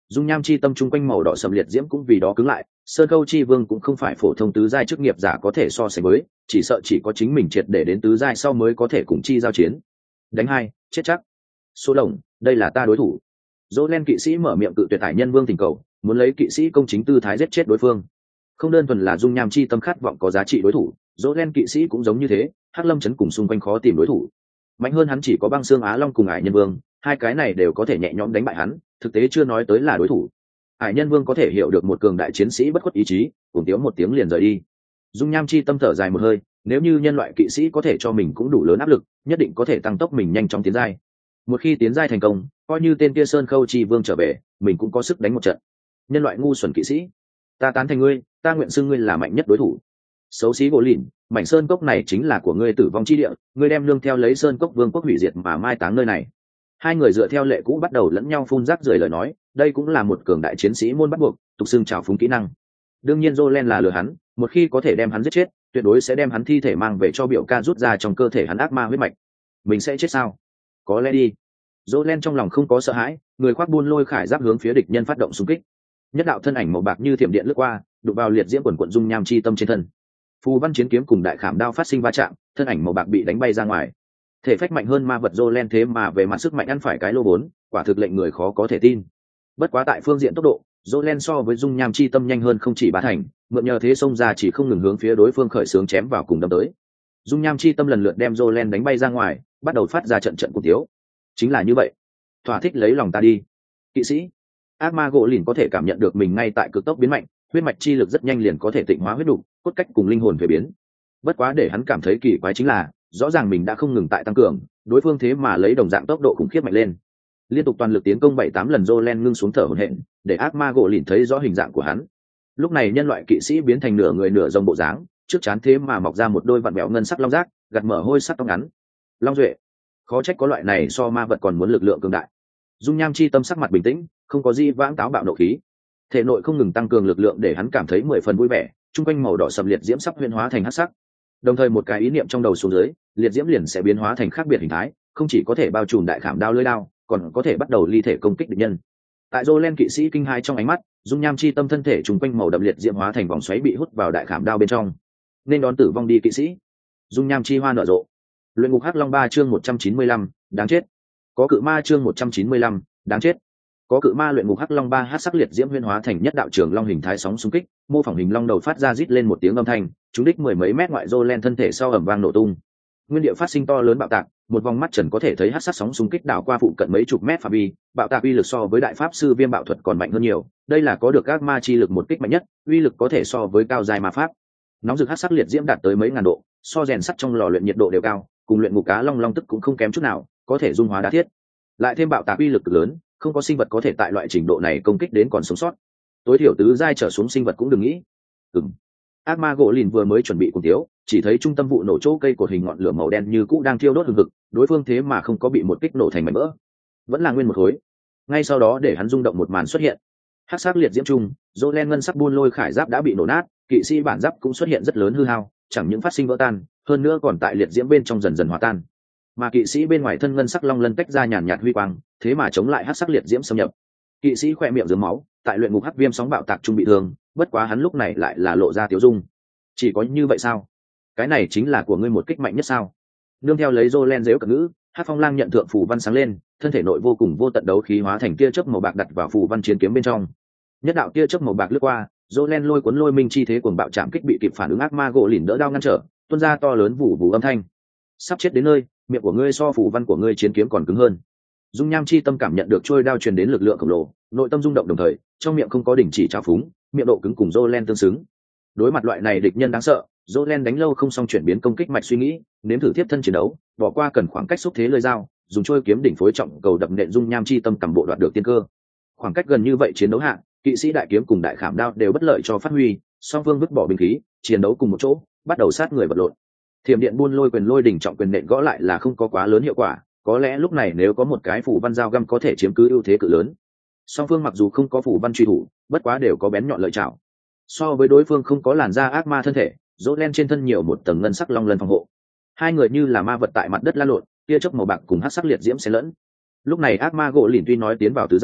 dung nham chi tâm chung quanh màu đỏ sầm liệt diễm cũng vì đó cứng lại. Sơn Câu Chi Vương cũng không phải phổ thông tứ giai chức nghiệp giả có thể so sánh với, chỉ sợ chỉ có chính mình triệt để đến tứ giai sau mới có thể cùng chi giao chiến. Đánh hai, chết chắc. Số lồng, đây là ta đối thủ. Dỗ Len kỵ sĩ mở miệng cự tuyệt Hải Nhân Vương thỉnh cầu, muốn lấy kỵ sĩ công chính tư thái giết chết đối phương. Không đơn thuần là dung nham chi tâm khát vọng có giá trị đối thủ, Dỗ Len kỵ sĩ cũng giống như thế, Hắc Lâm trấn cùng xung quanh khó tìm đối thủ. Mạnh hơn hắn chỉ có Băng Xương Á Long cùng Hải Nhân Vương, hai cái này đều có thể nhẹ nhõm đánh bại hắn, thực tế chưa nói tới là đối thủ. Hải Nhân Vương có thể hiểu được một cường đại chiến sĩ bất khuất ý chí, cùng tiếng một tiếng liền rời đi. Dung nham chi tâm thở dài một hơi, nếu như nhân loại kỵ sĩ có thể cho mình cũng đủ lớn áp lực, nhất định có thể tăng tốc mình nhanh chóng tiến giai. Một khi tiến giai thành công, coi như tên kia Sơn Khâu Chi Vương trở về, mình cũng có sức đánh một trận. Nhân loại ngu xuẩn kỵ sĩ, ta tán thành ngươi, ta nguyện xưng ngươi là mạnh nhất đối thủ. Xấu xí gỗ lìn, mảnh sơn cốc này chính là của ngươi tử vong chi địa, ngươi đem lương theo lấy sơn cốc vương quốc hủy diệt mà mai táng nơi này. Hai người dựa theo lệ cũ bắt đầu lẫn nhau phun rác rưởi lời nói, đây cũng là một cường đại chiến sĩ môn bắt buộc, tục xưng trào phúng kỹ năng. Đương nhiên Jolen là lừa hắn, một khi có thể đem hắn giết chết, tuyệt đối sẽ đem hắn thi thể mang về cho biểu ca rút ra trong cơ thể hắn ác ma huyết mạch. Mình sẽ chết sao? Có lẽ đi. Jolen trong lòng không có sợ hãi, người khoác buôn lôi khải giáp hướng phía địch nhân phát động xung kích. Nhất đạo thân ảnh màu bạc như thiểm điện lướt qua, đụng vào liệt diễm quần quận dung nham chi tâm trên thân. Phù văn chiến kiếm cùng đại khảm đao phát sinh va chạm, thân ảnh màu bạc bị đánh bay ra ngoài. Thể phách mạnh hơn ma vật Jolen thế mà về mặt sức mạnh ăn phải cái lô bốn, quả thực lệnh người khó có thể tin. Bất quá tại phương diện tốc độ, Jolen so với dung nham chi tâm nhanh hơn không chỉ ba thành, mượn nhờ thế xông ra chỉ không ngừng hướng phía đối phương khởi xướng chém vào cùng đâm tới. Dung nham chi tâm lần lượt đem Jolen đánh bay ra ngoài, bắt đầu phát ra trận trận cùng tiếu. Chính là như vậy, thỏa thích lấy lòng ta đi, kỵ sĩ. Ác ma gỗ lìn có thể cảm nhận được mình ngay tại cực tốc biến mạnh, huyết mạch chi lực rất nhanh liền có thể tịnh hóa huyết đục, cốt cách cùng linh hồn về biến. Bất quá để hắn cảm thấy kỳ quái chính là, rõ ràng mình đã không ngừng tại tăng cường, đối phương thế mà lấy đồng dạng tốc độ khủng khiếp mạnh lên. Liên tục toàn lực tiến công bảy tám lần Jolen ngưng xuống thở hổn hển, để ác ma gỗ lìn thấy rõ hình dạng của hắn. Lúc này nhân loại kỵ sĩ biến thành nửa người nửa rồng bộ dáng, trước trán thế mà mọc ra một đôi vặn vẹo ngân sắc long giác, gạt mở hôi sắc tóc ngắn. Long duệ, khó trách có loại này so ma vật còn muốn lực lượng cường đại. Dung nham chi tâm sắc mặt bình tĩnh, không có gì vãng táo bạo nộ khí. Thể nội không ngừng tăng cường lực lượng để hắn cảm thấy mười phần vui vẻ, trung quanh màu đỏ sầm liệt diễm sắp huyễn hóa thành hắc sắc. Đồng thời một cái ý niệm trong đầu xuống dưới, liệt diễm liền sẽ biến hóa thành khác biệt hình thái, không chỉ có thể bao trùm đại khảm đao lưỡi đao, còn có thể bắt đầu ly thể công kích địch nhân. Tại Jolen kỵ sĩ kinh hai trong ánh mắt, dung nham chi tâm thân thể trung quanh màu đậm liệt diễm hóa thành vòng xoáy bị hút vào đại khảm đao bên trong. Nên đón tử vong đi kỵ sĩ. Dung nham chi hoa nở rộ. Luyện ngục hắc long ba chương một trăm chín mươi lăm, đáng chết. Có cự ma chương một trăm chín mươi lăm, đáng chết. Có cự ma luyện ngục hắc long ba hắc sắc liệt diễm huyễn hóa thành nhất đạo trường long hình thái sóng xung kích, mô phỏng hình long đầu phát ra rít lên một tiếng âm thanh, trúng đích mười mấy mét ngoại Jolen thân thể sau ầm vang nổ tung. Nguyên địa phát sinh to lớn bạo tạc, một vòng mắt trần có thể thấy hắc sắc sóng xung kích đảo qua phụ cận mấy chục mét phạm vi, bạo tạc uy lực so với đại pháp sư viêm bạo thuật còn mạnh hơn nhiều, đây là có được ác ma chi lực một kích mạnh nhất, uy lực có thể so với cao giai ma pháp. Nóng rực hắc sắc liệt diễm đạt tới mấy ngàn độ, so rèn sắt trong lò luyện nhiệt độ đều cao, cùng luyện ngục cá long long tức cũng không kém chút nào, có thể dung hóa đá thiết. Lại thêm bạo tạc uy lực lớn, không có sinh vật có thể tại loại trình độ này công kích đến còn sống sót. Tối thiểu tứ giai trở xuống sinh vật cũng đừng nghĩ. Ừm. Ác ma gỗ lìn vừa mới chuẩn bị cùng tiếu, chỉ thấy trung tâm vụ nổ chỗ cây cột hình ngọn lửa màu đen như cũ đang thiêu đốt hừng hực, đối phương thế mà không có bị một kích nổ thành mảnh vỡ, vẫn là nguyên một khối. Ngay sau đó để hắn rung động một màn xuất hiện. Hắc sắc liệt diễm trung, Jolen ngân sắc buôn lôi khải giáp đã bị nổ nát, kỵ sĩ bản giáp cũng xuất hiện rất lớn hư hao, chẳng những phát sinh vỡ tan, hơn nữa còn tại liệt diễm bên trong dần dần hòa tan. Mà kỵ sĩ bên ngoài thân ngân sắc long lân tách ra nhàn nhạt huy quang, thế mà chống lại hắc sắc liệt diễm xâm nhập. Kỵ sĩ khỏe miệng rớm máu, tại luyện ngục hắc viêm sóng bạo tạc trung bị thương, bất quá hắn lúc này lại là lộ ra tiếu dung. Chỉ có như vậy sao? Cái này chính là của ngươi một kích mạnh nhất sao? Nương theo lấy Jolen dếu cẩn ngữ, Hắc Phong Lang nhận thượng phù văn sáng lên, thân thể nội vô cùng vô tận đấu khí hóa thành tia chớp màu bạc đặt vào phù văn chiến kiếm bên trong. Nhất đạo tia chớp màu bạc lướt qua, Jolen lôi cuốn lôi minh chi thế cuồng bạo chạm kích bị kịp phản ứng ác ma gỗ lìn đỡ đao ngăn trở, tuôn ra to lớn vụ vụ âm thanh. Sắp chết đến nơi, miệng của ngươi so phù văn của ngươi chiến kiếm còn cứng hơn. Dung nham chi tâm cảm nhận được trôi đao truyền đến lực lượng khổng lồ, nội tâm rung động đồng thời, trong miệng không có đình chỉ trào phúng, miệng độ cứng cùng Jolen tương xứng. Đối mặt loại này địch nhân đáng sợ, Jolen đánh lâu không xong chuyển biến công kích mạch suy nghĩ, nếm thử tiếp thân chiến đấu, bỏ qua cần khoảng cách xúc thế lưỡi dao, dùng trôi kiếm đỉnh phối trọng cầu đập nện dung nham chi tâm cầm bộ đoạt được tiên cơ. Khoảng cách gần như vậy chiến đấu hạ, kỵ sĩ đại kiếm cùng đại khảm đao đều bất lợi cho phát huy, song phương vứt bỏ binh khí, chiến đấu cùng một chỗ, bắt đầu sát người vật lộn. Thiểm điện buôn lôi quyền lôi đỉnh trọng quyền nện gõ lại là không có quá lớn hiệu quả, có lẽ lúc này nếu có một cái phủ văn dao găm có thể chiếm cứ ưu thế cự lớn. Song phương mặc dù không có phủ văn truy thủ, bất quá đều có bén nhọn lợi chảo. So với đối phương không có làn da ác ma thân thể, Jolen trên thân nhiều một tầng ngân sắc long lân phòng hộ. Hai người như là ma vật tại mặt đất la lộn, tia chớp màu bạc cùng hắc sắc liệt diễm xen lẫn. Lúc này ác ma gỗ lìn tuy nói tiến vào tứ giai,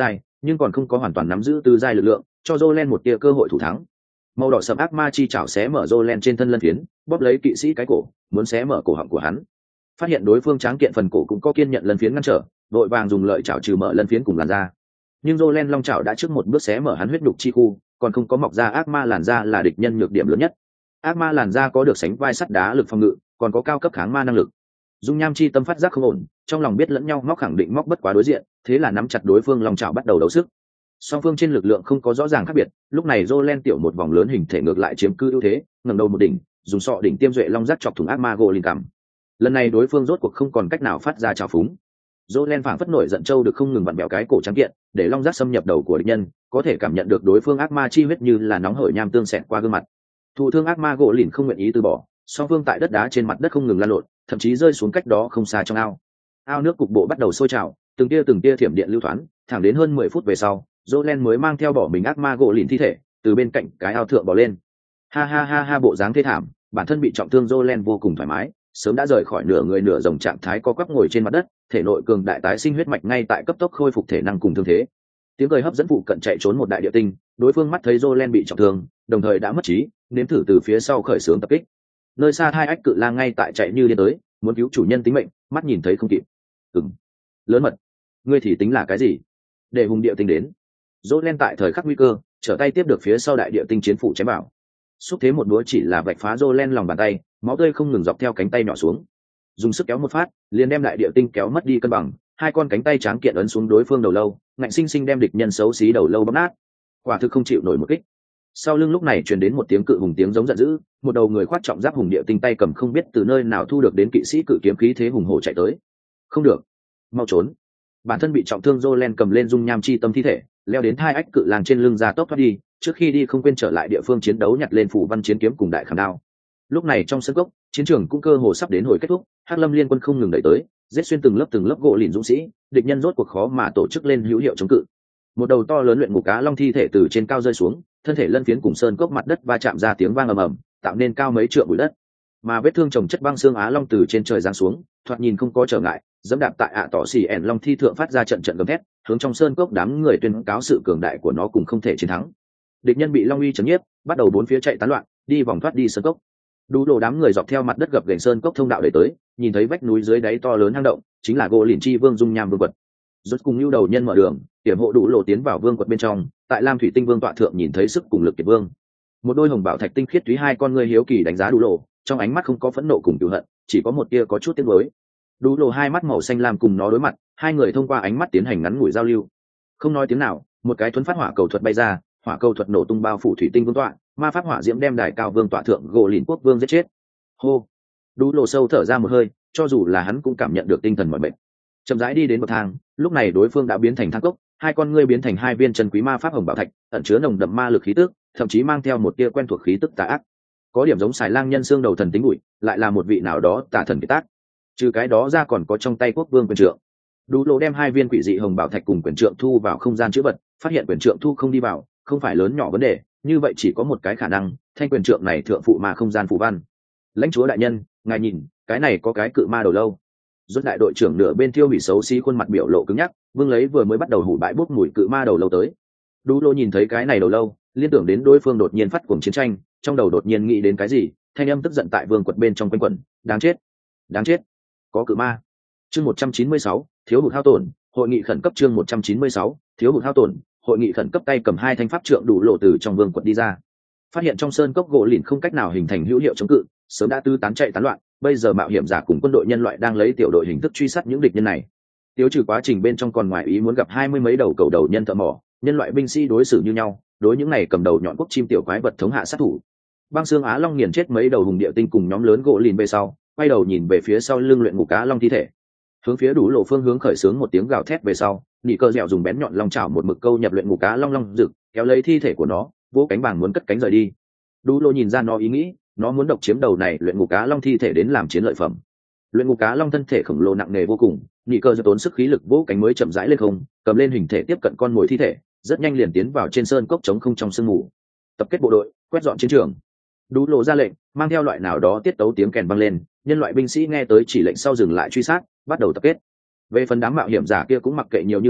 nhưng còn không có hoàn toàn nắm giữ tứ giai lực lượng, cho Jolen một tia cơ hội thủ thắng. Màu đỏ sẫm ác ma chi chảo xé mở Jolen trên thân lân phiến, bóp lấy kỵ sĩ cái cổ, muốn xé mở cổ họng của hắn. Phát hiện đối phương tráng kiện phần cổ cũng có kiên nhận lân phiến ngăn trở, đội vàng dùng lợi chảo trừ mở lân phiến cùng làn da. Nhưng Jolen long chảo đã trước một bước xé mở hắn huyết nhục chi khu, còn không có mọc ra ác ma làn da là địch nhân nhược điểm lớn nhất. Ác ma làn da có được sánh vai sắt đá lực phòng ngự, còn có cao cấp kháng ma năng lực. Dung nham chi tâm phát giác không ổn, trong lòng biết lẫn nhau móc khẳng định móc bất quá đối diện, thế là nắm chặt đối phương long chảo bắt đầu đấu sức. Song phương trên lực lượng không có rõ ràng khác biệt, lúc này Jolen tiểu một vòng lớn hình thể ngược lại chiếm cư ưu thế, ngẩng đầu một đỉnh, dùng sọ đỉnh tiêm duệ long giác chọc thủng ác ma gỗ linh cằm. Lần này đối phương rốt cuộc không còn cách nào phát ra trào phúng. Jolen phảng phất nổi giận châu được không ngừng vặn bẹo cái cổ trắng kiện, để long giác xâm nhập đầu của địch nhân, có thể cảm nhận được đối phương ác ma chi huyết như là nóng hởi nham tương xẹt qua gương mặt. Thụ thương ác ma gỗ lìn không nguyện ý từ bỏ, song phương tại đất đá trên mặt đất không ngừng lan lộn, thậm chí rơi xuống cách đó không xa trong ao. Ao nước cục bộ bắt đầu sôi trào, từng tia từng tia thiểm điện lưu thoáng, thẳng đến hơn mười phút về sau, Jolen mới mang theo bỏ mình ác ma gỗ lìn thi thể từ bên cạnh cái ao thượng bò lên. Ha ha ha ha, bộ dáng thê thảm, bản thân bị trọng thương Jolen vô cùng thoải mái, sớm đã rời khỏi nửa người nửa rồng trạng thái co quắp ngồi trên mặt đất, thể nội cường đại tái sinh huyết mạch ngay tại cấp tốc khôi phục thể năng cùng thương thế. Tiếng cười hấp dẫn phụ cận chạy trốn một đại địa tinh, đối phương mắt thấy Jolen bị trọng thương, đồng thời đã mất trí, nếm thử từ phía sau khởi xướng tập kích. Nơi xa hai ách cự lang ngay tại chạy như điên tới, muốn cứu chủ nhân tính mệnh, mắt nhìn thấy không kịp. Ừm, lớn mật, ngươi thì tính là cái gì? Để hùng địa tinh đến. Jolen tại thời khắc nguy cơ, trở tay tiếp được phía sau đại địa tinh chiến phủ chém bảo. Xúc thế một đũa chỉ là vạch phá Jolen lòng bàn tay, máu tươi không ngừng dọc theo cánh tay nhỏ xuống. Dùng sức kéo một phát, liền đem đại địa tinh kéo mất đi cân bằng, hai con cánh tay tráng kiện ấn xuống đối phương đầu lâu, ngạnh sinh sinh đem địch nhân xấu xí đầu lâu bóp nát. Quả thực không chịu nổi một kích. Sau lưng lúc này truyền đến một tiếng cự hùng tiếng giống giận dữ, một đầu người khoác trọng giáp hùng địa tinh tay cầm không biết từ nơi nào thu được đến kỵ sĩ cự kiếm khí thế hùng hổ chạy tới. Không được, mau trốn. Bản thân bị trọng thương Jolen cầm lên dung nham chi tâm thi thể, leo đến hai ách cự lang trên lưng ra tốc thoát đi, trước khi đi không quên trở lại địa phương chiến đấu nhặt lên phủ văn chiến kiếm cùng đại khảm đao. Lúc này trong sân cốc, chiến trường cũng cơ hồ sắp đến hồi kết thúc, Hắc Lâm liên quân không ngừng đẩy tới, giết xuyên từng lớp từng lớp gỗ lìn dũng sĩ, địch nhân rốt cuộc khó mà tổ chức lên hữu hiệu chống cự. Một đầu to lớn luyện ngục cá long thi thể từ trên cao rơi xuống, thân thể lân phiến cùng sơn cốc mặt đất va chạm ra tiếng vang ầm ầm, tạo nên cao mấy trượng bụi đất. Mà vết thương chồng chất băng xương á long từ trên trời giáng xuống, thoạt nhìn không có trở ngại, dẫm đạp tại ạ tỏ xì ẻn long thi thượng phát ra trận trận gầm thét, hướng trong sơn cốc đám người tuyên cáo sự cường đại của nó cùng không thể chiến thắng. Địch nhân bị long uy chấn nhiếp, bắt đầu bốn phía chạy tán loạn, đi vòng thoát đi sơn cốc. Đủ lộ đám người dọc theo mặt đất gập ghềnh sơn cốc thông đạo để tới, nhìn thấy vách núi dưới đáy to lớn hang động, chính là gỗ lìn chi vương dung nham vương quật. Rốt cùng lưu đầu nhân mở đường, tiềm hộ đủ lộ tiến vào vương quật bên trong, tại lam thủy tinh vương tọa thượng nhìn thấy sức cùng lực kiệt vương. Một đôi hồng bảo thạch tinh khiết thúy hai con ngươi hiếu kỳ đánh giá đủ lộ, trong ánh mắt không có phẫn nộ cùng cừu hận, chỉ có một tia có chút tiếc nuối. Đủ lộ hai mắt màu xanh lam cùng nó đối mặt, hai người thông qua ánh mắt tiến hành ngắn ngủi giao lưu. Không nói tiếng nào, một cái thuấn phát hỏa cầu thuật bay ra, hỏa cầu thuật nổ tung bao phủ thủy tinh vương tọa, ma pháp hỏa diễm đem đài cao vương tọa thượng gỗ lìn quốc vương giết chết. Hô, Đủ lộ sâu thở ra một hơi, cho dù là hắn cũng cảm nhận được tinh thần mỏi mệt. Chậm rãi đi đến bậc thang, lúc này đối phương đã biến thành thang cốc, hai con ngươi biến thành hai viên chân quý ma pháp hồng bảo thạch, ẩn chứa nồng đậm ma lực khí tức, thậm chí mang theo một tia quen thuộc khí tức tà ác. Có điểm giống xài lang nhân xương đầu thần tính bụi, lại là một vị nào đó tà thần kỳ tác. Trừ cái đó ra còn có trong tay quốc vương quyền trượng. Đủ lộ đem hai viên quỷ dị hồng bảo thạch cùng quyền trượng thu vào không gian chữ vật, phát hiện quyền trượng thu không đi vào, không phải lớn nhỏ vấn đề, như vậy chỉ có một cái khả năng, thanh quyền trượng này thượng phụ mà không gian phù văn. Lãnh chúa đại nhân, ngài nhìn, cái này có cái cự ma đầu lâu. Rốt đại đội trưởng nửa bên thiêu hủy xấu xí khuôn mặt biểu lộ cứng nhắc, vương lấy vừa mới bắt đầu hủ bãi bốc mùi cự ma đầu lâu tới. Đủ lộ nhìn thấy cái này đầu lâu, liên tưởng đến đối phương đột nhiên phát cuồng chiến tranh, trong đầu đột nhiên nghĩ đến cái gì, thanh âm tức giận tại vương quật bên trong quanh quẩn, đáng chết, đáng chết, có cự ma. Chương một trăm chín mươi sáu, thiếu hụt hao tổn, hội nghị khẩn cấp chương một trăm chín mươi sáu, thiếu hụt hao tổn, hội nghị khẩn cấp tay cầm hai thanh pháp trượng đủ lộ từ trong vương quật đi ra. Phát hiện trong sơn cốc gỗ lìn không cách nào hình thành hữu hiệu chống cự, sớm đã tứ tán chạy tán loạn, bây giờ mạo hiểm giả cùng quân đội nhân loại đang lấy tiểu đội hình thức truy sát những địch nhân này. Tiêu trừ quá trình bên trong còn ngoài ý muốn gặp hai mươi mấy đầu cầu đầu nhân thợ mỏ, nhân loại binh sĩ đối xử như nhau, đối những này cầm đầu nhọn quốc chim tiểu quái vật thống hạ sát thủ. Băng xương á long nghiền chết mấy đầu hùng địa tinh cùng nhóm lớn gỗ lìn về sau, quay đầu nhìn về phía sau lưng luyện ngục cá long thi thể, hướng phía đủ lộ phương hướng khởi xướng một tiếng gào thét về sau, nị cơ dẻo dùng bén nhọn long chảo một mực câu nhập luyện ngục cá long long rực, kéo lấy thi thể của nó, vỗ cánh bảng muốn cất cánh rời đi. Đủ lộ nhìn ra nó ý nghĩ, nó muốn độc chiếm đầu này luyện ngục cá long thi thể đến làm chiến lợi phẩm. Luyện ngục cá long thân thể khổng lồ nặng nề vô cùng, nị cơ dẻo tốn sức khí lực vỗ cánh mới chậm rãi lên không, cầm lên hình thể tiếp cận con mồi thi thể, rất nhanh liền tiến vào trên sơn cốc trống không trong sương mù. Tập kết bộ đội, quét dọn chiến trường. Đủ lộ ra lệnh, mang theo loại nào đó tiết tấu tiếng kèn vang lên, nhân loại binh sĩ nghe tới chỉ lệnh sau dừng lại truy sát, bắt đầu tập kết. Về phần đám mạo hiểm giả kia cũng mặc kệ nhiều như vậy,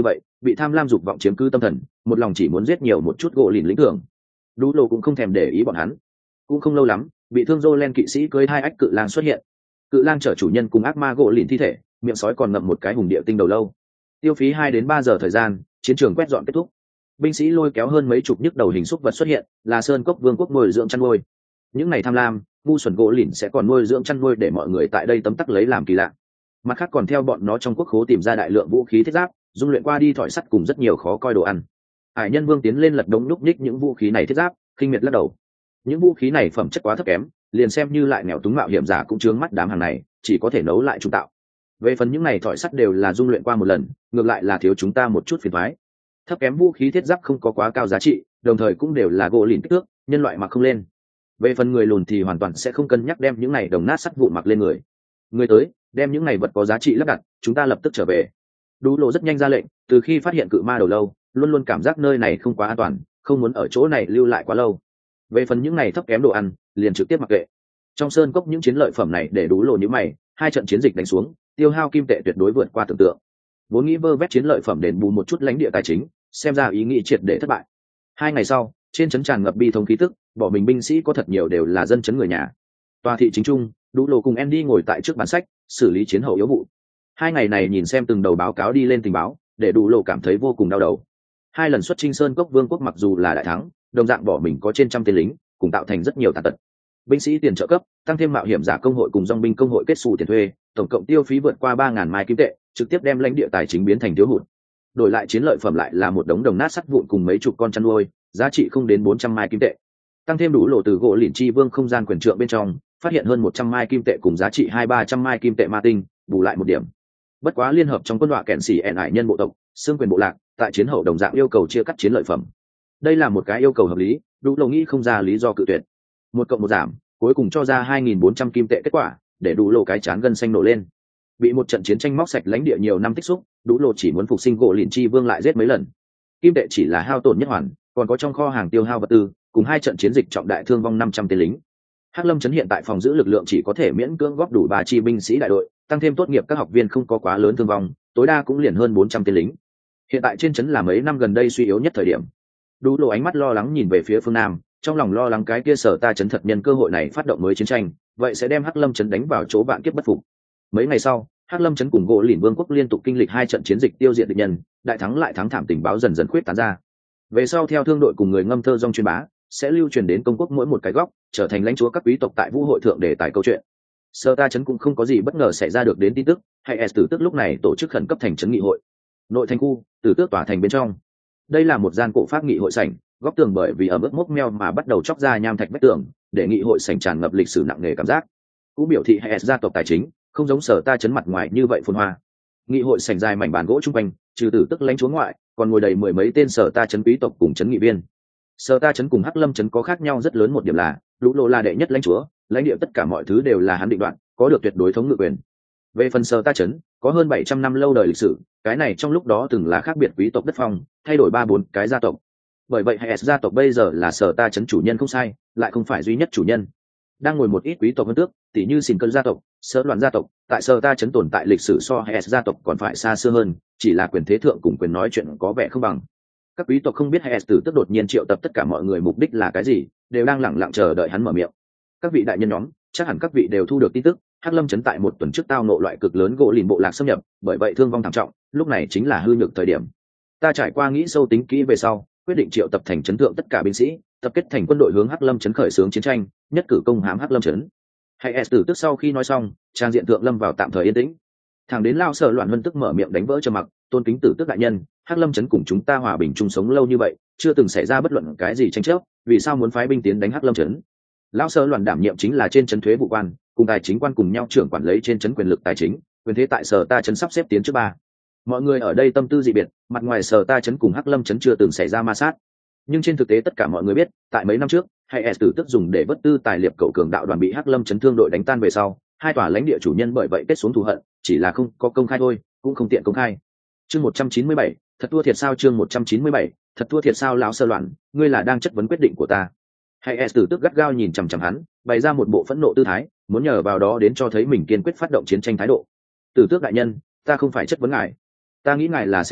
bị tham lam dục vọng chiếm cứ tâm thần, một lòng chỉ muốn giết nhiều một chút gỗ lìn lĩnh thưởng. Đủ lộ cũng không thèm để ý bọn hắn. Cũng không lâu lắm, bị thương Jolen kỵ sĩ cưới hai ách cự lang xuất hiện. Cự lang chở chủ nhân cùng ác ma gỗ lìn thi thể, miệng sói còn ngậm một cái hùng địa tinh đầu lâu. Tiêu phí hai đến ba giờ thời gian, chiến trường quét dọn kết thúc. Binh sĩ lôi kéo hơn mấy chục nhức đầu hình xúc vật xuất hiện, là sơn cốc vương quốc nuôi dưỡng chăn nuôi. Những ngày tham lam, ngu xuẩn gỗ lìn sẽ còn nuôi dưỡng chăn nuôi để mọi người tại đây tấm tắc lấy làm kỳ lạ. Mặt khác còn theo bọn nó trong quốc khố tìm ra đại lượng vũ khí thiết giáp, dung luyện qua đi thỏi sắt cùng rất nhiều khó coi đồ ăn. Hải Nhân Vương tiến lên lật đống núc nhích những vũ khí này thiết giáp, khinh miệt lắc đầu. Những vũ khí này phẩm chất quá thấp kém, liền xem như lại nghèo túng mạo hiểm giả cũng chướng mắt đám hàng này, chỉ có thể nấu lại trung tạo. Về phần những này thỏi sắt đều là dung luyện qua một lần, ngược lại là thiếu chúng ta một chút phiền toái. Thấp kém vũ khí thiết giáp không có quá cao giá trị, đồng thời cũng đều là gỗ lìn kích thước, nhân loại mặc không lên. Về phần người lùn thì hoàn toàn sẽ không cân nhắc đem những này đồng nát sắt vụn mặc lên người. Người tới, đem những này vật có giá trị lắp đặt, chúng ta lập tức trở về. Đủ lộ rất nhanh ra lệnh, từ khi phát hiện cự ma đầu lâu, luôn luôn cảm giác nơi này không quá an toàn, không muốn ở chỗ này lưu lại quá lâu. Về phần những này thấp kém đồ ăn, liền trực tiếp mặc kệ. Trong sơn cốc những chiến lợi phẩm này để Đủ lộ như mày, hai trận chiến dịch đánh xuống, tiêu hao kim tệ tuyệt đối vượt qua tưởng tượng. Vốn nghĩ vơ vét chiến lợi phẩm đền bù một chút lãnh địa tài chính, xem ra ý nghĩ triệt để thất bại. Hai ngày sau, trên trấn tràn ngập bi thống khí tức, bỏ mình binh sĩ có thật nhiều đều là dân trấn người nhà. Tòa thị chính trung, Đủ lộ cùng Andy ngồi tại trước bàn sách, xử lý chiến hậu yếu vụ. Hai ngày này nhìn xem từng đầu báo cáo đi lên tình báo, để Đủ lộ cảm thấy vô cùng đau đầu. Hai lần xuất chinh sơn cốc vương quốc mặc dù là đại thắng, đồng dạng bỏ mình có trên trăm tên lính, cùng tạo thành rất nhiều tàn tật. Binh sĩ tiền trợ cấp, tăng thêm mạo hiểm giả công hội cùng dòng binh công hội kết xù tiền thuê, tổng cộng tiêu phí vượt qua ba ngàn mai kim tệ, trực tiếp đem lãnh địa tài chính biến thành thiếu hụt. Đổi lại chiến lợi phẩm lại là một đống đồng nát sắt vụn cùng mấy chục con chăn nuôi, giá trị không đến bốn trăm mai kim tệ. Tăng thêm Đủ lộ từ gỗ lìn chi vương không gian quyền trượng bên trong, phát hiện hơn một trăm mai kim tệ cùng giá trị hai ba trăm mai kim tệ ma tinh, bù lại một điểm. Bất quá liên hợp trong quân đội kẹn xỉ ẻn ải nhân bộ tộc, xương quyền bộ lạc, tại chiến hậu đồng dạng yêu cầu chia cắt chiến lợi phẩm. Đây là một cái yêu cầu hợp lý, Đủ lộ nghĩ không ra lý do cự tuyệt. Một cộng một giảm, cuối cùng cho ra hai nghìn bốn trăm kim tệ kết quả, để Đủ lộ cái chán gân xanh nổ lên. Bị một trận chiến tranh móc sạch lãnh địa nhiều năm tích xúc, Đủ lộ chỉ muốn phục sinh gỗ lìn chi vương lại giết mấy lần. Kim tệ chỉ là hao tổn nhất hoàn, còn có trong kho hàng tiêu hao vật tư, cùng hai trận chiến dịch trọng đại thương vong năm trăm tên lính. Hắc Lâm trấn hiện tại phòng giữ lực lượng chỉ có thể miễn cưỡng góp đủ ba chi binh sĩ đại đội, tăng thêm tốt nghiệp các học viên không có quá lớn thương vong, tối đa cũng liền hơn bốn trăm tên lính. Hiện tại trên trấn là mấy năm gần đây suy yếu nhất thời điểm. Đủ lộ ánh mắt lo lắng nhìn về phía phương nam, trong lòng lo lắng cái kia sở ta trấn thật nhân cơ hội này phát động mới chiến tranh, vậy sẽ đem Hắc Lâm trấn đánh vào chỗ vạn kiếp bất phục. Mấy ngày sau, Hắc Lâm trấn cùng gỗ lìn vương quốc liên tục kinh lịch hai trận chiến dịch tiêu diệt địch nhân, đại thắng lại thắng thảm, tình báo dần dần khuyết tán ra. Về sau theo thương đội cùng người ngâm thơ dong truyền bá, sẽ lưu truyền đến công quốc mỗi một cái góc, trở thành lãnh chúa các quý tộc tại vũ hội thượng để tải câu chuyện. Sở ta trấn cũng không có gì bất ngờ xảy ra được đến tin tức, hay S tử tước lúc này tổ chức khẩn cấp thành trấn nghị hội. Nội thành khu, tử tước tỏa thành bên trong. Đây là một gian cổ pháp nghị hội sảnh, góc tường bởi vì ở mức mốc meo mà bắt đầu chóc ra nham thạch vách tường, để nghị hội sảnh tràn ngập lịch sử nặng nề cảm giác. Cũng biểu thị hay S gia tộc tài chính, không giống sở ta trấn mặt ngoài như vậy phồn hoa. Nghị hội sảnh dài mảnh bàn gỗ trung quanh, trừ tử tước lãnh chúa ngoại, còn ngồi đầy mười mấy tên sở ta trấn quý tộc cùng trấn nghị viên. Sở ta trấn cùng Hắc Lâm trấn có khác nhau rất lớn, một điểm là Đủ lộ là đệ nhất lãnh chúa, lãnh địa tất cả mọi thứ đều là hắn định đoạt, có được tuyệt đối thống ngự quyền. Về phần sở ta trấn, có hơn bảy trăm năm lâu đời lịch sử, cái này trong lúc đó từng là khác biệt quý tộc đất phong, thay đổi ba bốn cái gia tộc. Bởi vậy hay S gia tộc bây giờ là sở ta trấn chủ nhân không sai, lại không phải duy nhất chủ nhân. Đang ngồi một ít quý tộc hơn tước, tỷ như Xỉn Cơn gia tộc, Sở Loạn gia tộc, tại sở ta trấn tồn tại lịch sử so hay S gia tộc còn phải xa xưa hơn, chỉ là quyền thế thượng cùng quyền nói chuyện có vẻ không bằng. Các quý tộc không biết hay S tử tức đột nhiên triệu tập tất cả mọi người mục đích là cái gì, đều đang lẳng lặng chờ đợi hắn mở miệng. Các vị đại nhân nhóm, chắc hẳn các vị đều thu được tin tức, Hắc Lâm trấn tại một tuần trước tao nộ loại cực lớn gỗ lìn bộ lạc xâm nhập, bởi vậy thương vong thảm trọng, lúc này chính là hư nhược thời điểm. Ta trải qua nghĩ sâu tính kỹ về sau, quyết định triệu tập thành trấn thượng tất cả binh sĩ, tập kết thành quân đội hướng Hắc Lâm trấn khởi xướng chiến tranh, nhất cử công hãm Hắc Lâm trấn. Hay S tử tức sau khi nói xong, trang diện thượng lâm vào tạm thời yên tĩnh. Thằng đến lao Sở Loạn Vân tức mở miệng đánh vỡ trầm mặc, tôn kính tử tức đại nhân, Hắc Lâm trấn cùng chúng ta hòa bình chung sống lâu như vậy, chưa từng xảy ra bất luận cái gì tranh chấp, vì sao muốn phái binh tiến đánh Hắc Lâm trấn? Lão Sở Loạn đảm nhiệm chính là trên trấn thuế vụ quan, cùng tài chính quan cùng nhau trưởng quản lấy trên trấn quyền lực tài chính, quyền thế tại sở ta trấn sắp xếp tiến trước ba. Mọi người ở đây tâm tư dị biệt, mặt ngoài sở ta trấn cùng Hắc Lâm trấn chưa từng xảy ra ma sát, nhưng trên thực tế tất cả mọi người biết, tại mấy năm trước, hay S tử tức dùng để vất tư tài liệp cậu cường đạo đoàn bị Hắc Lâm trấn thương đội đánh tan về sau, hai tòa lãnh địa chủ nhân bởi vậy kết xuống thù hận, chỉ là không có công khai thôi, cũng không tiện công khai. Chương một trăm chín mươi bảy, thật thua thiệt sao? Chương một trăm chín mươi bảy, thật thua thiệt sao? Lão Sở Loạn, ngươi là đang chất vấn quyết định của ta. Hay S tử tức gắt gao nhìn chằm chằm hắn, bày ra một bộ phẫn nộ tư thái, muốn nhờ vào đó đến cho thấy mình kiên quyết phát động chiến tranh thái độ. Tử tước đại nhân, ta không phải chất vấn ngài, ta nghĩ ngài là xem nhẹ,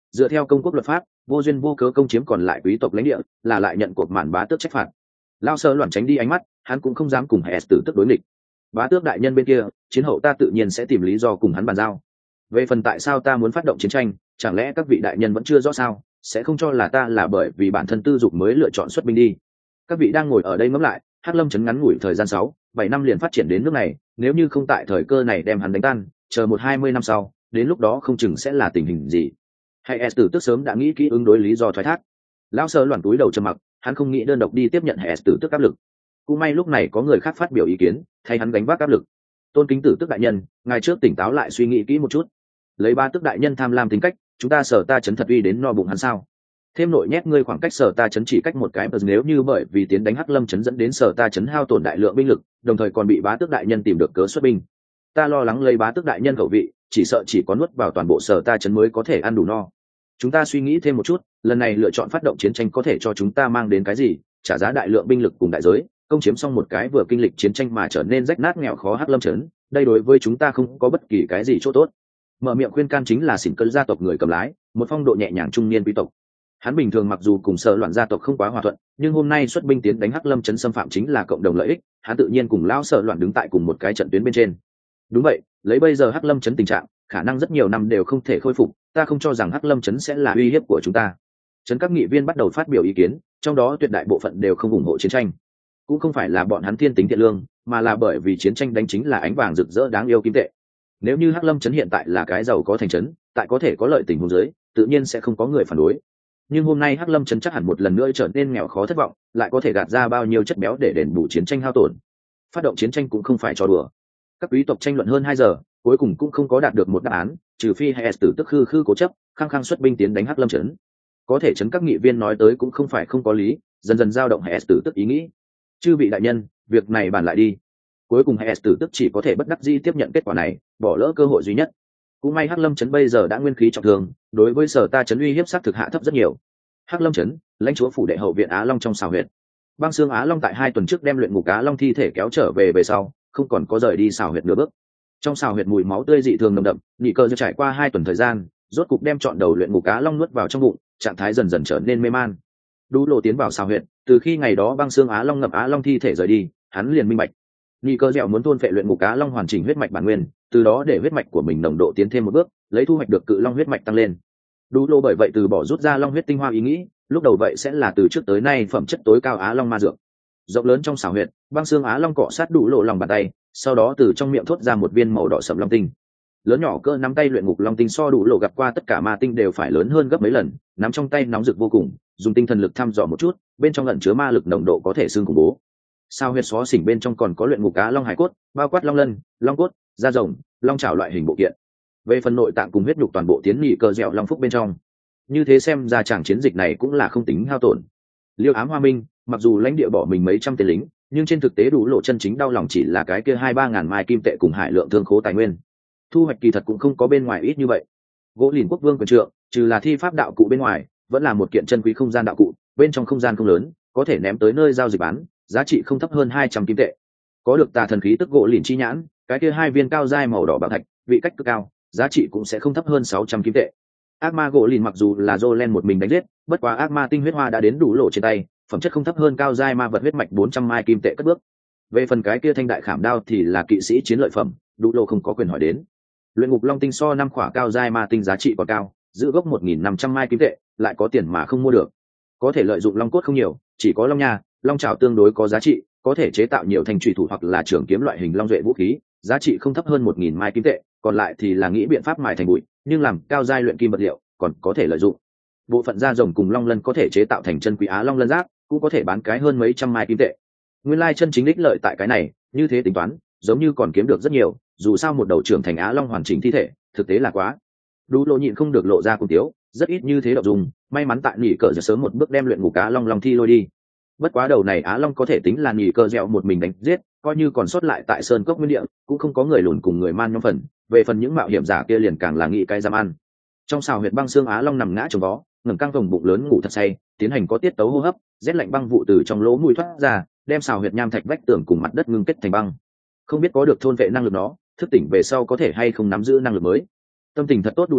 dựa theo công quốc luật pháp, vô duyên vô cớ công chiếm còn lại quý tộc lãnh địa là lại nhận cuộc màn bá tước trách phạt. Lao Sơ loạn tránh đi ánh mắt, hắn cũng không dám cùng hệ tử tức đối nghịch. Bá tước đại nhân bên kia, chiến hậu ta tự nhiên sẽ tìm lý do cùng hắn bàn giao. Về phần tại sao ta muốn phát động chiến tranh, chẳng lẽ các vị đại nhân vẫn chưa rõ sao, sẽ không cho là ta là bởi vì bản thân tư dục mới lựa chọn xuất binh đi. Các vị đang ngồi ở đây ngẫm lại, Hắc Lâm trấn ngắn ngủi thời gian sáu, bảy năm liền phát triển đến nước này, nếu như không tại thời cơ này đem hắn đánh tan, chờ một hai mươi năm sau, đến lúc đó không chừng sẽ là tình hình gì. Hay S tử tức sớm đã nghĩ kỹ ứng đối lý do thoái thác. Lão Sơ loạn túi đầu trầm mặc, hắn không nghĩ đơn độc đi tiếp nhận Hay S tử tức áp lực. Cũng may lúc này có người khác phát biểu ý kiến, thay hắn gánh vác áp lực. Tôn kính tử tức đại nhân, ngài trước tỉnh táo lại suy nghĩ kỹ một chút. Lấy ba tức đại nhân tham lam tính cách, chúng ta Sở ta chấn thật uy đến no bụng hắn sao? Thêm nội nhét ngươi khoảng cách Sở ta chấn chỉ cách một cái, nếu như bởi vì tiến đánh Hắc Lâm chấn dẫn đến Sở ta chấn hao tổn đại lượng binh lực, đồng thời còn bị bá tước đại nhân tìm được cớ xuất binh, ta lo lắng lấy bá tước đại nhân khẩu vị, chỉ sợ chỉ có nuốt vào toàn bộ Sở ta chấn mới có thể ăn đủ no. Chúng ta suy nghĩ thêm một chút, lần này lựa chọn phát động chiến tranh có thể cho chúng ta mang đến cái gì? Trả giá đại lượng binh lực cùng đại giới, công chiếm xong một cái vừa kinh lịch chiến tranh mà trở nên rách nát nghèo khó Hắc Lâm trấn, đây đối với chúng ta không có bất kỳ cái gì chỗ tốt. Mở miệng khuyên can chính là Xỉn Cơn gia tộc người cầm lái, một phong độ nhẹ nhàng trung niên quý tộc. Hắn bình thường mặc dù cùng Sở loạn gia tộc không quá hòa thuận, nhưng hôm nay xuất binh tiến đánh Hắc Lâm trấn xâm phạm chính là cộng đồng lợi ích, hắn tự nhiên cùng lão Sở loạn đứng tại cùng một cái trận tuyến bên trên. Đúng vậy, lấy bây giờ Hắc Lâm trấn tình trạng, khả năng rất nhiều năm đều không thể khôi phục, ta không cho rằng Hắc Lâm trấn sẽ là uy hiếp của chúng ta. Trấn các nghị viên bắt đầu phát biểu ý kiến, trong đó tuyệt đại bộ phận đều không ủng hộ chiến tranh. Cũng không phải là bọn hắn thiên tính thiện lương, mà là bởi vì chiến tranh đánh chính là ánh vàng rực rỡ đáng yêu kim tệ. Nếu như Hắc Lâm trấn hiện tại là cái giàu có thành trấn, tại có thể có lợi tình huống dưới, tự nhiên sẽ không có người phản đối. Nhưng hôm nay Hắc Lâm trấn chắc hẳn một lần nữa trở nên nghèo khó thất vọng, lại có thể gạt ra bao nhiêu chất béo để đền bù chiến tranh hao tổn. Phát động chiến tranh cũng không phải trò đùa. Các quý tộc tranh luận hơn hai giờ, cuối cùng cũng không có đạt được một đáp án, trừ phi Hay S tử tức khư khư cố chấp, khăng khăng xuất binh tiến đánh Hắc Lâm trấn. Có thể trấn các nghị viên nói tới cũng không phải không có lý, dần dần dao động Hay S tử tức ý nghĩ. Chư vị đại nhân, việc này bàn lại đi. Cuối cùng Hay S tử tức chỉ có thể bất đắc dĩ tiếp nhận kết quả này, bỏ lỡ cơ hội duy nhất. Cũng may Hắc Lâm trấn bây giờ đã nguyên khí trọng thương, đối với Sở ta trấn uy hiếp sát thực hạ thấp rất nhiều. Hắc Lâm trấn, lãnh chúa phủ đệ hậu viện Á Long trong xào huyệt. Băng Xương Á Long tại hai tuần trước đem luyện ngục Á Long thi thể kéo trở về về sau, không còn có rời đi xào huyệt nửa bước. Trong xào huyệt mùi máu tươi dị thường nồng đậm, nhị cơ trải qua hai tuần thời gian, rốt cục đem trọn đầu luyện ngục Á Long nuốt vào trong bụng, trạng thái dần dần trở nên mê man. Đu Lộ tiến vào xào huyệt, từ khi ngày đó Băng Xương Á Long ngập Á Long thi thể rời đi, hắn liền minh bạch. Nhị cơ dẻo muốn thôn phệ luyện ngục Á Long hoàn chỉnh huyết mạch bản nguyên, từ đó để huyết mạch của mình nồng độ tiến thêm một bước, lấy thu hoạch được cự long huyết mạch tăng lên. Đu Lộ bởi vậy từ bỏ rút ra long huyết tinh hoa ý nghĩ, lúc đầu vậy sẽ là từ trước tới nay phẩm chất tối cao Á Long ma dược. Rộng lớn trong xào huyệt, Băng Xương Á Long cọ sát Đu Lộ lòng bàn tay, sau đó từ trong miệng thốt ra một viên màu đỏ sẫm long tinh. Lớn nhỏ cỡ nắm tay luyện ngục long tinh so Đu Lộ gặp qua tất cả ma tinh đều phải lớn hơn gấp mấy lần, nắm trong tay nóng rực vô cùng, dùng tinh thần lực thăm dò một chút, bên trong ẩn chứa ma lực nồng độ có thể xương khủng bố. Sao huyệt xó xỉnh bên trong còn có luyện ngục Á Long hải cốt, bao quát long lân, long cốt, da rồng, long chảo loại hình bộ kiện. Về phần nội tạng cùng huyết nhục toàn bộ tiến nhị cơ dẻo long phúc bên trong. Như thế xem ra chàng chiến dịch này cũng là không tính hao tổn. Liêu Ám Hoa Minh, mặc dù lãnh địa bỏ mình mấy trăm tên lính, nhưng trên thực tế Đủ Lộ chân chính đau lòng chỉ là cái kia hai ba ngàn mai kim tệ cùng hải lượng thương khố tài nguyên. Thu hoạch kỳ thật cũng không có bên ngoài ít như vậy. Gỗ Lìn Quốc Vương quyền trượng, trừ là thi pháp đạo cụ bên ngoài, vẫn là một kiện chân quý không gian đạo cụ, bên trong không gian không lớn, có thể ném tới nơi giao dịch bán, giá trị không thấp hơn hai trăm kim tệ. Có được tà thần khí tức gỗ lìn chi nhãn, cái kia hai viên cao dai màu đỏ bảo thạch, vị cách cực cao, giá trị cũng sẽ không thấp hơn sáu trăm kim tệ. Ác ma gỗ lìn mặc dù là Jolen một mình đánh giết, bất quá ác ma tinh huyết hoa đã đến Đủ Lộ trên tay, phẩm chất không thấp hơn cao giai ma vật huyết mạch bốn trăm mai kim tệ cất bước. Về phần cái kia thanh đại khảm đao thì là kỵ sĩ chiến lợi phẩm, Đủ Lộ không có quyền hỏi đến. Luyện ngục long tinh so năm khỏa cao giai ma tinh giá trị còn cao, giữ gốc một nghìn năm trăm mai kim tệ, lại có tiền mà không mua được. Có thể lợi dụng long cốt không nhiều, chỉ có long nha, long trảo tương đối có giá trị, có thể chế tạo nhiều thành trùy thủ hoặc là trường kiếm loại hình long duệ vũ khí, giá trị không thấp hơn một nghìn mai kim tệ, còn lại thì là nghĩ biện pháp mài thành bụi, nhưng làm cao giai luyện kim vật liệu, còn có thể lợi dụng. Bộ phận da rồng cùng long lân có thể chế tạo thành chân quý Á Long lân giáp, cũng có thể bán cái hơn mấy trăm mai kim tệ. Nguyên lai chân chính đích lợi tại cái này, như thế tính toán, giống như còn kiếm được rất nhiều, dù sao một đầu trưởng thành Á Long hoàn chỉnh thi thể, thực tế là quá. Đủ Lộ nhịn không được lộ ra cùng tiếu, rất ít như thế độc dùng, may mắn tại nhị cờ giờ sớm một bước đem luyện ngục Á Long long thi lôi đi. Bất quá đầu này Á Long có thể tính là nhị cờ dẻo một mình đánh giết, coi như còn sót lại tại sơn cốc nguyên địa, cũng không có người lùn cùng người man nhóm phần, về phần những mạo hiểm giả kia liền càng là nghĩ cái giam ăn. Trong xào huyệt Băng Xương Á Long nằm ngã trồng vó, ngẩng căng vòng bụng lớn ngủ thật say, tiến hành có tiết tấu hô hấp, rét lạnh băng vụ từ trong lỗ mũi thoát ra, đem xào huyệt nham thạch vách tường cùng mặt đất ngưng kết thành băng. Không biết có được thôn vệ năng lực nó, thức tỉnh về sau có thể hay không nắm giữ năng lực mới. Tâm tình thật tốt Đủ Lộ,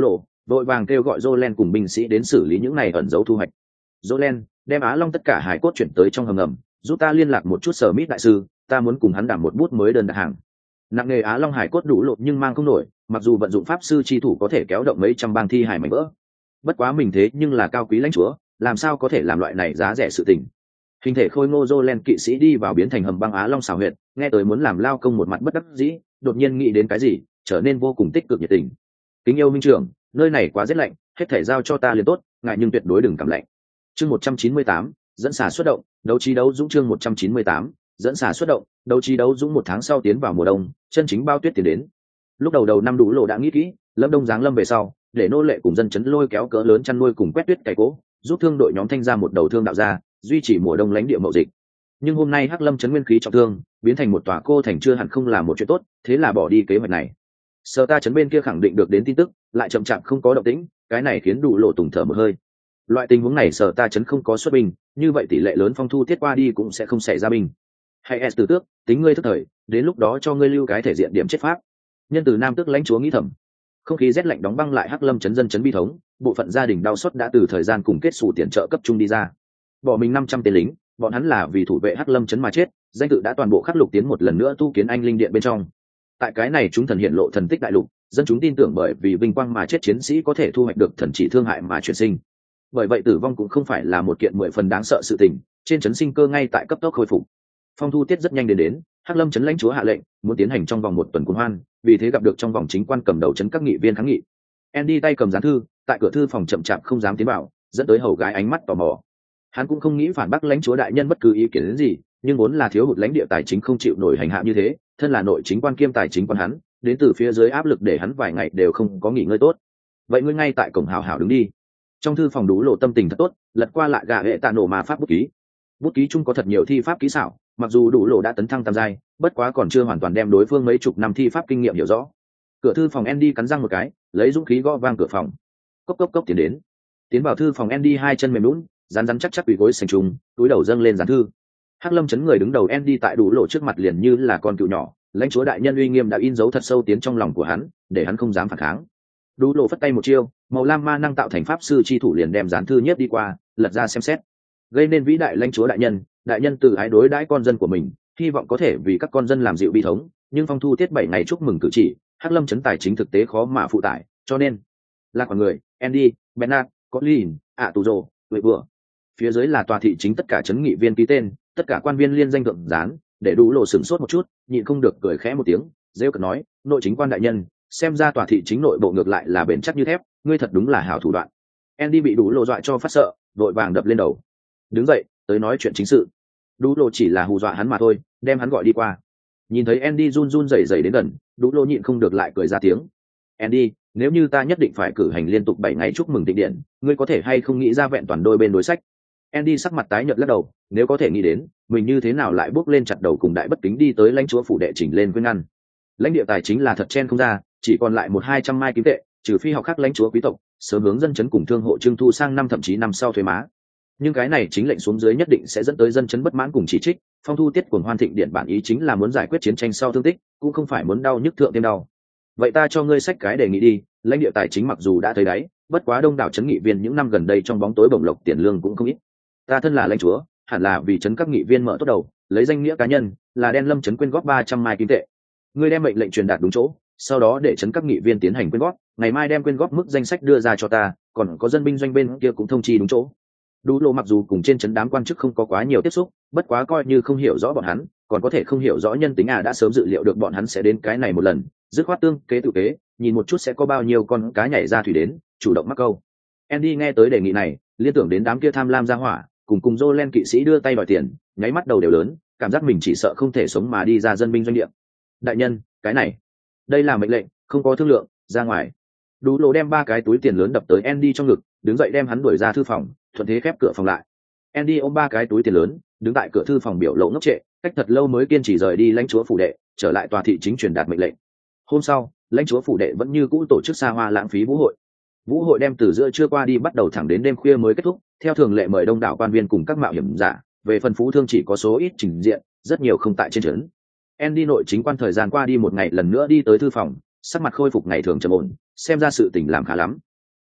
vội vàng kêu gọi Jolen cùng binh sĩ đến xử lý những này ẩn giấu thu hoạch. Jolen, đem Á Long tất cả hải cốt chuyển tới trong hầm ngầm, giúp ta liên lạc một chút Sở Mít đại sư, ta muốn cùng hắn đảm một bút mới đơn đặt hàng. Nặng nghề Á Long hải cốt đủ lột nhưng mang không nổi, mặc dù vận dụng pháp sư chi thủ có thể kéo động mấy trăm bang thi hải mảnh vỡ. Bất quá mình thế nhưng là cao quý lãnh chúa, làm sao có thể làm loại này giá rẻ sự tình. Hình thể khôi ngô Jolen kỵ sĩ đi vào biến thành hầm băng Á Long xào huyệt, nghe tới muốn làm lao công một mặt bất đắc dĩ, đột nhiên nghĩ đến cái gì, trở nên vô cùng tích cực nhiệt tình. Kính yêu minh trưởng, nơi này quá rét lạnh, hết thể giao cho ta liền tốt, ngài nhưng tuyệt đối đừng cảm lạnh. Chương một trăm chín mươi tám, dẫn xả xuất động, đấu trí đấu dũng chương một trăm chín mươi tám, dẫn xả xuất động, đấu trí đấu dũng một tháng sau tiến vào mùa đông, chân chính bao tuyết tiến đến. Lúc đầu đầu năm đủ lộ đã nghĩ kỹ, lâm đông giáng lâm về sau, để nô lệ cùng dân chấn lôi kéo cỡ lớn chăn nuôi cùng quét tuyết cày cố, giúp thương đội nhóm thanh ra một đầu thương đạo ra, duy trì mùa đông lãnh địa mậu dịch. Nhưng hôm nay hắc lâm chấn nguyên khí trọng thương, biến thành một tòa cô thành chưa hẳn không là một chuyện tốt, thế là bỏ đi kế hoạch này. Sở ta chấn bên kia khẳng định được đến tin tức, lại chậm chạp không có động tĩnh, cái này khiến đủ lộ tùng thở một hơi. Loại tình huống này sở ta chấn không có xuất binh, như vậy tỷ lệ lớn phong thu thiết qua đi cũng sẽ không xảy ra binh. Hay S từ tước, tính ngươi thức thời, đến lúc đó cho ngươi lưu cái thể diện điểm chết pháp. Nhân từ nam tước lãnh chúa nghĩ thầm. Không khí rét lạnh đóng băng lại hắc lâm chấn dân chấn bi thống, bộ phận gia đình đau xót đã từ thời gian cùng kết sủ tiền trợ cấp chung đi ra. Bỏ mình năm trăm tên lính, bọn hắn là vì thủ vệ hắc lâm chấn mà chết, danh tự đã toàn bộ khắc lục tiến một lần nữa tu kiến anh linh điện bên trong. Tại cái này chúng thần hiện lộ thần tích đại lục, dân chúng tin tưởng bởi vì vinh quang mà chết chiến sĩ có thể thu hoạch được thần chỉ thương hại mà chuyển sinh. Bởi vậy tử vong cũng không phải là một kiện mười phần đáng sợ sự tình, trên chấn sinh cơ ngay tại cấp tốc khôi phục. Phong thu tiết rất nhanh đến đến, hắc lâm chấn lãnh chúa hạ lệnh muốn tiến hành trong vòng một tuần cuồng hoan, vì thế gặp được trong vòng chính quan cầm đầu chấn các nghị viên kháng nghị. Andy tay cầm gián thư, tại cửa thư phòng chậm chạp không dám tiến vào, dẫn tới hầu gái ánh mắt tò mò. Hắn cũng không nghĩ phản bác lãnh chúa đại nhân bất cứ ý kiến đến gì, nhưng vốn là thiếu hụt lãnh địa tài chính không chịu nổi hành hạ như thế, thân là nội chính quan kiêm tài chính quan hắn, đến từ phía dưới áp lực để hắn vài ngày đều không có nghỉ ngơi tốt. Vậy ngươi ngay tại cổng hào hào đứng đi. Trong thư phòng đủ lộ tâm tình thật tốt, lật qua lại gạ hệ tạ nổ mà pháp bút ký. Bút ký chung có thật nhiều thi pháp kỹ xảo, mặc dù đủ lộ đã tấn thăng tam giai, bất quá còn chưa hoàn toàn đem đối phương mấy chục năm thi pháp kinh nghiệm hiểu rõ. Cửa thư phòng Andy cắn răng một cái, lấy dũng khí gõ vang cửa phòng. Cốc cốc cốc tiến đến. Tiến vào thư phòng Andy hai chân mềm nhũn, rắn rắn chắc chắc quỳ gối sành trùng, túi đầu dâng lên gián thư. Hắc lâm chấn người đứng đầu Andy tại đủ lộ trước mặt liền như là con cựu nhỏ, lãnh chúa đại nhân uy nghiêm đã in dấu thật sâu tiến trong lòng của hắn, để hắn không dám phản kháng. Đủ lộ phất tay một chiêu, màu lam ma năng tạo thành pháp sư chi thủ liền đem gián thư nhiếp đi qua, lật ra xem xét. Gây nên vĩ đại lãnh chúa đại nhân, đại nhân từ ái đối đãi con dân của mình, hy vọng có thể vì các con dân làm dịu bi thống, nhưng phong thu tiết bảy ngày chúc mừng cử chỉ, hắc lâm chấn tài chính thực tế khó mà phụ tải, cho nên là con người Andy, Bernard, Colin, ạ tù rồ, tuổi vừa. Phía dưới là tòa thị chính tất cả chấn nghị viên ký tên, tất cả quan viên liên danh thượng gián, để đủ lộ sửng sốt một chút, nhịn không được cười khẽ một tiếng, rêu cợt nói, nội chính quan đại nhân, xem ra tòa thị chính nội bộ ngược lại là bền chắc như thép, ngươi thật đúng là hảo thủ đoạn. Andy bị đủ lộ dọa cho phát sợ, vội vàng đập lên đầu. Đứng dậy, tới nói chuyện chính sự. Đủ lộ chỉ là hù dọa hắn mà thôi, đem hắn gọi đi qua. Nhìn thấy Andy run run rẩy rẩy đến gần, đủ lộ nhịn không được lại cười ra tiếng. Andy, nếu như ta nhất định phải cử hành liên tục bảy ngày chúc mừng tịnh điện, ngươi có thể hay không nghĩ ra vẹn toàn đôi bên đối sách? Andy sắc mặt tái nhợt lắc đầu, nếu có thể nghĩ đến, mình như thế nào lại bước lên chặt đầu cùng đại bất kính đi tới lãnh chúa phủ đệ chỉnh lên khuyên ngăn. Lãnh địa tài chính là thật chen không ra, chỉ còn lại một hai trăm mai kim tệ, trừ phi học khác lãnh chúa quý tộc, sớm hướng dân chấn cùng thương hộ trưng thu sang năm thậm chí năm sau thuế má. Nhưng cái này chính lệnh xuống dưới nhất định sẽ dẫn tới dân chấn bất mãn cùng chỉ trích. Phong thu tiết cuồng hoan thịnh điện bản ý chính là muốn giải quyết chiến tranh sau thương tích, cũng không phải muốn đau nhức thượng thêm đau. Vậy ta cho ngươi sách cái đề nghị đi, lãnh địa tài chính mặc dù đã thấy đáy, bất quá đông đảo chấn nghị viên những năm gần đây trong bóng tối bổng lộc tiền lương cũng không ít. Ta thân là lãnh chúa, hẳn là vì chấn các nghị viên mở tốt đầu, lấy danh nghĩa cá nhân, là đen lâm chấn quyên góp ba trăm mai kim tệ. Ngươi đem mệnh lệnh truyền đạt đúng chỗ, sau đó để chấn các nghị viên tiến hành quyên góp, ngày mai đem quyên góp mức danh sách đưa ra cho ta, còn có dân binh doanh bên kia cũng thông chi đúng chỗ. Đủ lộ mặc dù cùng trên chấn đám quan chức không có quá nhiều tiếp xúc, bất quá coi như không hiểu rõ bọn hắn, còn có thể không hiểu rõ nhân tính à đã sớm dự liệu được bọn hắn sẽ đến cái này một lần, dứt khoát tương kế tự kế, nhìn một chút sẽ có bao nhiêu con cá nhảy ra thủy đến, chủ động mắc câu. Andy nghe tới đề nghị này, liên tưởng đến đám kia tham lam ra hỏa, cùng cùng Jolen kỵ sĩ đưa tay đòi tiền, nháy mắt đầu đều lớn, cảm giác mình chỉ sợ không thể sống mà đi ra dân binh doanh địa. Đại nhân, cái này, đây là mệnh lệnh, không có thương lượng, ra ngoài. Đủ lộ đem ba cái túi tiền lớn đập tới Andy trong ngực, đứng dậy đem hắn đuổi ra thư phòng, thuận thế khép cửa phòng lại. Andy ôm ba cái túi tiền lớn, đứng tại cửa thư phòng biểu lộ ngốc trệ, cách thật lâu mới kiên trì rời đi lãnh chúa phủ đệ, trở lại tòa thị chính truyền đạt mệnh lệnh. Hôm sau, lãnh chúa phủ đệ vẫn như cũ tổ chức xa hoa lãng phí vũ hội. Vũ hội đem từ giữa trưa qua đi bắt đầu thẳng đến đêm khuya mới kết thúc, theo thường lệ mời đông đảo quan viên cùng các mạo hiểm giả, về phần phú thương chỉ có số ít trình diện, rất nhiều không tại trên trấn. Andy nội chính quan thời gian qua đi một ngày lần nữa đi tới thư phòng, sắc mặt khôi phục ngày thường trầm ổn, xem ra sự tình làm khá lắm.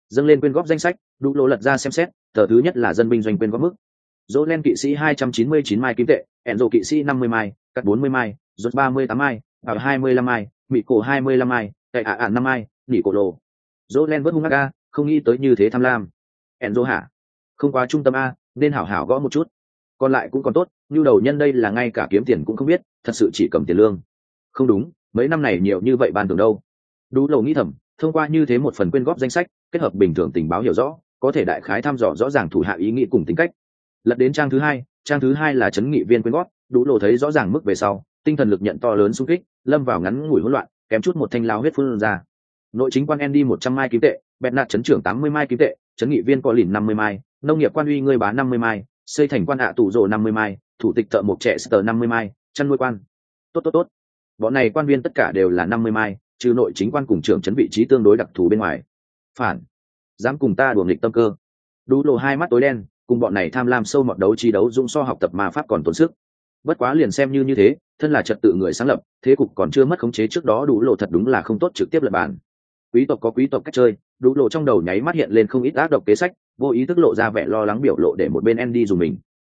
Dâng lên quyên góp danh sách, đủ lộ lật ra xem xét, tờ thứ nhất là dân binh doanh quyên góp mức. Dỗ len kỵ sĩ hai trăm chín mươi chín mai kim tệ, Enzo kỵ sĩ năm mươi mai, cắt bốn mươi mai, rốt ba mươi tám mai, bảo hai mươi lăm mai, mỹ cổ hai mươi lăm mai, cậy ạ ạn năm mai, nỉ cổ lộ. Dỗ len vớt hung ác a, không nghĩ tới như thế tham lam. Enzo hả? Không quá trung tâm a, nên hảo hảo gõ một chút. Còn lại cũng còn tốt, như đầu nhân đây là ngay cả kiếm tiền cũng không biết, thật sự chỉ cầm tiền lương. Không đúng, mấy năm này nhiều như vậy ban tưởng đâu. Đủ lộ nghĩ thầm, thông qua như thế một phần quyên góp danh sách, kết hợp bình thường tình báo hiểu rõ, có thể đại khái thăm dò rõ ràng thủ hạ ý nghĩ cùng tính cách. Lật đến trang thứ hai, trang thứ hai là chấn nghị viên quyên góp, đủ lộ thấy rõ ràng mức về sau, tinh thần lực nhận to lớn xung kích, lâm vào ngắn ngủi hỗn loạn, kém chút một thanh lao huyết phun ra. Nội chính quan Andy một trăm mai kim tệ, bẹt nạt chấn trưởng tám mươi mai kim tệ, chấn nghị viên có lìn năm mươi mai, nông nghiệp quan uy ngươi bá năm mươi mai, xây thành quan hạ tủ rồ năm mươi mai, thủ tịch thợ mộc trẻ sờ năm mươi mai, chăn nuôi quan. Tốt tốt tốt. Bọn này quan viên tất cả đều là năm mươi mai, trừ nội chính quan cùng trưởng chấn vị trí tương đối đặc thù bên ngoài. Phản, dám cùng ta đùa nghịch tâm cơ. Đủ lộ hai mắt tối đen, cùng bọn này tham lam sâu mọt đấu trí đấu dũng so học tập ma pháp còn tốn sức. Bất quá liền xem như như thế, thân là trật tự người sáng lập, thế cục còn chưa mất khống chế trước đó đủ lộ thật đúng là không tốt trực tiếp lật bàn. Quý tộc có quý tộc cách chơi, đủ lộ trong đầu nháy mắt hiện lên không ít ác độc kế sách, vô ý thức lộ ra vẻ lo lắng biểu lộ để một bên Andy dùng mình.